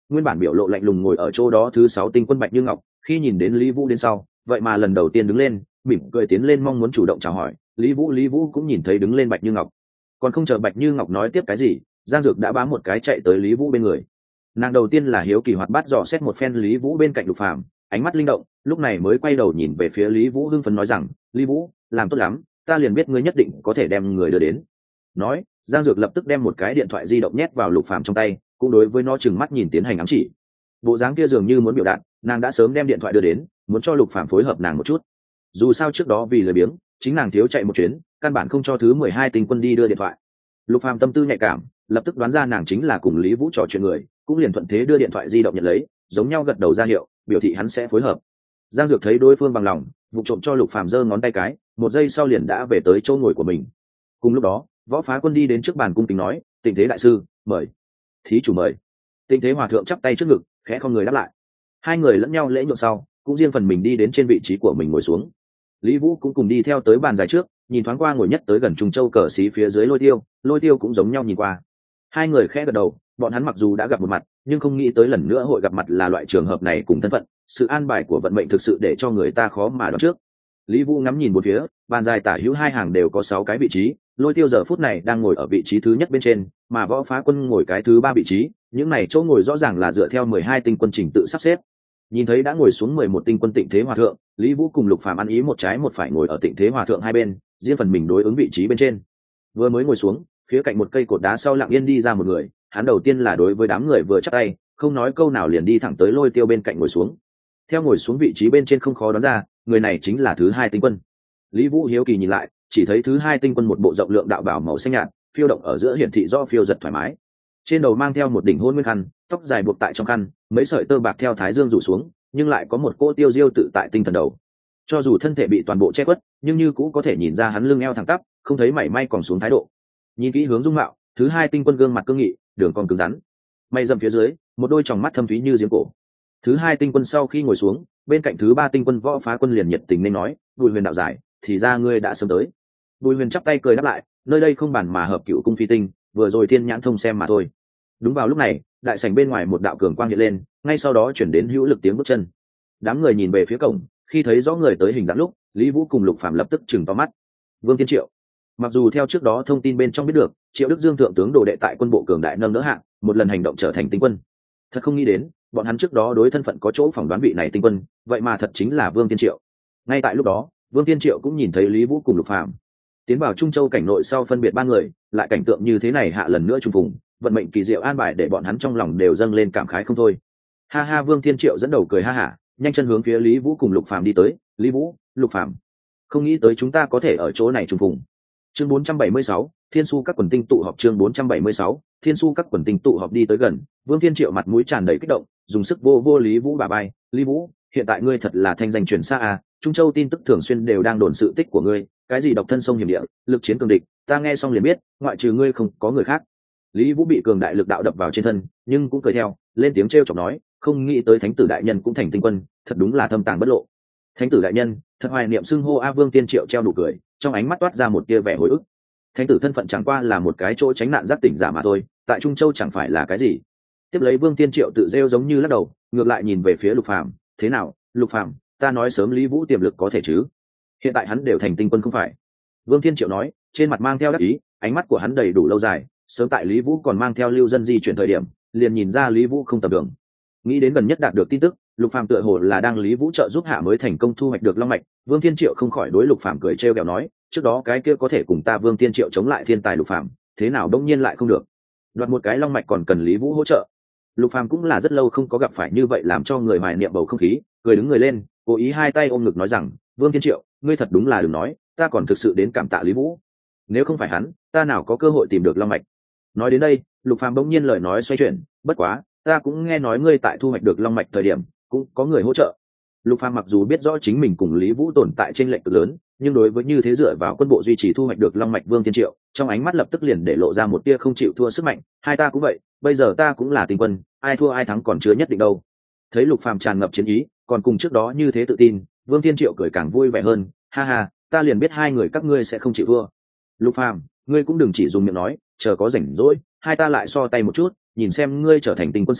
nguyên bản biểu lộ lạnh lùng ngồi ở chỗ đó thứ sáu tinh quân Bạch Như Ngọc khi nhìn đến Lý Vũ đến sau vậy mà lần đầu tiên đứng lên mỉm cười tiến lên mong muốn chủ động chào hỏi. Lý Vũ Lý Vũ cũng nhìn thấy đứng lên Bạch Như Ngọc, còn không chờ Bạch Như Ngọc nói tiếp cái gì, Giang Dược đã bám một cái chạy tới Lý Vũ bên người. Nàng đầu tiên là hiếu kỳ hoạt bát dò xét một phen Lý Vũ bên cạnh Lục Phàm, ánh mắt linh động, lúc này mới quay đầu nhìn về phía Lý Vũ hưng phấn nói rằng, Lý Vũ, làm tốt lắm, ta liền biết ngươi nhất định có thể đem người đưa đến. Nói, Giang Dược lập tức đem một cái điện thoại di động nhét vào Lục Phàm trong tay, cũng đối với nó chừng mắt nhìn tiến hành ám chỉ. Bộ dáng kia dường như muốn biểu đạt, nàng đã sớm đem điện thoại đưa đến, muốn cho Lục Phàm phối hợp nàng một chút. Dù sao trước đó vì lười biếng, chính nàng thiếu chạy một chuyến, căn bản không cho thứ mười hai tinh quân đi đưa điện thoại. Lục Phàm tâm tư nhạy cảm, lập tức đoán ra nàng chính là cùng Lý Vũ trò chuyện người, cũng liền thuận thế đưa điện thoại di động nhận lấy, giống nhau gật đầu ra hiệu, biểu thị hắn sẽ phối hợp. Giang Dược thấy đối phương bằng lòng, vụ trộm cho Lục Phàm giơ ngón tay cái, một giây sau liền đã về tới chỗ ngồi của mình. Cùng lúc đó, Võ Phá Quân đi đến trước bàn cung kính nói, Tịnh Thế đại sư, mời. Thí chủ mời. Tịnh Thế hòa thượng chắp tay trước ngực, khẽ không người đáp lại. Hai người lẫn nhau lễ nhượng sau, cũng riêng phần mình đi đến trên vị trí của mình ngồi xuống. Lý Vũ cũng cùng đi theo tới bàn dài trước, nhìn thoáng qua ngồi nhất tới gần Trung Châu cờ xí phía dưới Lôi Tiêu, Lôi Tiêu cũng giống nhau nhìn qua. Hai người khẽ gật đầu, bọn hắn mặc dù đã gặp một mặt, nhưng không nghĩ tới lần nữa hội gặp mặt là loại trường hợp này cùng thân phận, sự an bài của vận mệnh thực sự để cho người ta khó mà đoán trước. Lý Vũ ngắm nhìn bốn phía, bàn dài tả hữu hai hàng đều có sáu cái vị trí, Lôi Tiêu giờ phút này đang ngồi ở vị trí thứ nhất bên trên, mà Võ Phá Quân ngồi cái thứ ba vị trí, những này chỗ ngồi rõ ràng là dựa theo mười hai tinh quân trình tự sắp xếp. Nhìn thấy đã ngồi xuống mười một tinh quân Tịnh Thế hòa thượng, Lý Vũ cùng Lục Phàm ăn ý một trái một phải ngồi ở Tịnh Thế hòa thượng hai bên, riêng phần mình đối ứng vị trí bên trên. Vừa mới ngồi xuống, phía cạnh một cây cột đá sau lặng yên đi ra một người, hắn đầu tiên là đối với đám người vừa chắp tay, không nói câu nào liền đi thẳng tới Lôi Tiêu bên cạnh ngồi xuống. Theo ngồi xuống vị trí bên trên không khó đoán ra, người này chính là thứ hai tinh quân. Lý Vũ hiếu kỳ nhìn lại, chỉ thấy thứ hai tinh quân một bộ rộng lượng đạo bào màu xanh nhạt, phiêu động ở giữa hiển thị do phiêu giật thoải mái. Trên đầu mang theo một đỉnh hôn nguyên khăn, tóc dài buộc tại trong khăn, mấy sợi tơ bạc theo thái dương rủ xuống, nhưng lại có một cỗ tiêu diêu tự tại tinh thần đầu. Cho dù thân thể bị toàn bộ che khuất, nhưng như cũng có thể nhìn ra hắn lưng eo thẳng tắp, không thấy mảy may còn xuống thái độ. Nhìn kỹ hướng dung mạo, thứ hai tinh quân gương mặt cương nghị, đường cong cứng rắn, mày rậm phía dưới, một đôi tròng mắt thâm thúy như giếng cổ. Thứ hai tinh quân sau khi ngồi xuống, bên cạnh thứ ba tinh quân Võ Phá Quân liền nhiệt tình nên nói, Bùi Huyền đạo giải, thì ra ngươi đã sớm tới. Bùi Huyền chắp tay cười đáp lại, nơi đây không bàn mà hợp cựu cung phi tinh, vừa rồi thiên nhãn thông xem mà thôi. Đúng vào lúc này, đại sảnh bên ngoài một đạo cường quang hiện lên, ngay sau đó chuyển đến hữu lực tiếng bước chân. Đám người nhìn về phía cổng, khi thấy rõ người tới hình dáng lúc, Lý Vũ cùng Lục Phàm lập tức chừng to mắt. Vương Tiên Triệu. Mặc dù theo trước đó thông tin bên trong biết được, Triệu Đức Dương thượng tướng đồ đệ tại quân bộ cường đại nâng đỡ hạng, một lần hành động trở thành tinh quân. Thật không nghĩ đến, bọn hắn trước đó đối thân phận có chỗ phỏng đoán vị này tinh quân, vậy mà thật chính là Vương Tiên Triệu. Ngay tại lúc đó, Vương Tiên Triệu cũng nhìn thấy Lý Vũ cùng Lục Phàm tiến vào Trung Châu cảnh nội sau phân biệt ba người, lại cảnh tượng như thế này hạ lần nữa trùng phùng, vận mệnh kỳ diệu an bài để bọn hắn trong lòng đều dâng lên cảm khái không thôi. Ha ha, Vương Tiên Triệu dẫn đầu cười ha hả, nhanh chân hướng phía Lý Vũ cùng Lục Phàm đi tới. Lý Vũ, Lục Phàm, không nghĩ tới chúng ta có thể ở chỗ này trùng phùng. Chương bốn trăm bảy mươi sáu, Thiên Su các quần tinh tụ họp. Chương bốn trăm bảy mươi sáu, Thiên Su các quần tinh tụ họp đi tới gần, Vương Tiên Triệu mặt mũi tràn đầy kích động, dùng sức vô vô Lý Vũ bả vai. Lý Vũ, hiện tại ngươi thật là thanh danh truyền xa à, Trung Châu tin tức thường xuyên đều đang đồn sự tích của ngươi, cái gì độc thân sông hiểm địa, lực chiến cường địch, ta nghe xong liền biết, ngoại trừ ngươi không có người khác. Lý Vũ bị cường đại lực đạo đập vào trên thân, nhưng cũng cười theo, lên tiếng trêu chọc nói, không nghĩ tới thánh tử đại nhân cũng thành tinh quân, thật đúng là thâm tàng bất lộ. Thánh tử đại nhân, thật hoài niệm xưng hô a. Vương Tiên Triệu treo nụ cười, trong ánh mắt toát ra một tia vẻ hồi ức. Thánh tử thân phận chẳng qua là một cái chỗ tránh nạn giác tỉnh giả mà thôi, tại Trung Châu chẳng phải là cái gì. Tiếp lấy Vương Tiên Triệu tự rêu giống như lắc đầu, ngược lại nhìn về phía Lục Phàm, thế nào, Lục Phàm, ta nói sớm Lý Vũ tiềm lực có thể chứ? Hiện tại hắn đều thành tinh quân không phải? Vương Tiên Triệu nói, trên mặt mang theo đắc ý, ánh mắt của hắn đầy đủ lâu dài, sớm tại Lý Vũ còn mang theo lưu dân di chuyển thời điểm, liền nhìn ra Lý Vũ không tầm thường. Nghĩ đến gần nhất đạt được tin tức, Lục Phàm tựa hồ là đang Lý Vũ trợ giúp hạ mới thành công thu hoạch được long mạch, Vương Thiên Triệu không khỏi đối Lục Phàm cười trêu ghẹo nói, trước đó cái kia có thể cùng ta Vương Thiên Triệu chống lại thiên tài Lục Phàm, thế nào đông nhiên lại không được? Đoạt một cái long mạch còn cần Lý Vũ hỗ trợ. Lục Phàm cũng là rất lâu không có gặp phải như vậy làm cho người hoài niệm bầu không khí, cười đứng người lên, cố ý hai tay ôm ngực nói rằng, Vương Thiên Triệu, ngươi thật đúng là đừng nói, ta còn thực sự đến cảm tạ Lý Vũ. Nếu không phải hắn, ta nào có cơ hội tìm được long mạch. Nói đến đây, Lục Phàm bỗng nhiên lời nói xoay chuyển, bất quá, ta cũng nghe nói ngươi tại thu hoạch được long mạch thời điểm, cũng có người hỗ trợ. Lục Phàm mặc dù biết rõ chính mình cùng Lý Vũ tồn tại trên lệnh cực lớn, nhưng đối với như thế dựa vào quân bộ duy trì thu hoạch được long mạch Vương Thiên Triệu, trong ánh mắt lập tức liền để lộ ra một tia không chịu thua sức mạnh, hai ta cũng vậy, bây giờ ta cũng là tinh quân, ai thua ai thắng còn chưa nhất định đâu. Thấy Lục Phàm tràn ngập chiến ý, còn cùng trước đó như thế tự tin, Vương Thiên Triệu cười càng vui vẻ hơn, ha ha, ta liền biết hai người các ngươi sẽ không chịu thua. Lục Phàm, ngươi cũng đừng chỉ dùng miệng nói, chờ có rảnh rỗi, hai ta lại so tay một chút, nhìn xem ngươi trở thành tinh quân sau,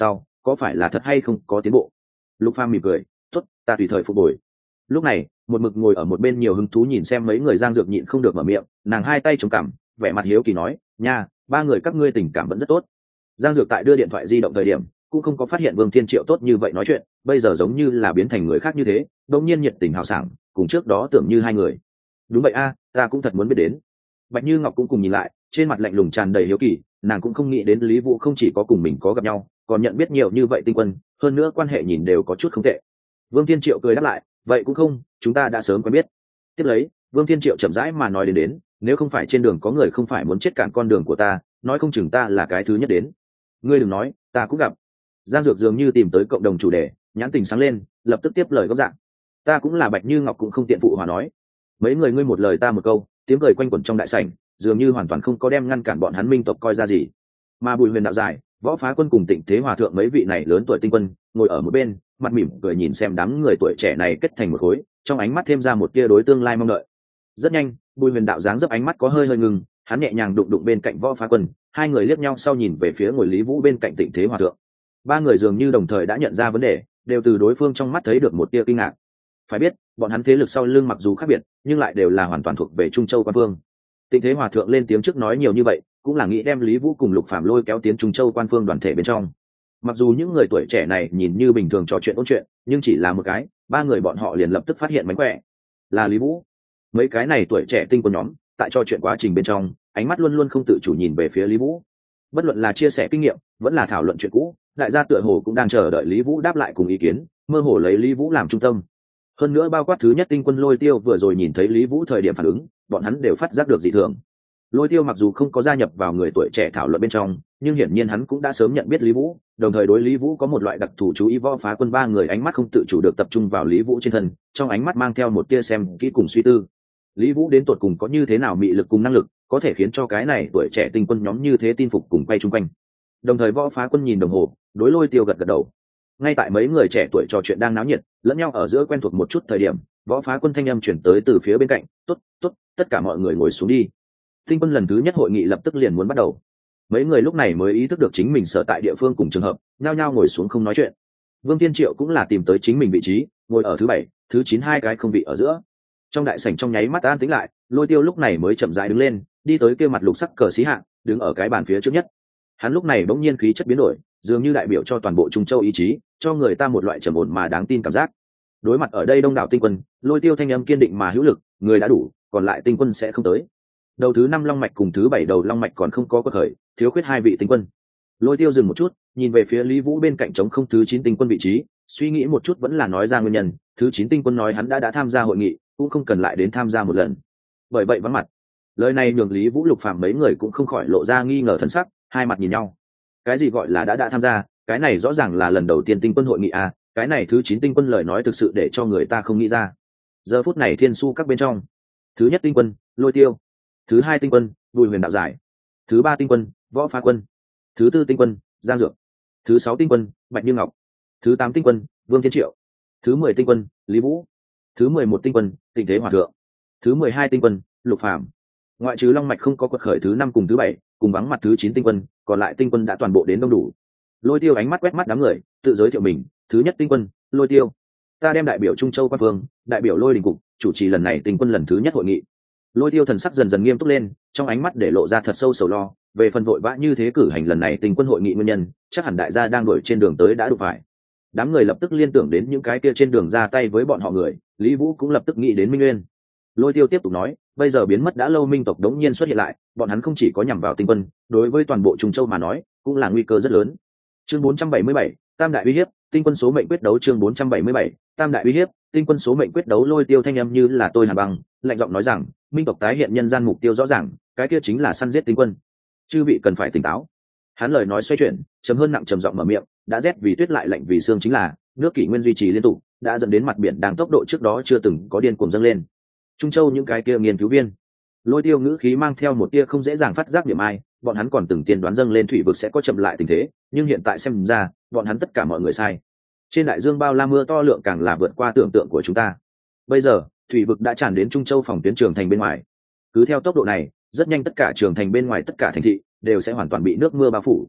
có phải là thật hay không có tiến bộ? Lục Phàm mỉm cười, tốt, ta tùy thời phục hồi. Lúc này một mực ngồi ở một bên nhiều hứng thú nhìn xem mấy người Giang Dược nhịn không được mở miệng, nàng hai tay chống cằm, vẻ mặt hiếu kỳ nói, nha, ba người các ngươi tình cảm vẫn rất tốt. Giang Dược tại đưa điện thoại di động thời điểm cũng không có phát hiện Vương Thiên Triệu tốt như vậy nói chuyện, bây giờ giống như là biến thành người khác như thế, đột nhiên nhiệt tình hào sảng, cùng trước đó tưởng như hai người. Đúng vậy a, ta cũng thật muốn biết đến. Bạch Như Ngọc cũng cùng nhìn lại, trên mặt lạnh lùng tràn đầy hiếu kỳ, nàng cũng không nghĩ đến Lý Vũ không chỉ có cùng mình có gặp nhau, còn nhận biết nhiều như vậy tinh quân, hơn nữa quan hệ nhìn đều có chút không tệ. Vương Thiên Triệu cười đáp lại, vậy cũng không, chúng ta đã sớm quen biết. Tiếp lấy Vương Thiên Triệu chậm rãi mà nói đến đến, nếu không phải trên đường có người không phải muốn chết cản con đường của ta, nói không chừng ta là cái thứ nhất đến. Ngươi đừng nói, ta cũng gặp. Giang Dược dường như tìm tới cộng đồng chủ đề, nhãn tình sáng lên, lập tức tiếp lời góc dạng. Ta cũng là. Bạch Như Ngọc cũng không tiện phụ hòa nói. Mấy người ngươi một lời ta một câu, tiếng cười quanh quẩn trong đại sảnh, dường như hoàn toàn không có đem ngăn cản bọn hắn minh tộc coi ra gì. Mà Bùi Huyền đạo giải, Võ Phá Quân cùng Tịnh Thế Hòa thượng mấy vị này lớn tuổi tinh quân ngồi ở một bên, mặt mỉm cười nhìn xem đám người tuổi trẻ này kết thành một khối, trong ánh mắt thêm ra một tia đối tương lai mong đợi. Rất nhanh Bùi Huyền đạo dáng dấp ánh mắt có hơi hơi ngừng, hắn nhẹ nhàng đụng đụng bên cạnh Võ Phá Quân, hai người liếc nhau sau nhìn về phía ngồi Lý Vũ bên cạnh Tịnh Thế Hòa thượng. Ba người dường như đồng thời đã nhận ra vấn đề, đều từ đối phương trong mắt thấy được một tia kinh ngạc. Phải biết bọn hắn thế lực sau lưng mặc dù khác biệt, nhưng lại đều là hoàn toàn thuộc về Trung Châu Quan Phương. Tịnh Thế Hòa thượng lên tiếng trước nói nhiều như vậy, cũng là nghĩ đem Lý Vũ cùng Lục Phàm lôi kéo tiến Trung Châu Quan Phương đoàn thể bên trong. Mặc dù những người tuổi trẻ này nhìn như bình thường trò chuyện ôn chuyện, nhưng chỉ là một cái, ba người bọn họ liền lập tức phát hiện mánh khỏe. Là Lý Vũ. Mấy cái này tuổi trẻ tinh quân nhóm, tại trò chuyện quá trình bên trong, ánh mắt luôn luôn không tự chủ nhìn về phía Lý Vũ. Bất luận là chia sẻ kinh nghiệm, vẫn là thảo luận chuyện cũ, đại gia tựa hồ cũng đang chờ đợi Lý Vũ đáp lại cùng ý kiến, mơ hồ lấy Lý Vũ làm trung tâm. Hơn nữa bao quát thứ nhất tinh quân Lôi Tiêu vừa rồi nhìn thấy Lý Vũ thời điểm phản ứng, bọn hắn đều phát giác được dị thường. Lôi Tiêu mặc dù không có gia nhập vào người tuổi trẻ thảo luận bên trong, nhưng hiển nhiên hắn cũng đã sớm nhận biết Lý Vũ, đồng thời đối Lý Vũ có một loại đặc thù chú ý. Võ Phá Quân ba người ánh mắt không tự chủ được tập trung vào Lý Vũ trên thân, trong ánh mắt mang theo một tia xem kỹ cùng suy tư. Lý Vũ đến tột cùng có như thế nào mị lực cùng năng lực, có thể khiến cho cái này tuổi trẻ tinh quân nhóm như thế tin phục cùng quay chung quanh. Đồng thời Võ Phá Quân nhìn đồng hồ, đối Lôi Tiêu gật gật đầu. Ngay tại mấy người trẻ tuổi trò chuyện đang náo nhiệt, lẫn nhau ở giữa quen thuộc một chút thời điểm, Võ Phá Quân thanh âm chuyển tới từ phía bên cạnh, "Tốt, tốt, tất cả mọi người ngồi xuống đi." Tinh quân lần thứ nhất hội nghị lập tức liền muốn bắt đầu. Mấy người lúc này mới ý thức được chính mình sở tại địa phương cùng trường hợp, nhao nhao ngồi xuống không nói chuyện. Vương Tiên Triệu cũng là tìm tới chính mình vị trí, ngồi ở thứ bảy, thứ chín hai cái không vị ở giữa. Trong đại sảnh trong nháy mắt an tĩnh lại, Lôi Tiêu lúc này mới chậm rãi đứng lên, đi tới kia mặt lục sắc cờ xí hạng, đứng ở cái bàn phía trước nhất. Hắn lúc này bỗng nhiên khí chất biến đổi, dường như đại biểu cho toàn bộ Trung Châu ý chí, cho người ta một loại trầm ổn mà đáng tin cảm giác. Đối mặt ở đây đông đảo tinh quân, Lôi Tiêu thanh âm kiên định mà hữu lực, người đã đủ, còn lại tinh quân sẽ không tới. Đầu thứ năm long mạch cùng thứ bảy đầu long mạch còn không có quật khởi, thiếu khuyết hai vị tinh quân. Lôi Tiêu dừng một chút, nhìn về phía Lý Vũ bên cạnh trống không thứ chín tinh quân vị trí, suy nghĩ một chút vẫn là nói ra nguyên nhân. Thứ chín tinh quân nói hắn đã đã tham gia hội nghị, cũng không cần lại đến tham gia một lần. Bởi vậy vắng mặt. Lời này nhường Lý Vũ, Lục Phàm mấy người cũng không khỏi lộ ra nghi ngờ thần sắc, hai mặt nhìn nhau. Cái gì gọi là đã đã tham gia, cái này rõ ràng là lần đầu tiên tinh quân hội nghị à, cái này thứ chín tinh quân lời nói thực sự để cho người ta không nghĩ ra. Giờ phút này thiên su các bên trong, thứ nhất tinh quân Lôi Tiêu, thứ hai tinh quân Bùi Huyền đạo giải, thứ ba tinh quân Võ Phá Quân, thứ tư tinh quân Giang Dược, thứ sáu tinh quân Bạch Như Ngọc, thứ tám tinh quân Vương Thiên Triệu, thứ mười tinh quân Lý Vũ, thứ mười một tinh quân Tịnh Thế Hòa thượng, thứ mười hai tinh quân Lục Phàm. Ngoại trừ long mạch không có quật khởi thứ năm cùng thứ bảy, cùng vắng mặt thứ chín tinh quân, còn lại tinh quân đã toàn bộ đến đông đủ. Lôi Tiêu ánh mắt quét mắt đám người, tự giới thiệu mình, thứ nhất tinh quân Lôi Tiêu, ta đem đại biểu Trung Châu Quan Vương, đại biểu Lôi Đình cục, chủ trì lần này tinh quân lần thứ nhất hội nghị. Lôi Tiêu thần sắc dần dần nghiêm túc lên, trong ánh mắt để lộ ra thật sâu sầu lo, về phần vội vã như thế cử hành lần này tinh quân hội nghị nguyên nhân, chắc hẳn đại gia đang đuổi trên đường tới đã đụng phải. Đám người lập tức liên tưởng đến những cái kia trên đường ra tay với bọn họ người, Lý Vũ cũng lập tức nghĩ đến Minh Nguyên. Lôi Tiêu tiếp tục nói, bây giờ biến mất đã lâu minh tộc đống nhiên xuất hiện lại, bọn hắn không chỉ có nhằm vào tinh quân, đối với toàn bộ Trung Châu mà nói, cũng là nguy cơ rất lớn. Chương bốn trăm bảy mươi bảy, Tam đại uy hiếp, tinh quân số mệnh quyết đấu. Chương bốn trăm bảy mươi bảy, Tam đại uy hiếp, tinh quân số mệnh quyết đấu. Lôi Tiêu thanh âm như là tôi hàn băng, lạnh giọng nói rằng, minh tộc tái hiện nhân gian mục tiêu rõ ràng, cái kia chính là săn giết tinh quân. Chư vị cần phải tỉnh táo. Hắn lời nói xoay chuyển, trầm hơn nặng trầm giọng mở miệng, đã rét vì tuyết lại lạnh vì xương chính là, nước kỷ nguyên duy trì liên tục, đã dẫn đến mặt biển đang tốc độ trước đó chưa từng có điên cuồng dâng lên. Trung Châu những cái kia nghiên cứu viên, Lôi Tiêu ngữ khí mang theo một tia không dễ dàng phát giác điểm ai, bọn hắn còn từng tiên đoán dâng lên thủy vực sẽ có chậm lại tình thế, nhưng hiện tại xem ra, bọn hắn tất cả mọi người sai. Trên đại dương bao la mưa to lượng càng là vượt qua tưởng tượng của chúng ta. Bây giờ, thủy vực đã tràn đến Trung Châu phòng tuyến trường thành bên ngoài. Cứ theo tốc độ này, rất nhanh tất cả trường thành bên ngoài tất cả thành thị đều sẽ hoàn toàn bị nước mưa bao phủ.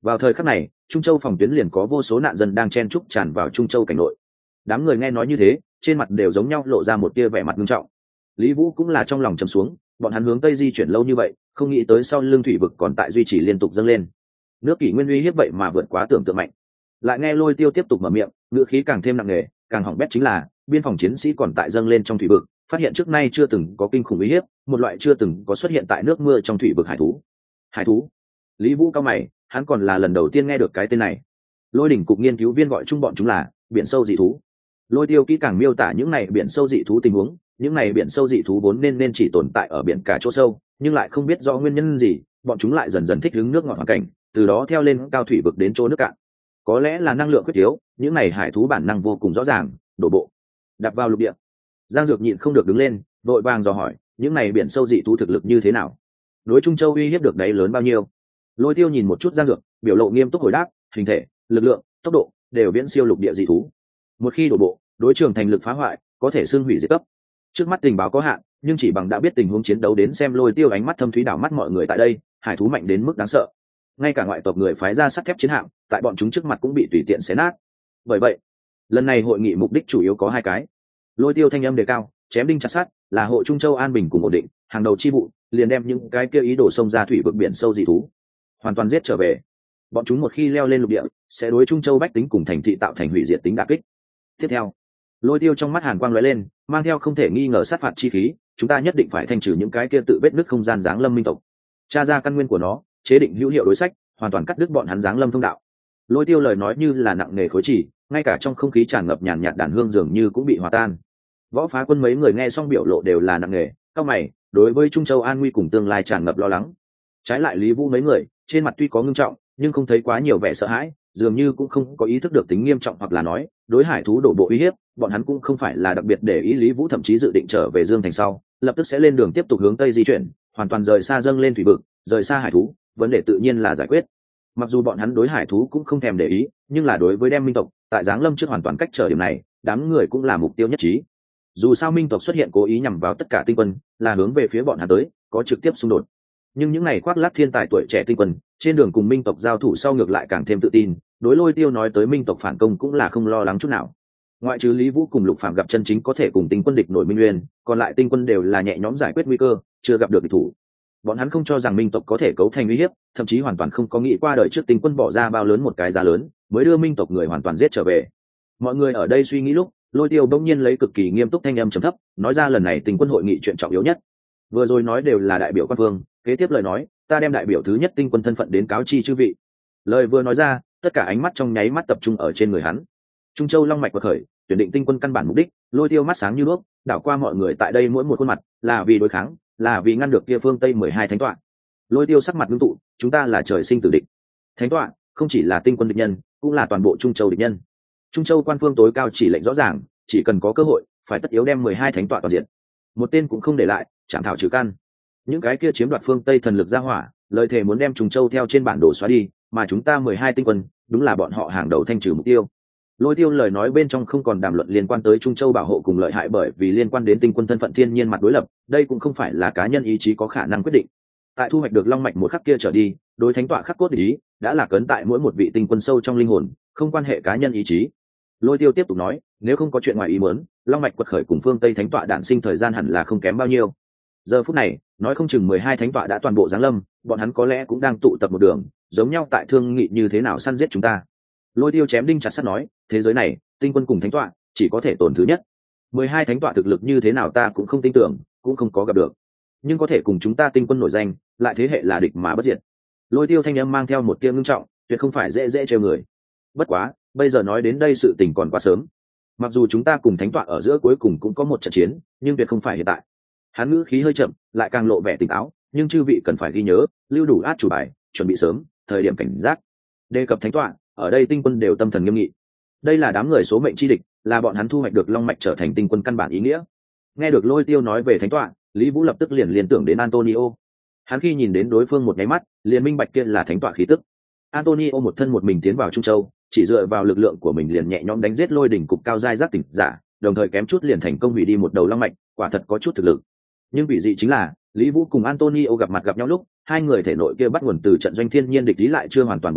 Vào thời khắc này Trung Châu phòng tuyến liền có vô số nạn dân đang chen trúc tràn vào Trung Châu cảnh nội. Đám người nghe nói như thế trên mặt đều giống nhau lộ ra một tia vẻ mặt nghiêm trọng. Lý Vũ cũng là trong lòng trầm xuống, bọn hắn hướng tây di chuyển lâu như vậy không nghĩ tới sau lưng thủy vực còn tại duy trì liên tục dâng lên. Nước kỷ nguyên uy hiếp vậy mà vượt quá tưởng tượng mạnh. Lại nghe Lôi Tiêu tiếp tục mở miệng, ngữ khí càng thêm nặng nề, càng hỏng bét chính là biên phòng chiến sĩ còn tại dâng lên trong thủy vực, phát hiện trước nay chưa từng có kinh khủng uy hiếp, một loại chưa từng có xuất hiện tại nước mưa trong thủy vực hải thú. Hải thú? Lý Vũ cao mày, hắn còn là lần đầu tiên nghe được cái tên này. Lôi đỉnh cục nghiên cứu viên gọi chung bọn chúng là biển sâu dị thú. Lôi Tiêu kỹ càng miêu tả những này biển sâu dị thú tình huống, những này biển sâu dị thú vốn nên nên chỉ tồn tại ở biển cả chỗ sâu, nhưng lại không biết do nguyên nhân gì, bọn chúng lại dần dần thích ứng nước ngọt hoàn cảnh, từ đó theo lên cao thủy vực đến chỗ nước cạn. Có lẽ là năng lượng khuyết yếu, những này hải thú bản năng vô cùng rõ ràng, đổ bộ, đạp vào lục địa. Giang Dược nhịn không được đứng lên, vội vàng dò hỏi, những này biển sâu dị thú thực lực như thế nào? Đối Trung Châu uy hiếp được đấy lớn bao nhiêu? Lôi Tiêu nhìn một chút Giang Dược, biểu lộ nghiêm túc hồi đáp, hình thể, lực lượng, tốc độ đều viễn siêu lục địa dị thú. Một khi đổ bộ, đối trường thành lực phá hoại, có thể xương hủy diệt cấp. Trước mắt tình báo có hạn, nhưng chỉ bằng đã biết tình huống chiến đấu đến xem Lôi Tiêu ánh mắt thâm thúy đảo mắt mọi người tại đây, hải thú mạnh đến mức đáng sợ. Ngay cả ngoại tộc người phái ra sắt thép chiến hạm, tại bọn chúng trước mặt cũng bị tùy tiện xé nát. Bởi vậy, lần này hội nghị mục đích chủ yếu có hai cái. Lôi Tiêu thanh âm đề cao, chém đinh chặt sắt, là hộ Trung Châu an bình cùng ổn định, hàng đầu chi vụ, liền đem những cái kia ý đồ xông ra thủy vực biển sâu dị thú hoàn toàn giết trở về. Bọn chúng một khi leo lên lục địa, sẽ đối Trung Châu bách tính cùng thành thị tạo thành hủy diệt tính đả kích. Tiếp theo, Lôi Tiêu trong mắt hàn quang lóe lên, mang theo không thể nghi ngờ sát phạt chi khí, chúng ta nhất định phải thanh trừ những cái kia tự vết nứt không gian giáng lâm minh tộc, tra ra căn nguyên của nó, chế định hữu hiệu đối sách, hoàn toàn cắt đứt bọn hắn giáng lâm thông đạo. Lôi Tiêu lời nói như là nặng nề khối chỉ, ngay cả trong không khí tràn ngập nhàn nhạt đàn hương dường như cũng bị hòa tan. Võ Phá Quân mấy người nghe xong biểu lộ đều là nặng nề, cao mày, đối với Trung Châu an nguy cùng tương lai tràn ngập lo lắng. Trái lại Lý Vũ mấy người, trên mặt tuy có ngưng trọng, nhưng không thấy quá nhiều vẻ sợ hãi, dường như cũng không có ý thức được tính nghiêm trọng, hoặc là nói, đối hải thú đổ bộ uy hiếp, bọn hắn cũng không phải là đặc biệt để ý. Lý Vũ thậm chí dự định trở về Dương Thành sau, lập tức sẽ lên đường tiếp tục hướng tây di chuyển, hoàn toàn rời xa dâng lên thủy vực, rời xa hải thú, vấn đề tự nhiên là giải quyết. Mặc dù bọn hắn đối hải thú cũng không thèm để ý, nhưng là đối với đem minh tộc tại giáng lâm trước hoàn toàn cách trở điểm này, đám người cũng là mục tiêu nhất trí. Dù sao minh tộc xuất hiện cố ý nhằm vào tất cả tinh quân, là hướng về phía bọn hắn tới, có trực tiếp xung đột. Nhưng những ngày khoác lác thiên tài tuổi trẻ tinh quân, trên đường cùng minh tộc giao thủ sau ngược lại càng thêm tự tin, đối Lôi Tiêu nói tới minh tộc phản công cũng là không lo lắng chút nào. Ngoại trừ Lý Vũ cùng Lục Phàm gặp chân chính có thể cùng tinh quân địch nổi minh nguyên, còn lại tinh quân đều là nhẹ nhõm giải quyết nguy cơ, chưa gặp được địch thủ. Bọn hắn không cho rằng minh tộc có thể cấu thành uy hiếp, thậm chí hoàn toàn không có nghĩ qua đời trước tinh quân bỏ ra bao lớn một cái giá lớn mới đưa minh tộc người hoàn toàn giết trở về. Mọi người ở đây suy nghĩ lúc, Lôi Tiêu bỗng nhiên lấy cực kỳ nghiêm túc thanh âm trầm thấp, nói ra lần này tinh quân hội nghị chuyện trọng yếu nhất. Vừa rồi nói đều là đại biểu quan phương, kế tiếp lời nói, ta đem đại biểu thứ nhất tinh quân thân phận đến cáo chi chư vị. Lời vừa nói ra, tất cả ánh mắt trong nháy mắt tập trung ở trên người hắn. Trung Châu long mạch quật khởi, tuyển định tinh quân căn bản mục đích, Lôi Tiêu mắt sáng như đuốc, đảo qua mọi người tại đây mỗi một khuôn mặt, là vì đối kháng, là vì ngăn được kia phương Tây mười hai thánh tọa. Lôi Tiêu sắc mặt ngưng tụ, chúng ta là trời sinh tử địch. Thánh tọa không chỉ là tinh quân địch nhân, cũng là toàn bộ Trung Châu địch nhân. Trung Châu quan phương tối cao chỉ lệnh rõ ràng, chỉ cần có cơ hội, phải tất yếu đem mười hai thánh tọa toàn diện. Một tên cũng không để lại, chạm thảo trừ căn. Những cái kia chiếm đoạt phương Tây thần lực ra hỏa, lời thề muốn đem Trung Châu theo trên bản đồ xóa đi, mà chúng ta mười hai tinh quân, đúng là bọn họ hàng đầu thanh trừ mục tiêu. Lôi Tiêu lời nói bên trong không còn đàm luận liên quan tới Trung Châu bảo hộ cùng lợi hại, bởi vì liên quan đến tinh quân thân phận thiên nhiên mặt đối lập, đây cũng không phải là cá nhân ý chí có khả năng quyết định. Tại thu hoạch được long mạch một khắc kia trở đi, đối thánh tọa khắc cốt ý đã là cấn tại mỗi một vị tinh quân sâu trong linh hồn, không quan hệ cá nhân ý chí. Lôi Tiêu tiếp tục nói, nếu không có chuyện ngoài ý muốn, long mạch quật khởi cùng phương Tây thánh tọa đản sinh thời gian hẳn là không kém bao nhiêu. Giờ phút này, nói không chừng mười hai thánh tọa đã toàn bộ giáng lâm, bọn hắn có lẽ cũng đang tụ tập một đường, giống nhau tại thương nghị như thế nào săn giết chúng ta. Lôi Tiêu chém đinh chặt sắt nói, thế giới này, tinh quân cùng thánh tọa chỉ có thể tồn thứ nhất. mười hai thánh tọa thực lực như thế nào ta cũng không tin tưởng, cũng không có gặp được. Nhưng có thể cùng chúng ta tinh quân nổi danh, lại thế hệ là địch mà bất diệt. Lôi Tiêu thanh âm mang theo một tia ngưng trọng, tuyệt không phải dễ dễ trêu người. Bất quá, bây giờ nói đến đây sự tình còn quá sớm. Mặc dù chúng ta cùng thánh tọa ở giữa cuối cùng cũng có một trận chiến, nhưng tuyệt không phải hiện tại. Hắn ngữ khí hơi chậm, lại càng lộ vẻ tỉnh táo, nhưng chư vị cần phải ghi nhớ, lưu đủ át chủ bài, chuẩn bị sớm, thời điểm cảnh giác. Đề cập thánh tọa, ở đây tinh quân đều tâm thần nghiêm nghị. Đây là đám người số mệnh chi địch, là bọn hắn thu hoạch được long mạch trở thành tinh quân căn bản ý nghĩa. Nghe được Lôi Tiêu nói về thánh tọa, Lý Vũ lập tức liền liên tưởng đến Antonio. Hắn khi nhìn đến đối phương một nháy mắt, liền minh bạch kia là thánh tọa khí tức. Antonio một thân một mình tiến vào Trung Châu, chỉ dựa vào lực lượng của mình liền nhẹ nhõm đánh giết lôi đỉnh cục cao giai giác tỉnh giả, đồng thời kém chút liền thành công hủy đi một đầu long mạch, quả thật có chút thực lực. Nhưng vị dị chính là, Lý Vũ cùng Antonio gặp mặt gặp nhau lúc, hai người thể nội kia bắt nguồn từ trận doanh thiên nhiên địch ý lại chưa hoàn toàn bộc phát,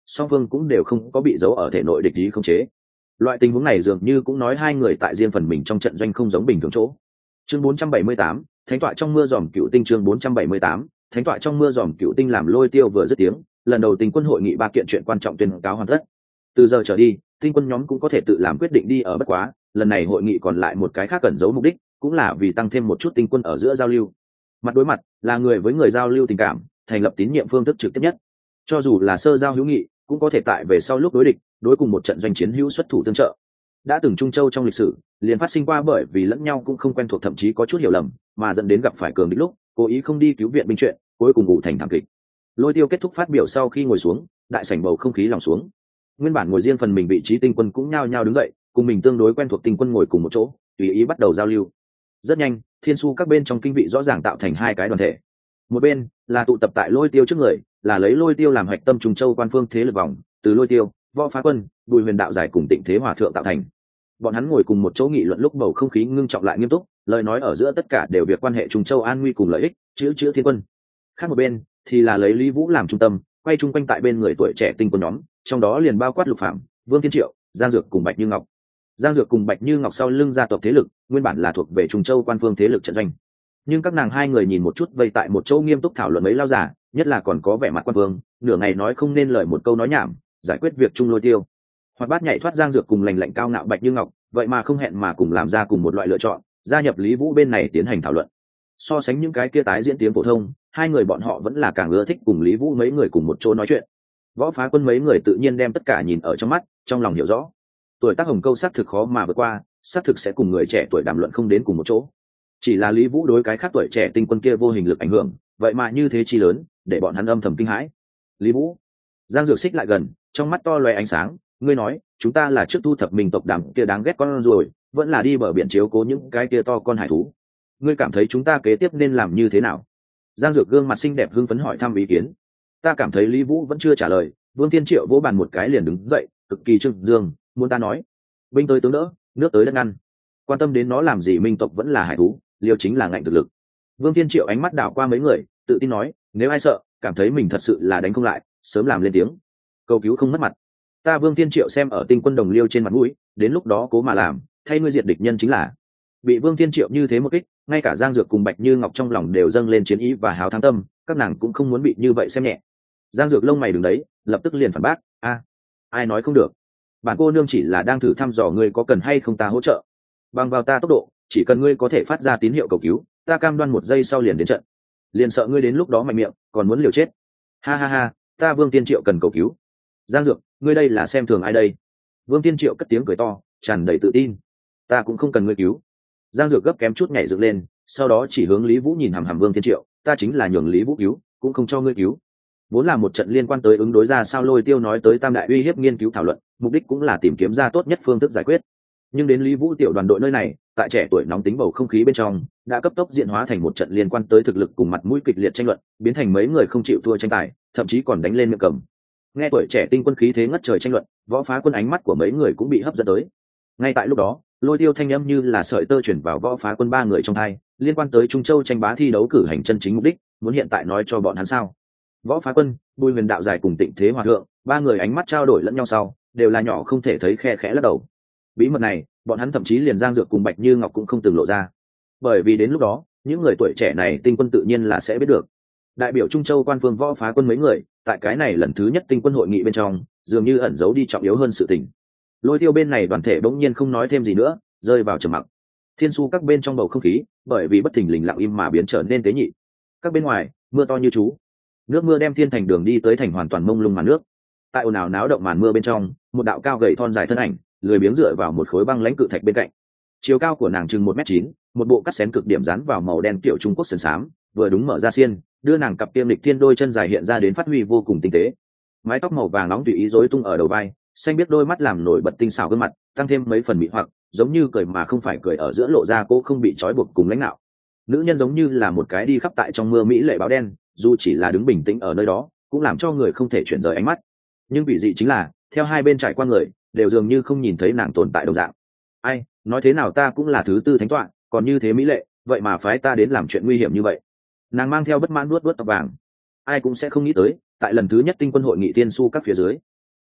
song phương cũng đều không có bị giấu ở thể nội địch ý không chế. Loại tình huống này dường như cũng nói hai người tại riêng phần mình trong trận doanh không giống bình thường chỗ. Chương bốn trăm bảy mươi tám, thánh tọa trong mưa giòm cựu tinh. Chương bốn trăm bảy mươi tám, thánh tọa trong mưa giòm cựu tinh. Làm Lôi Tiêu vừa dứt tiếng, lần đầu tinh quân hội nghị ba kiện chuyện quan trọng tuyên cáo hoàn tất. Từ giờ trở đi, tinh quân nhóm cũng có thể tự làm quyết định đi ở bất quá, lần này hội nghị còn lại một cái khác cần giấu mục đích, cũng là vì tăng thêm một chút tinh quân ở giữa giao lưu. Mặt đối mặt, là người với người giao lưu tình cảm, thành lập tín nhiệm phương thức trực tiếp nhất. Cho dù là sơ giao hữu nghị, cũng có thể tại về sau lúc đối địch, đối cùng một trận doanh chiến hữu xuất thủ tương trợ. Đã từng Trung Châu trong lịch sử, liền phát sinh qua bởi vì lẫn nhau cũng không quen thuộc, thậm chí có chút hiểu lầm, mà dẫn đến gặp phải cường địch lúc, cố ý không đi cứu viện binh chuyện, cuối cùng ngủ thành thảm kịch. Lôi Tiêu kết thúc phát biểu sau khi ngồi xuống, đại sảnh bầu không khí lòng xuống. Nguyên bản ngồi riêng phần mình vị trí tinh quân cũng nhao nhao đứng dậy, cùng mình tương đối quen thuộc tinh quân ngồi cùng một chỗ, tùy ý bắt đầu giao lưu. Rất nhanh, thiên su các bên trong kinh vị rõ ràng tạo thành hai cái đoàn thể. Một bên là tụ tập tại Lôi Tiêu trước người, là lấy Lôi Tiêu làm hạch tâm Trung Châu quan phương thế lực vòng, từ Lôi Tiêu, Võ Phá Quân, Bùi Huyền Đạo giải cùng Tịnh Thế Hòa thượng tạo thành. Bọn hắn ngồi cùng một chỗ nghị luận lúc bầu không khí ngưng trọng lại nghiêm túc, lời nói ở giữa tất cả đều việc quan hệ Trung Châu an nguy cùng lợi ích, chữ chữ thiên quân. Khác một bên thì là lấy Lý Vũ làm trung tâm, quay chung quanh tại bên người tuổi trẻ tinh quân nhóm, trong đó liền bao quát Lục Phạm, Vương Thiên Triệu, Giang Dược cùng Bạch Như Ngọc. Giang Dược cùng Bạch Như Ngọc sau lưng gia tộc thế lực, nguyên bản là thuộc về Trung Châu quan phương thế lực trận doanh. Nhưng các nàng hai người nhìn một chút vây tại một chỗ nghiêm túc thảo luận mấy lao giả, nhất là còn có vẻ mặt quan vương, nửa ngày nói không nên lời một câu nói nhảm, giải quyết việc chung Lôi Tiêu. Hoặc bát nhảy thoát Giang Dược cùng lành lạnh cao ngạo Bạch Như Ngọc, vậy mà không hẹn mà cùng làm ra cùng một loại lựa chọn, gia nhập Lý Vũ bên này tiến hành thảo luận. So sánh những cái kia tái diễn tiếng phổ thông, hai người bọn họ vẫn là càng ưa thích cùng Lý Vũ mấy người cùng một chỗ nói chuyện. Võ Phá Quân mấy người tự nhiên đem tất cả nhìn ở trong mắt, trong lòng hiểu rõ. Tuổi tác hồng câu xác thực khó mà vượt qua, xác thực sẽ cùng người trẻ tuổi đàm luận không đến cùng một chỗ. Chỉ là Lý Vũ đối cái khác tuổi trẻ tinh quân kia vô hình lực ảnh hưởng, vậy mà như thế chi lớn, để bọn hắn âm thầm kinh hãi. Lý Vũ, Giang Dược xích lại gần, trong mắt to loe ánh sáng, ngươi nói, chúng ta là trước thu thập mình tộc đàm kia đáng ghét con rồi, vẫn là đi bờ biển chiếu cố những cái kia to con hải thú. Ngươi cảm thấy chúng ta kế tiếp nên làm như thế nào? Giang Dược gương mặt xinh đẹp hưng phấn hỏi thăm ý kiến. Ta cảm thấy Lý Vũ vẫn chưa trả lời, Vương Thiên Triệu vỗ bàn một cái liền đứng dậy, cực kỳ trưng dương, muốn ta nói, binh tới tướng đỡ, nước tới đất ngăn. Quan tâm đến nó làm gì, minh tộc vẫn là hải thú, liều chính là ngạnh thực lực. Vương Thiên Triệu ánh mắt đảo qua mấy người, tự tin nói, nếu ai sợ, cảm thấy mình thật sự là đánh không lại, sớm làm lên tiếng. Cầu cứu không mất mặt. Ta Vương Thiên Triệu xem ở tinh quân đồng liêu trên mặt mũi, đến lúc đó cố mà làm, thay ngươi diệt địch nhân chính là. Bị Vương Thiên Triệu như thế một kích, ngay cả Giang Dược cùng Bạch Như Ngọc trong lòng đều dâng lên chiến ý và hào thắng tâm, các nàng cũng không muốn bị như vậy xem nhẹ. Giang Dược lông mày đứng đấy, lập tức liền phản bác, a, ai nói không được? Bản cô nương chỉ là đang thử thăm dò ngươi có cần hay không ta hỗ trợ. Bằng vào ta tốc độ, chỉ cần ngươi có thể phát ra tín hiệu cầu cứu, ta cam đoan một giây sau liền đến trận. Liền sợ ngươi đến lúc đó mạnh miệng, còn muốn liều chết. Ha ha ha, ta Vương Thiên Triệu cần cầu cứu. Giang Dược, ngươi đây là xem thường ai đây? Vương Thiên Triệu cất tiếng cười to, tràn đầy tự tin. Ta cũng không cần ngươi cứu. Giang Dược gấp kém chút nhảy dựng lên, sau đó chỉ hướng Lý Vũ nhìn hằm hằm Vương Thiên Triệu, ta chính là nhường Lý Vũ cứu, cũng không cho ngươi cứu. Vốn là một trận liên quan tới ứng đối ra sao Lôi Tiêu nói tới tam đại uy hiếp nghiên cứu thảo luận, mục đích cũng là tìm kiếm ra tốt nhất phương thức giải quyết. Nhưng đến Lý Vũ tiểu đoàn đội nơi này, tại trẻ tuổi nóng tính bầu không khí bên trong, đã cấp tốc diễn hóa thành một trận liên quan tới thực lực cùng mặt mũi kịch liệt tranh luận, biến thành mấy người không chịu thua tranh tài, thậm chí còn đánh lên miệng cầm. Nghe tuổi trẻ tinh quân khí thế ngất trời tranh luận, Võ Phá Quân ánh mắt của mấy người cũng bị hấp dẫn tới. Ngay tại lúc đó, Lôi Tiêu thanh âm như là sợi tơ chuyển vào Võ Phá Quân ba người trong hai, liên quan tới Trung Châu tranh bá thi đấu cử hành chân chính mục đích, muốn hiện tại nói cho bọn hắn sao? Võ Phá Quân, Bùi Huyền Đạo giải cùng Tịnh Thế Hòa thượng, ba người ánh mắt trao đổi lẫn nhau sau, đều là nhỏ không thể thấy, khe khẽ lắc đầu. Bí mật này, bọn hắn thậm chí liền Giang Dược cùng Bạch Như Ngọc cũng không từng lộ ra, bởi vì đến lúc đó, những người tuổi trẻ này tinh quân tự nhiên là sẽ biết được. Đại biểu Trung Châu quan phương Võ Phá Quân mấy người, tại cái này lần thứ nhất tinh quân hội nghị bên trong, dường như ẩn giấu đi trọng yếu hơn sự tình. Lôi Tiêu bên này đoàn thể bỗng nhiên không nói thêm gì nữa, rơi vào trầm mặc. Thiên su các bên trong bầu không khí, bởi vì bất thình lình lặng im mà biến trở nên tế nhị. Các bên ngoài, mưa to như chú. Nước mưa đem thiên thành đường đi tới thành hoàn toàn mông lung màn nước. Tại ồn ào náo động màn mưa bên trong, một đạo cao gầy thon dài thân ảnh, lười biếng dựa vào một khối băng lãnh cự thạch bên cạnh. Chiều cao của nàng chừng một mét chín, một bộ cắt xén cực điểm dán vào màu đen kiểu Trung Quốc sườn xám, vừa đúng mở ra xiên, đưa nàng cặp tiêm lịch thiên đôi chân dài hiện ra đến phát huy vô cùng tinh tế. Mái tóc màu vàng nóng tùy ý rối tung ở đầu vai, xanh biết đôi mắt làm nổi bật tinh xảo gương mặt, tăng thêm mấy phần mị hoặc, giống như cười mà không phải cười ở giữa lộ ra cô không bị trói buộc cùng lãnh đạo. Nữ nhân giống như là một cái đi khắp tại trong mưa mỹ lệ báo đen, dù chỉ là đứng bình tĩnh ở nơi đó, cũng làm cho người không thể chuyển rời ánh mắt. Nhưng vị dị chính là, theo hai bên trải qua người, đều dường như không nhìn thấy nàng tồn tại đồng dạng. Ai, nói thế nào ta cũng là thứ tư thánh tọa, còn như thế mỹ lệ, vậy mà phái ta đến làm chuyện nguy hiểm như vậy. Nàng mang theo bất mãn nuốt nuốt tóc vàng. Ai cũng sẽ không nghĩ tới, tại lần thứ nhất tinh quân hội nghị tiên su các phía dưới,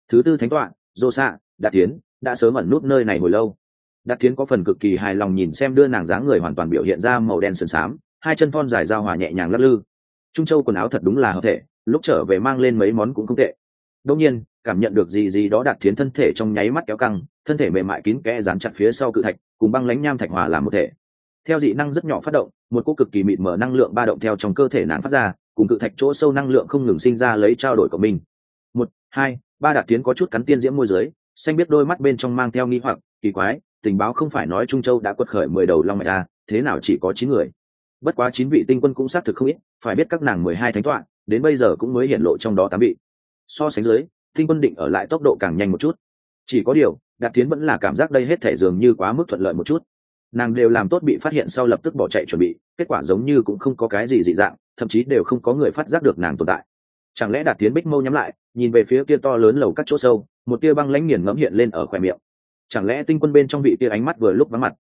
Thứ tư thánh tọa dô xạ đạt tiến đã sớm ẩn nút nơi này hồi lâu. Đạt tiến có phần cực kỳ hài lòng nhìn xem đưa nàng dáng người hoàn toàn biểu hiện ra màu đen sần xám, hai chân thon dài giao hòa nhẹ nhàng lắc lư. Trung châu quần áo thật đúng là hợp thể, lúc trở về mang lên mấy món cũng không tệ. Đương nhiên cảm nhận được gì gì đó Đạt tiến thân thể trong nháy mắt kéo căng, thân thể mềm mại kín kẽ dán chặt phía sau cự thạch cùng băng lãnh nham thạch hòa làm một thể. Theo dị năng rất nhỏ phát động, một cỗ cực kỳ mịt mờ năng lượng ba động theo trong cơ thể nàng phát ra, cùng cự thạch chỗ sâu năng lượng không ngừng sinh ra lấy trao đổi của mình. Một, hai, ba Đạt tiến có chút cắn tiên diễm môi dưới, xanh biết đôi mắt bên trong mang theo nghi hoặc, kỳ quái, tình báo không phải nói Trung Châu đã quật khởi mười đầu long mạch à, thế nào chỉ có chín người? Bất quá chín vị tinh quân cũng xác thực không ít, phải biết các nàng mười hai thánh tọa, đến bây giờ cũng mới hiển lộ trong đó tám vị. So sánh dưới, tinh quân định ở lại tốc độ càng nhanh một chút. Chỉ có điều, Đạt tiến vẫn là cảm giác đây hết thể dường như quá mức thuận lợi một chút. Nàng đều làm tốt bị phát hiện sau lập tức bỏ chạy chuẩn bị, kết quả giống như cũng không có cái gì dị dạng, thậm chí đều không có người phát giác được nàng tồn tại. Chẳng lẽ Đạt tiến bích mâu nhắm lại, nhìn về phía kia to lớn lầu các chỗ sâu, một tia băng lãnh nghiền ngẫm hiện lên ở khóe miệng. Chẳng lẽ tinh quân bên trong vị tia ánh mắt vừa lúc vắng mặt,